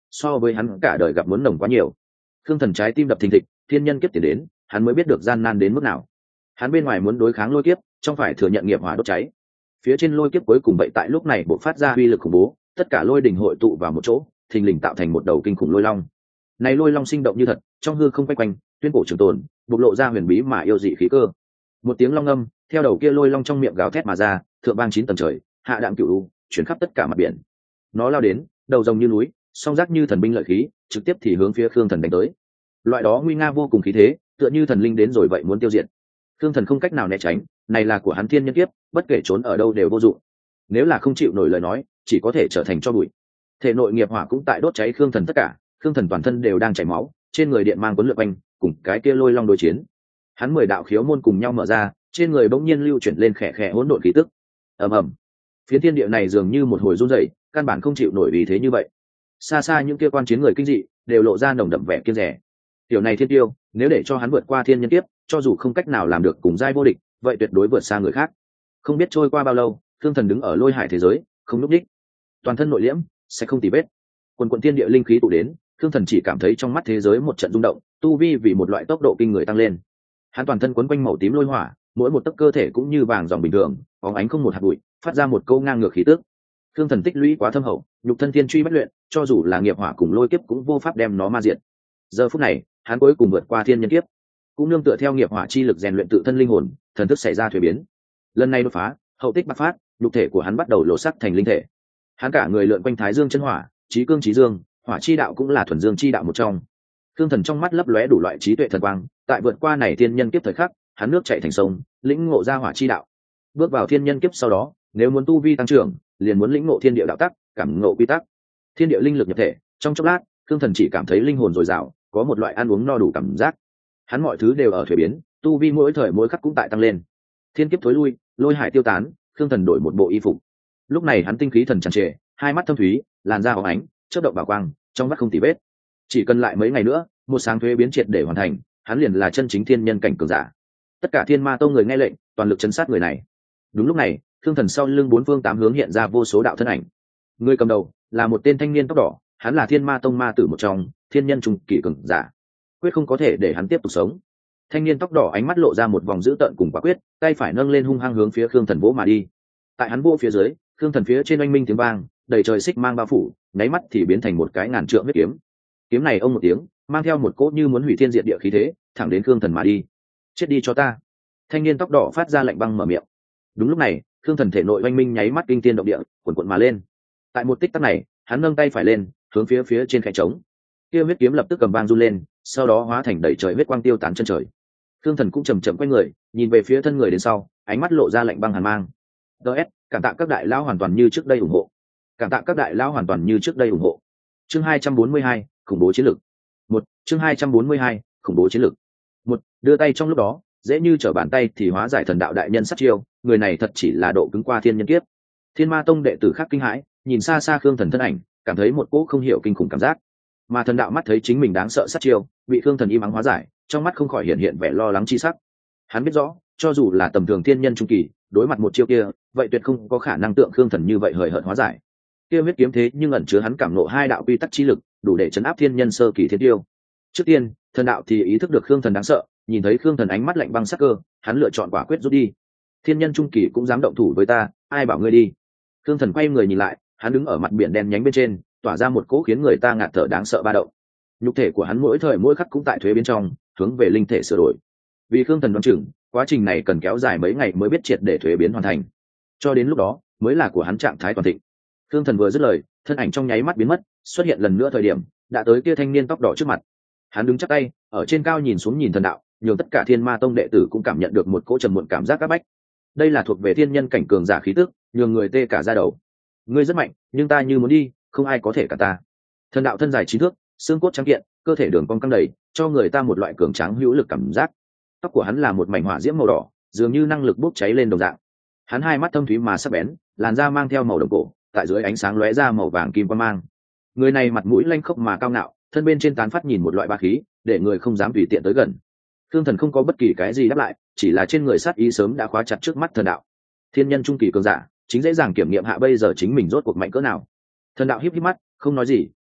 Speaker 1: so với hắn cả đời gặp muốn nồng quá nhiều. Khương Thần trái tim đập thình thịch, thiên nhân kiếp tiền đến, hắn mới biết được gian nan đến mức nào. Hắn bên ngoài muốn đối kháng lôi kiếp, trong phải thừa nhận nghiệp hỏa đốt cháy. Phía trên lôi kiếp cuối cùng vậy tại lúc này bộc phát ra uy lực khủng bố, tất cả lôi đỉnh hội tụ vào một chỗ, thình lình tạo thành một đầu kinh khủng lôi long. Này lôi long sinh động như thật, trong hư không quay quanh, tuyên cổ trường tồn, bộc lộ ra huyền bí mà yêu dị khí cơ. Một tiếng long âm, theo đầu kia lôi long trong miệng gào thét mà ra, thượng vang chín tầng trời, hạ đạm cửu u, chuyển khắp tất cả mặt biển. Nó lao đến, đầu rồng như núi, song giác như thần binh lợi khí, trực tiếp thì hướng phía Khương Thần đánh tới. Loại đó nguy nga vô cùng khí thế, tựa như thần linh đến rồi vậy muốn tiêu diệt. Khương Thần không cách nào né tránh, này là của hắn thiên nhân kiếp, bất kể trốn ở đâu đều vô dụng. Nếu là không chịu nổi lời nói, chỉ có thể trở thành tro bụi. Thể nội nghiệp hỏa cũng tại đốt cháy Khương Thần tất cả, Khương Thần toàn thân đều đang chảy máu, trên người điện mang cuốn lượn quanh, cùng cái kia lôi long đối chiến. Hắn mười đạo khiếu môn cùng nhau mở ra, trên người bỗng nhiên lưu chuyển lên khẽ khẽ hỗn độn khí tức. Ầm ầm. Phía thiên địa này dường như một hồi run rẩy, căn bản không chịu nổi vì thế như vậy. Xa xa những kia quan chiến người kinh dị, đều lộ ra nồng đậm vẻ kiêng dè. Tiểu này thiên tiêu, nếu để cho hắn vượt qua thiên nhân kiếp, cho dù không cách nào làm được cùng giai vô địch, vậy tuyệt đối vượt xa người khác. Không biết trôi qua bao lâu, Thương Thần đứng ở lôi hải thế giới, không lúc đích, toàn thân nội liễm, sẽ không tì vết. Quần quần thiên địa linh khí tụ đến, Thương Thần chỉ cảm thấy trong mắt thế giới một trận rung động, tu vi vì một loại tốc độ kinh người tăng lên. Hắn toàn thân quấn quanh màu tím lôi hỏa, mỗi một tấc cơ thể cũng như vàng dòng bình thường, bóng ánh không một hạt bụi, phát ra một câu ngang ngược khí tức. Thương Thần tích lũy quá thâm hậu, nhục thân thiên truy bất luyện, cho dù là nghiệp hỏa cùng lôi kiếp cũng vô pháp đem nó ma diệt. Giờ phút này, hắn cuối cùng vượt qua thiên nhân kiếp, cũng nương tựa theo nghiệp hỏa chi lực rèn luyện tự thân linh hồn, thần thức xảy ra thuế biến. Lần này đột phá, hậu tích bạc phát, nhục thể của hắn bắt đầu lộ sắc thành linh thể. Hắn cả người lượn quanh thái dương chân hỏa, chí cương chí dương, hỏa chi đạo cũng là thuần dương chi đạo một trong. Thương Thần trong mắt lấp lóe đủ loại trí tuệ thần quang, tại vượt qua này thiên nhân kiếp thời khắc, hắn nước chảy thành sông, lĩnh ngộ ra hỏa chi đạo. Bước vào thiên nhân kiếp sau đó, nếu muốn tu vi tăng trưởng, liền muốn lĩnh ngộ thiên địa đạo tắc, cảm ngộ quy tắc. Thiên địa linh lực nhập thể, trong chốc lát, Thương Thần chỉ cảm thấy linh hồn dồi dào, có một loại ăn uống no đủ cảm giác. Hắn mọi thứ đều ở thuế biến, tu vi mỗi thời mỗi khắc cũng tại tăng lên. Thiên kiếp thối lui, lôi hải tiêu tán, Thương Thần đổi một bộ y phục. Lúc này hắn tinh khí thần tràn trề, hai mắt thâm thúy, làn da óng ánh, chớp động bảo quang, trong mắt không tì vết. Chỉ cần lại mấy ngày nữa, một sáng thuế biến triệt để hoàn thành, hắn liền là chân chính thiên nhân cảnh cường giả. Tất cả thiên ma tông người nghe lệnh, toàn lực chấn sát người này. Đúng lúc này, Thương Thần sau lưng bốn phương tám hướng hiện ra vô số đạo thân ảnh. Người cầm đầu là một tên thanh niên tóc đỏ, hắn là thiên ma tông ma tử một trong, thiên nhân trung kỳ cường giả, quyết không có thể để hắn tiếp tục sống. Thanh niên tóc đỏ ánh mắt lộ ra một vòng dữ tợn cùng quả quyết, tay phải nâng lên hung hăng hướng phía Khương Thần vỗ mà đi. Tại hắn vỗ phía dưới, Khương Thần phía trên oanh minh tiếng vang, đầy trời xích mang bao phủ, nháy mắt thì biến thành một cái ngàn trượng huyết kiếm. Kiếm này ông một tiếng, mang theo một cỗ như muốn hủy thiên diệt địa khí thế, thẳng đến Khương Thần mà đi. Chết đi cho ta! Thanh niên tóc đỏ phát ra lạnh băng mở miệng. Đúng lúc này, Khương Thần thể nội oanh minh nháy mắt kinh thiên động địa, cuồn cuộn mà lên. Tại một tích tắc này, hắn nâng tay phải lên, hướng phía phía trên khe trống. Kia huyết kiếm lập tức cầm vang run lên, sau đó hóa thành đầy trời huyết quang tiêu tán chân trời. Khương Thần cũng chầm chậm quay người, nhìn về phía thân người đến sau, ánh mắt lộ ra lạnh băng hàn mang. ds cảm tạ các đại lão hoàn toàn như trước đây ủng hộ. Cảm tạ các đại lão hoàn toàn như trước đây ủng hộ. Chương hai trăm bốn mươi hai, khủng bố chiến lược. Một, chương hai trăm bốn mươi hai, khủng bố chiến lược. Một, đưa tay trong lúc đó, dễ như trở bàn tay thì hóa giải thần đạo đại nhân sát chiêu, người này thật chỉ là độ cứng qua thiên nhân kiếp. Thiên Ma tông đệ tử khác kinh hãi, nhìn xa xa Khương Thần thân ảnh, cảm thấy một cỗ không hiểu kinh khủng cảm giác. Mà thần đạo mắt thấy chính mình đáng sợ sát chiêu, bị Khương Thần im ắng hóa giải, trong mắt không khỏi hiện hiện vẻ lo lắng chi sắc. Hắn biết rõ, cho dù là tầm thường thiên nhân trung kỳ, đối mặt một chiêu kia, vậy tuyệt không có khả năng tượng Khương Thần như vậy hời hợt hóa giải. Kia huyết kiếm thế nhưng ẩn chứa hắn cảm ngộ hai đạo quy tắc chi lực, đủ để chấn áp thiên nhân sơ kỳ thiên tiêu. Trước tiên, thần đạo thì ý thức được Khương Thần đáng sợ, nhìn thấy Khương Thần ánh mắt lạnh băng sắc cơ, hắn lựa chọn quả quyết rút đi. Thiên nhân trung kỳ cũng dám động thủ với ta, ai bảo ngươi đi? Khương Thần quay người nhìn lại, hắn đứng ở mặt biển đen nhánh bên trên, tỏa ra một cỗ khiến người ta ngạt thở đáng sợ ba động. Nhục thể của hắn mỗi thời mỗi khắc cũng tại thuế biến trong, hướng về linh thể sửa đổi. Vì Khương Thần đoán chừng, quá trình này cần kéo dài mấy ngày mới biết triệt để thuế biến hoàn thành. Cho đến lúc đó, mới là của hắn trạng thái toàn thịnh. Khương Thần vừa dứt lời, thân ảnh trong nháy mắt biến mất, xuất hiện lần nữa thời điểm, đã tới kia thanh niên tóc đỏ trước mặt. Hắn đứng chắp tay, ở trên cao nhìn xuống nhìn thần đạo, nhường tất cả Thiên Ma tông đệ tử cũng cảm nhận được một cỗ trầm muộn cảm giác áp bách. Đây là thuộc về thiên nhân cảnh cường giả khí tức, nhường người tê cả da đầu. Ngươi rất mạnh, nhưng ta như muốn đi, không ai có thể cả ta. Thần đạo thân dài chín thước, xương cốt trắng kiện, cơ thể đường cong căng đầy, cho người ta một loại cường tráng hữu lực cảm giác. Tóc của hắn là một mảnh hỏa diễm màu đỏ, dường như năng lực bốc cháy lên đồng dạng. Hắn hai mắt thâm thúy mà sắc bén, làn da mang theo màu đồng cổ, tại dưới ánh sáng lóe ra màu vàng kim quang mang. Người này mặt mũi lanh khốc mà cao ngạo, thân bên trên tán phát nhìn một loại ba khí, để người không dám tùy tiện tới gần. Thương Thần không có bất kỳ cái gì đáp lại, chỉ là trên người sát ý sớm đã khóa chặt trước mắt thần đạo. Thiên nhân trung kỳ cường giả, chính dễ dàng kiểm nghiệm hạ bây giờ chính mình rốt cuộc mạnh cỡ nào. Thần đạo híp híp mắt, không nói gì,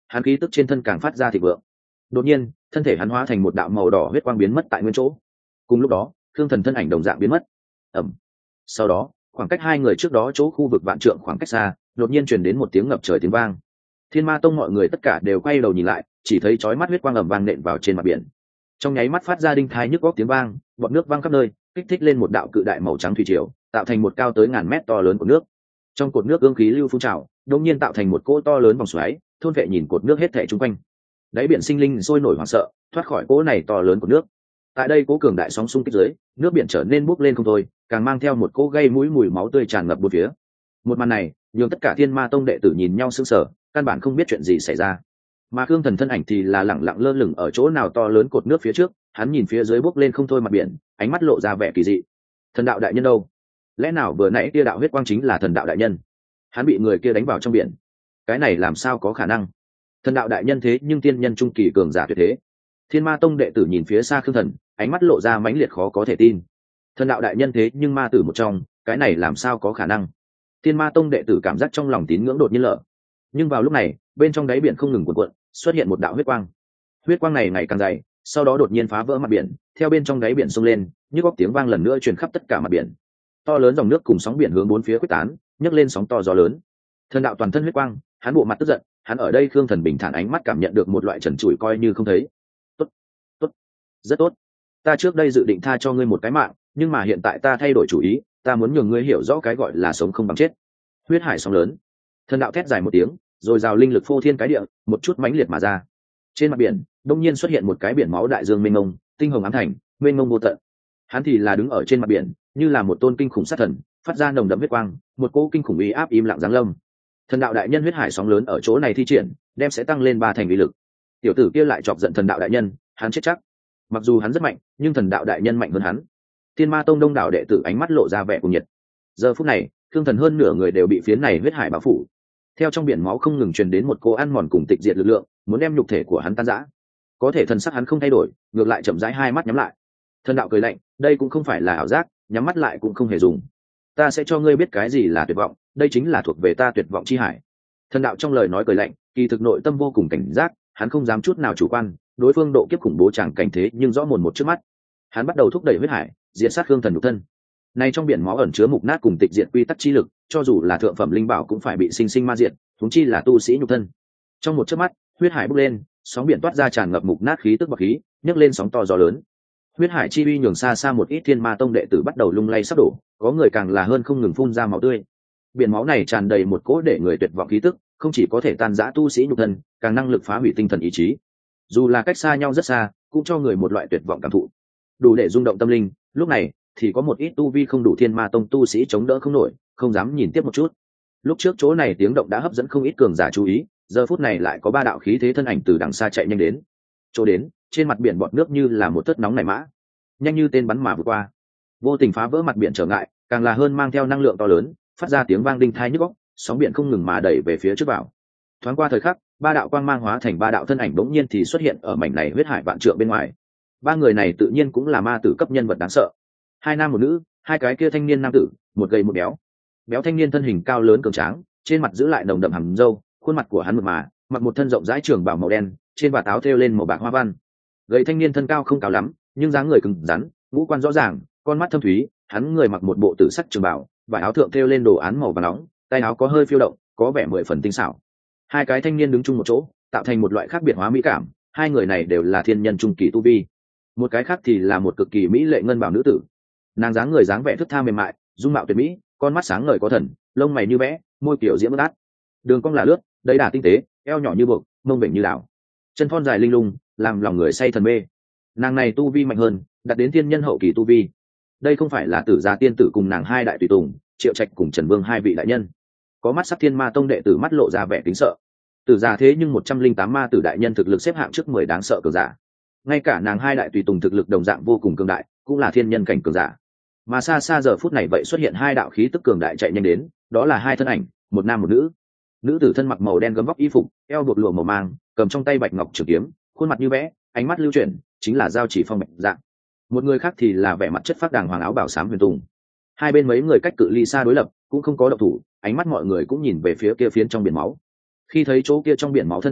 Speaker 1: hắn khí tức trên thân càng phát ra thịnh vượng. Đột nhiên thân thể hắn hóa thành một đạo màu đỏ huyết quang biến mất tại nguyên chỗ. Cùng lúc đó thương thần thân ảnh đồng dạng biến mất. Ẩm. Sau đó khoảng cách hai người trước đó chỗ khu vực vạn trượng khoảng cách xa đột nhiên truyền đến một tiếng ngập trời tiếng vang. Thiên Ma Tông mọi người tất cả đều quay đầu nhìn lại, chỉ thấy chói mắt huyết quang ầm vang nện vào trên mặt biển. Trong nháy mắt phát ra đinh thai nhức góc tiếng vang, bọt nước văng khắp nơi, kích thích lên một đạo cự đại màu trắng thủy triều, tạo thành một cao tới ngàn mét to lớn của nước. Trong cột nước ương khí lưu phun trào, đột nhiên tạo thành một cỗ to lớn vòng xoáy, thôn vệ nhìn cột nước hết thảy xung quanh. Đáy biển sinh linh sôi nổi hoảng sợ, thoát khỏi cỗ này to lớn của nước. Tại đây cỗ cường đại sóng xung kích dưới, nước biển trở nên bốc lên không thôi, càng mang theo một cỗ gây mũi mùi máu tươi tràn ngập bốn phía. Một màn này, nhường tất cả Thiên Ma Tông đệ tử nhìn nhau sững sờ, căn bản không biết chuyện gì xảy ra. Mà Khương Thần thân ảnh thì là lẳng lặng lơ lửng ở chỗ nào to lớn cột nước phía trước, hắn nhìn phía dưới bốc lên không thôi mặt biển, ánh mắt lộ ra vẻ kỳ dị. Thần đạo đại nhân đâu? Lẽ nào vừa nãy kia đạo huyết quang chính là thần đạo đại nhân? Hắn bị người kia đánh vào trong biển. Cái này làm sao có khả năng? Thần đạo đại nhân thế nhưng tiên nhân trung kỳ cường giả tuyệt thế. Thiên Ma Tông đệ tử nhìn phía xa Khương Thần, ánh mắt lộ ra mãnh liệt khó có thể tin. Thần đạo đại nhân thế nhưng ma tử một trong, cái này làm sao có khả năng? Thiên Ma Tông đệ tử cảm giác trong lòng tín ngưỡng đột nhiên lở. Nhưng vào lúc này, bên trong đáy biển không ngừng cuộn cuộn, xuất hiện một đạo huyết quang. Huyết quang này ngày càng dày, sau đó đột nhiên phá vỡ mặt biển, theo bên trong đáy biển xông lên, như góc tiếng vang lần nữa truyền khắp tất cả mặt biển. To lớn dòng nước cùng sóng biển hướng bốn phía quyết tán, nhấc lên sóng to gió lớn. Thần đạo toàn thân huyết quang, hắn bộ mặt tức giận, hắn ở đây Khương Thần bình thản ánh mắt cảm nhận được một loại trần trụi coi như không thấy. Tốt, tốt, rất tốt. Ta trước đây dự định tha cho ngươi một cái mạng, nhưng mà hiện tại ta thay đổi chủ ý, ta muốn nhường ngươi hiểu rõ cái gọi là sống không bằng chết. Huyết hải sóng lớn. Thần đạo thét dài một tiếng, rồi rào linh lực phô thiên cái địa, một chút mãnh liệt mà ra. Trên mặt biển, đông nhiên xuất hiện một cái biển máu đại dương mênh mông, tinh hồng ám thành, mênh mông vô tận. Hắn thì là đứng ở trên mặt biển, như là một tôn kinh khủng sát thần, phát ra nồng đậm huyết quang, một cỗ kinh khủng uy áp im lặng giáng lâm. Thần đạo đại nhân huyết hải sóng lớn ở chỗ này thi triển, đem sẽ tăng lên ba thành uy lực. Tiểu tử kia lại chọc giận thần đạo đại nhân, hắn chết chắc. Mặc dù hắn rất mạnh, nhưng thần đạo đại nhân mạnh hơn hắn. Thiên Ma Tông đông đảo đệ tử ánh mắt lộ ra vẻ cuồng nhiệt. Giờ phút này, Thương Thần hơn nửa người đều bị phiến này huyết hải bao phủ. Theo trong biển máu không ngừng truyền đến một cô ăn mòn cùng tịch diệt lực lượng, muốn đem nhục thể của hắn tan rã. Có thể thần sắc hắn không thay đổi, ngược lại chậm rãi hai mắt nhắm lại. Thần đạo cười lạnh, đây cũng không phải là ảo giác, nhắm mắt lại cũng không hề dùng. Ta sẽ cho ngươi biết cái gì là tuyệt vọng, đây chính là thuộc về ta tuyệt vọng chi hải. Thần đạo trong lời nói cười lạnh, kỳ thực nội tâm vô cùng cảnh giác, hắn không dám chút nào chủ quan, đối phương độ kiếp khủng bố chẳng cảnh thế nhưng rõ mồn một trước mắt. Hắn bắt đầu thúc đẩy huyết hải, diệt sát Khương Thần nhục thân. Nay trong biển máu ẩn chứa mục nát cùng tịch diệt quy tắc chi lực, cho dù là thượng phẩm linh bảo cũng phải bị sinh sinh ma diệt, huống chi là tu sĩ nhục thân. Trong một chớp mắt, huyết hải bốc lên, sóng biển toát ra tràn ngập mục nát khí tức bạc khí, nhấc lên sóng to gió lớn. Huyết hải chi uy nhường xa xa một ít Thiên Ma Tông đệ tử bắt đầu lung lay sắp đổ, có người càng là hơn không ngừng phun ra máu tươi. Biển máu này tràn đầy một cỗ để người tuyệt vọng khí tức, không chỉ có thể tan rã tu sĩ nhục thân, càng năng lực phá hủy tinh thần ý chí. Dù là cách xa nhau rất xa, cũng cho người một loại tuyệt vọng cảm thụ, đủ để rung động tâm linh. Lúc này thì có một ít tu vi không đủ Thiên Ma Tông tu sĩ chống đỡ không nổi, không dám nhìn tiếp một chút. Lúc trước chỗ này tiếng động đã hấp dẫn không ít cường giả chú ý, giờ phút này lại có ba đạo khí thế thân ảnh từ đằng xa chạy nhanh đến. Chỗ đến, trên mặt biển bọt nước như là một tớt nóng nảy mã, nhanh như tên bắn mà vượt qua, vô tình phá vỡ mặt biển trở ngại, càng là hơn mang theo năng lượng to lớn, phát ra tiếng vang đinh tai nhức óc, sóng biển không ngừng mà đẩy về phía trước vào. Thoáng qua thời khắc, ba đạo quang mang hóa thành ba đạo thân ảnh bỗng nhiên thì xuất hiện ở mảnh này huyết hải vạn trượng bên ngoài. Ba người này tự nhiên cũng là ma tử cấp nhân vật đáng sợ. Hai nam một nữ, hai cái kia thanh niên nam tử, một gầy một béo. Béo thanh niên thân hình cao lớn cường tráng, trên mặt giữ lại nồng đậm hằn râu, khuôn mặt của hắn mượt mà, mặc một thân rộng rãi trường bào màu đen, trên vạt áo thêu lên màu bạc hoa văn. Gầy thanh niên thân cao không cao lắm, nhưng dáng người cứng rắn, ngũ quan rõ ràng, con mắt thâm thúy. Hắn người mặc một bộ tử sắc trường bào, vải áo thượng thêu lên đồ án màu vàng nóng, tay áo có hơi phiêu động, có vẻ mười phần tinh xảo. Hai cái thanh niên đứng chung một chỗ, tạo thành một loại khác biệt hóa mỹ cảm. Hai người này đều là thiên nhân trung kỳ tu vi. Một cái khác thì là một cực kỳ mỹ lệ ngân bảo nữ tử. Nàng dáng người dáng vẻ thướt tha mềm mại, dung mạo tuyệt mỹ, con mắt sáng ngời có thần, lông mày như vẽ, môi kiểu diễm ướt, đường cong là lướt, đầy đà tinh tế, eo nhỏ như buộc, mông bệnh như đảo, chân thon dài linh lung, làm lòng người say thần mê. Nàng này tu vi mạnh hơn, đạt đến thiên nhân hậu kỳ tu vi. Đây không phải là Tử Gia tiên tử cùng nàng hai đại tùy tùng, Triệu Trạch cùng Trần Vương hai vị đại nhân. Có mắt sắc Thiên Ma Tông đệ tử mắt lộ ra vẻ kính sợ. Tử Gia thế nhưng một trăm linh tám ma tử đại nhân thực lực xếp hạng trước mười đáng sợ cường giả. Ngay cả nàng hai đại tùy tùng thực lực đồng dạng vô cùng cường đại, cũng là thiên nhân cảnh cường giả. Mà xa xa giờ phút này vậy xuất hiện hai đạo khí tức cường đại chạy nhanh đến, đó là hai thân ảnh, một nam một nữ. Nữ tử thân mặc màu đen gấm vóc y phục, eo buộc lụa màu mang, cầm trong tay bạch ngọc trường kiếm, khuôn mặt như vẽ, ánh mắt lưu chuyển, chính là Giao Chỉ Phong bạch dạng. Một người khác thì là vẻ mặt chất phác đàng hoàng áo bảo xám huyền tùng. Hai bên mấy người cách cự ly xa đối lập, cũng không có động thủ, ánh mắt mọi người cũng nhìn về phía kia phiến trong biển máu. Khi thấy chỗ kia trong biển máu thân ảnh,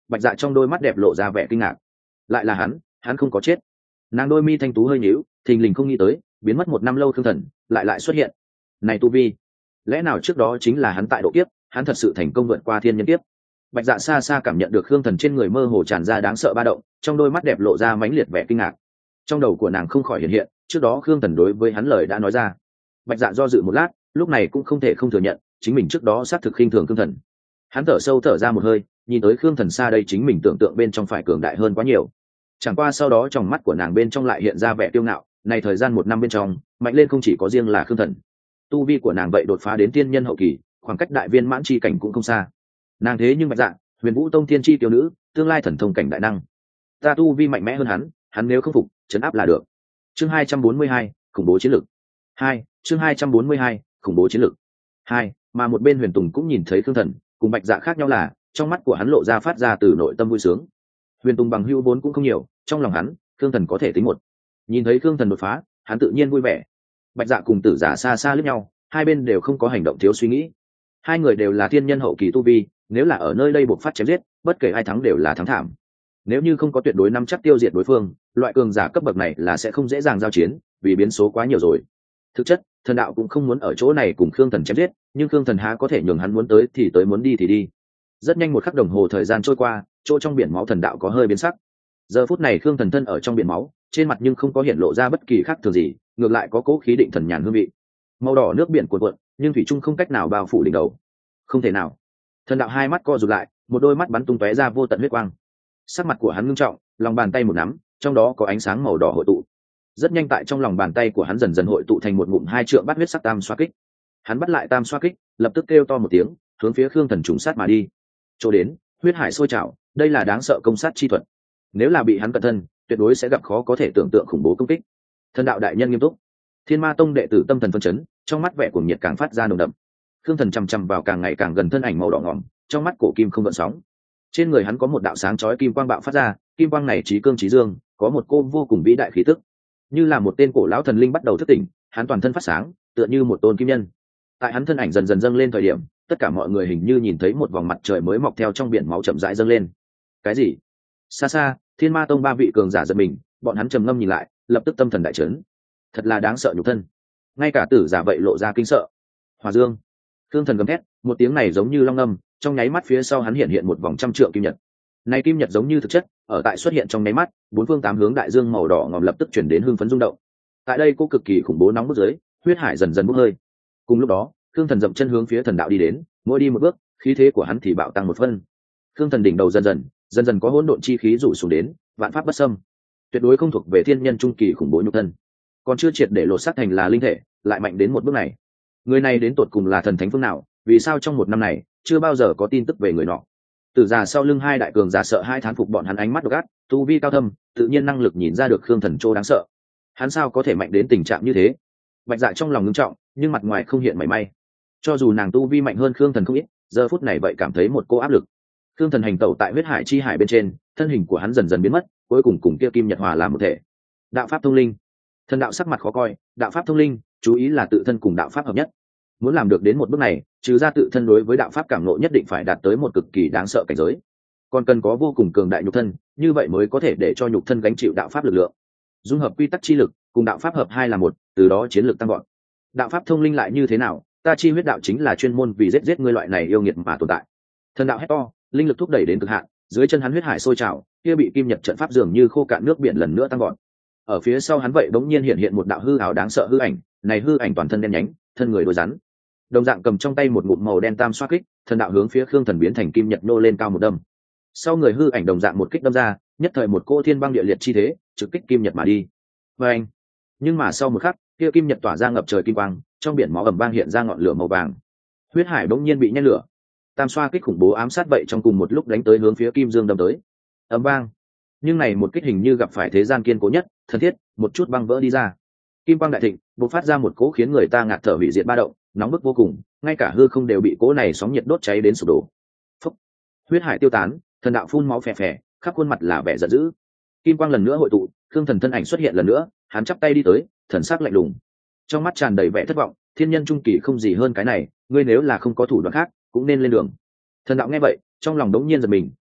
Speaker 1: Bạch Dạ trong đôi mắt đẹp lộ ra vẻ kinh ngạc. Lại là hắn, hắn không có chết. Nàng đôi mi thanh tú hơi nhíu, thình lình không nghĩ tới, biến mất một năm lâu Khương Thần lại lại xuất hiện. Này tu vi, lẽ nào trước đó chính là hắn tại độ kiếp, hắn thật sự thành công vượt qua thiên nhân kiếp. Bạch Dạ xa xa cảm nhận được Khương Thần trên người mơ hồ tràn ra đáng sợ ba động, trong đôi mắt đẹp lộ ra mãnh liệt vẻ kinh ngạc. Trong đầu của nàng không khỏi hiện hiện, trước đó Khương Thần đối với hắn lời đã nói ra. Bạch Dạ do dự một lát, lúc này cũng không thể không thừa nhận, chính mình trước đó xác thực khinh thường Khương Thần. Hắn thở sâu thở ra một hơi, nhìn tới Khương Thần xa đây chính mình tưởng tượng bên trong phải cường đại hơn quá nhiều. Chẳng qua sau đó trong mắt của nàng bên trong lại hiện ra vẻ kiêu ngạo, này thời gian một năm bên trong, mạnh lên không chỉ có riêng là Khương Thần. Tu vi của nàng vậy đột phá đến tiên nhân hậu kỳ, khoảng cách đại viên mãn chi cảnh cũng không xa. Nàng thế nhưng Bạch Dạ, Huyền Vũ Tông tiên chi tiểu nữ, tương lai thần thông cảnh đại năng. Ta tu vi mạnh mẽ hơn hắn, hắn nếu không phục, trấn áp là được. Chương hai trăm bốn mươi hai, khủng bố chiến lược. hai, chương hai trăm bốn mươi hai, khủng bố chiến lược. hai, mà một bên Huyền Tùng cũng nhìn thấy Khương Thần, cùng Bạch Dạ khác nhau là, trong mắt của hắn lộ ra phát ra từ nội tâm vui sướng. Huyền Tùng bằng hữu vốn cũng không nhiều, trong lòng hắn, Khương Thần có thể tính một. Nhìn thấy Khương Thần đột phá, hắn tự nhiên vui vẻ. Bạch Dạ cùng Tử Giả xa xa liếc nhau, hai bên đều không có hành động thiếu suy nghĩ. Hai người đều là thiên nhân hậu kỳ tu vi, nếu là ở nơi đây buộc phát chém giết, bất kể ai thắng đều là thắng thảm. Nếu như không có tuyệt đối nắm chắc tiêu diệt đối phương, loại cường giả cấp bậc này là sẽ không dễ dàng giao chiến, vì biến số quá nhiều rồi. Thực chất, Thần đạo cũng không muốn ở chỗ này cùng Khương Thần chém giết, nhưng Khương Thần há có thể nhường hắn muốn tới thì tới, muốn đi thì đi. Rất nhanh một khắc đồng hồ thời gian trôi qua, chỗ trong biển máu Thần đạo có hơi biến sắc. Giờ phút này Khương Thần thân ở trong biển máu, trên mặt nhưng không có hiện lộ ra bất kỳ khác thường gì, ngược lại có cố khí định thần nhàn hương vị. Màu đỏ nước biển cuộn cuộn, nhưng thủy trung không cách nào bao phủ đỉnh đầu. Không thể nào. Thần đạo hai mắt co rụt lại, một đôi mắt bắn tung tóe ra vô tận huyết quang. Sắc mặt của hắn ngưng trọng, lòng bàn tay một nắm, trong đó có ánh sáng màu đỏ hội tụ. Rất nhanh tại trong lòng bàn tay của hắn dần dần hội tụ thành một ngụm hai trượng bát huyết sắc tam xoa kích. Hắn bắt lại tam xoa kích, lập tức kêu to một tiếng, hướng phía Khương Thần trùng sát mà đi. Chỗ đến, huyết hải sôi trào, đây là đáng sợ công sát chi thuật. Nếu là bị hắn cẩn thân, tuyệt đối sẽ gặp khó có thể tưởng tượng khủng bố công kích. Thần đạo đại nhân nghiêm túc. Thiên Ma Tông đệ tử tâm thần phân chấn, trong mắt vẻ cuồng nhiệt càng phát ra nồng đậm. Khương Thần chằm chằm vào càng ngày càng gần thân ảnh màu đỏ ngỏm, trong mắt cổ kim không gợn sóng. Trên người hắn có một đạo sáng chói kim quang bạo phát ra, kim quang này chí cương chí dương, có một cô vô cùng vĩ đại khí tức. Như là một tên cổ lão thần linh bắt đầu thức tỉnh, hắn toàn thân phát sáng, tựa như một tôn kim nhân. Tại hắn thân ảnh dần dần dâng lên thời điểm, tất cả mọi người hình như nhìn thấy một vòng mặt trời mới mọc theo trong biển máu chậm rãi dâng lên. Cái gì? Xa xa, Thiên Ma Tông ba vị cường giả giật mình, bọn hắn trầm ngâm nhìn lại, lập tức tâm thần đại chấn. Thật là đáng sợ nhục thân. Ngay cả Tử Giả vậy lộ ra kinh sợ. Hỏa Dương. Khương Thần gầm thét, một tiếng này giống như long ngâm, trong nháy mắt phía sau hắn hiện hiện một vòng trăm trượng kim nhật. Này kim nhật giống như thực chất, ở tại xuất hiện trong nháy mắt, bốn phương tám hướng đại dương màu đỏ ngòm lập tức chuyển đến hưng phấn rung động. Tại đây cô cực kỳ khủng bố nóng bức dưới, huyết hải dần dần bốc hơi. Cùng lúc đó, Khương Thần dậm chân hướng phía Thần đạo đi đến, mỗi đi một bước, khí thế của hắn thì bạo tăng một phân. Khương Thần đỉnh đầu dần dần, dần dần có hỗn độn chi khí rủ xuống đến, vạn pháp bất xâm. Tuyệt đối không thuộc về thiên nhân trung kỳ khủng bố nhục thân. Còn chưa triệt để lột xác thành là linh thể, lại mạnh đến một bước này. Người này đến tột cùng là thần thánh phương nào, vì sao trong một năm này chưa bao giờ có tin tức về người nọ? Tử Giả sau lưng hai đại cường giả sợ hai thán phục bọn hắn ánh mắt độc ác, tu vi cao thâm, tự nhiên năng lực nhìn ra được Khương Thần chỗ đáng sợ. Hắn sao có thể mạnh đến tình trạng như thế? Bạch Dạ trong lòng ngưng trọng, nhưng mặt ngoài không hiện mảy may. Cho dù nàng tu vi mạnh hơn Khương Thần không ít, giờ phút này vậy cảm thấy một cô áp lực. Khương Thần hành tẩu tại huyết hải chi hải bên trên, thân hình của hắn dần dần biến mất, cuối cùng cùng kia kim nhật hòa làm một thể. Đạo pháp thông linh. Thần đạo sắc mặt khó coi, đạo pháp thông linh, chú ý là tự thân cùng đạo pháp hợp nhất. Muốn làm được đến một bước này, trừ ra tự thân đối với đạo pháp cảm ngộ nhất định phải đạt tới một cực kỳ đáng sợ cảnh giới, còn cần có vô cùng cường đại nhục thân, như vậy mới có thể để cho nhục thân gánh chịu đạo pháp lực lượng. Dung hợp quy tắc chi lực cùng đạo pháp hợp hai là một, từ đó chiến lược tăng gọn. Đạo pháp thông linh lại như thế nào? Ta chi huyết đạo chính là chuyên môn vì giết giết ngươi loại này yêu nghiệt mà tồn tại. Thần đạo hét to, linh lực thúc đẩy đến cực hạn, dưới chân hắn huyết hải sôi trào, kia bị kim nhật trận pháp dường như khô cạn nước biển lần nữa tăng gọn. Ở phía sau hắn vậy bỗng nhiên hiện hiện một đạo hư ảo đáng sợ hư ảnh, này hư ảnh toàn thân đen nhánh, thân người đôi rắn, đồng dạng cầm trong tay một ngụm màu đen tam xoa kích, thần đạo hướng phía Khương Thần biến thành kim nhật nô lên cao một đâm. Sau người hư ảnh đồng dạng một kích đâm ra, nhất thời một cỗ thiên băng địa liệt chi thế, trực kích kim nhật mà đi. Và anh, nhưng mà sau một khắc, kia kim nhật tỏa ra ngập trời kim quang, trong biển máu ầm vang hiện ra ngọn lửa màu vàng. Huyết hải bỗng nhiên bị nhen lửa. Tam xoa kích khủng bố ám sát vậy trong cùng một lúc đánh tới hướng phía kim dương đâm tới. Ầm vang. Nhưng này một kích hình như gặp phải thế gian kiên cố nhất, thân thiết, một chút băng vỡ đi ra. Kim quang đại thịnh, bộc phát ra một cỗ khiến người ta ngạt thở hủy diệt ba động, nóng bức vô cùng, ngay cả hư không đều bị cỗ này sóng nhiệt đốt cháy đến sụp đổ. Phốc. Huyết hải tiêu tán, thần đạo phun máu phè phè, khắp khuôn mặt là vẻ giận dữ. Kim quang lần nữa hội tụ, Khương Thần thân ảnh xuất hiện lần nữa, hắn chắp tay đi tới, thần sắc lạnh lùng, trong mắt tràn đầy vẻ thất vọng. Thiên nhân trung kỳ không gì hơn cái này, ngươi nếu là không có thủ đoạn khác, cũng nên lên đường. Thần đạo nghe vậy, trong lòng đống nhiên giật mình,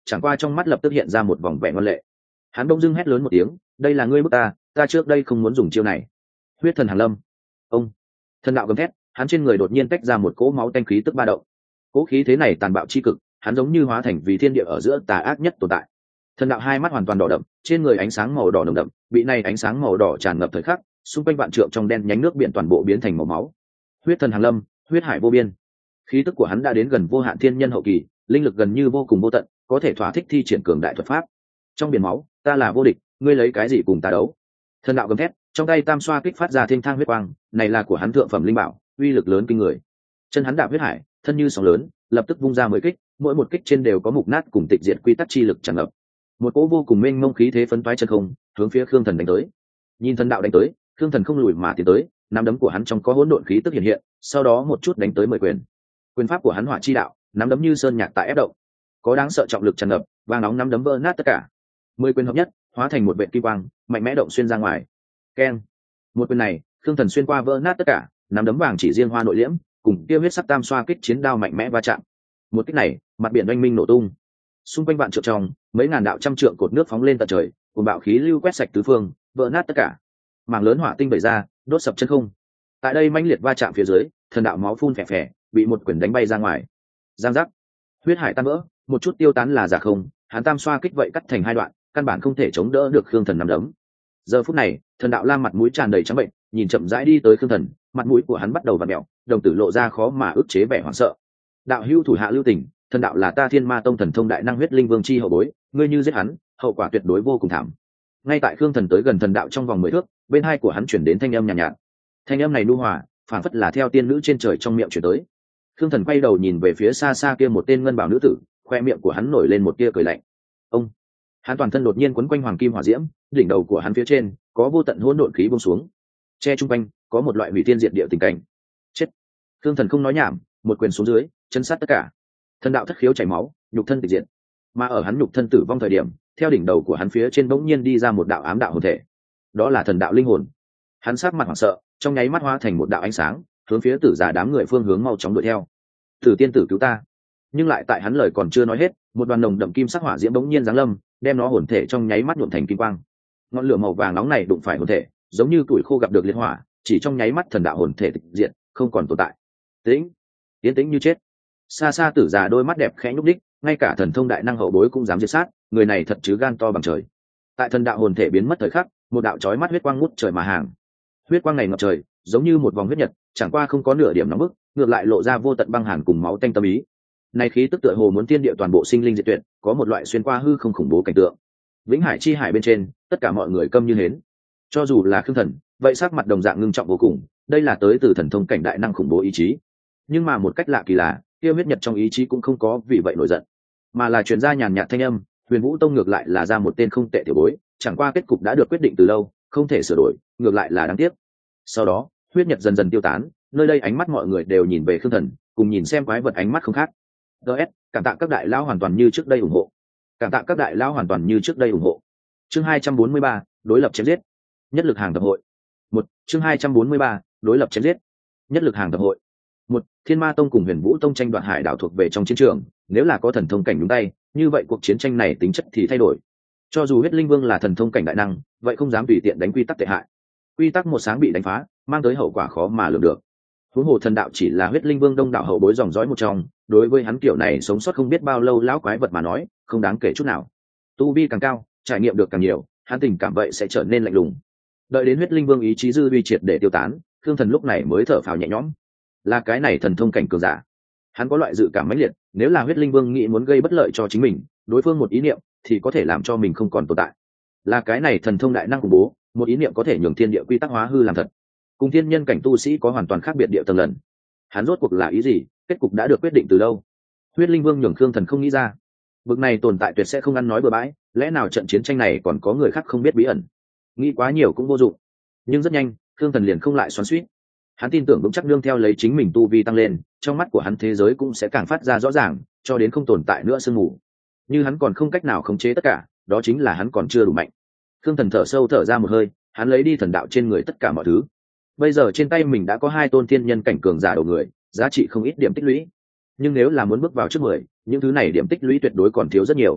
Speaker 1: chẳng qua trong mắt lập tức hiện ra một vòng vẻ ngoan lệ. Hắn bỗng dưng hét lớn một tiếng, đây là ngươi bức ta, ta trước đây không muốn dùng chiêu này. Huyết thần hàng lâm. Ông. Thần đạo gầm thét, hắn trên người đột nhiên tách ra một cỗ máu tanh khí tức ba động. Cỗ khí thế này tàn bạo chi cực, hắn giống như hóa thành vì thiên địa ở giữa tà ác nhất tồn tại. Thần đạo hai mắt hoàn toàn đỏ đậm, trên người ánh sáng màu đỏ nồng đậm, bị này ánh sáng màu đỏ tràn ngập thời khắc, xung quanh vạn trượng trong đen nhánh nước biển toàn bộ biến thành màu máu. Huyết thần hàng lâm, huyết hải vô biên. Khí tức của hắn đã đến gần vô hạn thiên nhân hậu kỳ, linh lực gần như vô cùng vô tận, có thể thỏa thích thi triển cường đại thuật pháp. Trong biển máu, ta là vô địch, ngươi lấy cái gì cùng ta đấu? Thần đạo gầm thét, trong tay tam xoa kích phát ra thiên thang huyết quang, này là của hắn thượng phẩm linh bảo, uy lực lớn kinh người. Chân hắn đạp huyết hải, thân như sóng lớn, lập tức vung ra mười kích, mỗi một kích trên đều có mục nát cùng tịch diệt quy tắc chi lực tràn ngập. Một cỗ vô cùng mênh mông khí thế phấn toái chân không, hướng phía Khương Thần đánh tới. Nhìn thần đạo đánh tới, Khương Thần không lùi mà tiến tới, nắm đấm của hắn trong có hỗn độn khí tức hiện hiện, sau đó một chút đánh tới mười quyền. Quyền pháp của hắn hỏa chi đạo, nắm đấm như sơn nhạc tại ép động, có đáng sợ trọng lực tràn ngập, vàng nóng nắm đấm vỡ nát tất cả. Mười quyền hợp nhất, hóa thành một vệt kim quang, mạnh mẽ động xuyên ra ngoài. Keng. Một quyền này, Khương Thần xuyên qua vỡ nát tất cả, nắm đấm vàng chỉ riêng hoa nội liễm, cùng kia huyết sắc tam xoa kích chiến đao mạnh mẽ va chạm. Một kích này, mặt biển oanh minh nổ tung. Xung quanh vạn trượng trong, mấy ngàn đạo trăm trượng cột nước phóng lên tận trời, cùng bạo khí lưu quét sạch tứ phương, vỡ nát tất cả. Mảng lớn hỏa tinh bày ra, đốt sập chân không. Tại đây mãnh liệt va chạm phía dưới, thần đạo máu phun phè phè, bị một quyền đánh bay ra ngoài. Giang giác. Huyết hải tan vỡ, một chút tiêu tán là giả không, hắn tam xoa kích vậy cắt thành hai đoạn, căn bản không thể chống đỡ được Khương Thần nắm đấm. Giờ phút này, thần đạo lam mặt mũi tràn đầy trắng bệnh, nhìn chậm rãi đi tới Khương Thần, mặt mũi của hắn bắt đầu vặn mèo, đồng tử lộ ra khó mà ức chế vẻ hoảng sợ. Đạo hữu thủ hạ lưu tình, thần đạo là ta Thiên Ma Tông thần thông đại năng huyết linh vương chi hậu bối, ngươi như giết hắn, hậu quả tuyệt đối vô cùng thảm. Ngay tại Khương Thần tới gần thần đạo trong vòng mười thước, bên hai của hắn chuyển đến thanh âm nhàn nhạt, nhạt. Thanh âm này nhu hòa, phảng phất là theo tiên nữ trên trời trong miệng chuyển tới. Khương Thần quay đầu nhìn về phía xa xa kia một tên ngân bảo nữ tử, khoe miệng của hắn nổi lên một tia cười lạnh. Ông. Hắn toàn thân đột nhiên quấn quanh hoàng kim hỏa diễm, đỉnh đầu của hắn phía trên có vô tận hỗn độn khí buông xuống, che trung quanh có một loại hủy thiên diệt địa tình cảnh. Chết. Khương Thần không nói nhảm, một quyền xuống dưới, chân sát tất cả. Thần đạo thất khiếu chảy máu, nhục thân tịch diệt. Mà ở hắn nhục thân tử vong thời điểm, theo đỉnh đầu của hắn phía trên bỗng nhiên đi ra một đạo ám đạo hồn thể. Đó là thần đạo linh hồn. Hắn sắc mặt hoảng sợ, trong nháy mắt hóa thành một đạo ánh sáng, hướng phía tử giả đám người phương hướng mau chóng đuổi theo. Tử tiên tử cứu ta! Nhưng lại tại hắn lời còn chưa nói hết, một đoàn nồng đậm kim sắc hỏa diễm bỗng nhiên giáng lâm, đem nó hồn thể trong nháy mắt nhuộm thành kim quang. Ngọn lửa màu vàng nóng này đụng phải hồn thể, giống như tuổi khô gặp được liệt hỏa, chỉ trong nháy mắt thần đạo hồn thể tịch diệt, không còn tồn tại. Tĩnh, tiến tĩnh như chết. Xa xa tử giả đôi mắt đẹp khẽ nhúc đích, ngay cả thần thông đại năng hậu bối cũng dám diệt sát, người này thật chứ gan to bằng trời. Tại thần đạo hồn thể biến mất thời khắc, một đạo chói mắt huyết quang ngút trời mà hàng. Huyết quang này ngập trời, giống như một vòng huyết nhật, chẳng qua không có nửa điểm nóng bức, ngược lại lộ ra vô tận băng hàn cùng máu tanh tâm ý. Này khí tức tựa hồ muốn thiên địa toàn bộ sinh linh diệt tuyệt, có một loại xuyên qua hư không khủng bố cảnh tượng. Vĩnh Hải chi hải bên trên, tất cả mọi người câm như hến. Cho dù là Khương Thần, vậy sắc mặt đồng dạng ngưng trọng vô cùng, đây là tới từ thần thông cảnh đại năng khủng bố ý chí. Nhưng mà một cách lạ kỳ lạ, kia huyết nhật trong ý chí cũng không có vì vậy nổi giận, mà là truyền ra nhàn nhạt thanh âm, Huyền Vũ Tông ngược lại là ra một tên không tệ tiểu bối, chẳng qua kết cục đã được quyết định từ lâu, không thể sửa đổi, ngược lại là đáng tiếc. Sau đó, huyết nhật dần dần tiêu tán, nơi đây ánh mắt mọi người đều nhìn về Khương Thần, cùng nhìn xem quái vật ánh mắt không khác. ds cảm tạ các đại lão hoàn toàn như trước đây ủng hộ, cảm tạ các đại lão hoàn toàn như trước đây ủng hộ. Chương hai trăm bốn mươi ba, đối lập chém giết. Nhất lực hàng tập hội. Một, chương hai trăm bốn mươi ba, đối lập chém giết. Nhất lực hàng tập hội. Một, Thiên Ma Tông cùng Huyền Vũ Tông tranh đoạt hải đảo thuộc về trong chiến trường, nếu là có thần thông cảnh nhúng tay, như vậy cuộc chiến tranh này tính chất thì thay đổi. Cho dù huyết linh vương là thần thông cảnh đại năng, vậy không dám tùy tiện đánh quy tắc tệ hại. Quy tắc một sáng bị đánh phá, mang tới hậu quả khó mà lường được. Huống hồ thần đạo chỉ là huyết linh vương đông đạo hậu bối dòng dõi một trong, đối với hắn kiểu này sống sót không biết bao lâu lão quái vật mà nói, không đáng kể chút nào. Tu vi càng cao, trải nghiệm được càng nhiều, hắn tình cảm vậy sẽ trở nên lạnh lùng. Đợi đến huyết linh vương ý chí dư uy triệt để tiêu tán, Khương Thần lúc này mới thở phào nhẹ nhõm. Là cái này thần thông cảnh cường giả, hắn có loại dự cảm mãnh liệt, nếu là huyết linh vương nghĩ muốn gây bất lợi cho chính mình, đối phương một ý niệm thì có thể làm cho mình không còn tồn tại. Là cái này thần thông đại năng khủng bố, một ý niệm có thể nhường thiên địa quy tắc hóa hư làm thật, cùng thiên nhân cảnh tu sĩ có hoàn toàn khác biệt địa tầng lần. Hắn rốt cuộc là ý gì, kết cục đã được quyết định từ lâu. Huyết linh vương nhường Khương Thần không nghĩ ra. Vực này tồn tại tuyệt sẽ không ăn nói bừa bãi, lẽ nào trận chiến tranh này còn có người khác không biết bí ẩn? Nghĩ quá nhiều cũng vô dụng. Nhưng rất nhanh, Khương Thần liền không lại xoắn xuýt. Hắn tin tưởng vững chắc nương theo lấy chính mình tu vi tăng lên, trong mắt của hắn thế giới cũng sẽ càng phát ra rõ ràng, cho đến không tồn tại nữa sương mù. Như hắn còn không cách nào khống chế tất cả, đó chính là hắn còn chưa đủ mạnh. Khương Thần thở sâu thở ra một hơi, hắn lấy đi thần đạo trên người tất cả mọi thứ. Bây giờ trên tay mình đã có hai tôn thiên nhân cảnh cường giả đầu người, giá trị không ít điểm tích lũy. Nhưng nếu là muốn bước vào trước mười, những thứ này điểm tích lũy tuyệt đối còn thiếu rất nhiều.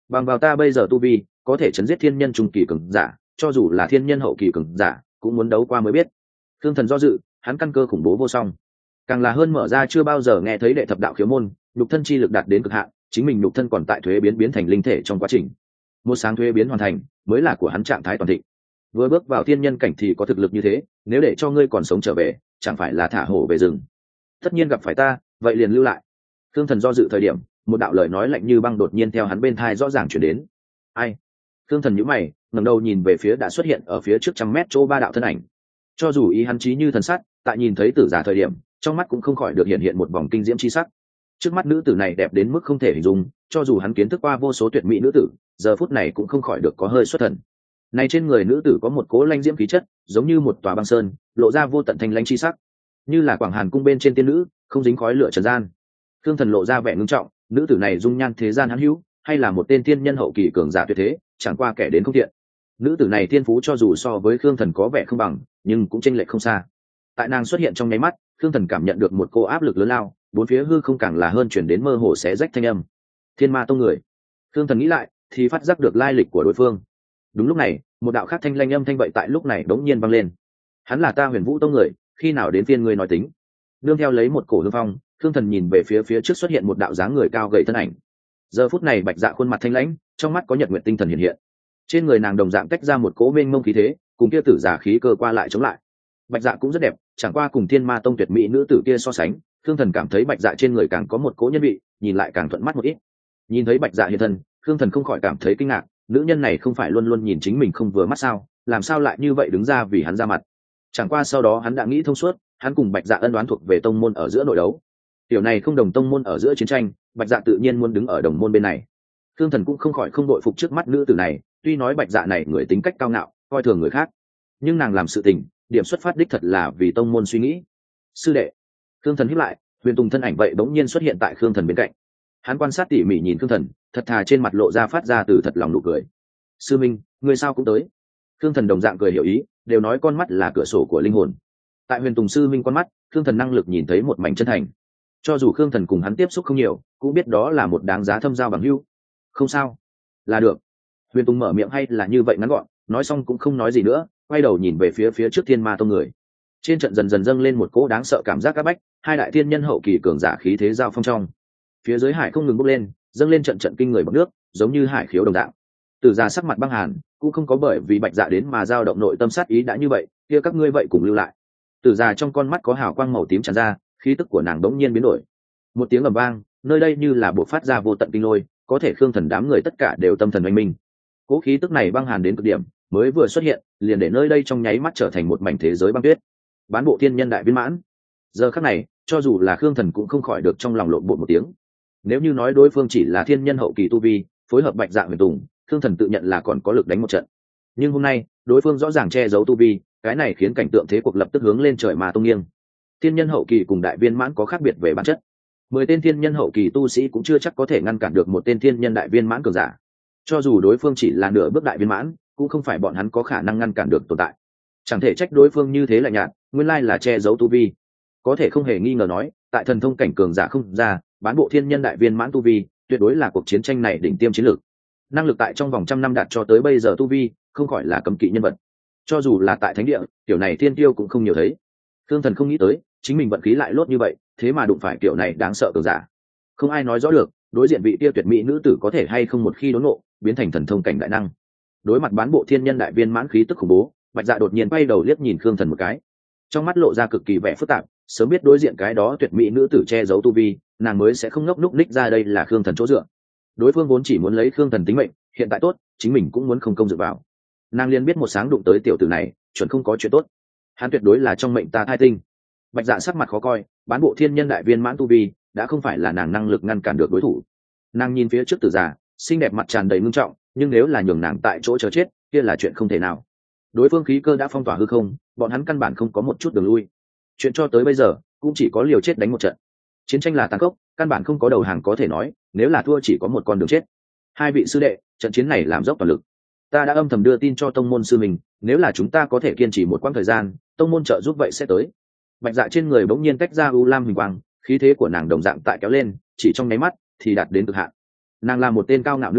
Speaker 1: bằng vào ta bây giờ tu vi có thể chấn giết thiên nhân trung kỳ cường giả, cho dù là thiên nhân hậu kỳ cường giả cũng muốn đấu qua mới biết. Thương Thần do dự, hắn căn cơ khủng bố vô song, càng là hơn mở ra chưa bao giờ nghe thấy đệ thập đạo khiếu môn, nhục thân chi lực đạt đến cực hạn, chính mình nhục thân còn tại thuế biến biến thành linh thể trong quá trình. Một sáng thuế biến hoàn thành mới là của hắn trạng thái toàn thịnh. Vừa bước vào thiên nhân cảnh thì có thực lực như thế, nếu để cho ngươi còn sống trở về chẳng phải là thả hổ về rừng. Tất nhiên gặp phải ta, vậy liền lưu lại. Thương Thần do dự thời điểm, một đạo lời nói lạnh như băng đột nhiên theo hắn bên thai rõ ràng chuyển đến. Ai? Thương Thần nhíu mày, ngẩng đầu nhìn về phía đã xuất hiện ở phía trước trăm mét chỗ ba đạo thân ảnh. Cho dù ý hắn trí như thần sắt, tại nhìn thấy tử giả thời điểm, trong mắt cũng không khỏi được hiện hiện một vòng kinh diễm chi sắc. Trước mắt nữ tử này đẹp đến mức không thể hình dung, cho dù hắn kiến thức qua vô số tuyệt mỹ nữ tử, giờ phút này cũng không khỏi được có hơi xuất thần. Này trên người nữ tử có một cố lãnh diễm khí chất, giống như một tòa băng sơn, lộ ra vô tận thanh lãnh chi sắc, như là Quảng Hàn cung bên trên tiên nữ, không dính khói lửa trần gian. Thương Thần lộ ra vẻ ngưng trọng, nữ tử này dung nhan thế gian hắn hữu, hay là một tên tiên nhân hậu kỳ cường giả tuyệt thế, chẳng qua kẻ đến không thiện. Nữ tử này tiên phú cho dù so với Khương Thần có vẻ không bằng, nhưng cũng chênh lệch không xa. Tại nàng xuất hiện trong nháy mắt, Khương Thần cảm nhận được một cô áp lực lớn lao, bốn phía hư không càng là hơn chuyển đến mơ hồ xé rách thanh âm. Thiên Ma tông người. Khương Thần nghĩ lại, thì phát giác được lai lịch của đối phương. Đúng lúc này, một đạo khác thanh lanh âm thanh vậy tại lúc này đống nhiên vang lên. Hắn là ta Huyền Vũ tông người, khi nào đến phiên ngươi nói tính? Nương theo lấy một cổ hư phong, Khương Thần nhìn về phía phía trước xuất hiện một đạo dáng người cao gầy thân ảnh. Giờ phút này Bạch Dạ khuôn mặt thanh lãnh, trong mắt có nhật nguyện tinh thần hiện hiện. Trên người nàng đồng dạng tách ra một cỗ mênh mông khí thế, cùng kia tử giả khí cơ qua lại chống lại. Bạch Dạ cũng rất đẹp, chẳng qua cùng Thiên Ma tông tuyệt mỹ nữ tử kia so sánh, Khương Thần cảm thấy Bạch Dạ trên người càng có một cỗ nhân vị, nhìn lại càng thuận mắt một ít. Nhìn thấy Bạch Dạ hiện thân, Khương Thần không khỏi cảm thấy kinh ngạc, nữ nhân này không phải luôn luôn nhìn chính mình không vừa mắt sao, làm sao lại như vậy đứng ra vì hắn ra mặt. Chẳng qua sau đó hắn đã nghĩ thông suốt, hắn cùng Bạch Dạ ân đoán thuộc về tông môn ở giữa nội đấu. Điều này không đồng tông môn ở giữa chiến tranh, Bạch Dạ tự nhiên muốn đứng ở đồng môn bên này. Khương Thần cũng không khỏi không đội phục trước mắt nữ tử này, tuy nói Bạch Dạ này người tính cách cao ngạo, coi thường người khác, nhưng nàng làm sự tình, điểm xuất phát đích thật là vì tông môn suy nghĩ. Sư đệ. Khương Thần hít lại, Huyền Tùng thân ảnh vậy bỗng nhiên xuất hiện tại Khương Thần bên cạnh. Hắn quan sát tỉ mỉ nhìn Khương Thần, thật thà trên mặt lộ ra phát ra từ thật lòng nụ cười. Sư minh, người sao cũng tới. Khương Thần đồng dạng cười hiểu ý, đều nói con mắt là cửa sổ của linh hồn. Tại Huyền Tùng sư minh con mắt, Khương Thần năng lực nhìn thấy một mảnh chân thành. Cho dù Khương Thần cùng hắn tiếp xúc không nhiều, cũng biết đó là một đáng giá thâm giao bằng hữu. Không sao, là được. Huyền Tùng mở miệng hay là như vậy ngắn gọn, nói xong cũng không nói gì nữa, quay đầu nhìn về phía phía trước Thiên Ma tông người. Trên trận dần dần dâng lên một cỗ đáng sợ cảm giác áp bách, hai đại thiên nhân hậu kỳ cường giả khí thế giao phong trong. Phía dưới hải không ngừng bốc lên, dâng lên trận trận kinh người bọt nước, giống như hải khiếu đồng dạng. Tử Già sắc mặt băng hàn, cũng không có bởi vì Bạch Dạ đến mà dao động nội tâm sát ý đã như vậy, kia các ngươi vậy cùng lưu lại. Tử Già trong con mắt có hào quang màu tím tràn ra, khí tức của nàng đống nhiên biến đổi. Một tiếng ầm vang, nơi đây như là bộc phát ra vô tận kinh lôi, có thể Khương Thần đám người tất cả đều tâm thần oanh minh. Cố khí tức này băng hàn đến cực điểm, mới vừa xuất hiện, liền để nơi đây trong nháy mắt trở thành một mảnh thế giới băng tuyết. Bán bộ thiên nhân đại viên mãn. Giờ khắc này, cho dù là Khương Thần cũng không khỏi được trong lòng lộn bộ một tiếng. Nếu như nói đối phương chỉ là thiên nhân hậu kỳ tu vi, phối hợp Bạch Dạ Huyền Tùng, Khương Thần tự nhận là còn có lực đánh một trận. Nhưng hôm nay, đối phương rõ ràng che giấu tu vi, cái này khiến cảnh tượng thế cuộc lập tức hướng lên trời mà tung nghiêng. Thiên nhân hậu kỳ cùng đại viên mãn có khác biệt về bản chất. Mười tên thiên nhân hậu kỳ tu sĩ cũng chưa chắc có thể ngăn cản được một tên thiên nhân đại viên mãn cường giả. Cho dù đối phương chỉ là nửa bước đại viên mãn, cũng không phải bọn hắn có khả năng ngăn cản được tồn tại. Chẳng thể trách đối phương như thế lạnh nhạt, nguyên lai là che giấu tu vi. Có thể không hề nghi ngờ nói, tại thần thông cảnh cường giả không ra, bán bộ thiên nhân đại viên mãn tu vi, tuyệt đối là cuộc chiến tranh này đỉnh tiêm chiến lược. Năng lực tại trong vòng trăm năm đạt cho tới bây giờ tu vi, không khỏi là cấm kỵ nhân vật. Cho dù là tại thánh địa, kiểu này thiên tiêu cũng không nhiều thấy. Thương Thần không nghĩ tới, chính mình vận khí lại lốt như vậy, thế mà đụng phải kiểu này đáng sợ cường giả. Không ai nói rõ được, đối diện vị tiêu tuyệt mỹ nữ tử có thể hay không một khi đốn ngộ, biến thành thần thông cảnh đại năng. Đối mặt bán bộ thiên nhân đại viên mãn khí tức khủng bố, Bạch Dạ đột nhiên quay đầu liếc nhìn Khương Thần một cái, trong mắt lộ ra cực kỳ vẻ phức tạp. Sớm biết đối diện cái đó tuyệt mỹ nữ tử che giấu tu vi, nàng mới sẽ không ngốc núc ních ra đây là Khương Thần chỗ dựa. Đối phương vốn chỉ muốn lấy Khương Thần tính mệnh, hiện tại tốt, chính mình cũng muốn không công dựa vào. Nàng liền biết một sáng đụng tới tiểu tử này, chuẩn không có chuyện tốt. Hắn tuyệt đối là trong mệnh ta thai tinh. Bạch Dạ sắc mặt khó coi, bán bộ thiên nhân đại viên mãn tu vi, đã không phải là nàng năng lực ngăn cản được đối thủ. Nàng nhìn phía trước Tử Già, xinh đẹp mặt tràn đầy ngưng trọng, nhưng nếu là nhường nàng tại chỗ chờ chết, kia là chuyện không thể nào. Đối phương khí cơ đã phong tỏa hư không, bọn hắn căn bản không có một chút đường lui. Chuyện cho tới bây giờ cũng chỉ có liều chết đánh một trận. Chiến tranh là tàn khốc, căn bản không có đầu hàng có thể nói, nếu là thua chỉ có một con đường chết. Hai vị sư đệ, trận chiến này làm dốc toàn lực. Ta đã âm thầm đưa tin cho tông môn sư mình, nếu là chúng ta có thể kiên trì một quãng thời gian, tông môn trợ giúp vậy sẽ tới. Bạch Dạ trên người bỗng nhiên tách ra u lam huỳnh quang, khí thế của nàng đồng dạng tại kéo lên, chỉ trong nháy mắt thì đạt đến cực hạn. Nàng là một tên cao ngạo nữ tử,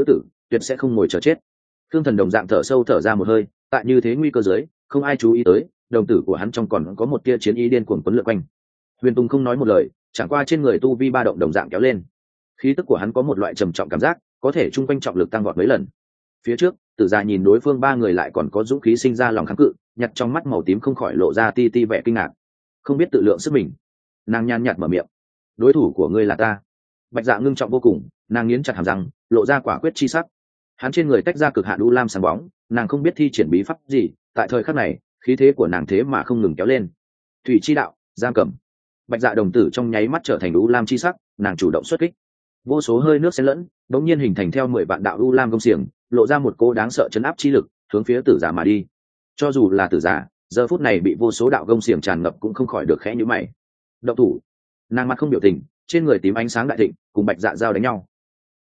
Speaker 1: tuyệt sẽ không ngồi chờ chết. Thương Thần đồng dạng thở sâu thở ra một hơi, tại như thế nguy cơ dưới, không ai chú ý tới, đồng tử của hắn trong còn có một tia chiến ý điên cuồng quấn lượn quanh. Huyền Tùng không nói một lời, chẳng qua trên người tu vi ba động đồng dạng kéo lên. Khí tức của hắn có một loại trầm trọng cảm giác, có thể trung quanh trọng lực tăng vọt mấy lần. Phía trước, Tử Gia nhìn đối phương ba người lại còn có dũng khí sinh ra lòng kháng cự, nhặt trong mắt màu tím không khỏi lộ ra ti ti vẻ kinh ngạc. Không biết tự lượng sức mình. Nàng nhàn nhạt mở miệng, đối thủ của ngươi là ta. Bạch Dạ ngưng trọng vô cùng, nàng nghiến chặt hàm răng, lộ ra quả quyết chi sắc. Hắn trên người tách ra cực hạn u lam sáng bóng, nàng không biết thi triển bí pháp gì, tại thời khắc này, khí thế của nàng thế mà không ngừng kéo lên. Thủy chi đạo, giam cầm. Bạch Dạ đồng tử trong nháy mắt trở thành u lam chi sắc, nàng chủ động xuất kích. Vô số hơi nước xen lẫn, đống nhiên hình thành theo mười vạn đạo u lam công xiềng, lộ ra một cô đáng sợ chấn áp chi lực, hướng phía Tử Giả mà đi. Cho dù là Tử Giả, giờ phút này bị vô số đạo công xiềng tràn ngập cũng không khỏi được khẽ nhíu mày. Động thủ. Nàng mặt không biểu tình, trên người tím ánh sáng đại thịnh, cùng Bạch Dạ giao đánh nhau.